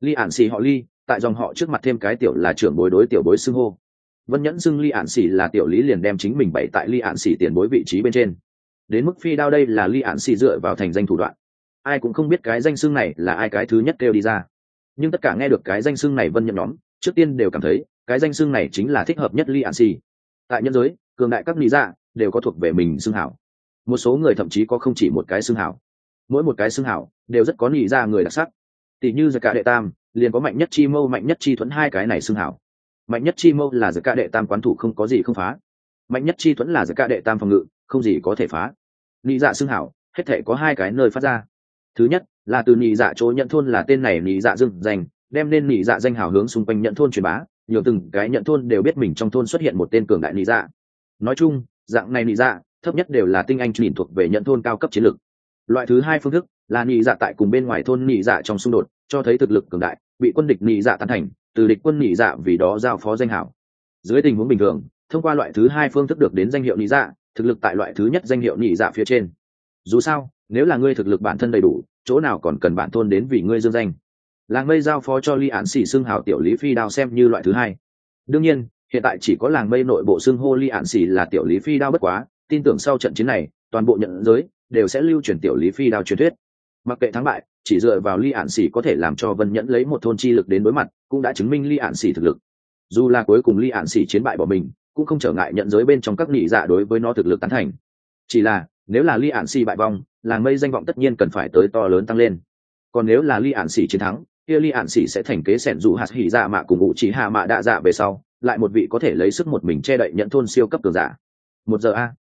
Ly ản xì họ Ly, tại dòng họ trước mặt thêm cái tiểu là trưởng bối đối tiểu bối xưng hô. Vân Nhẫn xưng Ly ản xì là tiểu lý liền đem chính mình bày tại Ly ản xì tiền bối vị trí bên trên. Đến mức phi đao đây là Ly ản xì dựa vào thành danh thủ đoạn. Ai cũng không biết cái danh xưng này là ai cái thứ nhất kêu đi ra. Nhưng tất cả nghe được cái danh xưng này Vân Nhẫn nhóm, trước tiên đều cảm thấy cái danh xưng này chính là thích hợp nhất Ly ản xì. Tại nhân giới, cường đại các lý dạ đều có thuộc về mình xưng hảo. Một số người thậm chí có không chỉ một cái xưng hảo. Mỗi một cái xưng hảo đều rất có lý dạ người đặc sắc. Tỷ như Giải Cả Đệ Tam, liền có mạnh nhất chi mâu mạnh nhất chi thuẫn hai cái này xưng hảo. Mạnh nhất chi mâu là Giải Cả Đệ Tam quán thủ không có gì không phá. Mạnh nhất chi thuẫn là Giải Cả Đệ Tam phòng ngự, không gì có thể phá. Lý dạ xưng hảo, hết thể có hai cái nơi phát ra. Thứ nhất là từ lý dạ chỗ nhận thôn là tên này lý dạ dưng danh, đem nên lý dạ danh hào hướng xung quanh nhận thôn truyền bá, nhiều từng cái nhận thôn đều biết mình trong thôn xuất hiện một tên cường đại lý dạ. Nói chung, dạng này lý dạ thấp nhất đều là tinh anh nhìn thuộc về nhận thôn cao cấp chiến lược. Loại thứ hai phương thức là lý dạ tại cùng bên ngoài thôn lý dạ trong xung đột, cho thấy thực lực cường đại, bị quân địch lý dạ tán thành, từ địch quân lý dạ vì đó giao phó danh hào. Dưới tình huống bình thường, thông qua loại thứ hai phương thức được đến danh hiệu lý dạ, thực lực tại loại thứ nhất danh hiệu lý dạ phía trên. Dù sao, nếu là ngươi thực lực bản thân đầy đủ, chỗ nào còn cần bản thôn đến vì ngươi dương danh. Làng mây giao phó cho Ly Án Xỉ xưng hào tiểu lý phi đao xem như loại thứ hai. Đương nhiên, hiện tại chỉ có làng mây nội bộ xưng hô Ly Án Xỉ là tiểu lý phi đao bất quá, tin tưởng sau trận chiến này, toàn bộ nhận giới đều sẽ lưu truyền tiểu lý phi đao truyền thuyết. Mặc kệ thắng bại, chỉ dựa vào Ly Án Xỉ có thể làm cho Vân Nhẫn lấy một thôn chi lực đến đối mặt, cũng đã chứng minh Ly Án Xỉ thực lực. Dù là cuối cùng Ly Án Xỉ chiến bại bỏ mình, cũng không trở ngại nhận giới bên trong các nhị dạ đối với nó thực lực tán thành. Chỉ là, nếu là Ly Án Xỉ bại vong, làng mây danh vọng tất nhiên cần phải tới to lớn tăng lên. Còn nếu là Ly Án Xỉ chiến thắng, kia Ly Án Xỉ sẽ thành kế sẻn dụ hạt hỉ dạ mạ cùng ngụ chỉ hạ mạ đạ dạ về sau, lại một vị có thể lấy sức một mình che đậy nhận thôn siêu cấp cường giả. 1 giờ a.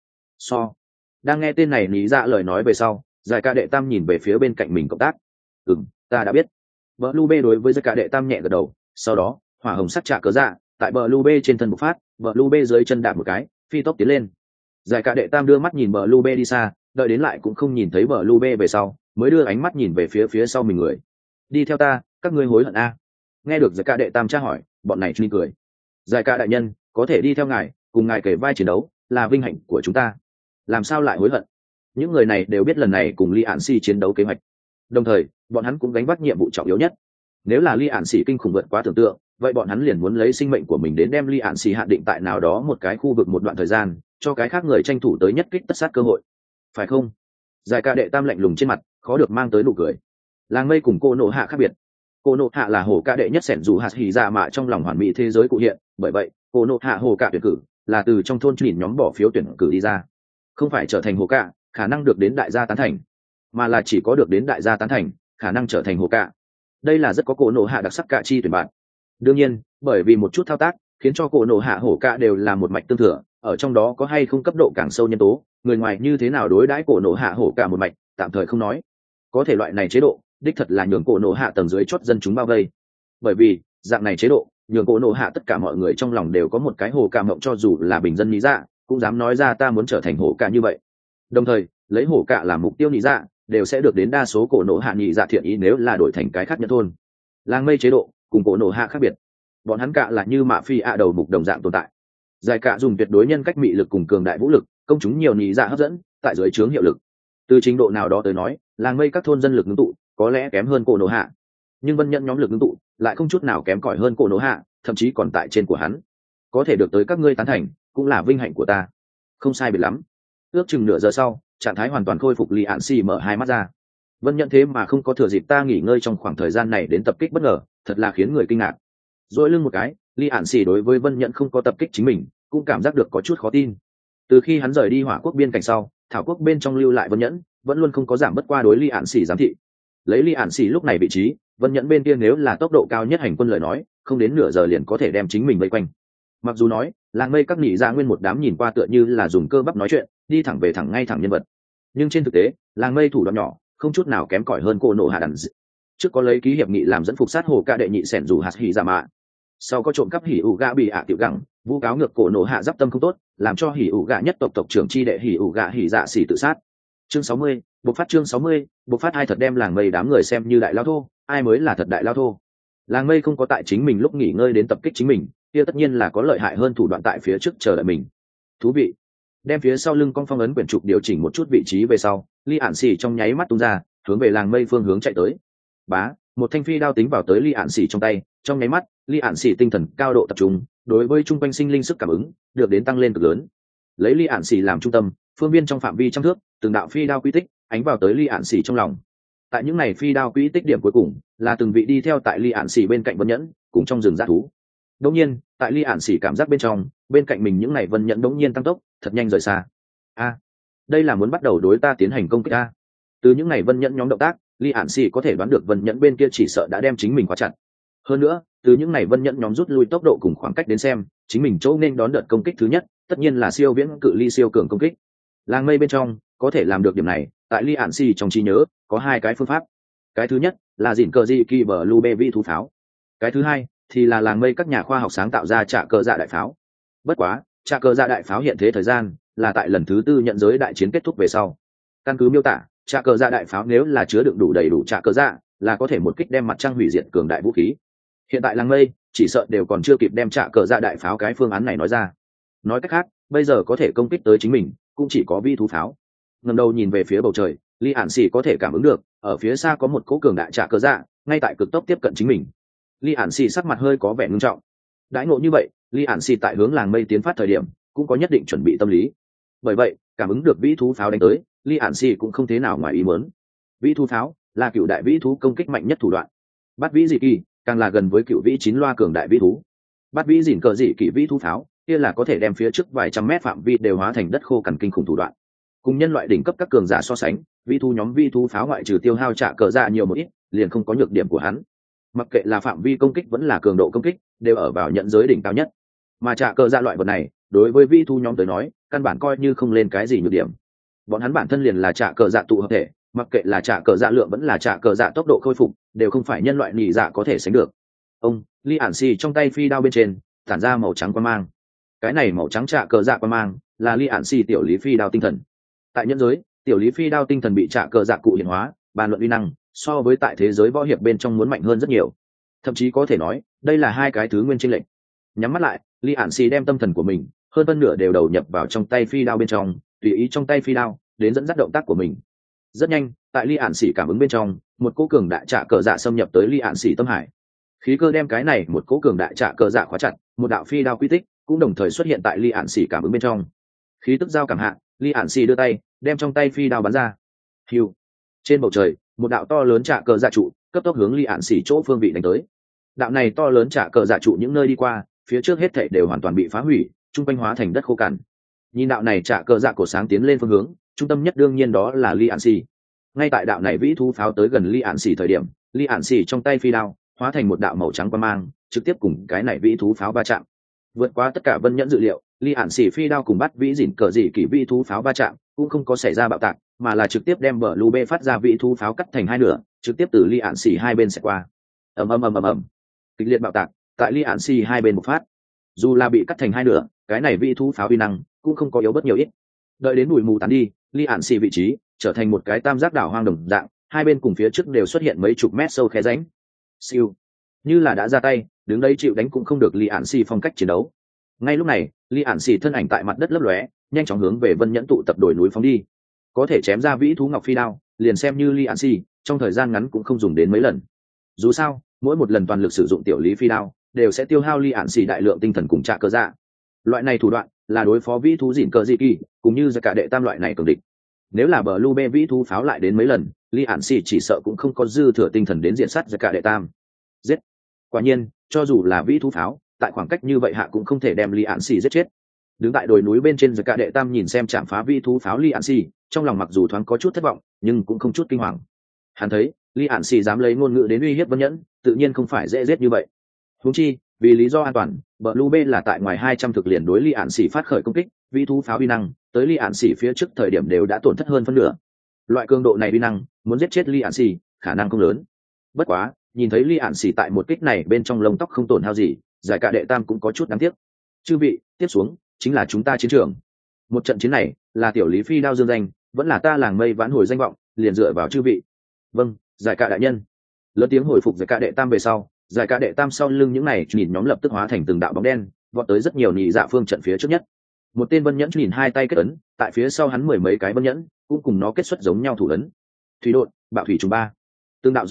Đang nghe tên này lý dạ lời nói về sau, Giải Cả Đệ Tam nhìn về phía bên cạnh mình cộng tác. Ta đã biết. Blue B đối với Giải Cả Đệ Tam nhẹ gật đầu, sau đó, hỏa hồng sắc trả cớ dạ, tại Blue B trên thân bộc phát, Blue B dưới chân đạp một cái, phi tốc tiến lên. Giải Cả Đệ Tam đưa mắt nhìn Blue B đi xa, đợi đến lại cũng không nhìn thấy Blue B về sau, mới đưa ánh mắt nhìn về phía sau mình người. Đi theo ta, các ngươi hối hận a. Nghe được Giải Cả Đệ Tam tra hỏi, bọn này truy cười. Giải Cả đại nhân, có thể đi theo ngài, cùng ngài kể vai chiến đấu, là vinh hạnh của chúng ta. Làm sao lại hối hận? Những người này đều biết lần này cùng Ly Án Xỉ chiến đấu kế hoạch. Đồng thời, bọn hắn cũng gánh vác nhiệm vụ trọng yếu nhất. Nếu là Ly Án Xỉ kinh khủng vượt quá tưởng tượng, vậy bọn hắn liền muốn lấy sinh mệnh của mình đến đem Ly Án Xỉ hạn định tại nào đó một cái khu vực một đoạn thời gian, cho cái khác người tranh thủ tới nhất kích tất sát cơ hội. Phải không? Giải Cả Đệ Tam lạnh lùng trên mặt, khó được mang tới nụ cười. Làng mây cùng cô nộ hạ khác biệt. Cô nộ hạ là hổ ca đệ nhất sẻn dù hạt hỉ dạ mạ trong lòng hoàn mỹ thế giới cụ hiện, bởi vậy cô nộ hạ hổ ca tuyển cử là từ trong thôn nhìn nhóm bỏ phiếu tuyển cử đi ra, không phải trở thành hổ ca khả năng được đến đại gia tán thành, mà là chỉ có được đến đại gia tán thành khả năng trở thành hổ ca. Đây là rất có cô nộ hạ đặc sắc cả chi tuyển bạn. Đương nhiên, bởi vì một chút thao tác khiến cho cô nộ hạ hổ ca đều là một mạch tương thừa, ở trong đó có hay không cấp độ càng sâu nhân tố, người ngoài như thế nào đối đãi cô nộ hạ hổ ca một mạch tạm thời không nói. Có thể loại này chế độ đích thật là nhường cổ nộ hạ tầng dưới chót dân chúng bao vây, bởi vì dạng này chế độ nhường cổ nộ hạ tất cả mọi người trong lòng đều có một cái hồ ca mộng, cho dù là bình dân lý dạ cũng dám nói ra ta muốn trở thành hồ ca như vậy. Đồng thời lấy hồ ca làm mục tiêu lý dạ đều sẽ được đến đa số cổ nộ hạ nhị dạ thiện ý nếu là đổi thành cái khác nhất thôn. Làng mây chế độ cùng cổ nộ hạ khác biệt, bọn hắn cạ là như mạ phi ạ đầu mục đồng dạng tồn tại. Giải Cả dùng tuyệt đối nhân cách mị lực cùng cường đại vũ lực công chúng nhiều nhị dạ hấp dẫn tại dưới trướng hiệu lực. Từ trình độ nào đó tới nói, làng mây các thôn dân lực ngưng tụ có lẽ kém hơn cổ nộ hạ, nhưng Vân Nhẫn nhóm lực ngưng tụ lại không chút nào kém cỏi hơn cổ nộ hạ, thậm chí còn tại trên của hắn. Có thể được tới các ngươi tán thành cũng là vinh hạnh của ta. Không sai biệt lắm. Ước chừng nửa giờ sau, trạng thái hoàn toàn khôi phục, Ly Án Xỉ mở hai mắt ra. Vân Nhẫn thế mà không có thừa dịp ta nghỉ ngơi trong khoảng thời gian này đến tập kích bất ngờ, thật là khiến người kinh ngạc. Dỗi lưng một cái, Ly Án Xỉ đối với Vân Nhẫn không có tập kích chính mình cũng cảm giác được có chút khó tin. Từ khi hắn rời đi Hỏa quốc biên cảnh sau, Thảo quốc bên trong lưu lại Vân Nhẫn vẫn luôn không có giảm bất qua đối Ly Án Xỉ giám thị. Lấy Ly Án Xỉ lúc này vị trí, Vân Nhẫn bên kia nếu là tốc độ cao nhất hành quân lời nói, không đến nửa giờ liền có thể đem chính mình vây quanh. Mặc dù nói làng mây các nhị dạ nguyên một đám nhìn qua tựa như là dùng cơ bắp nói chuyện, đi thẳng về thẳng ngay thẳng nhân vật, nhưng trên thực tế làng mây thủ đoạn nhỏ không chút nào kém cỏi hơn cô nộ hạ đàn. Trước có lấy ký hiệp nghị làm dẫn phục sát hồ ca đệ nhị sẻn dù hạt hỉ dạ mạ, sau có trộm cắp hỉ ủ gạ bị ạ tiểu gẳng vu cáo ngược cổ nộ hạ giáp tâm không tốt, làm cho hỉ ủ gạ nhất tộc tộc trưởng chi đệ hỉ ủ gạ hỉ dạ xỉ tự sát. Chương 60, bộc phát. Chương 60, bộc phát. Ai thật đem làng mây đám người xem như đại lao thô, ai mới là thật đại lao thô. Làng mây không có tại chính mình lúc nghỉ ngơi đến tập kích chính mình, kia tất nhiên là có lợi hại hơn thủ đoạn tại phía trước chờ đợi mình. Thú vị. Đem phía sau lưng con phong ấn quyển trục điều chỉnh một chút vị trí về sau, Ly Án Xỉ trong nháy mắt tung ra, hướng về làng mây phương hướng chạy tới. Bá, một thanh phi đao tính vào tới Lý Ản Xỉ trong tay, trong nháy mắt Lý Ản Xỉ tinh thần cao độ tập trung, đối với trung quanh sinh linh sức cảm ứng được đến tăng lên cực lớn. Lấy Lý Ản Xỉ làm trung tâm, phương viên trong phạm vi trăm thước, từng đạo phi đao quy tích ánh vào tới Lý Ản Xỉ trong lòng. Tại những này phi đao quy tích điểm cuối cùng là từng vị đi theo tại Lý Ản Xỉ bên cạnh vân nhẫn cùng trong rừng dã thú. Đống nhiên tại Lý Ản Xỉ cảm giác bên trong, bên cạnh mình những này vân nhẫn đống nhiên tăng tốc thật nhanh rời xa. Đây là muốn bắt đầu đối ta tiến hành công kích a. Từ những này vân nhẫn nhóm động tác, Lý Ản Xỉ có thể đoán được vân nhẫn bên kia chỉ sợ đã đem chính mình khóa chặt. Hơn nữa từ những này vân nhẫn nhóm rút lui tốc độ cùng khoảng cách đến xem, chính mình chỗ nên đón đợt công kích thứ nhất tất nhiên là siêu viễn cự ly siêu cường công kích. Làng mây bên trong có thể làm được điểm này, tại Lý Ản Xỉ trong trí nhớ có hai cái phương pháp. Cái thứ nhất là dỉn cờ dị kỳ bờ lu bê vi thú pháo, cái thứ hai thì là làng mây các nhà khoa học sáng tạo ra trạ cờ dạ đại pháo. Bất quá trạ cờ dạ đại pháo hiện thế thời gian là tại lần thứ tư nhận giới đại chiến kết thúc về sau. Căn cứ miêu tả, trạ cờ dạ đại pháo nếu là chứa đựng đủ đầy đủ trạ cờ dạ là có thể một kích đem mặt trăng hủy diệt cường đại vũ khí. Hiện tại làng mây chỉ sợ đều còn chưa kịp đem trạ cờ dạ đại pháo cái phương án này nói ra. Nói cách khác, bây giờ có thể công kích tới chính mình cũng chỉ có vi thú pháo. Ngẩng đầu nhìn về phía bầu trời, Lý Ản Xỉ có thể cảm ứng được ở phía xa có một cỗ cường đại trạ cờ dạ ngay tại cực tốc tiếp cận chính mình. Lý Ản Xỉ sắc mặt hơi có vẻ ngưng trọng. Đãi ngộ như vậy, Lý Ản Xỉ tại hướng làng mây tiến phát thời điểm cũng có nhất định chuẩn bị tâm lý. Bởi vậy cảm ứng được vĩ thú pháo đánh tới, Lý Ản Xỉ cũng không thế nào ngoài ý muốn. Vĩ thú pháo là cựu đại vĩ thú công kích mạnh nhất thủ đoạn. Bắt vĩ dị kỳ càng là gần với cựu vĩ chín loa cường đại vĩ thú. Bắt vĩ dỉn cờ dị kỳ vĩ thú pháo kia là có thể đem phía trước vài trăm mét phạm vi đều hóa thành đất khô cằn kinh khủng thủ đoạn. Cùng nhân loại đỉnh cấp các cường giả so sánh, vĩ thú nhóm vĩ thú pháo ngoại trừ tiêu hao trạ cờ dạ nhiều một ít, liền không có nhược điểm của hắn. Mặc kệ là phạm vi công kích vẫn là cường độ công kích, đều ở vào nhận giới đỉnh cao nhất. Mà trạ cờ dạ loại vật này, đối với vĩ thú nhóm tới nói, căn bản coi như không lên cái gì nhược điểm. Bọn hắn bản thân liền là trạ cờ dạ tụ hợp thể, mặc kệ là trạ cờ dạ lượng vẫn là trạ cờ dạ tốc độ khôi phục, đều không phải nhân loại nhị dạ có thể sánh được. Lý Ản Xỉ trong tay phi đao bên trên tản ra màu trắng quang mang. Cái này màu trắng trạ cờ dạ quang mang là Lý Ản Xỉ tiểu lý phi đao tinh thần. Tại nhân giới, tiểu lý phi đao tinh thần bị trạ cờ dạ cụ hiện hóa, bàn luận uy năng so với tại thế giới võ hiệp bên trong muốn mạnh hơn rất nhiều. Thậm chí có thể nói, đây là hai cái thứ nguyên chênh lệch. Nhắm mắt lại, Lý Ản Xỉ đem tâm thần của mình hơn phân nửa đều đầu nhập vào trong tay phi đao bên trong, tùy ý trong tay phi đao đến dẫn dắt động tác của mình. Rất nhanh, tại Lý Ản Xỉ cảm ứng bên trong, một cỗ cường đại trạ cờ dạ xâm nhập tới Lý Ản Xỉ tâm hải. Khí cơ đem cái này một cỗ cường đại trạ cờ dạ khóa chặt, một đạo phi đao quy tích cũng đồng thời xuất hiện tại Lý Ản Xỉ cảm ứng bên trong. Khí tức giao cảm hạ, Lý Ản Xỉ đưa tay đem trong tay phi đao bắn ra. Hưu. Trên bầu trời, một đạo to lớn trạ cờ dạ trụ cấp tốc hướng Lý Ản Xỉ chỗ phương vị đánh tới. Đạo này to lớn trạ cờ dạ trụ những nơi đi qua, phía trước hết thảy đều hoàn toàn bị phá hủy, trung quanh hóa thành đất khô cằn. Nhìn đạo này trạ cờ dạ cổ sáng tiến lên phương hướng, trung tâm nhất đương nhiên đó là Lý Ản Xỉ. Ngay tại đạo này vĩ thú pháo tới gần Lý Ản Xỉ thời điểm, Lý Ản Xỉ trong tay phi đao hóa thành một đạo màu trắng quang mang, trực tiếp cùng cái này vĩ thú pháo va chạm. Vượt qua tất cả vân nhẫn dự liệu, Lý Ản Xỉ phi đao cùng bắt vĩ dỉn cờ dị kỳ vĩ thú pháo va chạm, cũng không có xảy ra bạo tạc, mà là trực tiếp đem bờ lu bê phát ra vĩ thú pháo cắt thành hai nửa, trực tiếp từ Lý Ản Xỉ hai bên sẽ qua. Ầm ầm ầm ầm ầm. Kịch liệt bạo tạc tại Lý Ản Xỉ hai bên một phát. Dù là bị cắt thành hai nửa, cái này vĩ thú pháo uy năng cũng không có yếu bất nhiều ít. Đợi đến bụi mù tán đi, Lý Ản Xỉ vị trí trở thành một cái tam giác đảo hoang đồng dạng, hai bên cùng phía trước đều xuất hiện mấy chục mét sâu khe rãnh. Siêu, như là đã ra tay, đứng đấy chịu đánh cũng không được Lý Ản Xỉ phong cách chiến đấu. Ngay lúc này, Lý Ản Xỉ thân ảnh tại mặt đất lấp lóe, nhanh chóng hướng về Vân Nhẫn tụ tập đồi núi phóng đi. Có thể chém ra vĩ thú ngọc phi đao, liền xem như Lý Ản Xỉ trong thời gian ngắn cũng không dùng đến mấy lần. Dù sao, mỗi một lần toàn lực sử dụng tiểu lý phi đao, đều sẽ tiêu hao Lý Ản Xỉ đại lượng tinh thần cùng trạ cơ dạ. Loại này thủ đoạn là đối phó vĩ thú dỉn cờ dị kỳ, cũng như cả đệ tam loại này cường địch. Nếu là bờ lu bê vĩ thú pháo lại đến mấy lần, Lý Ản Xỉ chỉ sợ cũng không có dư thừa tinh thần đến diện sát cả đệ tam. Giết! Quả nhiên, cho dù là vĩ thú pháo, tại khoảng cách như vậy hạ cũng không thể đem Lý Ản Xỉ giết chết. Đứng tại đồi núi bên trên cả đệ tam nhìn xem chạm phá vĩ thú pháo Lý Ản Xỉ, trong lòng mặc dù thoáng có chút thất vọng, nhưng cũng không chút kinh hoàng. Hắn thấy, Lý Ản Xỉ dám lấy ngôn ngữ đến uy hiếp Vân Nhẫn, tự nhiên không phải dễ giết như vậy. Huống chi, vì lý do an toàn, Blue B là tại ngoài 200 thực liền đối Lý Ản Xỉ phát khởi công kích, vĩ thú pháo uy năng, tới Lý Ản Xỉ phía trước thời điểm đều đã tổn thất hơn phân nửa. Loại cường độ này uy năng, muốn giết chết Lý Ản Xỉ, khả năng không lớn. Bất quá, nhìn thấy Lý Ản Xỉ tại một kích này bên trong lông tóc không tổn hao gì, giải cả đệ tam cũng có chút đáng tiếc. Chư vị, tiếp xuống chính là chúng ta chiến trường. Một trận chiến này, là tiểu lý phi đao dương danh, vẫn là ta làng mây vãn hồi danh vọng, liền dựa vào chư vị. Vâng, giải cả đại nhân. Lớn tiếng hồi phục giải cả đệ tam về sau, giải cả đệ tam sau lưng những này nhìn nhóm lập tức hóa thành từng đạo bóng đen, vọt tới rất nhiều nhị dạ phương trận phía trước nhất. Một tên Vân Nhẫn nhìn hai tay kết ấn, tại phía sau hắn mười mấy cái Vân Nhẫn cũng cùng nó kết xuất giống nhau thủ ấn. Thủy đột, bạo thủy trùng ba. Từng đạo dòng nước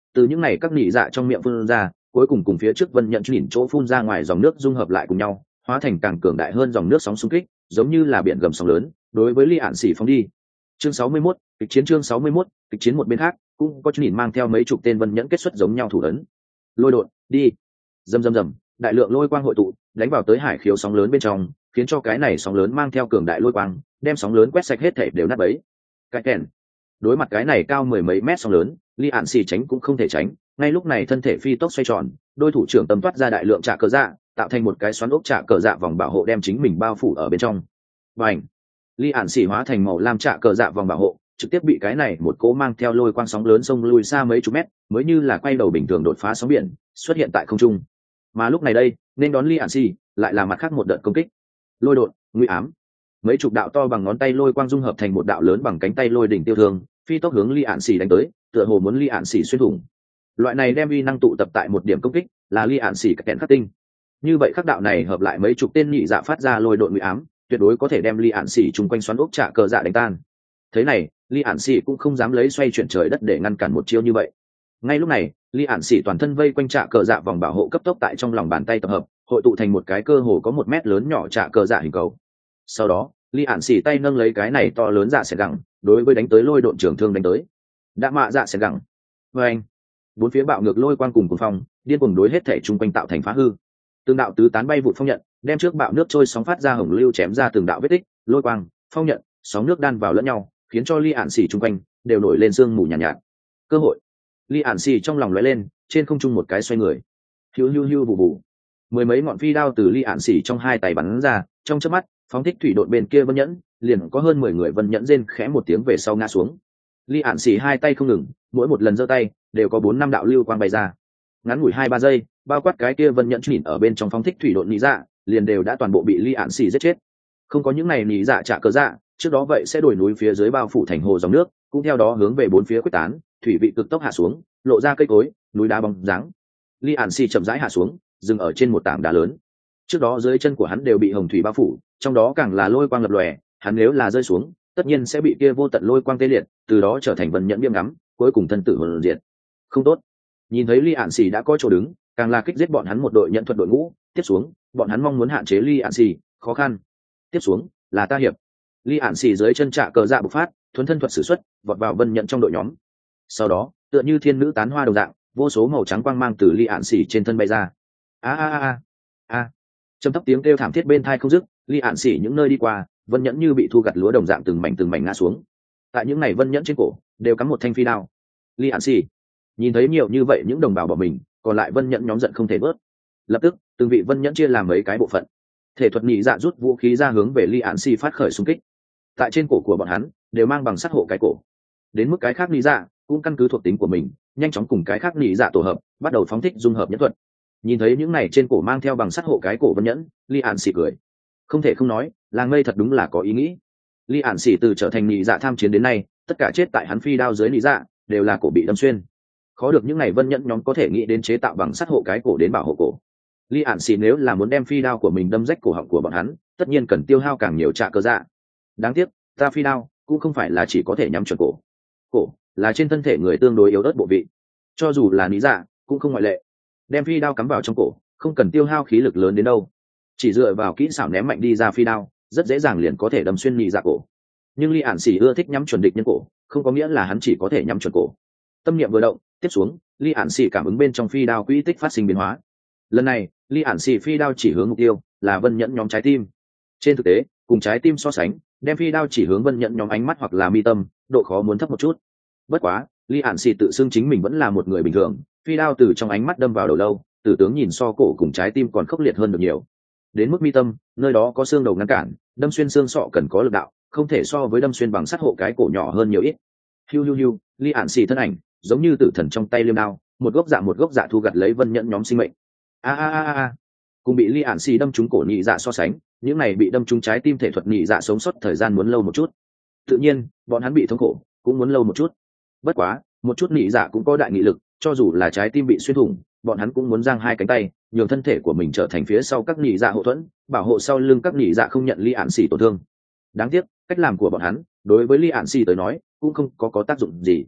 từ những này các nỉ dạ trong miệng phun ra, cuối cùng cùng phía trước vân nhận nhìn chỗ phun ra ngoài dòng nước dung hợp lại cùng nhau, hóa thành càng cường đại hơn dòng nước sóng xung kích, giống như là biển gầm sóng lớn, đối với Li Ản Xỉ phóng đi. Chương 61, kịch chiến chương 61, kịch chiến một bên khác, cũng có nhìn mang theo mấy chục tên vân nhẫn kết xuất giống nhau thủ ấn. Lôi đột, đi. Rầm rầm rầm, đại lượng lôi quang hội tụ, đánh vào tới hải khiếu sóng lớn bên trong, khiến cho cái này sóng lớn mang theo cường đại lôi quang, đem sóng lớn quét sạch hết thảy đều nát bấy. Cái kèn. Đối mặt cái này cao mười mấy mét sóng lớn, Li Ản Xỉ tránh cũng không thể tránh, ngay lúc này thân thể phi tốc xoay tròn, đôi thủ trưởng tầm toát ra đại lượng trả cờ dạ, tạo thành một cái xoắn ốc trả cờ dạ vòng bảo hộ đem chính mình bao phủ ở bên trong. Bành! Li Ản Xỉ hóa thành màu lam trả cờ dạ vòng bảo hộ, trực tiếp bị cái này một cỗ mang theo lôi quang sóng lớn xông lùi xa mấy chục mét, mới như là quay đầu bình thường đột phá sóng biển, xuất hiện tại không trung. Mà lúc này đây, nên đón Li Ản Xỉ, lại là mặt khác một đợt công kích. Lôi đột, nguy ám. Mấy chục đạo to bằng ngón tay lôi quang dung hợp thành một đạo lớn bằng cánh tay lôi đỉnh tiêu thương, phi tốc hướng Li Ản Xỉ đánh tới, tựa hồ muốn Li Ản Xỉ xuyên thủng. Loại này đem uy năng tụ tập tại một điểm công kích, là Li Ản Xỉ kẹn khắc tinh. Như vậy khắc đạo này hợp lại mấy chục tên nhị dạ phát ra lôi độn nguy ám, tuyệt đối có thể đem Li Ản Xỉ chung quanh xoắn ốc trả cờ dạ đánh tan. Thế này, Li Ản Xỉ cũng không dám lấy xoay chuyển trời đất để ngăn cản một chiêu như vậy. Ngay lúc này, Li Ản Xỉ toàn thân vây quanh trả cờ dạ vòng bảo hộ cấp tốc tại trong lòng bàn tay tập hợp, hội tụ thành một cái cơ hồ có 1 mét lớn nhỏ trả cờ dạ hình cầu. Sau đó, Li Ản Xỉ tay nâng lấy cái này to lớn dạ sẽ gẳng, đối với đánh tới lôi độn trường thương đánh tới. Đã mạ dạ sẽ gẳng. Và anh, bốn phía bạo ngược lôi quang cùng phong, điên cuồng đối hết thể chung quanh tạo thành phá hư. Từng đạo tứ tán bay vụt phong nhận, đem trước bạo nước trôi sóng phát ra hồng lưu chém ra từng đạo vết tích, lôi quang, phong nhận, sóng nước đan vào lẫn nhau, khiến cho Li Ản Xỉ chung quanh đều nổi lên sương mù nhàn nhạt. Cơ hội. Li Ản Xỉ trong lòng lóe lên, trên không trung một cái xoay người. Hiu hiu hiu vụ vụ. Mười mấy ngọn phi đao từ Li Ản Xỉ trong hai tay bắn ra, trong chớp mắt, phóng thích thủy độn bên kia vân nhẫn, liền có hơn 10 người vân nhẫn rên khẽ một tiếng về sau ngã xuống. Li Ản Xỉ hai tay không ngừng, mỗi một lần giơ tay đều có 4-5 đạo lưu quang bay ra. Ngắn ngủi 2-3 giây, bao quát cái kia vân nhẫn nhìn ở bên trong phóng thích thủy độn nhị dạ, liền đều đã toàn bộ bị Li Ản Xỉ giết chết. Không có những này nhị dạ trả cờ dạ, trước đó vậy sẽ đổi núi phía dưới bao phủ thành hồ dòng nước, cũng theo đó hướng về bốn phía quyết tán, thủy vị cực tốc hạ xuống, lộ ra cây cối, núi đá bóng dáng. Li Ản Xỉ chậm rãi hạ xuống, dừng ở trên một tảng đá lớn. Trước đó dưới chân của hắn đều bị hồng thủy bao phủ, trong đó càng là lôi quang lập lòe, hắn nếu là rơi xuống, tất nhiên sẽ bị kia vô tận lôi quang tê liệt, từ đó trở thành vân nhẫn viêm ngắm, cuối cùng thân tử hồn diệt. Không tốt. Nhìn thấy Li Ản Xỉ đã có chỗ đứng, càng là kích giết bọn hắn một đội nhận thuật đội ngũ, tiếp xuống, bọn hắn mong muốn hạn chế Li Ản Xỉ, khó khăn. Tiếp xuống, là ta hiệp. Li Ản Xỉ dưới chân trạ cờ dạ bộc phát, thuần thân thuật sử xuất, vọt vào vân nhận trong đội nhóm. Sau đó, tựa như thiên nữ tán hoa đồng dạng, vô số màu trắng quang mang từ Li Ản Xỉ trên thân bay ra. A a a a. Trầm thấp tiếng kêu thảm thiết bên tai không dứt, Li Ản Xỉ những nơi đi qua, vân nhẫn như bị thu gặt lúa đồng dạng từng mảnh ngã xuống. Tại những ngày vân nhẫn trên cổ đều cắm một thanh phi đao. Li Ản Xỉ nhìn thấy nhiều như vậy những đồng bào bỏ mình, còn lại vân nhẫn nhóm giận không thể bớt. Lập tức, từng vị vân nhẫn chia làm mấy cái bộ phận. Thể thuật nhị dạ rút vũ khí ra hướng về Li Ản Xỉ phát khởi xung kích. Tại trên cổ của bọn hắn đều mang bằng sắt hộ cái cổ. Đến mức cái khác nhị dạ cũng căn cứ thuộc tính của mình, nhanh chóng cùng cái khác nhị dạ tổ hợp, bắt đầu phóng thích dung hợp nhẫn thuật. Nhìn thấy những này trên cổ mang theo bằng sắt hộ cái cổ vân nhẫn, Li Ản Xỉ cười. Không thể không nói, làng mây thật đúng là có ý nghĩ. Li Ản Xỉ từ trở thành nhị dạ tham chiến đến nay, tất cả chết tại hắn phi đao dưới nhị dạ đều là cổ bị đâm xuyên. Khó được những này vân nhẫn nhóm có thể nghĩ đến chế tạo bằng sắt hộ cái cổ đến bảo hộ cổ. Li Ản Xỉ nếu là muốn đem phi đao của mình đâm rách cổ họng của bọn hắn, tất nhiên cần tiêu hao càng nhiều trạ cơ dạ. Đáng tiếc, ta phi đao cũng không phải là chỉ có thể nhắm chuẩn cổ. Cổ là trên thân thể người tương đối yếu ớt bộ vị, cho dù là nhị dạ cũng không ngoại lệ. Đem phi đao cắm vào trong cổ, không cần tiêu hao khí lực lớn đến đâu, chỉ dựa vào kỹ xảo ném mạnh đi ra phi đao, rất dễ dàng liền có thể đâm xuyên nhị dạ cổ. Nhưng Li Ản Xỉ ưa thích nhắm chuẩn địch nhân cổ, không có nghĩa là hắn chỉ có thể nhắm chuẩn cổ. Tâm niệm vừa động, tiếp xuống, Li Ản Xỉ cảm ứng bên trong phi đao quỹ tích phát sinh biến hóa. Lần này, Li Ản Xỉ phi đao chỉ hướng mục tiêu là vân nhẫn nhóm trái tim. Trên thực tế, cùng trái tim so sánh, đem phi đao chỉ hướng vân nhẫn nhóm ánh mắt hoặc là mi tâm, độ khó muốn thấp một chút. Bất quá, Li Ản Xỉ tự xưng chính mình vẫn là một người bình thường, phi đao từ trong ánh mắt đâm vào đầu lâu, tử tướng nhìn so cổ cùng trái tim còn khốc liệt hơn được nhiều. Đến mức mi tâm, nơi đó có xương đầu ngăn cản, đâm xuyên xương sọ cần có lực đạo, không thể so với đâm xuyên bằng sắt hộ cái cổ nhỏ hơn nhiều ít. Hiu hiu hiu, Li Ản Xỉ thân ảnh giống như tử thần trong tay liêm đao, một gốc dạ thu gặt lấy vân nhẫn nhóm sinh mệnh. A a a a. Cùng bị Li Ản Xỉ đâm trúng cổ nhị dạ so sánh, những này bị đâm trúng trái tim thể thuật nhị dạ sống sót thời gian muốn lâu một chút. Tự nhiên, bọn hắn bị thống khổ cũng muốn lâu một chút. Bất quá, một chút nhị dạ cũng có đại nghị lực, cho dù là trái tim bị xuyên thủng, bọn hắn cũng muốn giang hai cánh tay, nhường thân thể của mình trở thành phía sau các nhị dạ hậu thuẫn, bảo hộ sau lưng các nhị dạ không nhận Li Ản Xỉ tổn thương. Đáng tiếc, cách làm của bọn hắn đối với Li Ản Xỉ tới nói cũng không có tác dụng gì.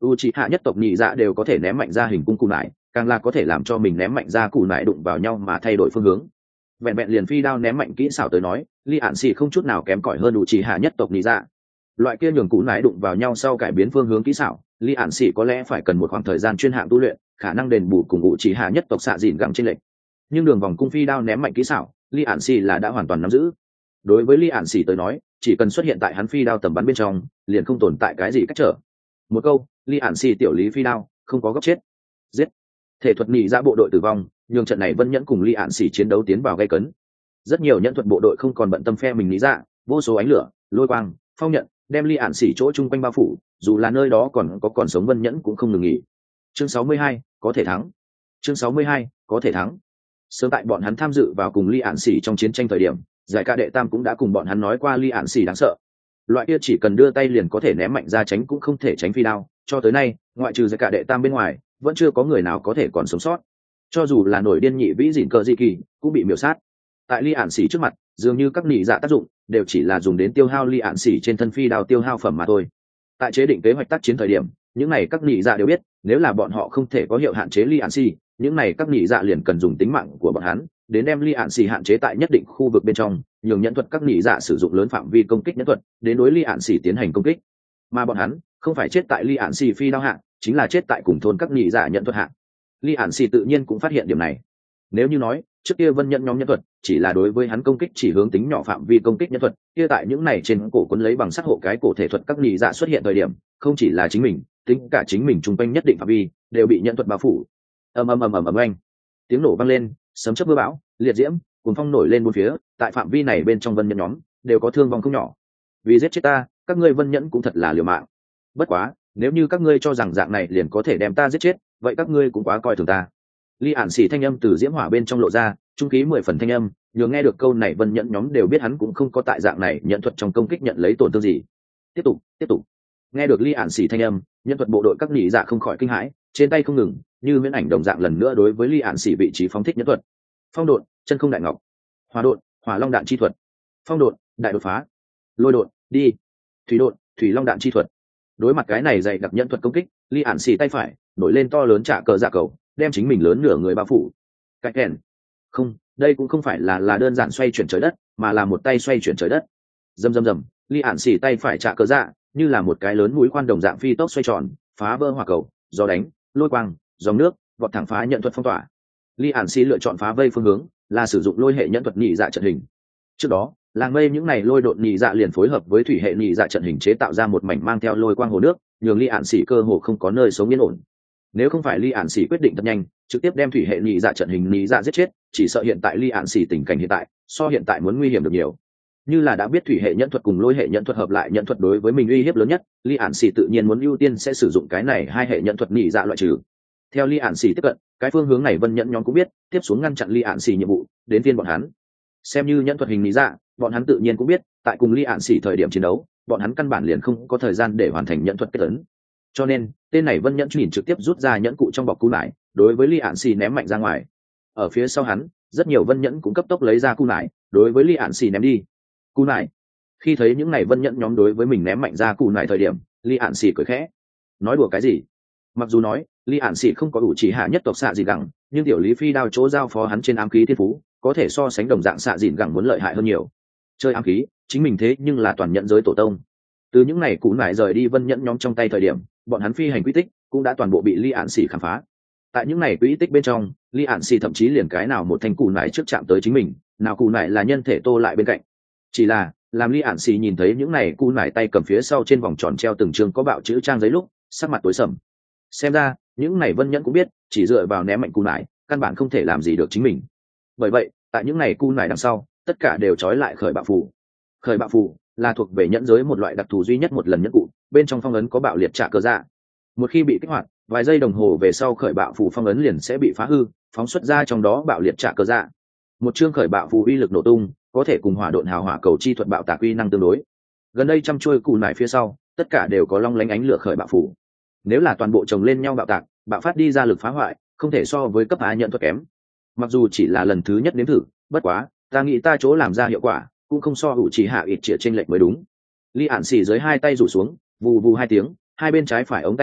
u c hạ nhất tộc nhị dạ đều có thể ném mạnh ra hình cung cù nải, càng là có thể làm cho mình ném mạnh ra cù nải đụng vào nhau mà thay đổi phương hướng. Vẹn vẹn liền phi đao ném mạnh kỹ xảo tới nói, Lý Ản Xỉ không chút nào kém cỏi hơn u c hạ nhất tộc nhị dạ. Loại kia nhường cù nải đụng vào nhau sau cải biến phương hướng kỹ xảo, Lý Ản Xỉ có lẽ phải cần một khoảng thời gian chuyên hạng tu luyện, khả năng đền bù cùng u c hạ nhất tộc xạ dịn gẳng trên lệnh. Nhưng đường vòng cung phi đao ném mạnh kỹ xảo, Lý Ản Xỉ là đã hoàn toàn nắm giữ. Đối với Lý Ản Xỉ tới nói, chỉ cần xuất hiện tại hắn phi đao tầm bắn bên trong, liền không tồn tại cái gì cách trở. Một câu, Lý Ản Xỉ tiểu lý phi đao, không có góc chết. Giết. Thể thuật nhị ra bộ đội tử vong, nhường trận này Vân Nhẫn cùng Lý Ản Xỉ chiến đấu tiến vào gay cấn. Rất nhiều nhẫn thuật bộ đội không còn bận tâm phe mình lý dạ, vô số ánh lửa, lôi quang, phong nhận, đem Lý Ản Xỉ chỗ chung quanh bao phủ, dù là nơi đó còn sống Vân Nhẫn cũng không ngừng nghỉ. Chương 62, có thể thắng. Chương 62, có thể thắng. Sớm tại bọn hắn tham dự vào cùng Lý Ản Xỉ trong chiến tranh thời điểm, giải ca đệ tam cũng đã cùng bọn hắn nói qua Lý Ản Xỉ đáng sợ. Loại kia chỉ cần đưa tay liền có thể ném mạnh ra tránh cũng không thể tránh phi đao, cho tới nay, ngoại trừ giải ca đệ tam bên ngoài, vẫn chưa có người nào có thể còn sống sót. Cho dù là nổi điên nhị vĩ dỉn cờ dị kỳ, cũng bị miểu sát. Tại Lý Ản Xỉ trước mặt, dường như các nhị dạ tác dụng đều chỉ là dùng đến tiêu hao Lý Ản Xỉ trên thân phi đao tiêu hao phẩm mà thôi. Tại chế định kế hoạch tác chiến thời điểm, những này các nhị dạ đều biết, nếu là bọn họ không thể có hiệu hạn chế Lý Ản Xỉ, những này các nhị dạ liền cần dùng tính mạng của bọn hắn đến đem Lý Ản Xỉ hạn chế tại nhất định khu vực bên trong, nhường nhẫn thuật các nhị dạ sử dụng lớn phạm vi công kích nhẫn thuật đến đối Lý Ản Xỉ tiến hành công kích. Mà bọn hắn không phải chết tại Lý Ản Xỉ phi đao hạng, chính là chết tại cùng thôn các nhị dạ nhận thuật hạng. Lý Ản Xỉ tự nhiên cũng phát hiện điểm này. Nếu như nói trước kia Vân Nhẫn nhóm nhân thuật chỉ là đối với hắn công kích chỉ hướng tính nhỏ phạm vi công kích nhân thuật, kia tại những này trên cổ quấn lấy bằng sắt hộ cái cổ thể thuật các nhị dạ xuất hiện thời điểm, không chỉ là chính mình, tính cả chính mình trung quanh nhất định phạm vi đều bị nhân thuật bao phủ. Ầm oanh, tiếng nổ vang lên, sấm chớp mưa bão, liệt diễm, cuồng phong nổi lên bốn phía, tại phạm vi này bên trong Vân Nhẫn nhóm đều có thương vong không nhỏ. Vì giết chết ta, các ngươi Vân Nhẫn cũng thật là liều mạng. Bất quá, nếu như các ngươi cho rằng dạng này liền có thể đem ta giết chết, vậy các ngươi cũng quá coi thường ta. Lý Ản Xỉ thanh âm từ diễm hỏa bên trong lộ ra, trung khí 10 phần thanh âm, nhường nghe được câu này Vân Nhẫn nhóm đều biết hắn cũng không có tại dạng này nhận thuật trong công kích nhận lấy tổn thương gì. Tiếp tục. Nghe được Lý Ản Xỉ thanh âm, nhân thuật bộ đội các nhị dạ không khỏi kinh hãi, trên tay không ngừng, như huyễn ảnh đồng dạng lần nữa đối với Lý Ản Xỉ vị trí phóng thích nhân thuật. Phong độn, chân không đại ngọc. Hỏa độn, hỏa long đạn chi thuật. Phong độn, đại đột phá. Lôi độn, đi. Thủy độn, thủy long đạn chi thuật. Đối mặt cái này dày đặc nhân thuật công kích, Lý Ản Xỉ tay phải nổi lên to lớn trả cờ dạ cầu, đem chính mình lớn nửa người bao phủ. Cái kèn. Không, đây cũng không phải là đơn giản xoay chuyển trời đất, mà là một tay xoay chuyển trời đất. Rầm. Lý Ản Xỉ tay phải trả cờ dạ, như là một cái lớn mũi khoan đồng dạng phi tốc xoay tròn, phá vỡ hỏa cầu, gió đánh, lôi quang, dòng nước, vọt thẳng phá nhận thuật phong tỏa. Lý Ản Xỉ lựa chọn phá vây phương hướng là sử dụng lôi hệ nhận thuật nhị dạ trận hình. Trước đó, làng mây những này lôi độn nhị dạ liền phối hợp với thủy hệ nhị dạ trận hình chế tạo ra một mảnh mang theo lôi quang hồ nước, nhường Lý Ản Xỉ cơ hồ không có nơi sống yên ổn. Nếu không phải Lý Ản Xỉ quyết định thật nhanh, trực tiếp đem thủy hệ nhị dạ trận hình nhị dạ giết chết, chỉ sợ hiện tại Lý Ản Xỉ tình cảnh hiện tại, so hiện tại muốn nguy hiểm được nhiều. Như là đã biết thủy hệ nhẫn thuật cùng lôi hệ nhẫn thuật hợp lại nhẫn thuật đối với mình uy hiếp lớn nhất, Lý Ản Xỉ tự nhiên muốn ưu tiên sẽ sử dụng cái này hai hệ nhẫn thuật nhị dạ loại trừ. Theo Lý Ản Xỉ tiếp cận, cái phương hướng này Vân Nhẫn nhóm cũng biết, tiếp xuống ngăn chặn Lý Ản Xỉ nhiệm vụ, đến phiên bọn hắn. Xem như nhẫn thuật hình nhị dạ, bọn hắn tự nhiên cũng biết, tại cùng Lý Ản Xỉ thời điểm chiến đấu, bọn hắn căn bản liền không có thời gian để hoàn thành nhẫn thuật kết ấn. Cho nên, tên này Vân Nhẫn nhìn trực tiếp rút ra nhẫn cụ trong bọc cú nải, đối với Lý Ản Xỉ ném mạnh ra ngoài. Ở phía sau hắn, rất nhiều Vân Nhẫn cũng cấp tốc lấy ra cú nải, đối với Lý Ản Xỉ ném đi. Cú nải. Khi thấy những này Vân Nhẫn nhóm đối với mình ném mạnh ra cú nải thời điểm, Lý Ản Xỉ cười khẽ. Nói đùa cái gì? Mặc dù nói, Lý Ản Xỉ không có đủ chỉ hạ nhất tộc xạ dịn gẳng, nhưng tiểu lý phi đao chỗ giao phó hắn trên ám khí thiên phú, có thể so sánh đồng dạng xạ dịn gẳng muốn lợi hại hơn nhiều. Chơi ám khí, chính mình thế nhưng là toàn nhận giới tổ tông. Từ những này cú nải rời đi Vân Nhẫn nhóm trong tay thời điểm, bọn hắn phi hành quy tích cũng đã toàn bộ bị Lý Ản Xỉ khám phá. Tại những này quy tích bên trong, Lý Ản Xỉ thậm chí liền cái nào một thanh cú nải trước chạm tới chính mình, nào cú nải là nhân thể tô lại bên cạnh. Chỉ là, làm Lý Ản Xỉ nhìn thấy những này cú nải tay cầm phía sau trên vòng tròn treo từng chương có bạo chữ trang giấy lúc, sắc mặt tối sầm. Xem ra, những này Vân Nhẫn cũng biết, chỉ dựa vào ném mạnh cú nải, căn bản không thể làm gì được chính mình. Bởi vậy, tại những này cú nải đằng sau, tất cả đều trói lại khởi bạo phù. Khởi bạo phù là thuộc về nhẫn giới một loại đặc thù duy nhất một lần nhẫn cụ, bên trong phong ấn có bạo liệt trả cơ dạ. Một khi bị kích hoạt, vài giây đồng hồ về sau khởi bạo phù phong ấn liền sẽ bị phá hư, phóng xuất ra trong đó bạo liệt trả cơ dạ. Một chương khởi bạo phù uy lực nổ tung, có thể cùng hỏa độn hào hỏa cầu chi thuật bạo tạc uy năng tương đối. Gần đây trăm chuôi cù nải phía sau, tất cả đều có long lánh ánh lửa khởi bạo phù. Nếu là toàn bộ chồng lên nhau bạo tạc, bạo phát đi ra lực phá hoại, không thể so với cấp A nhận thuật kém. Mặc dù chỉ là lần thứ nhất nếm thử, bất quá, ta nghĩ ta chỗ làm ra hiệu quả, cũng không so hữu chỉ hạ ít trịa trên lệch mới đúng. Lý Ản Xỉ dưới hai tay rủ xuống, vù vù hai tiếng, hai bên trái phải ống tay áo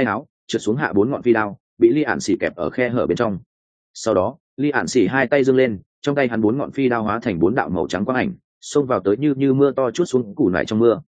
trượt xuống hạ 4 ngọn phi đao, bị Li Ản Xỉ kẹp ở khe hở bên trong. Sau đó Li Ản Xỉ hai tay giương lên, trong tay hắn 4 ngọn phi đao hóa thành 4 đạo màu trắng quang ảnh, xông vào tới như mưa to chút xuống củ nải trong mưa.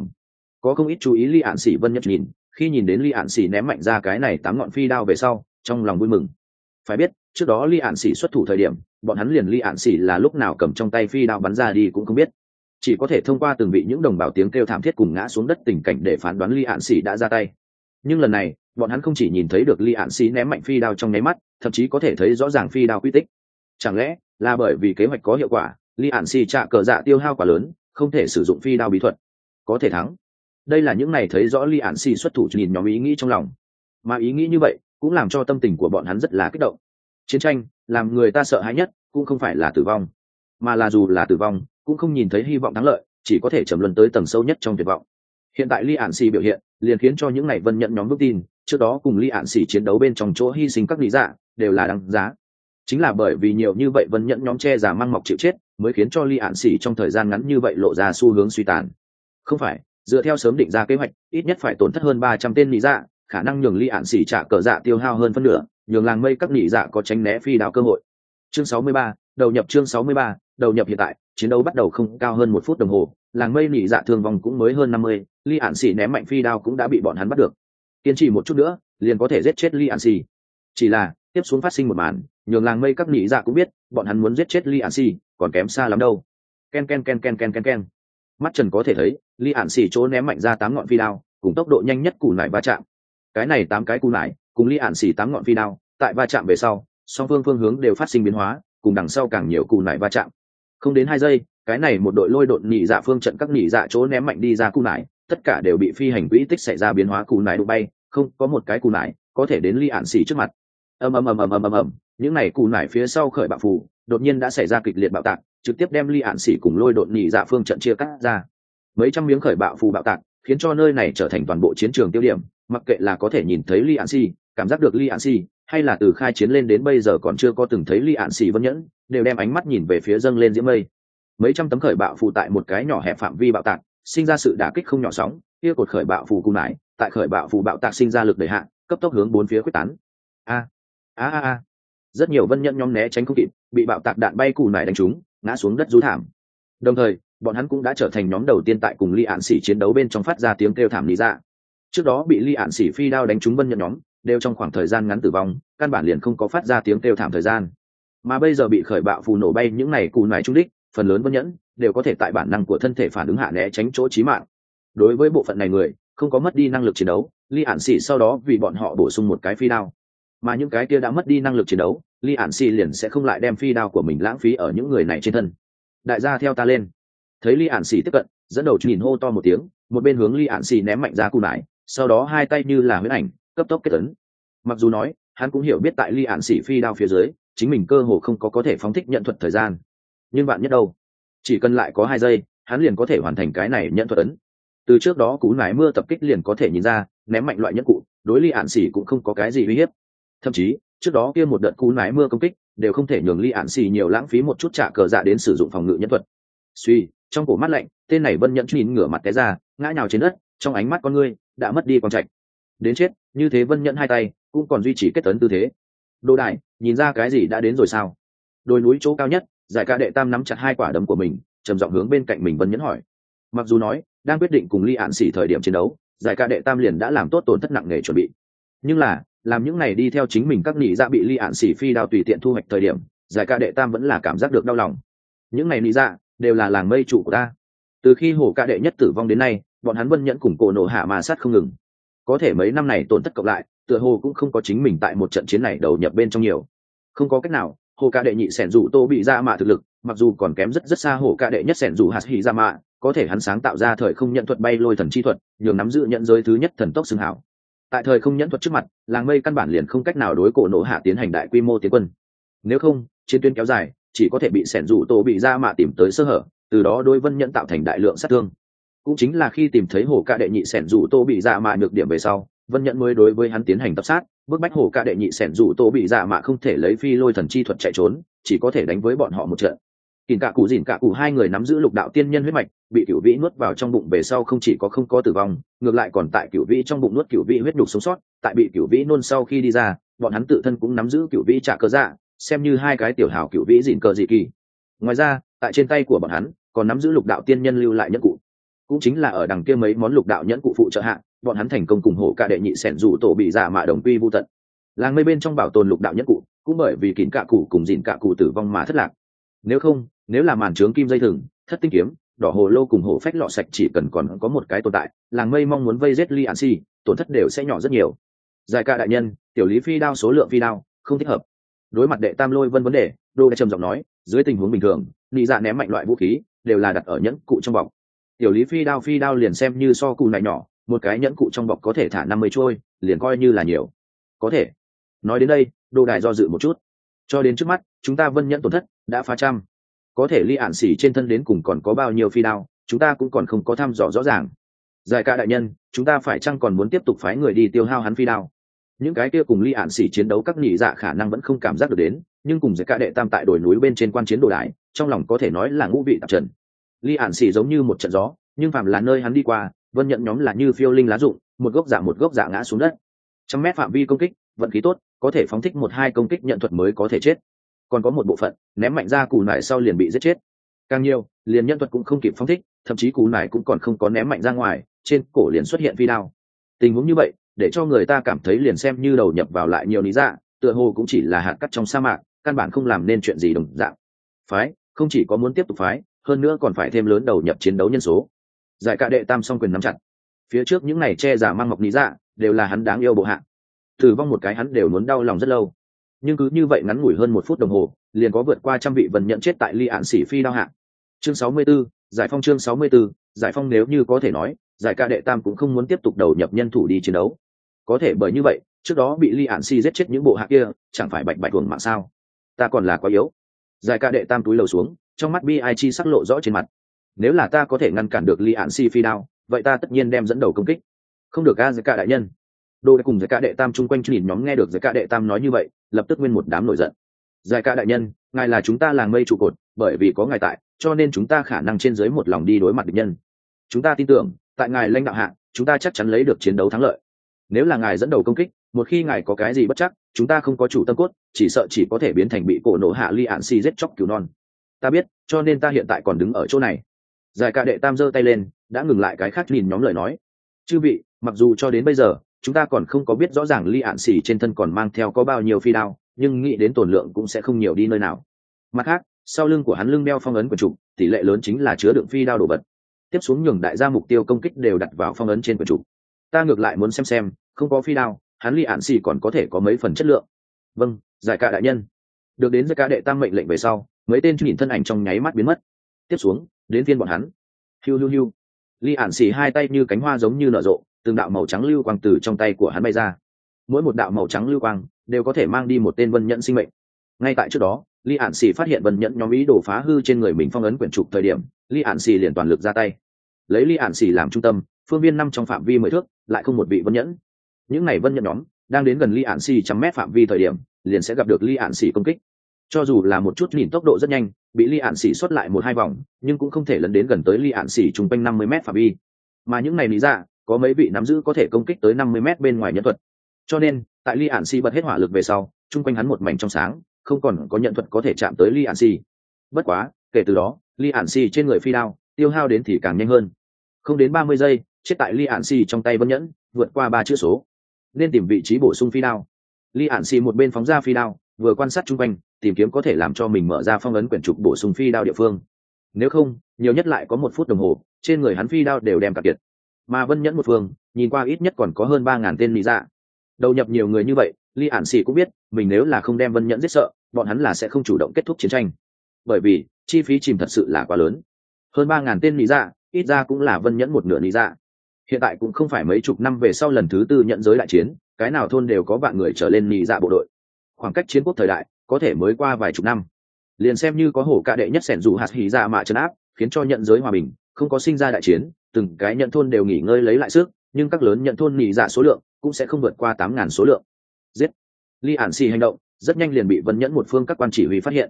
Có không ít chú ý Li Ản Xỉ Vân Nhẫn nhìn, khi nhìn đến Li Ản Xỉ ném mạnh ra cái này 8 ngọn phi đao về sau, trong lòng vui mừng. Phải biết, trước đó Li Ản Xỉ xuất thủ thời điểm, bọn hắn liền Li Ản Xỉ là lúc nào cầm trong tay phi đao bắn ra đi cũng không biết, chỉ có thể thông qua từng vị những đồng bào tiếng kêu thảm thiết cùng ngã xuống đất tình cảnh để phán đoán Li Ản Xỉ đã ra tay. Nhưng lần này, bọn hắn không chỉ nhìn thấy được Li Ản Xỉ ném mạnh phi đao trong nháy mắt, thậm chí có thể thấy rõ ràng phi đao quy tích. Chẳng lẽ là bởi vì kế hoạch có hiệu quả, Li Ản Xỉ trả cờ dạ tiêu hao quá lớn, không thể sử dụng phi đao bí thuật, có thể thắng. Đây là những này thấy rõ Li Ản Xỉ xuất thủ nhìn nhóm ý nghĩ trong lòng, mà ý nghĩ như vậy cũng làm cho tâm tình của bọn hắn rất là kích động. Chiến tranh làm người ta sợ hãi nhất cũng không phải là tử vong, mà là dù là tử vong cũng không nhìn thấy hy vọng thắng lợi, chỉ có thể trầm luân tới tầng sâu nhất trong tuyệt vọng. Hiện tại Li Ản Xỉ biểu hiện liền khiến cho những ngày Vân Nhẫn nhóm vững tin, trước đó cùng Li Ản Xỉ chiến đấu bên trong chỗ hy sinh các lý dạ đều là đáng giá. Chính là bởi vì nhiều như vậy Vân Nhẫn nhóm che giả mang mọc chịu chết, mới khiến cho Li Ản Xỉ trong thời gian ngắn như vậy lộ ra xu hướng suy tàn. Không phải dựa theo sớm định ra kế hoạch, ít nhất phải tổn thất hơn 300 tên lý dạ, khả năng nhường Li Ản Xỉ trả cờ dạ tiêu hao hơn phân nửa, nhường làng mây các lý dạ có tránh né phi đao cơ hội. Chương 63, đầu nhập. Chương 63, đầu nhập. Hiện tại chiến đấu bắt đầu không cao hơn 1 phút đồng hồ, làng mây lý dạ thương vong cũng mới hơn 50, Li Ản Xỉ ném mạnh phi đao cũng đã bị bọn hắn bắt được. Kiên trì một chút nữa liền có thể giết chết Li Ản Xỉ. Chỉ là tiếp xuống phát sinh một màn nhường làng mây các lý dạ cũng biết bọn hắn muốn giết chết Li Ản Xỉ còn kém xa lắm đâu. Ken ken ken ken ken ken ken, mắt trần có thể thấy Li Ản Xỉ chỗ ném mạnh ra 8 ngọn phi đao cùng tốc độ nhanh nhất củ nải va chạm. Cái này 8 cái củ nải cùng Li Ản Xỉ 8 ngọn phi đao tại va chạm về sau, song phương hướng đều phát sinh biến hóa, cùng đằng sau càng nhiều củ nải va chạm. Không đến 2 giây, cái này một đội lôi độn nhị dạ phương trận các nhị dạ chỗ ném mạnh đi ra củ nải, tất cả đều bị phi hành quỹ tích xảy ra biến hóa, củ nải đụng bay, không có một cái củ nải có thể đến Li Ản Xỉ trước mặt. Ầm ầm ầm ầm ầm ầm ầm, những này củ nải phía sau khởi bạo phù, đột nhiên đã xảy ra kịch liệt bạo tạc, trực tiếp đem Li Ản Xỉ cùng lôi độn nhị dạ phương trận chia cắt ra. Mấy trăm miếng khởi bạo phù bạo tạc, khiến cho nơi này trở thành toàn bộ chiến trường tiêu điểm, mặc kệ là có thể nhìn thấy Li Ản Xỉ, cảm giác được Li Ản Xỉ, hay là từ khai chiến lên đến bây giờ còn chưa có từng thấy Li Ản Xỉ Vân Nhẫn, đều đem ánh mắt nhìn về phía dâng lên diễm mây. Mấy trăm tấm khởi bạo phù tại một cái nhỏ hẹp phạm vi bạo tạc, sinh ra sự đả kích không nhỏ sóng, kia cột khởi bạo phù cù nải, tại khởi bạo phù bạo tạc sinh ra lực đẩy hạ, cấp tốc hướng bốn phía quyết tán. A. Rất nhiều Vân Nhẫn nhóm né tránh không kịp, bị bạo tạc đạn bay cù nải đánh trúng, ngã xuống đất rú thảm. Đồng thời, bọn hắn cũng đã trở thành nhóm đầu tiên tại cùng Li Ản Xỉ chiến đấu bên trong phát ra tiếng kêu thảm lý dạ. Trước đó bị Li Ản Xỉ phi đao đánh trúng Vân Nhẫn nhóm, đều trong khoảng thời gian ngắn tử vong, căn bản liền không có phát ra tiếng kêu thảm thời gian. Mà bây giờ bị khởi bạo phù nổ bay những này cù nải trúng đích, phần lớn Vân Nhẫn đều có thể tại bản năng của thân thể phản ứng hạ né tránh chỗ chí mạng. Đối với bộ phận này người, không có mất đi năng lực chiến đấu, Li Ản Xỉ sau đó vì bọn họ bổ sung một cái phi đao. Mà những cái kia đã mất đi năng lực chiến đấu, Li Ản Xỉ liền sẽ không lại đem phi đao của mình lãng phí ở những người này trên thân. Đại gia theo ta lên. Thấy Li Ản Xỉ tiếp cận, dẫn đầu nhìn hô to một tiếng, một bên hướng Li Ản Xỉ ném mạnh ra cù nải, sau đó hai tay như là huyễn ảnh, cấp tốc kết ấn. Mặc dù nói, hắn cũng hiểu biết tại Li Ản Xỉ phi đao phía dưới, chính mình cơ hồ không có thể phóng thích nhận thuật thời gian. Nhưng bạn nhất đâu, chỉ cần lại có 2 giây, hắn liền có thể hoàn thành cái này nhận thuật ấn. Từ trước đó cú nải mưa tập kích liền có thể nhìn ra, ném mạnh loại nhất cụ, đối Li Ản Xỉ cũng không có cái gì uy hiếp. Thậm chí, trước đó kia một đợt cú nải mưa công kích, đều không thể nhường Li Ản Xỉ nhiều lãng phí một chút trả cờ dạ đến sử dụng phòng ngự nhân thuật. Suy, trong cổ mắt lạnh, tên này Vân Nhẫn nhìn ngửa mặt té ra, ngã nhào trên đất, trong ánh mắt con ngươi đã mất đi quang trạch. Đến chết, như thế Vân Nhẫn hai tay cũng còn duy trì kết ấn tư thế. Đồ đại, nhìn ra cái gì đã đến rồi sao? Đồi núi chỗ cao nhất, Giải Ca Đệ Tam nắm chặt 2 quả đấm của mình, trầm giọng hướng bên cạnh mình Vân Nhẫn hỏi. Mặc dù nói, đang quyết định cùng Li Ản Xỉ thời điểm chiến đấu, Giải Ca Đệ Tam liền đã làm tốt tổn thất nặng nề chuẩn bị. Nhưng là, làm những này đi theo chính mình các nhị dạ bị Li Ản Xỉ phi đao tùy tiện thu hoạch thời điểm, Giải Ca Đệ Tam vẫn là cảm giác được đau lòng. Những này nhị dạ đều là làng mây chủ của ta. Từ khi Hổ Ca Đệ nhất tử vong đến nay, bọn hắn Vân Nhẫn cùng Cổ Nổ Hạ mà sát không ngừng. Có thể mấy năm này tổn thất cộng lại, tựa hồ cũng không có chính mình tại một trận chiến này đầu nhập bên trong nhiều. Không có cách nào, Hổ Ca Đệ nhị sẻn dù Tô bị ra mạ thực lực, mặc dù còn kém rất xa Hổ Ca Đệ nhất sẻn dù Hạt Hỉ ra mạ, có thể hắn sáng tạo ra thời không nhận thuật bay lôi thần chi thuật, nhường nắm giữ nhận giới thứ nhất thần tốc xưng hảo. Tại thời không nhận thuật trước mặt, làng mây căn bản liền không cách nào đối Cổ Nổ Hạ tiến hành đại quy mô tiến quân. Nếu không, chiến tuyến kéo dài, chỉ có thể bị sẻn dù Tô bị ra mạ tìm tới sơ hở, từ đó đối Vân Nhẫn tạo thành đại lượng sát thương. Cũng chính là khi tìm thấy Hổ Ca Đệ nhị sẻn dù Tô bị ra mạ nhược điểm về sau, Vân Nhẫn mới đối với hắn tiến hành tập sát, bức bách Hổ Ca Đệ nhị sẻn dù Tô bị dạ mạ không thể lấy phi lôi thần chi thuật chạy trốn, chỉ có thể đánh với bọn họ một trận. Kìn cả cụ dìn cả cụ hai người nắm giữ lục đạo tiên nhân huyết mạch, bị cửu vĩ nuốt vào trong bụng về sau không chỉ có không có tử vong, ngược lại còn tại cửu vĩ trong bụng nuốt cửu vĩ huyết đục sống sót, tại bị cửu vĩ nôn sau khi đi ra, bọn hắn tự thân cũng nắm giữ cửu vĩ trả cơ dạ, xem như hai cái tiểu hào cửu vĩ dìn cờ dị kỳ. Ngoài ra, tại trên tay của bọn hắn còn nắm giữ lục đạo tiên nhân lưu lại nhẫn cụ, cũng chính là ở đằng kia mấy món lục đạo nhẫn cụ phụ trợ hạ, bọn hắn thành công cùng hổ cả đệ nhị xẻn dụ tổ bị giả mạ đồng quy vu tận. Làng mây bên trong bảo tồn lục đạo nhẫn cụ, cũng bởi vì kín cả cụ cùng dìn cả cụ tử vong mà thất lạc. Nếu là màn trướng kim dây thừng, thất tinh kiếm, đỏ hồ lô cùng hổ phách lọ sạch chỉ cần còn có một cái tồn tại, làng mây mong muốn vây giết Li An Si, tổn thất đều sẽ nhỏ rất nhiều. Giải ca đại nhân, tiểu lý phi đao số lượng phi đao không thích hợp. Đối mặt đệ tam lôi vân vấn đề, đô đã trầm giọng nói, dưới tình huống bình thường, nị dạ ném mạnh loại vũ khí đều là đặt ở nhẫn cụ trong bọc. Tiểu lý phi đao liền xem như so cụ này nhỏ, một cái nhẫn cụ trong bọc có thể thả 50 trôi, liền coi như là nhiều. Có thể. Nói đến đây, đô đài do dự một chút. Cho đến trước mắt, chúng ta vân nhẫn tổn thất đã phá trăm. Có thể Li Ản Xỉ trên thân đến cùng còn có bao nhiêu phi đao, chúng ta cũng còn không có thăm dò rõ ràng. Giải ca đại nhân, chúng ta phải chăng còn muốn tiếp tục phái người đi tiêu hao hắn phi đao? Những cái kia cùng Li Ản Xỉ chiến đấu các nhị dạ khả năng vẫn không cảm giác được đến, nhưng cùng Giải ca đệ tam tại đồi núi bên trên quan chiến đồ đài, trong lòng có thể nói là ngũ vị tạp trần. Li Ản Xỉ giống như một trận gió, nhưng phàm là nơi hắn đi qua, vân nhận nhóm là như phiêu linh lá rụng, một gốc dạ ngã xuống đất. 100 mét phạm vi công kích, vận khí tốt, có thể phóng thích 1-2 công kích nhận thuật mới có thể chết. Còn có một bộ phận ném mạnh ra cù nải sau liền bị giết chết, càng nhiều liền nhân thuật cũng không kịp phóng thích, thậm chí cù nải cũng còn không có ném mạnh ra ngoài, trên cổ liền xuất hiện phi đao. Tình huống như vậy để cho người ta cảm thấy liền xem như đầu nhập vào lại nhiều lý dạ, tựa hồ cũng chỉ là hạt cát trong sa mạc, căn bản không làm nên chuyện gì đồng dạng. Phái không chỉ có muốn tiếp tục phái, hơn nữa còn phải thêm lớn đầu nhập chiến đấu nhân số. Giải cả đệ tam song quyền nắm chặt, phía trước những này che giả mang ngọc lý dạ đều là hắn đáng yêu bộ hạ, tử vong một cái hắn đều muốn đau lòng rất lâu. Nhưng cứ như vậy ngắn ngủi hơn 1 phút đồng hồ, liền có vượt qua trăm vị vân nhận chết tại Li Ản Xỉ phi đao hạ. Chương 64, giải phong. Chương 64, giải phong. Nếu như có thể nói, giải ca đệ tam cũng không muốn tiếp tục đầu nhập nhân thủ đi chiến đấu. Có thể bởi như vậy, trước đó bị Li Ản Xỉ giết chết những bộ hạ kia, chẳng phải bạch tuồng mạng sao? Ta còn là quá yếu. Giải ca đệ tam túi lầu xuống, trong mắt bi ai chi sắc lộ rõ trên mặt. Nếu là ta có thể ngăn cản được Li Ản Xỉ phi đao, vậy ta tất nhiên đem dẫn đầu công kích. Không được a, giải ca đại nhân. Đô đã cùng giải ca đệ tam chung quanh nhìn nhóm nghe được giải ca đệ tam nói như vậy, lập tức nguyên một đám nổi giận. Giải ca đại nhân, ngài là chúng ta làng mây trụ cột, bởi vì có ngài tại, cho nên chúng ta khả năng trên dưới một lòng đi đối mặt địch nhân. Chúng ta tin tưởng, tại ngài lãnh đạo hạ, chúng ta chắc chắn lấy được chiến đấu thắng lợi. Nếu là ngài dẫn đầu công kích, một khi ngài có cái gì bất chắc, chúng ta không có chủ tâm cốt, chỉ sợ chỉ có thể biến thành bị cổ nổ hạ Li Ản Xỉ giết chóc cứu non. Ta biết, cho nên ta hiện tại còn đứng ở chỗ này. Giải ca đệ tam giơ tay lên, đã ngừng lại cái khác nhìn nhóm lời nói. Chư vị, mặc dù cho đến bây giờ chúng ta còn không có biết rõ ràng Li Ản Xỉ trên thân còn mang theo có bao nhiêu phi đao, nhưng nghĩ đến tổn lượng cũng sẽ không nhiều đi nơi nào. Mặt khác, sau lưng của hắn lưng đeo phong ấn quyển trục, tỷ lệ lớn chính là chứa đựng phi đao đồ vật. Tiếp xuống nhường đại gia mục tiêu công kích đều đặt vào phong ấn trên quyển trục. Ta ngược lại muốn xem, không có phi đao, hắn Li Ản Xỉ còn có thể có mấy phần chất lượng. Vâng, giải ca đại nhân. Được đến giải ca đệ tam mệnh lệnh về sau, mấy tên nhìn thân ảnh trong nháy mắt biến mất. Tiếp xuống, đến phiên bọn hắn. Hiu. Li Ản Xỉ hai tay như cánh hoa giống như nở rộ, từng đạo màu trắng lưu quang từ trong tay của hắn bay ra. Mỗi một đạo màu trắng lưu quang đều có thể mang đi một tên vân nhẫn sinh mệnh. Ngay tại trước đó, Li Ản Xỉ phát hiện vân nhẫn nhóm ý đồ phá hư trên người mình phong ấn quyển trục thời điểm, Li Ản Xỉ liền toàn lực ra tay. Lấy Li Ản Xỉ làm trung tâm, phương viên 5 trong phạm vi 10 thước, lại không một vị vân nhẫn. Những này vân nhẫn nhóm đang đến gần Li Ản Xỉ 100 mét phạm vi thời điểm, liền sẽ gặp được Li Ản Xỉ công kích. Cho dù là một chút nhìn tốc độ rất nhanh, bị Li Ản Xỉ xuất lại 1-2 vòng, nhưng cũng không thể lấn đến gần tới Li Ản Xỉ trung quanh 50 mét phạm vi. Mà những này lý ra, có mấy vị nắm giữ có thể công kích tới 50 mét bên ngoài nhận thuật. Cho nên, tại Li Ản Xỉ bật hết hỏa lực về sau, trung quanh hắn một mảnh trong sáng, không còn có nhận thuật có thể chạm tới Li Ản Xỉ. Bất quá, kể từ đó, Li Ản Xỉ trên người phi đao tiêu hao đến thì càng nhanh hơn. Không đến 30 giây, chết tại Li Ản Xỉ trong tay vân nhẫn, vượt qua 3 chữ số. Nên tìm vị trí bổ sung phi đao. Li Ản Xỉ một bên phóng ra phi đao, vừa quan sát trung quanh, tìm kiếm có thể làm cho mình mở ra phong ấn quyển trục bổ sung phi đao địa phương. Nếu không, nhiều nhất lại có 1 phút đồng hồ, trên người hắn phi đao đều đem cạn kiệt. Mà vân nhẫn một phương, nhìn qua ít nhất còn có hơn 3.000 tên lý dạ. Đầu nhập nhiều người như vậy, Li Ản Xỉ cũng biết, mình nếu là không đem vân nhẫn giết sợ, bọn hắn là sẽ không chủ động kết thúc chiến tranh. Bởi vì, chi phí chìm thật sự là quá lớn. Hơn 3.000 tên lý dạ, ít ra cũng là vân nhẫn một nửa lý dạ. Hiện tại cũng không phải mấy chục năm về sau lần thứ 4 nhận giới đại chiến, cái nào thôn đều có vạn người trở lên lý dạ bộ đội. Khoảng cách chiến quốc thời đại, có thể mới qua vài chục năm. Liền xem như có hổ cả đệ nhất sẻn dù hạt hỉ dạ mạ trấn áp, khiến cho nhận giới hòa bình, không có sinh ra đại chiến, từng cái nhận thôn đều nghỉ ngơi lấy lại sức, nhưng các lớn nhận thôn nghỉ dạ số lượng cũng sẽ không vượt qua 8.000 số lượng. Giết! Li Ản Xỉ hành động rất nhanh liền bị vân nhẫn một phương các quan chỉ huy phát hiện.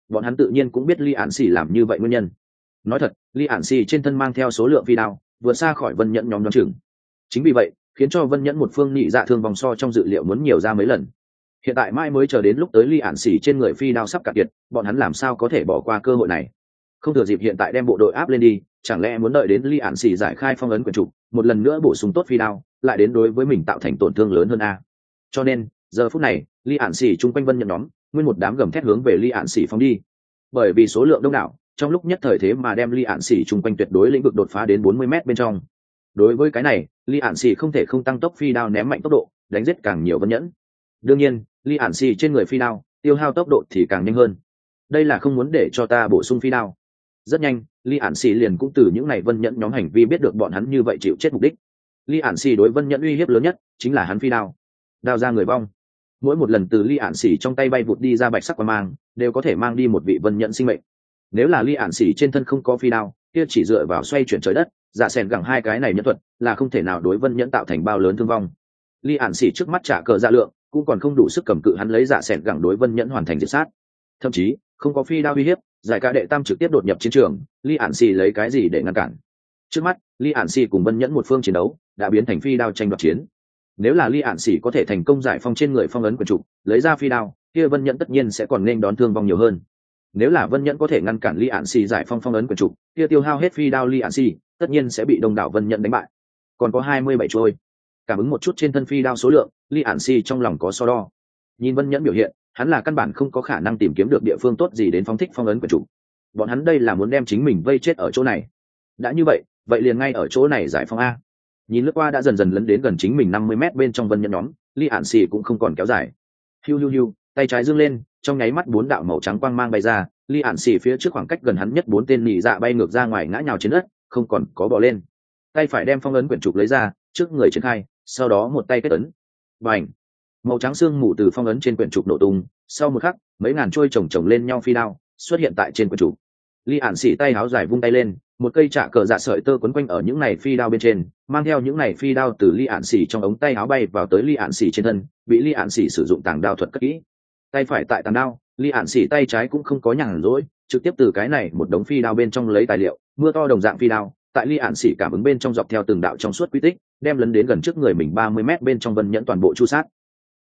bọn hắn tự nhiên cũng biết Li Ản Xỉ làm như vậy nguyên nhân. Nói thật, Li Ản Xỉ trên thân mang theo số lượng phi đao vượt xa khỏi Vân Nhẫn nhóm chừng. Chính vì vậy, khiến cho Vân Nhẫn một phương nhị dạ thương vòng so trong dự liệu muốn nhiều ra mấy lần. Hiện tại mai mới chờ đến lúc tới Li Ản Xỉ trên người phi đao sắp cạn kiệt, bọn hắn làm sao có thể bỏ qua cơ hội này? Không thừa dịp hiện tại đem bộ đội áp lên đi, chẳng lẽ muốn đợi đến Li Ản Xỉ giải khai phong ấn quyền trục, một lần nữa bổ sung tốt phi đao, lại đến đối với mình tạo thành tổn thương lớn hơn a? Cho nên, giờ phút này, Li Ản Xỉ chung quanh Vân Nhẫn nhóm, nguyên một đám gầm thét hướng về Li Ản Xỉ phóng đi. Bởi vì số lượng đông đảo, trong lúc nhất thời thế mà đem Li Ản Xỉ chung quanh tuyệt đối lĩnh vực đột phá đến 40 m bên trong. Đối với cái này, Li Ản Xỉ không thể không tăng tốc phi đao ném mạnh tốc độ, đánh giết càng nhiều Vân Nhẫn. Đương nhiên, Li Ản Xỉ trên người phi đao tiêu hao tốc độ thì càng nhanh hơn. Đây là không muốn để cho ta bổ sung phi đao. Rất nhanh, Li Ản Xỉ liền cũng từ những này Vân Nhẫn nhóm hành vi biết được bọn hắn như vậy chịu chết mục đích. Li Ản Xỉ đối Vân Nhẫn uy hiếp lớn nhất chính là hắn phi đao. Đao ra người vong. Mỗi một lần từ Li Ản Xỉ trong tay bay vụt đi ra bạch sắc quang mang, đều có thể mang đi một vị Vân Nhẫn sinh mệnh. Nếu là Li Ản Xỉ trên thân không có phi đao, kia chỉ dựa vào xoay chuyển trời đất, dạ sẻn gẳng hai cái này nhân thuật là không thể nào đối Vân Nhẫn tạo thành bao lớn thương vong. Li Ản Xỉ trước mắt trả cờ dạ lượng cũng còn không đủ sức cầm cự hắn lấy dạ sẻn gẳng đối Vân Nhẫn hoàn thành diệt sát. Thậm chí không có phi đao uy hiếp, giải ca đệ tam trực tiếp đột nhập chiến trường, Li Ản Xỉ lấy cái gì để ngăn cản? Trước mắt, Li Ản Xỉ cùng Vân Nhẫn một phương chiến đấu đã biến thành phi đao tranh đoạt chiến. Nếu là Li Ản Xỉ có thể thành công giải phong trên người phong ấn quyền trục, lấy ra phi đao, kia Vân Nhẫn tất nhiên sẽ còn nên đón thương vong nhiều hơn. Nếu là Vân Nhẫn có thể ngăn cản Li Ản Xỉ giải phong ấn quyền trục, kia tiêu hao hết phi đao Li Ản Xỉ, tất nhiên sẽ bị đông đảo Vân Nhẫn đánh bại. Còn có 27 trôi. Cảm ứng một chút trên thân phi đao số lượng, Li Ản Xỉ trong lòng có so đo. Nhìn Vân Nhẫn biểu hiện, hắn là căn bản không có khả năng tìm kiếm được địa phương tốt gì đến phóng thích phong ấn quyền trục. Bọn hắn đây là muốn đem chính mình vây chết ở chỗ này. Đã như vậy, vậy liền ngay ở chỗ này giải phong a. Nhìn lướt qua đã dần dần lấn đến gần chính mình 50 m bên trong Vân Nhẫn nhóm, Li Ản Xỉ cũng không còn kéo dài. Hiu hiu hiu, tay trái dương lên, trong nháy mắt 4 đạo màu trắng quang mang bay ra, Li Ản Xỉ phía trước khoảng cách gần hắn nhất 4 tên nhị dạ bay ngược ra ngoài ngã nhào trên đất, không còn có bò lên. Tay phải đem phong ấn quyển trục lấy ra, trước người triển khai, sau đó một tay kết ấn. Bành! Màu trắng xương mù từ phong ấn trên quyển trục nổ tung, sau một khắc, mấy ngàn trôi chồng chồng lên nhau phi đao xuất hiện tại trên quyển trục. Li Ản Xỉ tay háo dài vung tay lên, một cây trả cờ dạ sợi tơ quấn quanh ở những này phi đao bên trên, mang theo những này phi đao từ Li Ản Xỉ trong ống tay áo bay vào tới Li Ản Xỉ trên thân, bị Li Ản Xỉ sử dụng tàng đao thuật cất kỹ. Tay phải tại tàng đao, Li Ản Xỉ tay trái cũng không có nhàn rỗi, trực tiếp từ cái này một đống phi đao bên trong lấy tài liệu, mưa to đồng dạng phi đao, tại Li Ản Xỉ cảm ứng bên trong dọc theo từng đạo trong suốt quy tích, đem lấn đến gần trước người mình 30 m bên trong Vân Nhẫn toàn bộ chu sát.